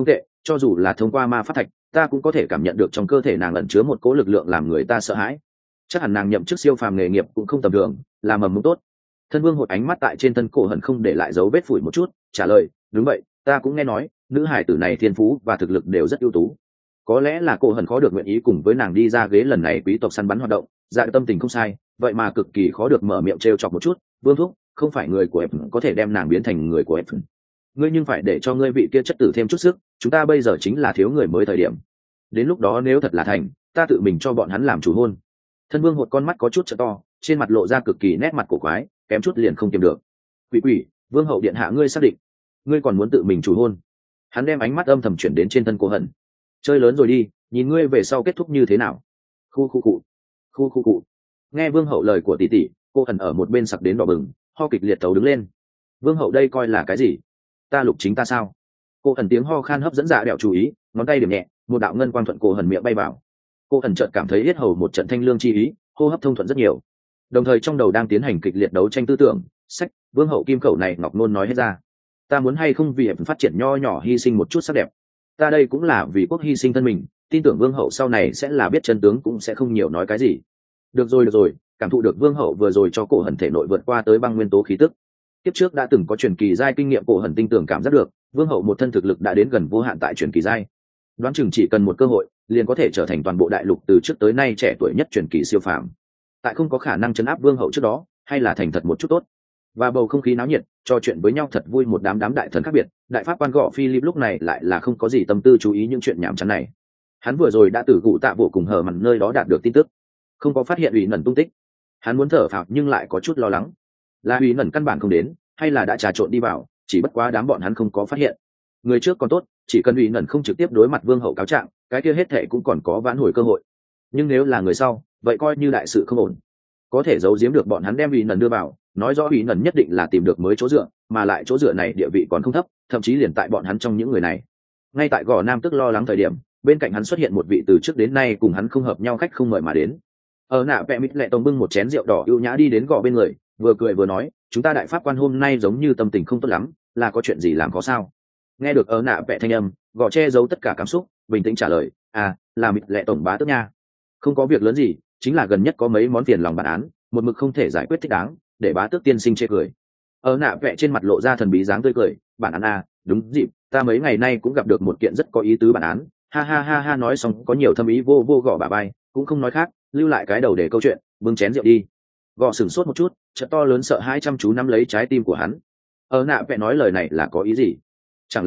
Speaker 1: cho dù là thông qua ma pháp thạch ta cũng có thể cảm nhận được trong cơ thể nàng ẩn chứa một cỗ lực lượng làm người ta sợ hãi. Chắc hẳn nàng nhậm chức siêu phàm nghề nghiệp cũng không tầm thường, là mầm mống tốt. Thân Vương Hột ánh mắt tại trên thân Cổ Hận không để lại dấu vết phủi một chút, trả lời, đúng vậy, ta cũng nghe nói nữ hải tử này thiên phú và thực lực đều rất ưu tú. Có lẽ là Cổ Hận khó được nguyện ý cùng với nàng đi ra ghế lần này quý tộc săn bắn hoạt động, dạ tâm tình không sai, vậy mà cực kỳ khó được mở miệng trêu chọc một chút. Vương thúc, không phải người của em có thể đem nàng biến thành người của em, ngươi nhưng phải để cho ngươi vị kia chất tử thêm chút sức, chúng ta bây giờ chính là thiếu người mới thời điểm. Đến lúc đó nếu thật là thành, ta tự mình cho bọn hắn làm chủ hôn. Thân Vương Hột con mắt có chút trợ to, trên mặt lộ ra cực kỳ nét mặt cổ quái, kém chút liền không kiềm được. Quỷ quỷ, Vương hậu điện hạ ngươi xác định, ngươi còn muốn tự mình chủ hôn? Hắn đem ánh mắt âm thầm chuyển đến trên thân Cổ Hận. Chơi lớn rồi đi, nhìn ngươi về sau kết thúc như thế nào. Khu khu cụ, khu khu cụ. Nghe Vương hậu lời của tỷ tỷ, Cổ Hận ở một bên sặc đến đỏ bừng, ho kịch liệt tấu đứng lên. Vương hậu đây coi là cái gì? Ta lục chính ta sao? Cổ Hận tiếng ho khan hấp dẫn Dạ Đẹo chú ý, ngón tay điểm nhẹ, một đạo ngân quang thuận Cổ Hận miệng bay vào. Cổ Hận chợt cảm thấy yết hầu một trận thanh lương chi ý, hô hấp thông thuận rất nhiều. Đồng thời trong đầu đang tiến hành kịch liệt đấu tranh tư tưởng, sách, Vương hậu kim khẩu này ngọc nôn nói hết ra. Ta muốn hay không vì phát triển nho nhỏ hy sinh một chút sắc đẹp. Ta đây cũng là vì quốc hy sinh thân mình, tin tưởng Vương hậu sau này sẽ là biết chân tướng cũng sẽ không nhiều nói cái gì. Được rồi, cảm thụ được Vương hậu vừa rồi cho Cổ Hận thể nội vượt qua tới băng nguyên tố khí tức. Kiếp trước đã từng có truyền kỳ giai kinh nghiệm, Cổ Hận tinh tưởng cảm giác được, Vương hậu một thân thực lực đã đến gần vô hạn tại truyền kỳ giai. Đoán chừng chỉ cần một cơ hội, liền có thể trở thành toàn bộ đại lục từ trước tới nay trẻ tuổi nhất truyền kỳ siêu phàm. Tại không có khả năng chấn áp Vương hậu trước đó, hay là thành thật một chút tốt. Và bầu không khí náo nhiệt, trò chuyện với nhau thật vui, một đám đại thần khác biệt. Đại pháp quan gọ Philip lúc này lại là không có gì tâm tư chú ý những chuyện nhảm chán này. Hắn vừa rồi đã từ cụ tạ bộ cùng hở mằn nơi đó đạt được tin tức, không có phát hiện ủy nần tung tích. Hắn muốn thở phào nhưng lại có chút lo lắng, là ủy nần căn bản không đến, hay là đã trà trộn đi vào, chỉ bất quá đám bọn hắn không có phát hiện. Người trước còn tốt, chỉ cần ủy nần không trực tiếp đối mặt Vương hậu cáo trạng, cái kia hết thệ cũng còn có vãn hồi cơ hội. Nhưng nếu là người sau, vậy coi như đại sự không ổn. Có thể giấu giếm được bọn hắn đem ủy nần đưa vào, nói rõ ủy nần nhất định là tìm được mới chỗ dựa, mà lại chỗ dựa này địa vị còn không thấp, thậm chí liền tại bọn hắn trong những người này. Ngay tại gò nam tức lo lắng thời điểm, bên cạnh hắn xuất hiện một vị từ trước đến nay cùng hắn không hợp nhau khách không mời mà đến. Ở nạ vẽ mít lệ tông bưng một chén rượu đỏ ưu nhã đi đến gò bên người, vừa cười vừa nói, chúng ta đại pháp quan hôm nay giống như tâm tình không tốt lắm, là có chuyện gì làm khó sao? Nghe được ở nạ vẽ thanh âm, gò che giấu tất cả cảm xúc, bình tĩnh trả lời, là mít lệ tổng bá tước nha. Không có việc lớn gì, chính là gần nhất có mấy món tiền lòng bản án, một mực không thể giải quyết thích đáng, để bá tước tiên sinh chê cười. Ở nạ vẽ trên mặt lộ ra thần bí dáng tươi cười, bản án đúng dịp, ta mấy ngày nay cũng gặp được một kiện rất có ý tứ bản án, ha, nói xong có nhiều thâm ý vô gõ bà bay, cũng không nói khác, lưu lại cái đầu để câu chuyện, bưng chén rượu đi. Gõ sửng sốt một chút, chợt to lớn sợ hãi chăm chú nắm lấy trái tim của hắn. Ở nạ vẽ nói lời này là có ý gì? Chẳng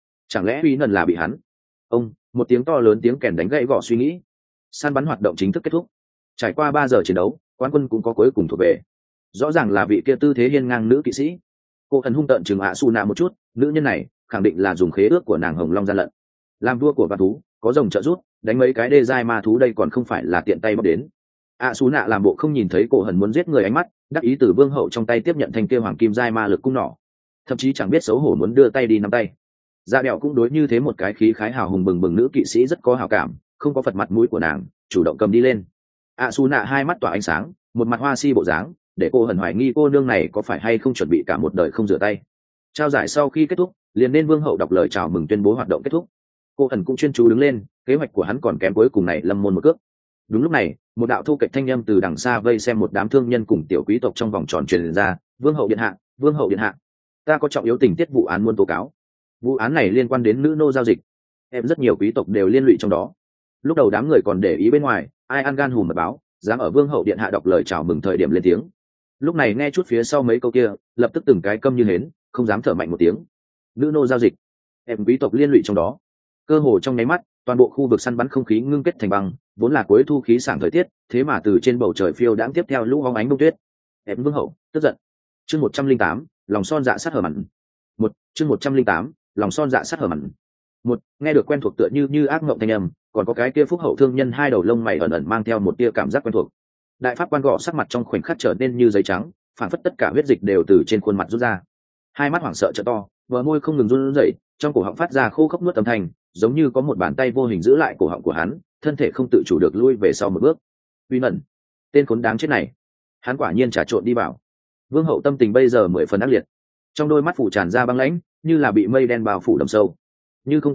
Speaker 1: lẽ uy nần là bị hắn? Một tiếng to lớn tiếng kèn đánh gãy Gõ suy nghĩ. Săn bắn hoạt động chính thức kết thúc. Trải qua 3 giờ chiến đấu, quán quân cũng có cuối cùng thuộc về. Rõ ràng là vị kia tư thế hiên ngang nữ kỵ sĩ. Cô thần hung tợn chừng Su nạ một chút, nữ nhân này khẳng định là dùng khế ước của nàng Hồng Long gian lận. Làm vua của vạn thú, có rồng trợ giúp, đánh mấy cái đê giai ma thú đây còn không phải là tiện tay bóc đến. Su nạ làm bộ không nhìn thấy Cổ Hận muốn giết người ánh mắt, đắc ý từ Vương hậu trong tay tiếp nhận thanh kia hoàng kim giai ma lực cung nỏ, thậm chí chẳng biết xấu hổ muốn đưa tay đi nắm tay. Dạ Đẹo cũng đối như thế một cái khí khái hào hùng bừng bừng nữ kỵ sĩ rất có hảo cảm, không có phật mặt mũi của nàng, chủ động cầm đi lên. Su nạ hai mắt tỏa ánh sáng, một mặt hoa si bộ dáng, để cô Hận hoài nghi cô nương này có phải hay không chuẩn bị cả một đời không rửa tay. Trao giải sau khi kết thúc, liền nên Vương hậu đọc lời chào mừng tuyên bố hoạt động kết thúc. Cô Hận cũng chuyên chú đứng lên, kế hoạch của hắn còn kém cuối cùng này lâm môn một cước. Đúng lúc này, một đạo thu kịch thanh âm từ đằng xa vây xem một đám thương nhân cùng tiểu quý tộc trong vòng tròn truyền ra, Vương hậu điện hạ, ta có trọng yếu tình tiết vụ án muốn tố cáo. Vụ án này liên quan đến nữ nô giao dịch, em rất nhiều quý tộc đều liên lụy trong đó. Lúc đầu đám người còn để ý bên ngoài, ai ăn gan hùm mật báo, dám ở Vương hậu điện hạ đọc lời chào mừng thời điểm lên tiếng. Lúc này nghe chút phía sau mấy câu kia, lập tức từng cái câm như hến, không dám thở mạnh một tiếng. Nữ nô giao dịch, em quý tộc liên lụy trong đó. Cơ hồ trong nháy mắt, toàn bộ khu vực săn bắn không khí ngưng kết thành băng, vốn là cuối thu khí sảng thời tiết, thế mà từ trên bầu trời phiêu đãng tiếp theo lũ bóng ánh bông tuyết. Em Vương hậu tức giận. Chương 108, lòng son dạ sát hở mặn. Chương 108, lòng son dạ sát hở mặn. Nghe được quen thuộc tựa như ác mộng thanh âm, còn có cái kia phúc hậu thương nhân hai đầu lông mày ẩn ẩn mang theo một tia cảm giác quen thuộc. Đại pháp quan Gõ sắc mặt trong khoảnh khắc trở nên như giấy trắng, phản phất tất cả huyết dịch đều từ trên khuôn mặt rút ra. Hai mắt hoảng sợ trợ to, bờ môi không ngừng run rẩy, trong cổ họng phát ra khô khốc nuốt âm thanh, giống như có một bàn tay vô hình giữ lại cổ họng của hắn, thân thể không tự chủ được lui về sau một bước. Uy Mẫn, tên khốn đáng chết này, hắn quả nhiên trà trộn đi vào. Vương hậu tâm tình bây giờ 10 phần ác liệt, trong đôi mắt phủ tràn ra băng lãnh, như là bị mây đen bao phủ đầm sâu. Như không tất yếu,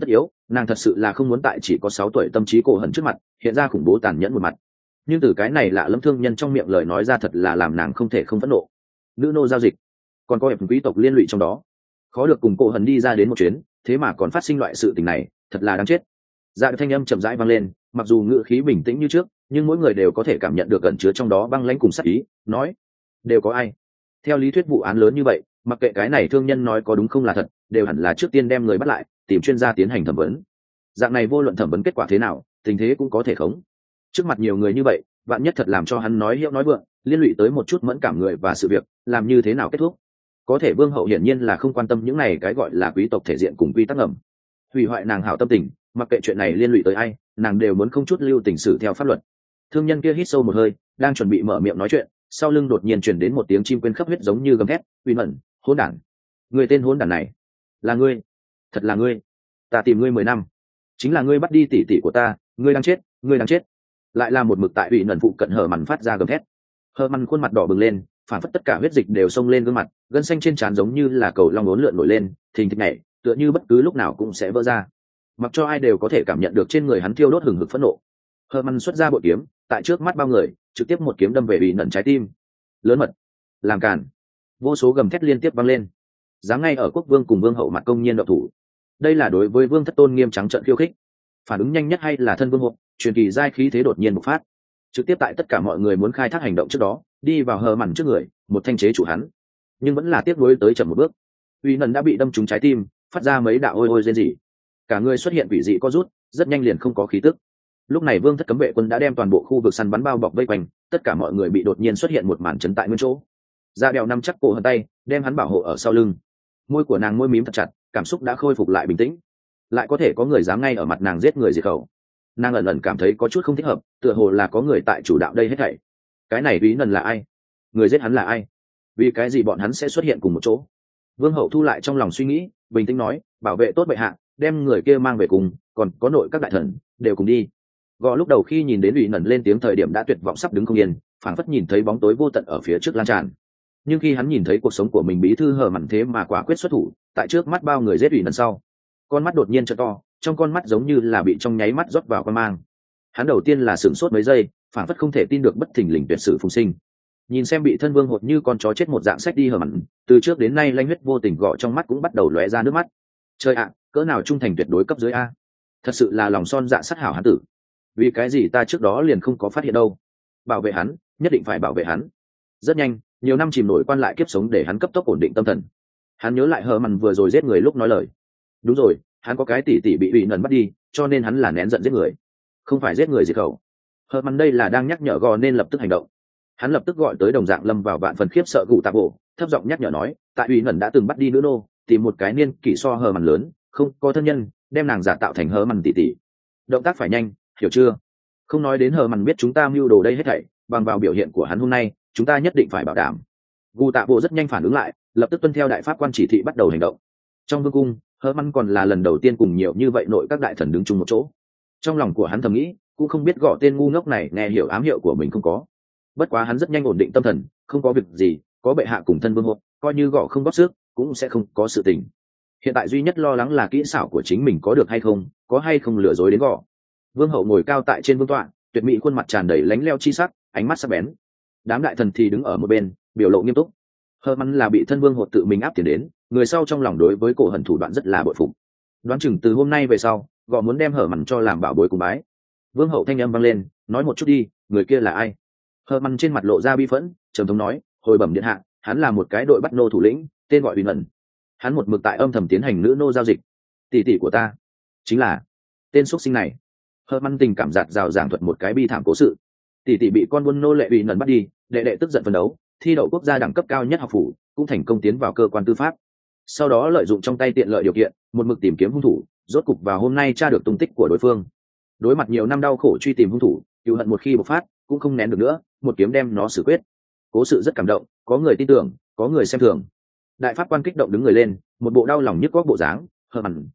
Speaker 1: nàng thật sự là không muốn tại chỉ có 6 tuổi tâm trí cổ hận trước mặt hiện ra khủng bố tàn nhẫn một mặt, nhưng từ cái này lạ lẫm thương nhân trong miệng lời nói ra thật là làm nàng không thể không phẫn nộ. Nữ nô giao dịch, còn có hiệp quý tộc liên lụy trong đó, khó được cùng cổ hận đi ra đến một chuyến, thế mà còn phát sinh loại sự tình này, thật là đáng chết. Dạ thanh âm chậm rãi vang lên, mặc dù ngữ khí bình tĩnh như trước, nhưng mỗi người đều có thể cảm nhận được ẩn chứa trong đó băng lãnh cùng sát ý. Nói, đều có ai? Theo lý thuyết vụ án lớn như vậy, mặc kệ cái này thương nhân nói có đúng không là thật, đều hẳn là trước tiên đem người bắt lại, tìm chuyên gia tiến hành thẩm vấn. Dạng này vô luận thẩm vấn kết quả thế nào, tình thế cũng có thể khống. Trước mặt nhiều người như vậy, bạn nhất thật làm cho hắn nói hiệu nói vượng, liên lụy tới một chút mẫn cảm người và sự việc, làm như thế nào kết thúc? Có thể Vương hậu hiển nhiên là không quan tâm những này cái gọi là quý tộc thể diện cùng quy tắc ngầm, hủy hoại nàng hảo tâm tình, mặc kệ chuyện này liên lụy tới ai, nàng đều muốn không chút lưu tình xử theo pháp luật. Thương nhân kia hít sâu một hơi, đang chuẩn bị mở miệng nói chuyện, sau lưng đột nhiên truyền đến một tiếng chim quên khắp huyết giống như gầm thét, uy mẫn, hỗn đản, người tên hỗn đản này là ngươi, thật là ngươi, ta tìm ngươi 10 năm, chính là ngươi bắt đi tỷ tỷ của ta, ngươi đang chết, ngươi đang chết. Lại là một mực tại ủy nần phụ cận hờ mằn phát ra gầm thét. Hờ mằn khuôn mặt đỏ bừng lên, phản phất tất cả huyết dịch đều xông lên gương mặt, gân xanh trên trán giống như là cầu long uốn lượn nổi lên, thình thịch nhảy, tựa như bất cứ lúc nào cũng sẽ vỡ ra. Mặc cho ai đều có thể cảm nhận được trên người hắn thiêu đốt hừng hực phẫn nộ. Hờ mằn xuất ra bội kiếm, tại trước mắt bao người, trực tiếp một kiếm đâm về ủy nần trái tim. Lớn mật, làm cản. Vô số gầm thét liên tiếp vang lên. Dám ngay ở quốc vương cùng vương hậu mặt công nhiên động thủ. Đây là đối với vương thất tôn nghiêm trắng trợn khiêu khích. Phản ứng nhanh nhất hay là thân vương hộ, truyền kỳ giai khí thế đột nhiên bộc phát, trực tiếp tại tất cả mọi người muốn khai thác hành động trước đó đi vào hờ mằn trước người, một thanh chế chủ hắn, nhưng vẫn là tiếc nuối tới chậm một bước. Uy nần đã bị đâm trúng trái tim, phát ra mấy đạo ôi ôi rên rỉ, cả người xuất hiện quỷ dị co rút, rất nhanh liền không có khí tức. Lúc này vương thất cấm vệ quân đã đem toàn bộ khu vực săn bắn bao bọc vây quanh, tất cả mọi người bị đột nhiên xuất hiện một màn chấn tại nguyên chỗ. Da đeo nắm chắc cổ hận tay, đem hắn bảo hộ ở sau lưng. Môi của nàng môi mím thật chặt, cảm xúc đã khôi phục lại bình tĩnh. Lại có thể có người dám ngay ở mặt nàng giết người diệt khẩu. Nàng ẩn ẩn cảm thấy có chút không thích hợp, tựa hồ là có người tại chủ đạo đây hết thảy. Cái này Úy Nần là ai? Người giết hắn là ai? Vì cái gì bọn hắn sẽ xuất hiện cùng một chỗ? Vương hậu thu lại trong lòng suy nghĩ, bình tĩnh nói, bảo vệ tốt bệ hạ, đem người kia mang về cùng, còn có nội các đại thần đều cùng đi. Gò lúc đầu khi nhìn đến Úy Nần lên tiếng thời điểm đã tuyệt vọng sắp đứng không yên, phảng phất nhìn thấy bóng tối vô tận ở phía trước lan tràn. Nhưng khi hắn nhìn thấy cuộc sống của mình bí thư hờ mặn thế mà quả quyết xuất thủ, tại trước mắt bao người giết Úy Nần sau, con mắt đột nhiên trợ to, trong con mắt giống như là bị trong nháy mắt rót vào quan mang. Hắn đầu tiên là sửng sốt mấy giây, phản phất không thể tin được bất thình lình tuyệt sử phùng sinh. Nhìn xem bị thân vương hột như con chó chết một dạng sách đi hờ mặn, từ trước đến nay lanh huyết vô tình gọ trong mắt cũng bắt đầu lóe ra nước mắt. Trời ạ, cỡ nào trung thành tuyệt đối cấp dưới a, thật sự là lòng son dạ sắt hảo hắn tử. Vì cái gì ta trước đó liền không có phát hiện đâu? Bảo vệ hắn, nhất định phải bảo vệ hắn. Rất nhanh, nhiều năm chìm nổi quan lại kiếp sống để hắn cấp tốc ổn định tâm thần. Hắn nhớ lại hờ mặn vừa rồi giết người lúc nói lời. Đúng rồi, hắn có cái tỷ tỷ bị ủy nần bắt đi, cho nên hắn là nén giận giết người, không phải giết người diệt khẩu. Hờ mặn đây là đang nhắc nhở gò nên lập tức hành động. Hắn lập tức gọi tới đồng dạng lâm vào vạn phần khiếp sợ gù tạp bộ, thấp giọng nhắc nhở nói, tại ủy nần đã từng bắt đi nữ nô, tìm một cái niên kỷ so hờ mặn lớn, không có thân nhân, đem nàng giả tạo thành hờ mặn tỷ tỷ. Động tác phải nhanh, hiểu chưa? Không nói đến hờ mặn biết chúng ta mưu đồ đây hết thảy, bằng vào biểu hiện của hắn hôm nay, chúng ta nhất định phải bảo đảm. Gù tạp bộ rất nhanh phản ứng lại, lập tức tuân theo đại pháp quan chỉ thị bắt đầu hành động. Trong vương cung, hờ mặn còn là lần đầu tiên cùng nhiều như vậy nội các đại thần đứng chung một chỗ. Trong lòng của hắn thầm nghĩ, cũng không biết gõ tên ngu ngốc này nghe hiểu ám hiệu của mình không có. Bất quá hắn rất nhanh ổn định tâm thần, không có việc gì, có bệ hạ cùng thân vương hộ, coi như gõ không góp sức cũng sẽ không có sự tình. Hiện tại duy nhất lo lắng là kỹ xảo của chính mình có được hay không, có hay không lừa dối đến gõ. Vương hậu ngồi cao tại trên vương tọa, tuyệt mỹ khuôn mặt tràn đầy lánh leo chi sắc, ánh mắt sắc bén. Đám đại thần thì đứng ở một bên, biểu lộ nghiêm túc. Hờ mặn là bị thân vương hộ tự mình áp tiền đến, người sau trong lòng đối với cổ hận thủ đoạn rất là bội phục. Đoán chừng từ hôm nay về sau, gõ muốn đem hờ mặn cho làm bảo bối cùng bái. Vương hậu thanh âm vang lên, nói một chút đi, người kia là ai? Hờ mặn trên mặt lộ ra bi phẫn, trầm thống nói, hồi bẩm điện hạ, hắn là một cái đội bắt nô thủ lĩnh, tên gọi Uy Nần. Hắn một mực tại âm thầm tiến hành nữ nô giao dịch. Tỷ tỷ của ta chính là tên xuất sinh này. Hờ mặn tình cảm giạt rào giảng thuật một cái bi thảm cố sự. Tỷ tỷ bị con buôn nô lệ Uy Nần bắt đi, đệ đệ tức giận phấn đấu, thi đậu quốc gia đẳng cấp cao nhất học phủ, cũng thành công tiến vào cơ quan tư pháp. Sau đó lợi dụng trong tay tiện lợi điều kiện, một mực tìm kiếm hung thủ, rốt cục vào hôm nay tra được tung tích của đối phương. Đối mặt nhiều năm đau khổ truy tìm hung thủ, cựu hận một khi bộc phát cũng không nén được nữa, một kiếm đem nó xử quyết. Cố sự rất cảm động, có người tin tưởng, có người xem thường. Đại pháp quan kích động đứng người lên, một bộ đau lòng nhức góc bộ dáng. Hờ mặn,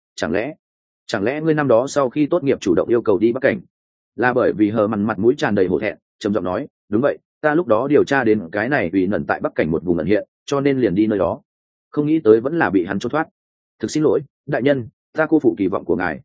Speaker 1: chẳng lẽ ngươi năm đó sau khi tốt nghiệp chủ động yêu cầu đi Bắc Cảnh, là bởi vì hờ mặn mặt mũi tràn đầy hổ thẹn, trầm giọng nói, đúng vậy, ta lúc đó điều tra đến cái này vì nẩn tại Bắc Cảnh một vùng ẩn hiện, cho nên liền đi nơi đó, không nghĩ tới vẫn là bị hắn trốn thoát. Thực xin lỗi đại nhân, ta cô phụ kỳ vọng của ngài.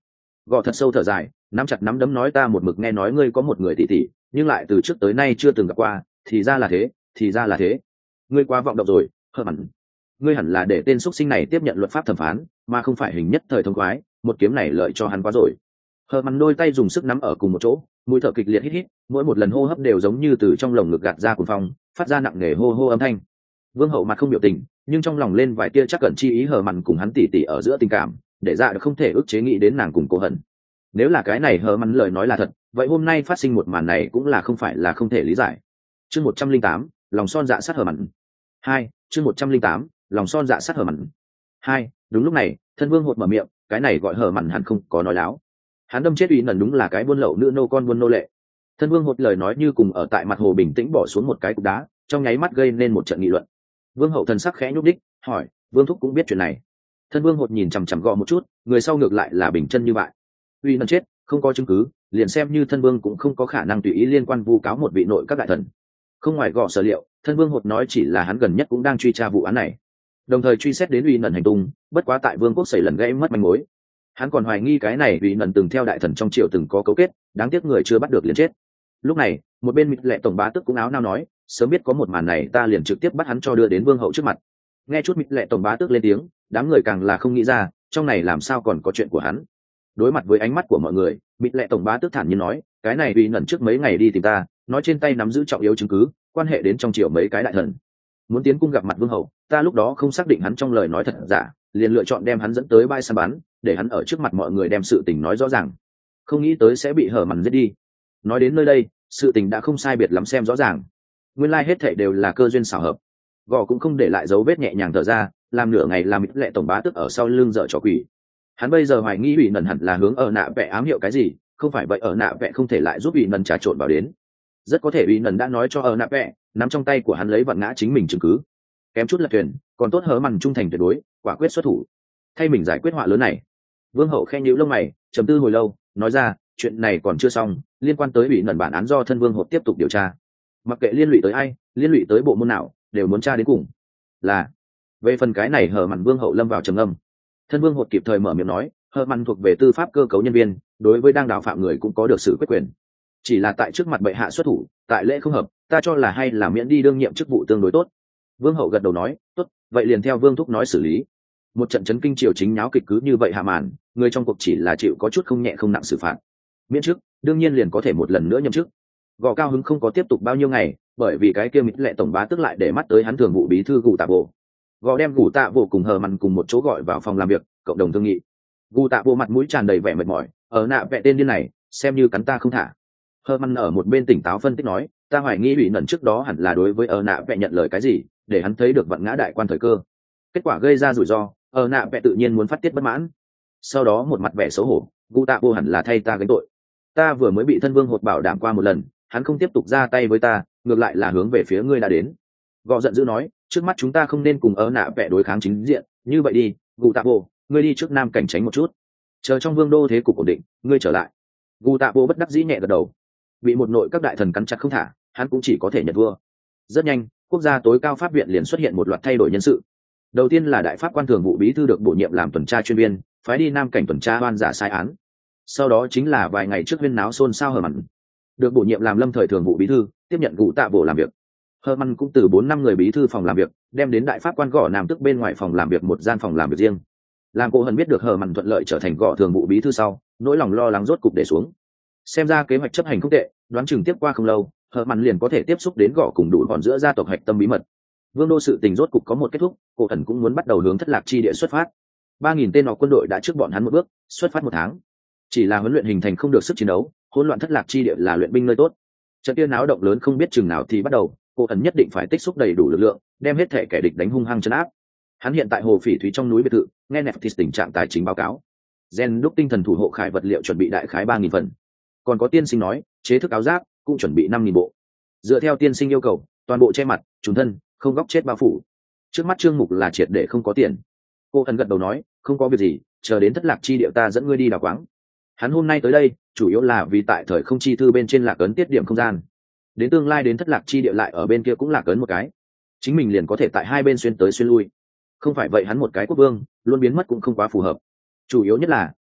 Speaker 1: Gò thật sâu thở dài, nắm chặt nắm đấm nói ta một mực nghe nói ngươi có một người tỷ tỷ, nhưng lại từ trước tới nay chưa từng gặp qua, thì ra là thế, thì ra là thế. Ngươi quá vọng động rồi, hờ mặn. Ngươi hẳn là để tên xuất sinh này tiếp nhận luật pháp thẩm phán, mà không phải hình nhất thời thông khoái, một kiếm này lợi cho hắn quá rồi. Hờ mặn đôi tay dùng sức nắm ở cùng một chỗ, mũi thở kịch liệt hít hít, mỗi một lần hô hấp đều giống như từ trong lồng ngực gạt ra cuồng phong, phát ra nặng nề hô hô âm thanh. Vương Hậu mặt không biểu tình, nhưng trong lòng lên vài tia chắc cẩn chi ý hờ mặn cùng hắn tỉ tỉ ở giữa tình cảm, để ra được không thể ức chế nghĩ đến nàng cùng cô hận. Nếu là cái này hờ mặn lời nói là thật, vậy hôm nay phát sinh một màn này cũng là không phải là không thể lý giải. Chương 108, lòng son dạ sát hờ mặn. 2, chương 108, lòng son dạ sát hờ mặn. 2, đúng lúc này, thân Vương hột mở miệng, cái này gọi hờ mặn hẳn không có nói láo. Hắn đâm chết ủy nần đúng là cái buôn lậu nữ nô con buôn nô lệ. Thân Vương hột lời nói như cùng ở tại mặt hồ bình tĩnh bỏ xuống một cái cục đá, trong nháy mắt gây nên một trận nghị luận. Vương hậu thần sắc khẽ nhúc đích, hỏi, Vương thúc cũng biết chuyện này. Thân Vương hột nhìn chằm chằm gò một chút, người sau ngược lại là bình chân như vậy. Uy nần chết, không có chứng cứ, liền xem như thân vương cũng không có khả năng tùy ý liên quan vu cáo một vị nội các đại thần. Không ngoài gò sở liệu, thân Vương hột nói chỉ là hắn gần nhất cũng đang truy tra vụ án này, đồng thời truy xét đến Uy nần hành tung, bất quá tại Vương quốc xảy lần gãy mất manh mối. Hắn còn hoài nghi cái này Uy nần từng theo đại thần trong triều từng có cấu kết, đáng tiếc người chưa bắt được liền chết. Lúc này, một bên Mịch Lệ tổng bá tức cũng áo nao nói, sớm biết có một màn này ta liền trực tiếp bắt hắn cho đưa đến Vương hậu trước mặt. Nghe chút Mịch Lệ tổng bá tức lên tiếng, đám người càng là không nghĩ ra, trong này làm sao còn có chuyện của hắn. Đối mặt với ánh mắt của mọi người, Mịch Lệ tổng bá tức thản nhiên nói, cái này Uy nần trước mấy ngày đi tìm ta, nói trên tay nắm giữ trọng yếu chứng cứ, quan hệ đến trong triều mấy cái đại thần, muốn tiến cung gặp mặt Vương hậu. Ta lúc đó không xác định hắn trong lời nói thật giả, liền lựa chọn đem hắn dẫn tới bãi săn bắn, để hắn ở trước mặt mọi người đem sự tình nói rõ ràng, không nghĩ tới sẽ bị hở mằn giết đi. Nói đến nơi đây, sự tình đã không sai biệt lắm xem rõ ràng, nguyên lai hết thảy đều là cơ duyên xảo hợp. Gò cũng không để lại dấu vết, nhẹ nhàng thở ra, làm nửa ngày làm Mịch Lệ tổng bá tức ở sau lưng dở trò quỷ. Hắn bây giờ hoài nghi ủy nần hẳn là hướng ở nạ vẽ ám hiệu cái gì, không phải vậy ở nạ vẽ không thể lại giúp ủy nần trà trộn vào đến. Rất có thể ủy nần đã nói cho ở nạ vẽ, nắm trong tay của hắn lấy vặn ngã chính mình chứng cứ, kém chút lật thuyền, còn tốt hớ mằn trung thành tuyệt đối, quả quyết xuất thủ thay mình giải quyết họa lớn này. Vương hậu khen nhíu lông mày, trầm tư hồi lâu, nói ra, chuyện này còn chưa xong, liên quan tới ủy nần bản án do thân Vương hậu tiếp tục điều tra, mặc kệ liên lụy tới ai, liên lụy tới bộ môn nào, đều muốn tra đến cùng. Là về phần cái này hở mằn Vương hậu lâm vào trầm ngâm. Thân Vương hậu kịp thời mở miệng nói, hở mằn thuộc về tư pháp cơ cấu nhân viên, đối với đang đào phạm người cũng có được xử quyết quyền, chỉ là tại trước mặt bệ hạ xuất thủ, tại lễ không hợp, ta cho là hay là miễn đi đương nhiệm chức vụ tương đối tốt. Vương hậu gật đầu nói, tốt, vậy liền theo Vương thúc nói xử lý. Một trận chấn kinh triều chính nháo kịch cứ như vậy hạ màn, người trong cuộc chỉ là chịu có chút không nhẹ không nặng xử phạt, miễn chức đương nhiên liền có thể một lần nữa nhậm chức. Gò cao hứng không có tiếp tục bao nhiêu ngày, bởi vì cái kia Mịch Lệ tổng bá tức lại để mắt tới hắn thường vụ bí thư Gù Tạ Bộ. Gò đem Gù Tạ Bộ cùng hờ mằn cùng một chỗ gọi vào phòng làm việc, cộng đồng thương nghị. Gù Tạ Bộ mặt mũi tràn đầy vẻ mệt mỏi, ở nạ vẽ tên điên này, xem như cắn ta không thả. Hờ mằn ở một bên tỉnh táo phân tích nói, ta hoài nghi ủy nần trước đó hẳn là đối với ở nạ vẽ nhận lời cái gì, để hắn thấy được vận ngã đại quan thời cơ, kết quả gây ra rủi ro, ở nạ vẽ tự nhiên muốn phát tiết bất mãn. Sau đó một mặt vẻ xấu hổ, Gù Tạ Bộ hẳn là thay ta gánh tội. Ta vừa mới bị thân Vương hột bảo đảm qua một lần, hắn không tiếp tục ra tay với ta, ngược lại là hướng về phía ngươi đã đến. Gò giận dữ nói, trước mắt chúng ta không nên cùng ở nạ vẽ đối kháng chính diện, như vậy đi, Gù Tạ Bộ, ngươi đi trước nam cảnh tránh một chút, chờ trong vương đô thế cục ổn định, ngươi trở lại. Gù Tạ Bộ bất đắc dĩ nhẹ gật đầu, bị một nội các đại thần cắn chặt không thả, hắn cũng chỉ có thể nhận vua. Rất nhanh, quốc gia tối cao pháp viện liền xuất hiện một loạt thay đổi nhân sự. Đầu tiên là đại pháp quan thường vụ bí thư được bổ nhiệm làm tuần tra chuyên viên, phái đi nam cảnh tuần tra oan giả sai án. Sau đó chính là vài ngày trước huyên náo xôn xao hờ mằn được bổ nhiệm làm lâm thời thường vụ bí thư, tiếp nhận Gù Tạ Bộ làm việc. Hờ mằn cũng từ 4-5 người bí thư phòng làm việc đem đến đại pháp quan gò nam tức bên ngoài phòng làm việc một gian phòng làm việc riêng. Làm cô hần biết được hờ mằn thuận lợi trở thành gò thường vụ bí thư sau, nỗi lòng lo lắng rốt cục để xuống. Xem ra kế hoạch chấp hành không tệ, đoán chừng tiếp qua không lâu, hờ mằn liền có thể tiếp xúc đến gò cùng đủ bọn giữa gia tộc hạch tâm bí mật. Vương đô sự tình rốt cục có một kết thúc, cô thần cũng muốn bắt đầu hướng thất lạc chi địa xuất phát. 3.000 tên họ quân đội đã trước bọn hắn một bước, xuất phát 1 tháng. Chỉ là huấn luyện hình thành không được sức chiến đấu, hỗn loạn thất lạc chi địa là luyện binh nơi tốt. Trận kia náo động lớn không biết chừng nào thì bắt đầu, cô thần nhất định phải tích xúc đầy đủ lực lượng, đem hết thể kẻ địch đánh hung hăng trấn áp. Hắn hiện tại hồ phỉ thúy trong núi biệt thự, nghe Nephthys tình trạng tài chính báo cáo. Gen đúc tinh thần thủ hộ khải vật liệu chuẩn bị đại khái 3.000 phần. Còn có tiên sinh nói, chế thức áo giáp cũng chuẩn bị 5.000 bộ. Dựa theo tiên sinh yêu cầu, toàn bộ che mặt, trùm thân, không góc chết bao phủ. Trước mắt trương mục là triệt để không có tiền. Cô thần gật đầu nói, không có việc gì, chờ đến thất lạc chi địa ta dẫn ngươi đi đào quáng. Hắn hôm nay tới đây, chủ yếu là vì tại thời không chi thư bên trên lạc ấn tiết điểm không gian. Đến tương lai đến thất lạc chi địa lại ở bên kia cũng lạc ấn một cái. Chính mình liền có thể tại hai bên xuyên tới xuyên lui. Không phải vậy hắn một cái quốc vương, luôn biến mất cũng không quá phù hợp. Chủ yếu nhất là,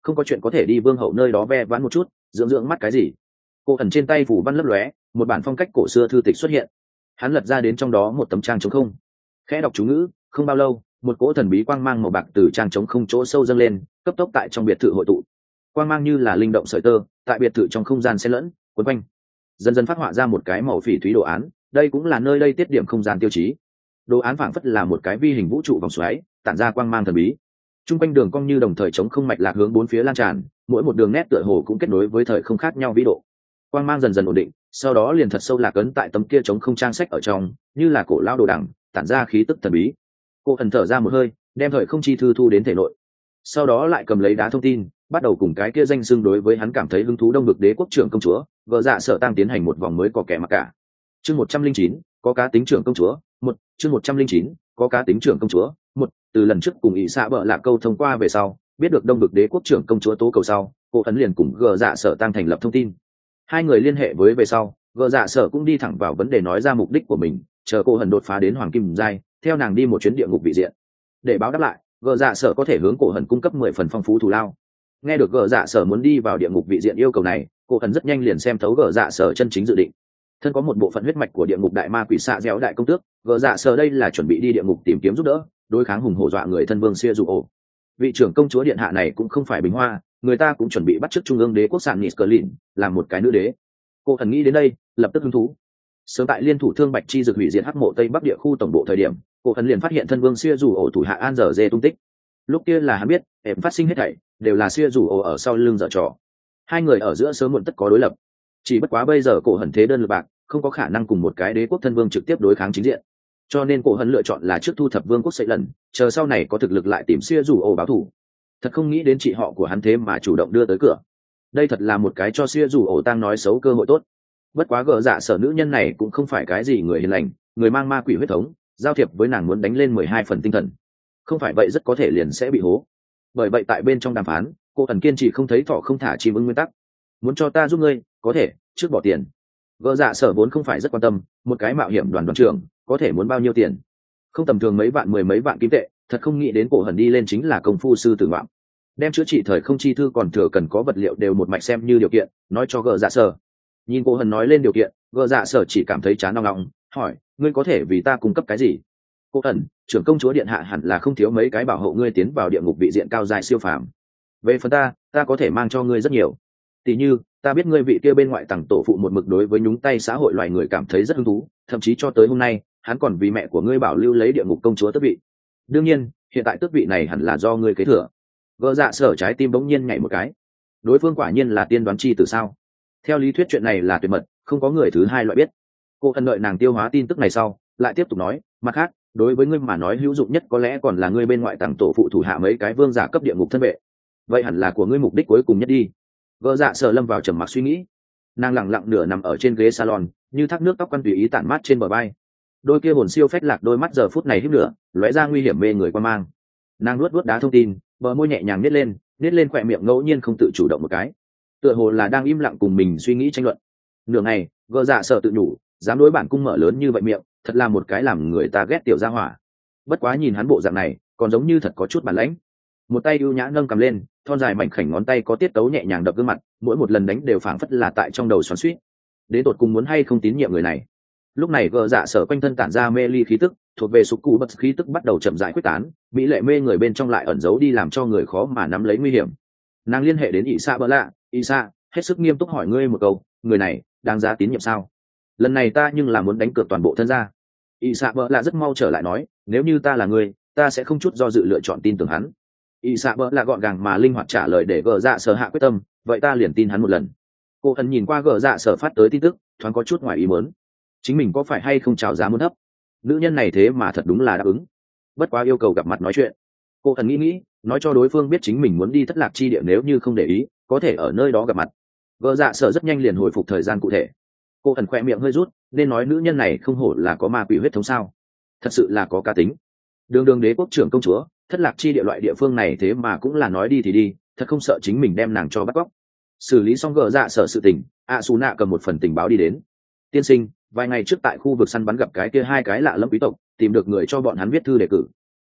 Speaker 1: không có chuyện có thể đi vương hậu nơi đó ve vãn một chút dưỡng dưỡng mắt cái gì. Cổ ẩn trên tay phủ văn lấp lóe, một bản phong cách cổ xưa thư tịch xuất hiện. Hắn lật ra đến trong đó một tấm trang trống không, khẽ đọc chú ngữ. Không bao lâu, một cỗ thần bí quang mang màu bạc từ trang trống không chỗ sâu dâng lên, cấp tốc tại trong biệt thự hội tụ. Quang mang như là linh động sợi tơ, tại biệt thự trong không gian xen lẫn quấn quanh, dần dần phát họa ra một cái màu phỉ thúy đồ án. Đây cũng là nơi đây tiết điểm không gian tiêu chí. Đồ án phảng phất là một cái vi hình vũ trụ vòng xoáy, tản ra quang mang thần bí. Trung quanh đường cong như đồng thời chống không mạch lạc hướng bốn phía lan tràn, mỗi một đường nét tựa hồ cũng kết nối với thời không khác nhau vĩ độ. Quang mang dần dần ổn định, sau đó liền thật sâu lạc ấn tại tấm kia chống không trang sách ở trong, như là cổ lao đồ đằng, tản ra khí tức thần bí. Cô ẩn thở ra một hơi, đem thời không chi thư thu đến thể nội, sau đó lại cầm lấy đá thông tin, bắt đầu cùng cái kia danh xưng đối với hắn cảm thấy hứng thú Đông Vực Đế quốc trưởng công chúa, vợ dạ Sở Tăng tiến hành một vòng mới có kẻ mặc cả. Chương 109, có cá tính trưởng công chúa, một chương 109, có cá tính trưởng công chúa, một từ lần trước cùng ỷ xạ bợ lạc câu thông qua về sau, biết được Đông Vực Đế quốc trưởng công chúa tố cầu sau, cô ấn liền cùng gờ dạ Sở Tăng thành lập thông tin. Hai người liên hệ với về sau, gờ dạ Sở cũng đi thẳng vào vấn đề nói ra mục đích của mình, chờ cô hần đột phá đến hoàng kim giai, theo nàng đi một chuyến địa ngục vị diện. Để báo đáp lại, gờ dạ Sở có thể hướng cổ hần cung cấp 10 phần phong phú thù lao. Nghe được gờ dạ Sở muốn đi vào địa ngục vị diện yêu cầu này, cổ hần rất nhanh liền xem thấu gờ dạ Sở chân chính dự định. Thân có một bộ phận huyết mạch của địa ngục đại ma quỷ xạ déo đại công tước, gờ dạ Sở đây là chuẩn bị đi địa ngục tìm kiếm giúp đỡ, đối kháng hùng hổ dọa người thân vương xia dù ổ. Vị trưởng công chúa điện hạ này cũng không phải bình hoa, người ta cũng chuẩn bị bắt chước trung ương đế quốc sản Niskerlin làm một cái nữ đế. Cô thần nghĩ đến đây, lập tức hứng thú. Sớm tại liên thủ thương bạch chi dược hủy diệt hắc mộ tây bắc địa khu tổng bộ thời điểm, cô thần liền phát hiện thân vương xia dù ổ thủ hạ an dở dê tung tích. Lúc kia là hắn biết em phát sinh hết thảy đều là xia dù ổ ở sau lưng dở trò. Hai người ở giữa sớm muộn tất có đối lập, chỉ bất quá bây giờ cổ hận thế đơn lực bạc, không có khả năng cùng một cái đế quốc thân vương trực tiếp đối kháng chính diện, cho nên cổ hận lựa chọn là trước thu thập vương quốc xây lần, chờ sau này có thực lực lại tìm xia dù ổ báo thù. Thật không nghĩ đến chị họ của hắn thế mà chủ động đưa tới cửa, đây thật là một cái cho xia dù ổ tang nói xấu cơ hội tốt. Bất quá gờ dạ Sở nữ nhân này cũng không phải cái gì người hiền lành, người mang ma quỷ huyết thống, giao thiệp với nàng muốn đánh lên 12 phần tinh thần, không phải vậy rất có thể liền sẽ bị hố. Bởi vậy tại bên trong đàm phán, cô ẩn kiên trì không thấy thỏ không thả chim ứng nguyên tắc. Muốn cho ta giúp ngươi, có thể trước bỏ tiền. Gờ dạ Sở vốn không phải rất quan tâm, một cái mạo hiểm đoàn trưởng có thể muốn bao nhiêu tiền, không tầm thường mấy vạn mười mấy vạn kim tệ. Thật không nghĩ đến cổ hẩn đi lên chính là công phu sư tử ngoạm, đem chữa trị thời không chi thư còn thừa cần có vật liệu đều một mạch xem như điều kiện nói cho gờ dạ Sở. Nhìn cổ hẩn nói lên điều kiện, gờ dạ Sở chỉ cảm thấy chán nóng nóng, hỏi ngươi có thể vì ta cung cấp cái gì? Cổ hẩn, trưởng công chúa điện hạ hẳn là không thiếu mấy cái bảo hộ ngươi tiến vào địa ngục vị diện cao dài siêu phàm. Về phần ta có thể mang cho ngươi rất nhiều. Tỷ như ta biết ngươi vị kia bên ngoại tầng tổ phụ một mực đối với nhúng tay xã hội loài người cảm thấy rất hứng thú, thậm chí cho tới hôm nay hắn còn vì mẹ của ngươi bảo lưu lấy địa ngục công chúa tước vị. Đương nhiên hiện tại tước vị này hẳn là do ngươi kế thừa. Gờ dạ Sở trái tim bỗng nhiên nhảy một cái, đối phương quả nhiên là tiên đoán chi từ sao? Theo lý thuyết chuyện này là tuyệt mật, không có người thứ hai loại biết. Cô ân đợi nàng tiêu hóa tin tức này sau, lại tiếp tục nói, mặt khác đối với ngươi mà nói hữu dụng nhất có lẽ còn là ngươi bên ngoại tầng tổ phụ thủ hạ mấy cái vương giả cấp địa ngục thân vệ. Vậy hẳn là của ngươi mục đích cuối cùng nhất đi. Gờ dạ Sở lâm vào trầm mặc suy nghĩ, nàng lẳng lặng nửa nằm ở trên ghế salon, như thác nước tóc quăn tùy ý tản mát trên bờ vai, đôi kia hồn siêu phách lạc đôi mắt giờ phút này híp lửa, lóe ra nguy hiểm mê người quan mang. Nàng nuốt đá thông tin, bờ môi nhẹ nhàng nết lên khỏe miệng ngẫu nhiên không tự chủ động một cái, tựa hồ là đang im lặng cùng mình suy nghĩ tranh luận. Nửa ngày, Gờ dạ Sở tự nhủ, dám đối bản cung mở lớn như vậy miệng, thật là một cái làm người ta ghét tiểu gia hỏa. Bất quá nhìn hắn bộ dạng này, còn giống như thật có chút bản lãnh. Một tay ưu nhã nâng cầm lên, thon dài mảnh khảnh ngón tay có tiết tấu nhẹ nhàng đập gương mặt, mỗi một lần đánh đều phảng phất là tại trong đầu xoắn xuýt. Đến tột cùng muốn hay không tín nhiệm người này. Lúc này Gờ dạ Sở quanh thân tản ra mê ly khí tức, thuộc về sục cụ bật khí tức bắt đầu chậm rãi quyết tán, mỹ lệ mê người bên trong lại ẩn giấu đi làm cho người khó mà nắm lấy nguy hiểm. Nàng liên hệ đến ỷ xạ bỡ lạ, ỷ xạ hết sức nghiêm túc hỏi ngươi một câu, người này đáng giá tín nhiệm sao? Lần này ta nhưng là muốn đánh cược toàn bộ thân gia. ỷ xạ bỡ lạ rất mau trở lại nói, nếu như ta là ngươi, ta sẽ không chút do dự lựa chọn tin tưởng hắn. ỷ xạ bỡ lạ gọn gàng mà linh hoạt trả lời để Gờ dạ Sở hạ quyết tâm, vậy ta liền tin hắn một lần. Cô ẩn nhìn qua Gờ dạ Sở phát tới tin tức, thoáng có chút ngoài ý muốn, chính mình có phải hay không chào giá muốn thấp. Nữ nhân này thế mà thật đúng là đáp ứng, bất quá yêu cầu gặp mặt nói chuyện. Cô ẩn nghĩ nói cho đối phương biết chính mình muốn đi thất lạc chi địa, nếu như không để ý có thể ở nơi đó gặp mặt. Gờ dạ Sở rất nhanh liền hồi phục thời gian cụ thể. Cô ẩn khoe miệng hơi rút, nên nói nữ nhân này không hổ là có ma quỷ huyết thống sao, thật sự là có cá tính. Đường đế quốc trưởng công chúa, thất lạc chi địa loại địa phương này thế mà cũng là nói đi thì đi, thật không sợ chính mình đem nàng cho bắt cóc. Xử lý xong Gờ dạ Sở sự tình, Su nạ cầm một phần tình báo đi đến. Tiên sinh, vài ngày trước tại khu vực săn bắn gặp cái kia hai cái lạ lẫm quý tộc, tìm được người cho bọn hắn viết thư đề cử.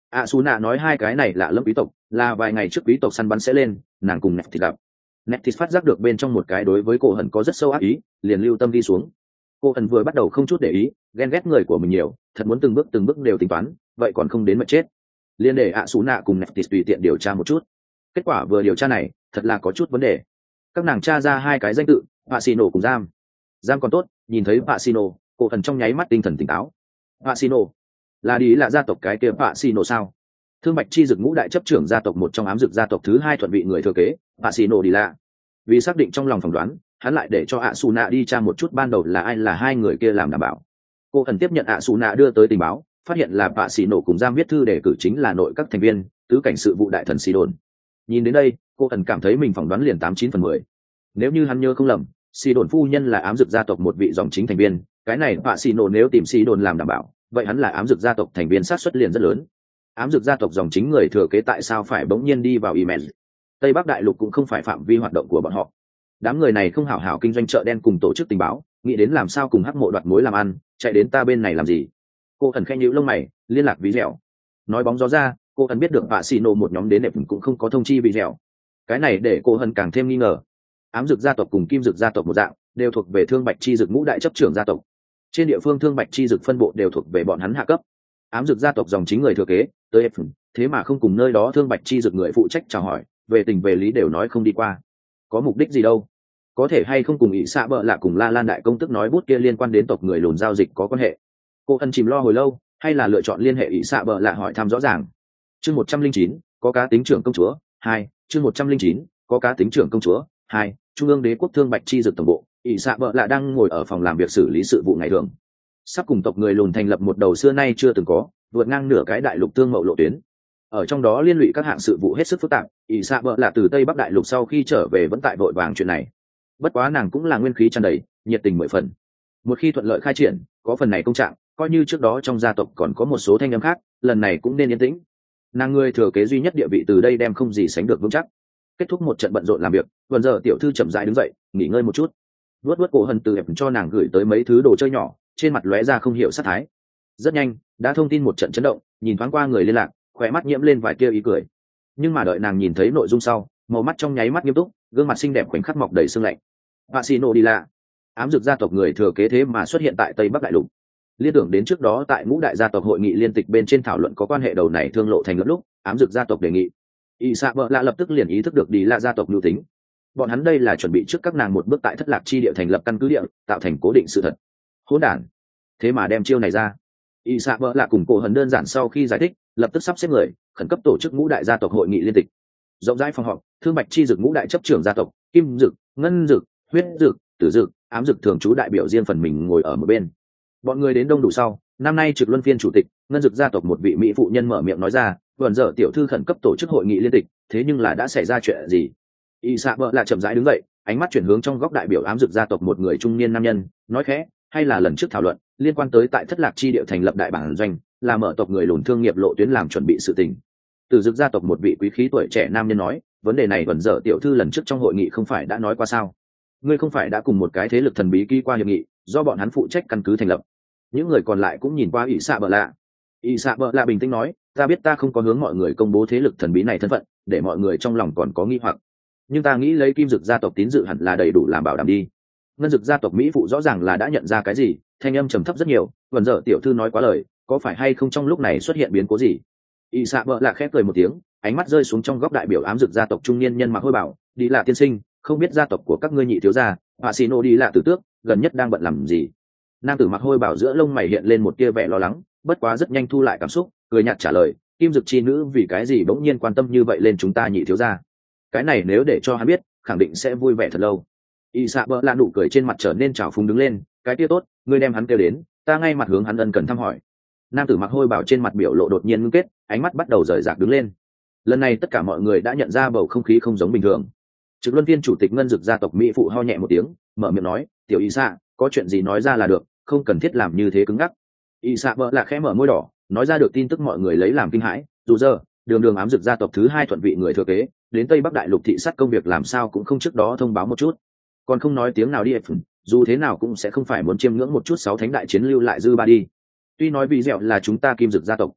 Speaker 1: ạ xù nạ nói hai cái này lạ lẫm quý tộc là vài ngày trước quý tộc săn bắn sẽ lên, nàng cùng Neftis gặp. Neftis phát giác được bên trong một cái đối với cô hận có rất sâu ác ý, liền lưu tâm đi xuống. Cô hận vừa bắt đầu không chút để ý, ghen ghét người của mình nhiều, thật muốn từng bước đều tính toán, vậy còn không đến mà chết. Liên để ạ xù nạ cùng Neftis tùy tiện điều tra một chút. Kết quả vừa điều tra này thật là có chút vấn đề. Các nàng tra ra hai cái danh tự, Pacino cùng Giam còn tốt, nhìn thấy Pacino, cô hận trong nháy mắt tinh thần tỉnh táo. Pacino là đi là gia tộc cái kia Pacino sao? Thương Bạch Chi Dực ngũ đại chấp trưởng gia tộc một trong ám dực gia tộc thứ hai thuận vị người thừa kế, Pacino đi lạ. Vì xác định trong lòng phỏng đoán, hắn lại để cho Asuna đi tra một chút ban đầu là ai là hai người kia làm đảm bảo. Cô ẩn tiếp nhận Asuna đưa tới tình báo, phát hiện là Pacino cùng Giam viết thư đề cử chính là nội các thành viên, tứ cảnh sự vụ đại thần Sidon. Nhìn đến đây, cô ẩn cảm thấy mình phỏng đoán liền 89/10. Nếu như hắn nhớ không lầm, Sidon phu nhân là ám dực gia tộc một vị dòng chính thành viên, cái này Pacino nếu tìm Sidon làm đảm bảo, vậy hắn là ám dực gia tộc thành viên xác suất liền rất lớn. Ám dực gia tộc dòng chính người thừa kế tại sao phải bỗng nhiên đi vào Yemen? Tây Bắc đại lục cũng không phải phạm vi hoạt động của bọn họ. Đám người này không hảo hảo kinh doanh chợ đen cùng tổ chức tình báo, nghĩ đến làm sao cùng hắc mộ đoạt mối làm ăn, chạy đến ta bên này làm gì? Cô ẩn khẽ nhíu lông mày, liên lạc Ví Dẻo. Nói bóng gió ra, cô ẩn biết được Pacino một nhóm đến đẹp cũng không có thông chi Ví Dẻo. Cái này để cô ẩn càng thêm nghi ngờ. Ám dực gia tộc cùng kim dực gia tộc một dạng, đều thuộc về Thương Bạch Chi Dực ngũ đại chấp trưởng gia tộc. Trên địa phương Thương Bạch Chi Dực phân bộ đều thuộc về bọn hắn hạ cấp. Ám dực gia tộc dòng chính người thừa kế tới thế mà không cùng nơi đó Thương Bạch Chi Dực người phụ trách chào hỏi, về tình về lý đều nói không đi qua. Có mục đích gì đâu? Có thể hay không cùng ỷ xạ bợ lạ cùng La Lan đại công tức nói bút kia liên quan đến tộc người lùn giao dịch có quan hệ? Cô ân chìm lo hồi lâu, hay là lựa chọn liên hệ ỷ xạ bợ lạ hỏi thăm rõ ràng. Chương 109, có cá tính trưởng công chúa 2, chương 109, có cá tính trưởng công chúa 2, Trung ương Đế quốc Thương Bạch Chi Dực tổng bộ, ỷ xạ bợ lạ đang ngồi ở phòng làm việc xử lý sự vụ ngày thường. Sắp cùng tộc người lùn thành lập một đầu xưa nay chưa từng có, vượt ngang nửa cái đại lục tương mậu lộ tuyến. Ở trong đó liên lụy các hạng sự vụ hết sức phức tạp, ỷ xạ bợ lạ từ Tây Bắc đại lục sau khi trở về vẫn tại vội vàng chuyện này. Bất quá nàng cũng là nguyên khí tràn đầy, nhiệt tình 10 phần. Một khi thuận lợi khai triển, có phần này công trạng, coi như trước đó trong gia tộc còn có một số thanh âm khác, lần này cũng nên yên tĩnh. Nàng người thừa kế duy nhất địa vị từ đây đem không gì sánh được vững chắc. Kết thúc một trận bận rộn làm việc, Vân giờ tiểu thư chậm rãi đứng dậy, nghỉ ngơi một chút. Vuốt cổ hân từ ép cho nàng gửi tới mấy thứ đồ chơi nhỏ, trên mặt lóe ra không hiểu sát thái. Rất nhanh, đã thông tin một trận chấn động, nhìn thoáng qua người liên lạc, khóe mắt nhiễm lên vài tia ý cười. Nhưng mà đợi nàng nhìn thấy nội dung sau, màu mắt trong nháy mắt nghiêm túc, gương mặt xinh đẹp khoảnh khắc mọc đầy sương lạnh. Pacino đi lạ, ám dực gia tộc người thừa kế thế mà xuất hiện tại Tây Bắc đại lục. Liên tưởng đến trước đó tại ngũ đại gia tộc hội nghị liên tịch bên trên thảo luận có quan hệ đầu này thương lộ thành lập lúc, ám dực gia tộc đề nghị. Y Sạ Bợ Lạ lập tức liền ý thức được đi là gia tộc nhu tính. Bọn hắn đây là chuẩn bị trước các nàng một bước tại thất lạc chi địa thành lập căn cứ địa, tạo thành cố định sự thật. Hỗn đản, thế mà đem chiêu này ra. Y Sạ Bợ Lạ cùng cổ hần đơn giản sau khi giải thích, lập tức sắp xếp người, khẩn cấp tổ chức ngũ đại gia tộc hội nghị liên tịch. Rộng rãi phòng họp, Thương Bạch Chi Dực ngũ đại chấp trưởng gia tộc, Kim Dực, Ngân Dực, Huyết Dực, Tử Dực, Ám Dực thường trú đại biểu riêng phần mình ngồi ở một bên. Bọn người đến đông đủ sau, năm nay trực luân phiên chủ tịch, Ngân Dực gia tộc một vị mỹ phụ nhân mở miệng nói ra, "Vẩn giờ tiểu thư khẩn cấp tổ chức hội nghị liên tịch, thế nhưng là đã xảy ra chuyện gì?" Y Sạ Bợ Lạ chậm rãi đứng dậy, ánh mắt chuyển hướng trong góc đại biểu Ám Dực gia tộc một người trung niên nam nhân, nói khẽ, "Hay là lần trước thảo luận liên quan tới tại thất lạc chi địa thành lập đại bản doanh, là mở tộc người lùn thương nghiệp lộ tuyến làm chuẩn bị sự tình." Từ Dực gia tộc một vị quý khí tuổi trẻ nam nhân nói, "Vấn đề này Vẩn giờ tiểu thư lần trước trong hội nghị không phải đã nói qua sao? Ngươi không phải đã cùng một cái thế lực thần bí ký qua hiệp nghị, do bọn hắn phụ trách căn cứ thành lập?" Những người còn lại cũng nhìn qua Y Sạ Bợ Lạ. Y Sạ Bợ Lạ bình tĩnh nói, "Ta biết ta không có hướng mọi người công bố thế lực thần bí này thân phận, để mọi người trong lòng còn có nghi hoặc, nhưng ta nghĩ lấy Kim Dực gia tộc tín dự hẳn là đầy đủ làm bảo đảm đi." Ngân Dực gia tộc mỹ phụ rõ ràng là đã nhận ra cái gì, thanh âm trầm thấp rất nhiều, "Vẩn giờ tiểu thư nói quá lời, có phải hay không trong lúc này xuất hiện biến cố gì?" Y Sạ Bợ Lạ khép cười một tiếng, ánh mắt rơi xuống trong góc đại biểu Ám Dực gia tộc trung niên nhân mặc hôi bảo, "Đi là tiên sinh, không biết gia tộc của các ngươi nhị thiếu gia, Pacino đi là tử tước, gần nhất đang bận làm gì?" Nam tử mặc hôi bảo giữa lông mày hiện lên một tia vẻ lo lắng, bất quá rất nhanh thu lại cảm xúc, cười nhạt trả lời, "Kim Dực chi nữ vì cái gì bỗng nhiên quan tâm như vậy lên chúng ta nhị thiếu gia? Cái này nếu để cho hắn biết, khẳng định sẽ vui vẻ thật lâu." Y Sạ Bợ Lạ nụ cười trên mặt trở nên trào phúng đứng lên, "Cái kia tốt, ngươi đem hắn kêu đến, ta ngay mặt hướng hắn ân cần thăm hỏi." Nam tử mặc hôi bảo trên mặt biểu lộ đột nhiên ngưng kết, ánh mắt bắt đầu rời rạc đứng lên. Lần này tất cả mọi người đã nhận ra bầu không khí không giống bình thường. Trực luân viên chủ tịch Ngân Dực gia tộc mỹ phụ ho nhẹ một tiếng, mở miệng nói, "Tiểu Y Sạ, có chuyện gì nói ra là được, không cần thiết làm như thế cứng ngắc." Y Sạ Bợ Lạ khẽ mở môi đỏ, nói ra được tin tức mọi người lấy làm kinh hãi, dù giờ đường Ám Dực gia tộc thứ hai thuận vị người thừa kế đến Tây Bắc đại lục thị sát công việc làm sao cũng không trước đó thông báo một chút, còn không nói tiếng nào đi, dù thế nào cũng sẽ không phải muốn chiêm ngưỡng một chút sáu thánh đại chiến lưu lại dư ba đi. Tuy nói vì dẻo là chúng ta Kim Dực gia tộc,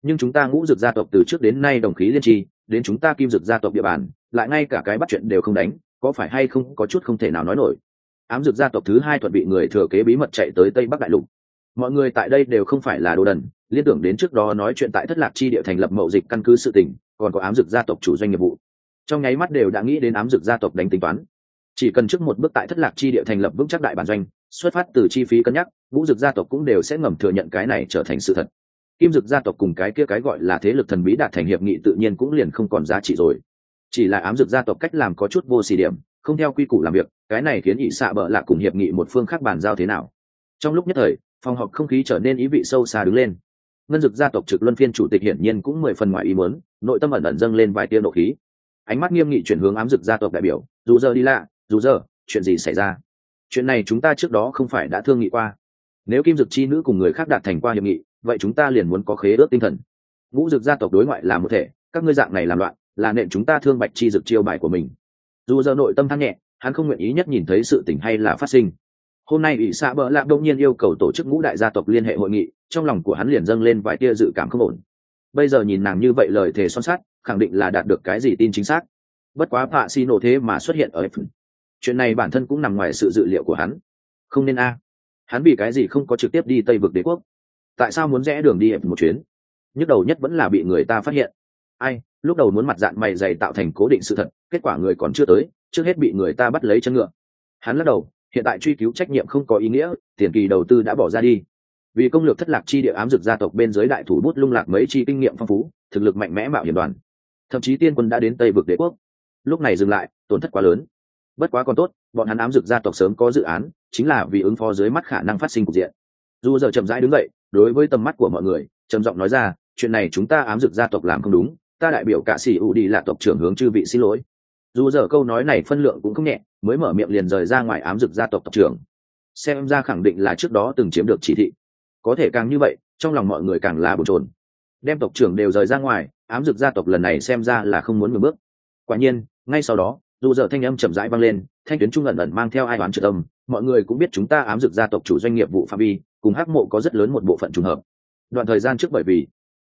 Speaker 1: nhưng chúng ta ngũ dực gia tộc từ trước đến nay đồng khí liên tri, đến chúng ta kim dực gia tộc địa bàn lại ngay cả cái bắt chuyện đều không đánh, có phải hay không có chút không thể nào nói nổi. Ám dực gia tộc thứ hai thuận bị người thừa kế bí mật chạy tới Tây Bắc đại lục. Mọi người tại đây đều không phải là đồ đần, liên tưởng đến trước đó nói chuyện tại Thất Lạc chi địa thành lập mậu dịch căn cứ sự tình, còn có ám dực gia tộc chủ doanh nghiệp vụ, trong nháy mắt đều đã nghĩ đến ám dực gia tộc đánh tính toán. Chỉ cần trước một bước tại Thất Lạc chi địa thành lập vững chắc đại bản doanh, xuất phát từ chi phí cân nhắc, ngũ dực gia tộc cũng đều sẽ ngầm thừa nhận cái này trở thành sự thật. Kim dực gia tộc cùng cái kia cái gọi là thế lực thần bí đạt thành hiệp nghị tự nhiên cũng liền không còn giá trị rồi. Chỉ là ám dực gia tộc cách làm có chút vô xỉ điểm, không theo quy củ làm việc, cái này khiến ỷ xạ bợ lạ cùng hiệp nghị một phương khác bàn giao thế nào. Trong lúc nhất thời, phòng họp không khí trở nên ý vị sâu xa đứng lên. Ngân dực gia tộc trực luân phiên chủ tịch hiển nhiên cũng 10 phần ngoài ý muốn, nội tâm ẩn ẩn dâng lên vài tia nộ khí. Ánh mắt nghiêm nghị chuyển hướng ám dực gia tộc đại biểu, dù giờ đi lạ, dù giờ, chuyện gì xảy ra? Chuyện này chúng ta trước đó không phải đã thương nghị qua. Nếu kim dực chi nữ cùng người khác đạt thành qua hiệp nghị, vậy chúng ta liền muốn có khế ước tinh thần. Ngũ dực gia tộc đối ngoại là một thể, các ngươi dạng này làm loạn, là nện chúng ta thương bạch chi dực chiêu bài của mình. Dù giờ nội tâm than nhẹ, hắn không nguyện ý nhất nhìn thấy sự tình hay là phát sinh. Hôm nay ỷ xạ bợ lạ đông nhiên yêu cầu tổ chức ngũ đại gia tộc liên hệ hội nghị, trong lòng của hắn liền dâng lên vài tia dự cảm không ổn. Bây giờ nhìn nàng như vậy lời thề son sắt, khẳng định là đạt được cái gì tin chính xác. Bất quá Pạ Xi nổ thế mà xuất hiện ở F. Chuyện này bản thân cũng nằm ngoài sự dự liệu của hắn. Không nên a. Hắn vì cái gì không có trực tiếp đi Tây vực đế quốc? Tại sao muốn rẽ đường đi F một chuyến? Nhức đầu nhất vẫn là bị người ta phát hiện. Ai, lúc đầu muốn mặt dạng mày dày tạo thành cố định sự thật, kết quả người còn chưa tới, trước hết bị người ta bắt lấy chân ngựa. Hắn lắc đầu, hiện tại truy cứu trách nhiệm không có ý nghĩa, tiền kỳ đầu tư đã bỏ ra đi. Vì công lược Thất Lạc chi địa ám dực gia tộc bên dưới đại thủ bút lung lạc mấy chi kinh nghiệm phong phú, thực lực mạnh mẽ mạo hiểm đoàn, thậm chí tiên quân đã đến Tây vực đế quốc. Lúc này dừng lại, tổn thất quá lớn. Bất quá còn tốt, bọn hắn ám dực gia tộc sớm có dự án, chính là vì ứng phó dưới mắt khả năng phát sinh cục diện. Dù giờ chậm rãi đứng dậy, đối với tầm mắt của mọi người, trầm giọng nói ra, chuyện này chúng ta ám dực gia tộc làm không đúng, ta đại biểu cả sĩ u đi là tộc trưởng hướng chư vị xin lỗi. Dù giờ câu nói này phân lượng cũng không nhẹ, mới mở miệng liền rời ra ngoài ám dực gia tộc tộc trưởng. Xem ra khẳng định là trước đó từng chiếm được chỉ thị. Có thể càng như vậy, trong lòng mọi người càng là bồn chồn. Đem tộc trưởng đều rời ra ngoài, ám dực gia tộc lần này xem ra là không muốn ngừng bước. Quả nhiên, ngay sau đó, dù giờ thanh âm chậm rãi vang lên, thanh tuyến trung ẩn ẩn mang theo ai đoán trừ âm, mọi người cũng biết chúng ta ám dực gia tộc chủ doanh nghiệp vụ phạm vi, cùng hắc mộ có rất lớn một bộ phận trùng hợp. Đoạn thời gian trước bởi vì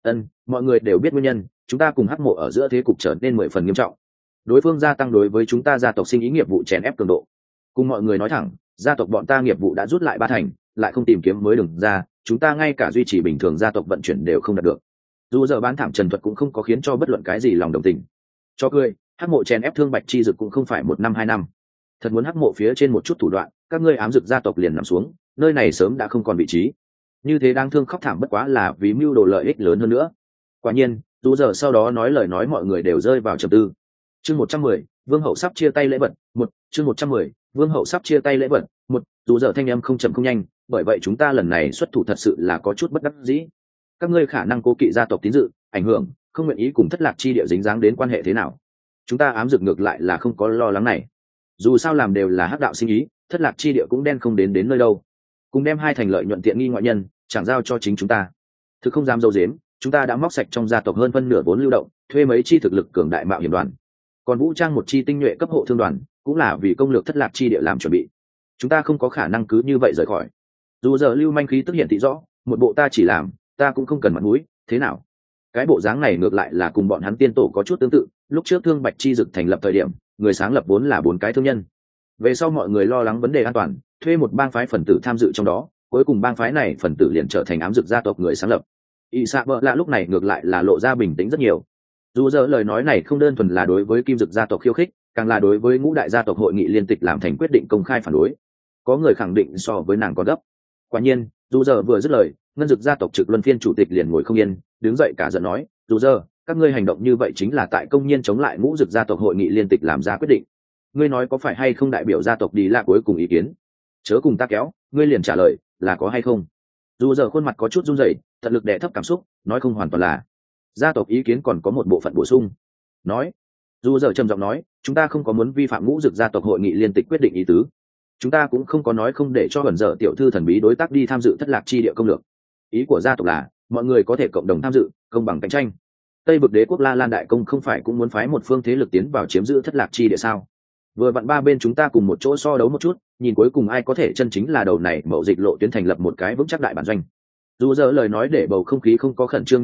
Speaker 1: mọi người đều biết nguyên nhân, chúng ta cùng hắc mộ ở giữa thế cục trở nên 10 phần nghiêm trọng. Đối phương gia tăng đối với chúng ta gia tộc sinh ý nghiệp vụ chèn ép cường độ. Cùng mọi người nói thẳng, gia tộc bọn ta nghiệp vụ đã rút lại 3 thành, lại không tìm kiếm mới đường ra, chúng ta ngay cả duy trì bình thường gia tộc vận chuyển đều không đạt được. Dù giờ bán thảm trần thuật cũng không có khiến cho bất luận cái gì lòng đồng tình. Cho cười, hắc mộ chèn ép thương bạch chi dực cũng không phải 1 năm 2 năm. Thật muốn hắc mộ phía trên một chút thủ đoạn, các ngươi ám dực gia tộc liền nằm xuống, nơi này sớm đã không còn vị trí. Như thế đáng thương khóc thảm bất quá là vì mưu đồ lợi ích lớn hơn nữa. Quả nhiên, dù giờ sau đó nói lời nói mọi người đều rơi vào trầm tư. Chương 110, Vương hậu sắp chia tay lễ vật, 1, chương 110, Vương hậu sắp chia tay lễ vật, 1, dù giờ thanh âm không chậm không nhanh, bởi vậy chúng ta lần này xuất thủ thật sự là có chút bất đắc dĩ. Các ngươi khả năng cố kỵ gia tộc tín dự, ảnh hưởng, không nguyện ý cùng Thất Lạc chi địa dính dáng đến quan hệ thế nào. Chúng ta ám dực ngược lại là không có lo lắng này. Dù sao làm đều là hắc đạo sinh ý, Thất Lạc chi địa cũng đen không đến nơi đâu. Cùng đem 2 thành lợi nhuận tiện nghi ngoại nhân, chẳng giao cho chính chúng ta. Thực không dám dâu dếm, chúng ta đã móc sạch trong gia tộc hơn phân nửa vốn lưu động, thuê mấy chi thực lực cường đại mạo hiểm đoàn, còn vũ trang một chi tinh nhuệ cấp hộ thương đoàn, cũng là vì công lược Thất Lạc chi địa làm chuẩn bị. Chúng ta không có khả năng cứ như vậy rời khỏi. Dù giờ lưu manh khí tức hiện thị rõ, một bộ ta chỉ làm, ta cũng không cần mặt mũi, thế nào? Cái bộ dáng này ngược lại là cùng bọn hắn tiên tổ có chút tương tự, lúc trước thương bạch chi dực thành lập thời điểm, người sáng lập vốn là 4 cái thương nhân. Về sau mọi người lo lắng vấn đề an toàn, thuê một bang phái phần tử tham dự trong đó, cuối cùng bang phái này phần tử liền trở thành ám dực gia tộc người sáng lập. Y Sạ Bợ Lạ lúc này ngược lại là lộ ra bình tĩnh rất nhiều. Dù giờ lời nói này không đơn thuần là đối với kim dực gia tộc khiêu khích, càng là đối với ngũ đại gia tộc hội nghị liên tịch làm thành quyết định công khai phản đối. Có người khẳng định so với nàng còn gấp. Quả nhiên, dù giờ vừa dứt lời, ngân dực gia tộc trực luân phiên chủ tịch liền ngồi không yên, đứng dậy cả giận nói, dù giờ các ngươi hành động như vậy chính là tại công nhiên chống lại ngũ dực gia tộc hội nghị liên tịch làm ra quyết định. Ngươi nói có phải hay không đại biểu gia tộc đi là cuối cùng ý kiến? Chớ cùng ta kéo, ngươi liền trả lời là có hay không. Dù giờ khuôn mặt có chút run rẩy, tận lực đè thấp cảm xúc, nói không hoàn toàn là. Gia tộc ý kiến còn có một bộ phận bổ sung. Nói, dù giờ trầm giọng nói, chúng ta không có muốn vi phạm ngũ dực gia tộc hội nghị liên tịch quyết định ý tứ. Chúng ta cũng không có nói không để cho gần giờ tiểu thư thần bí đối tác đi tham dự Thất Lạc chi địa công lược. Ý của gia tộc là mọi người có thể cộng đồng tham dự, công bằng cạnh tranh. Tây vực đế quốc La Lan đại công không phải cũng muốn phái một phương thế lực tiến vào chiếm giữ Thất Lạc chi địa sao? Vừa vặn 3 bên chúng ta cùng một chỗ so đấu một chút, nhìn cuối cùng ai có thể chân chính là đầu này mậu dịch lộ tuyến thành lập một cái vững chắc đại bản doanh. Dù giờ lời nói để bầu không khí không có khẩn trương như vậy,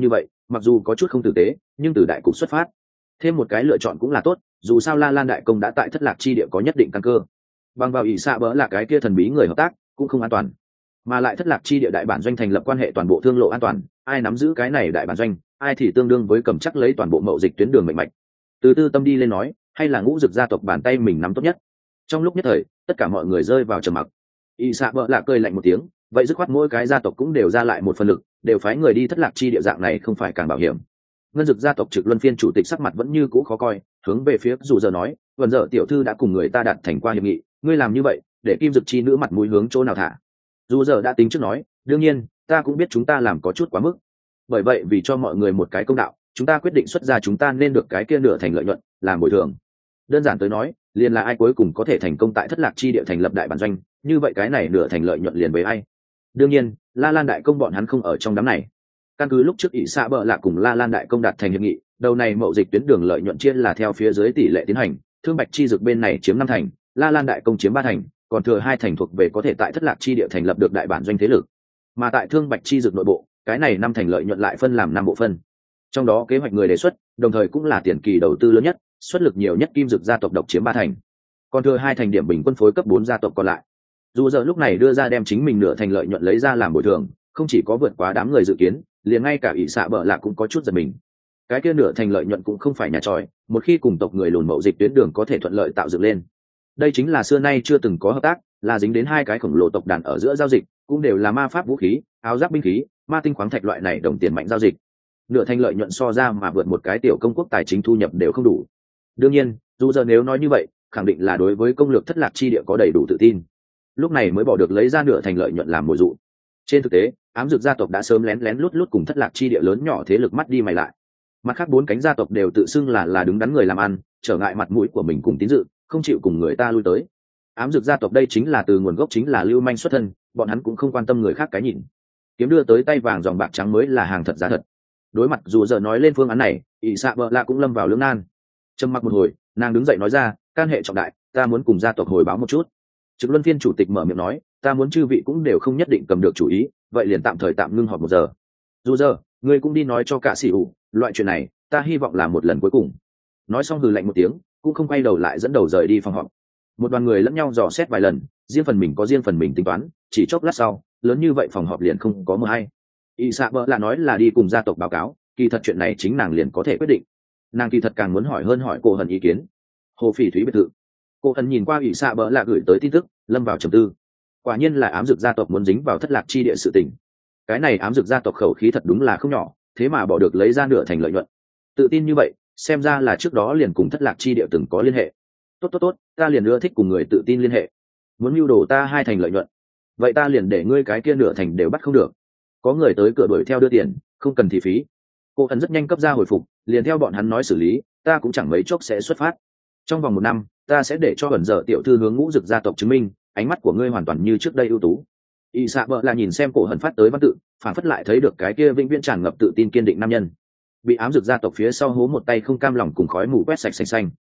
Speaker 1: mặc dù có chút không tử tế nhưng từ đại cục xuất phát, thêm một cái lựa chọn cũng là tốt, dù sao La Lan đại công đã tại thất lạc chi địa có nhất định căn cơ. Bằng vào ỷ xạ bỡ là cái kia thần bí người hợp tác cũng không an toàn, mà lại thất lạc chi địa đại bản doanh thành lập quan hệ toàn bộ thương lộ an toàn, ai nắm giữ cái này đại bản doanh, ai thì tương đương với cầm chắc lấy toàn bộ mậu dịch tuyến đường mệnh mạch. Từ tư tâm đi lên nói, hay là Ngũ Dực gia tộc bàn tay mình nắm tốt nhất. Trong lúc nhất thời, tất cả mọi người rơi vào trầm mặc. Y xạ bợ lạ cười lạnh một tiếng, vậy dứt khoát mỗi cái gia tộc cũng đều ra lại một phần lực, đều phái người đi thất lạc chi địa dạng này không phải càng bảo hiểm. Ngân Dực gia tộc trực luân phiên chủ tịch sắc mặt vẫn như cũ khó coi, hướng về phía dù giờ nói, vần giờ tiểu thư đã cùng người ta đạt thành qua hiệp nghị, ngươi làm như vậy để Kim Dực chi nữ mặt mũi hướng chỗ nào thả. Dù giờ đã tính trước nói, đương nhiên ta cũng biết chúng ta làm có chút quá mức, bởi vậy vì cho mọi người một cái công đạo, chúng ta quyết định xuất ra chúng ta nên được cái kia nửa thành lợi nhuận làm bồi thường. Đơn giản tới nói, liền là ai cuối cùng có thể thành công tại thất lạc chi địa thành lập đại bản doanh, như vậy cái này nửa thành lợi nhuận liền với ai. Đương nhiên La Lan đại công bọn hắn không ở trong đám này. Căn cứ lúc trước ỷ xạ bợ lạ cùng La Lan đại công đạt thành hiệp nghị, đầu này mậu dịch tuyến đường lợi nhuận chia là theo phía dưới tỷ lệ tiến hành, thương bạch chi dược bên này chiếm 5 thành, La Lan đại công chiếm 3 thành, còn thừa 2 thành thuộc về có thể tại thất lạc chi địa thành lập được đại bản doanh thế lực. Mà tại thương bạch chi dược nội bộ, cái này 5 thành lợi nhuận lại phân làm 5 bộ phân. Trong đó kế hoạch người đề xuất, đồng thời cũng là tiền kỳ đầu tư lớn nhất, xuất lực nhiều nhất Kim Dực gia tộc độc chiếm 3 thành, còn thừa 2 thành điểm bình quân phối cấp 4 gia tộc còn lại. Dù giờ lúc này đưa ra đem chính mình nửa thành lợi nhuận lấy ra làm bồi thường, không chỉ có vượt quá đám người dự kiến, liền ngay cả ỷ xạ bợ lạ cũng có chút giật mình. Cái kia nửa thành lợi nhuận cũng không phải nhà tròi, một khi cùng tộc người lùn mậu dịch tuyến đường có thể thuận lợi tạo dựng lên, đây chính là xưa nay chưa từng có hợp tác, là dính đến 2 cái khổng lồ tộc đàn ở giữa giao dịch, cũng đều là ma pháp vũ khí, áo giáp binh khí, ma tinh khoáng thạch loại này đồng tiền mạnh giao dịch. Nửa thành lợi nhuận so ra mà vượt một cái tiểu công quốc tài chính thu nhập đều không đủ. Đương nhiên dù giờ nếu nói như vậy, khẳng định là đối với công lược thất lạc chi địa có đầy đủ tự tin, lúc này mới bỏ được lấy ra nửa thành lợi nhuận làm mồi dụ. Trên thực tế ám dược gia tộc đã sớm lén lén lút lút cùng thất lạc chi địa lớn nhỏ thế lực mắt đi mày lại, mặt khác 4 cánh gia tộc đều tự xưng là đứng đắn người làm ăn, trở ngại mặt mũi của mình cùng tín dự, không chịu cùng người ta lui tới. Ám dược gia tộc đây chính là từ nguồn gốc chính là lưu manh xuất thân, bọn hắn cũng không quan tâm người khác cái nhìn, kiếm đưa tới tay vàng dòng bạc trắng mới là hàng thật giá thật. Đối mặt dù giờ nói lên phương án này, ỷ xạ bợ lạ cũng lâm vào lưỡng nan. Trầm mặc một hồi, nàng đứng dậy nói ra, can hệ trọng đại, ta muốn cùng gia tộc hồi báo một chút. Trực luân phiên chủ tịch mở miệng nói, ta muốn chư vị cũng đều không nhất định cầm được chủ ý, vậy liền tạm thời tạm ngưng họp 1 giờ. Dù giờ ngươi cũng đi nói cho cả sĩ ủ, loại chuyện này ta hy vọng là một lần cuối cùng. Nói xong hừ lạnh một tiếng, cũng không quay đầu lại dẫn đầu rời đi phòng họp. Một đoàn người lẫn nhau dò xét vài lần, riêng phần mình có riêng phần mình tính toán, chỉ chốc lát sau lớn như vậy phòng họp liền không có mờ hay. Y xạ bợ lạ nói là đi cùng gia tộc báo cáo, kỳ thật chuyện này chính nàng liền có thể quyết định. Nàng kỳ thật càng muốn hỏi hơn hỏi cô Hân ý kiến. Hồ Phỉ Thúy biệt thự, cô Hân nhìn qua ỷ xạ bợ lạ gửi tới tin tức, lâm vào trầm tư. Quả nhiên là ám dược gia tộc muốn dính vào thất lạc chi địa sự tình. Cái này ám dược gia tộc khẩu khí thật đúng là không nhỏ, thế mà bỏ được lấy ra nửa thành lợi nhuận. Tự tin như vậy, xem ra là trước đó liền cùng thất lạc chi địa từng có liên hệ. Tốt, ta liền ưa thích cùng người tự tin liên hệ. Muốn mưu đồ ta 2 thành lợi nhuận, vậy ta liền để ngươi cái kia nửa thành đều bắt không được. Có người tới cửa đuổi theo đưa tiền, không cần thì phí. Cô Hân rất nhanh cấp ra hồi phục, liền theo bọn hắn nói xử lý, ta cũng chẳng mấy chốc sẽ xuất phát. Trong vòng 1 năm, ta sẽ để cho Hân dở tiểu thư hướng Ngũ Dực gia tộc chứng minh, ánh mắt của ngươi hoàn toàn như trước đây ưu tú. Y xạ bợ là nhìn xem cổ Hân phát tới văn tự, phản phất lại thấy được cái kia vĩnh viễn tràn ngập tự tin kiên định nam nhân. Bị ám dược gia tộc phía sau hố một tay không cam lòng cùng khói mù quét sạch xanh xanh.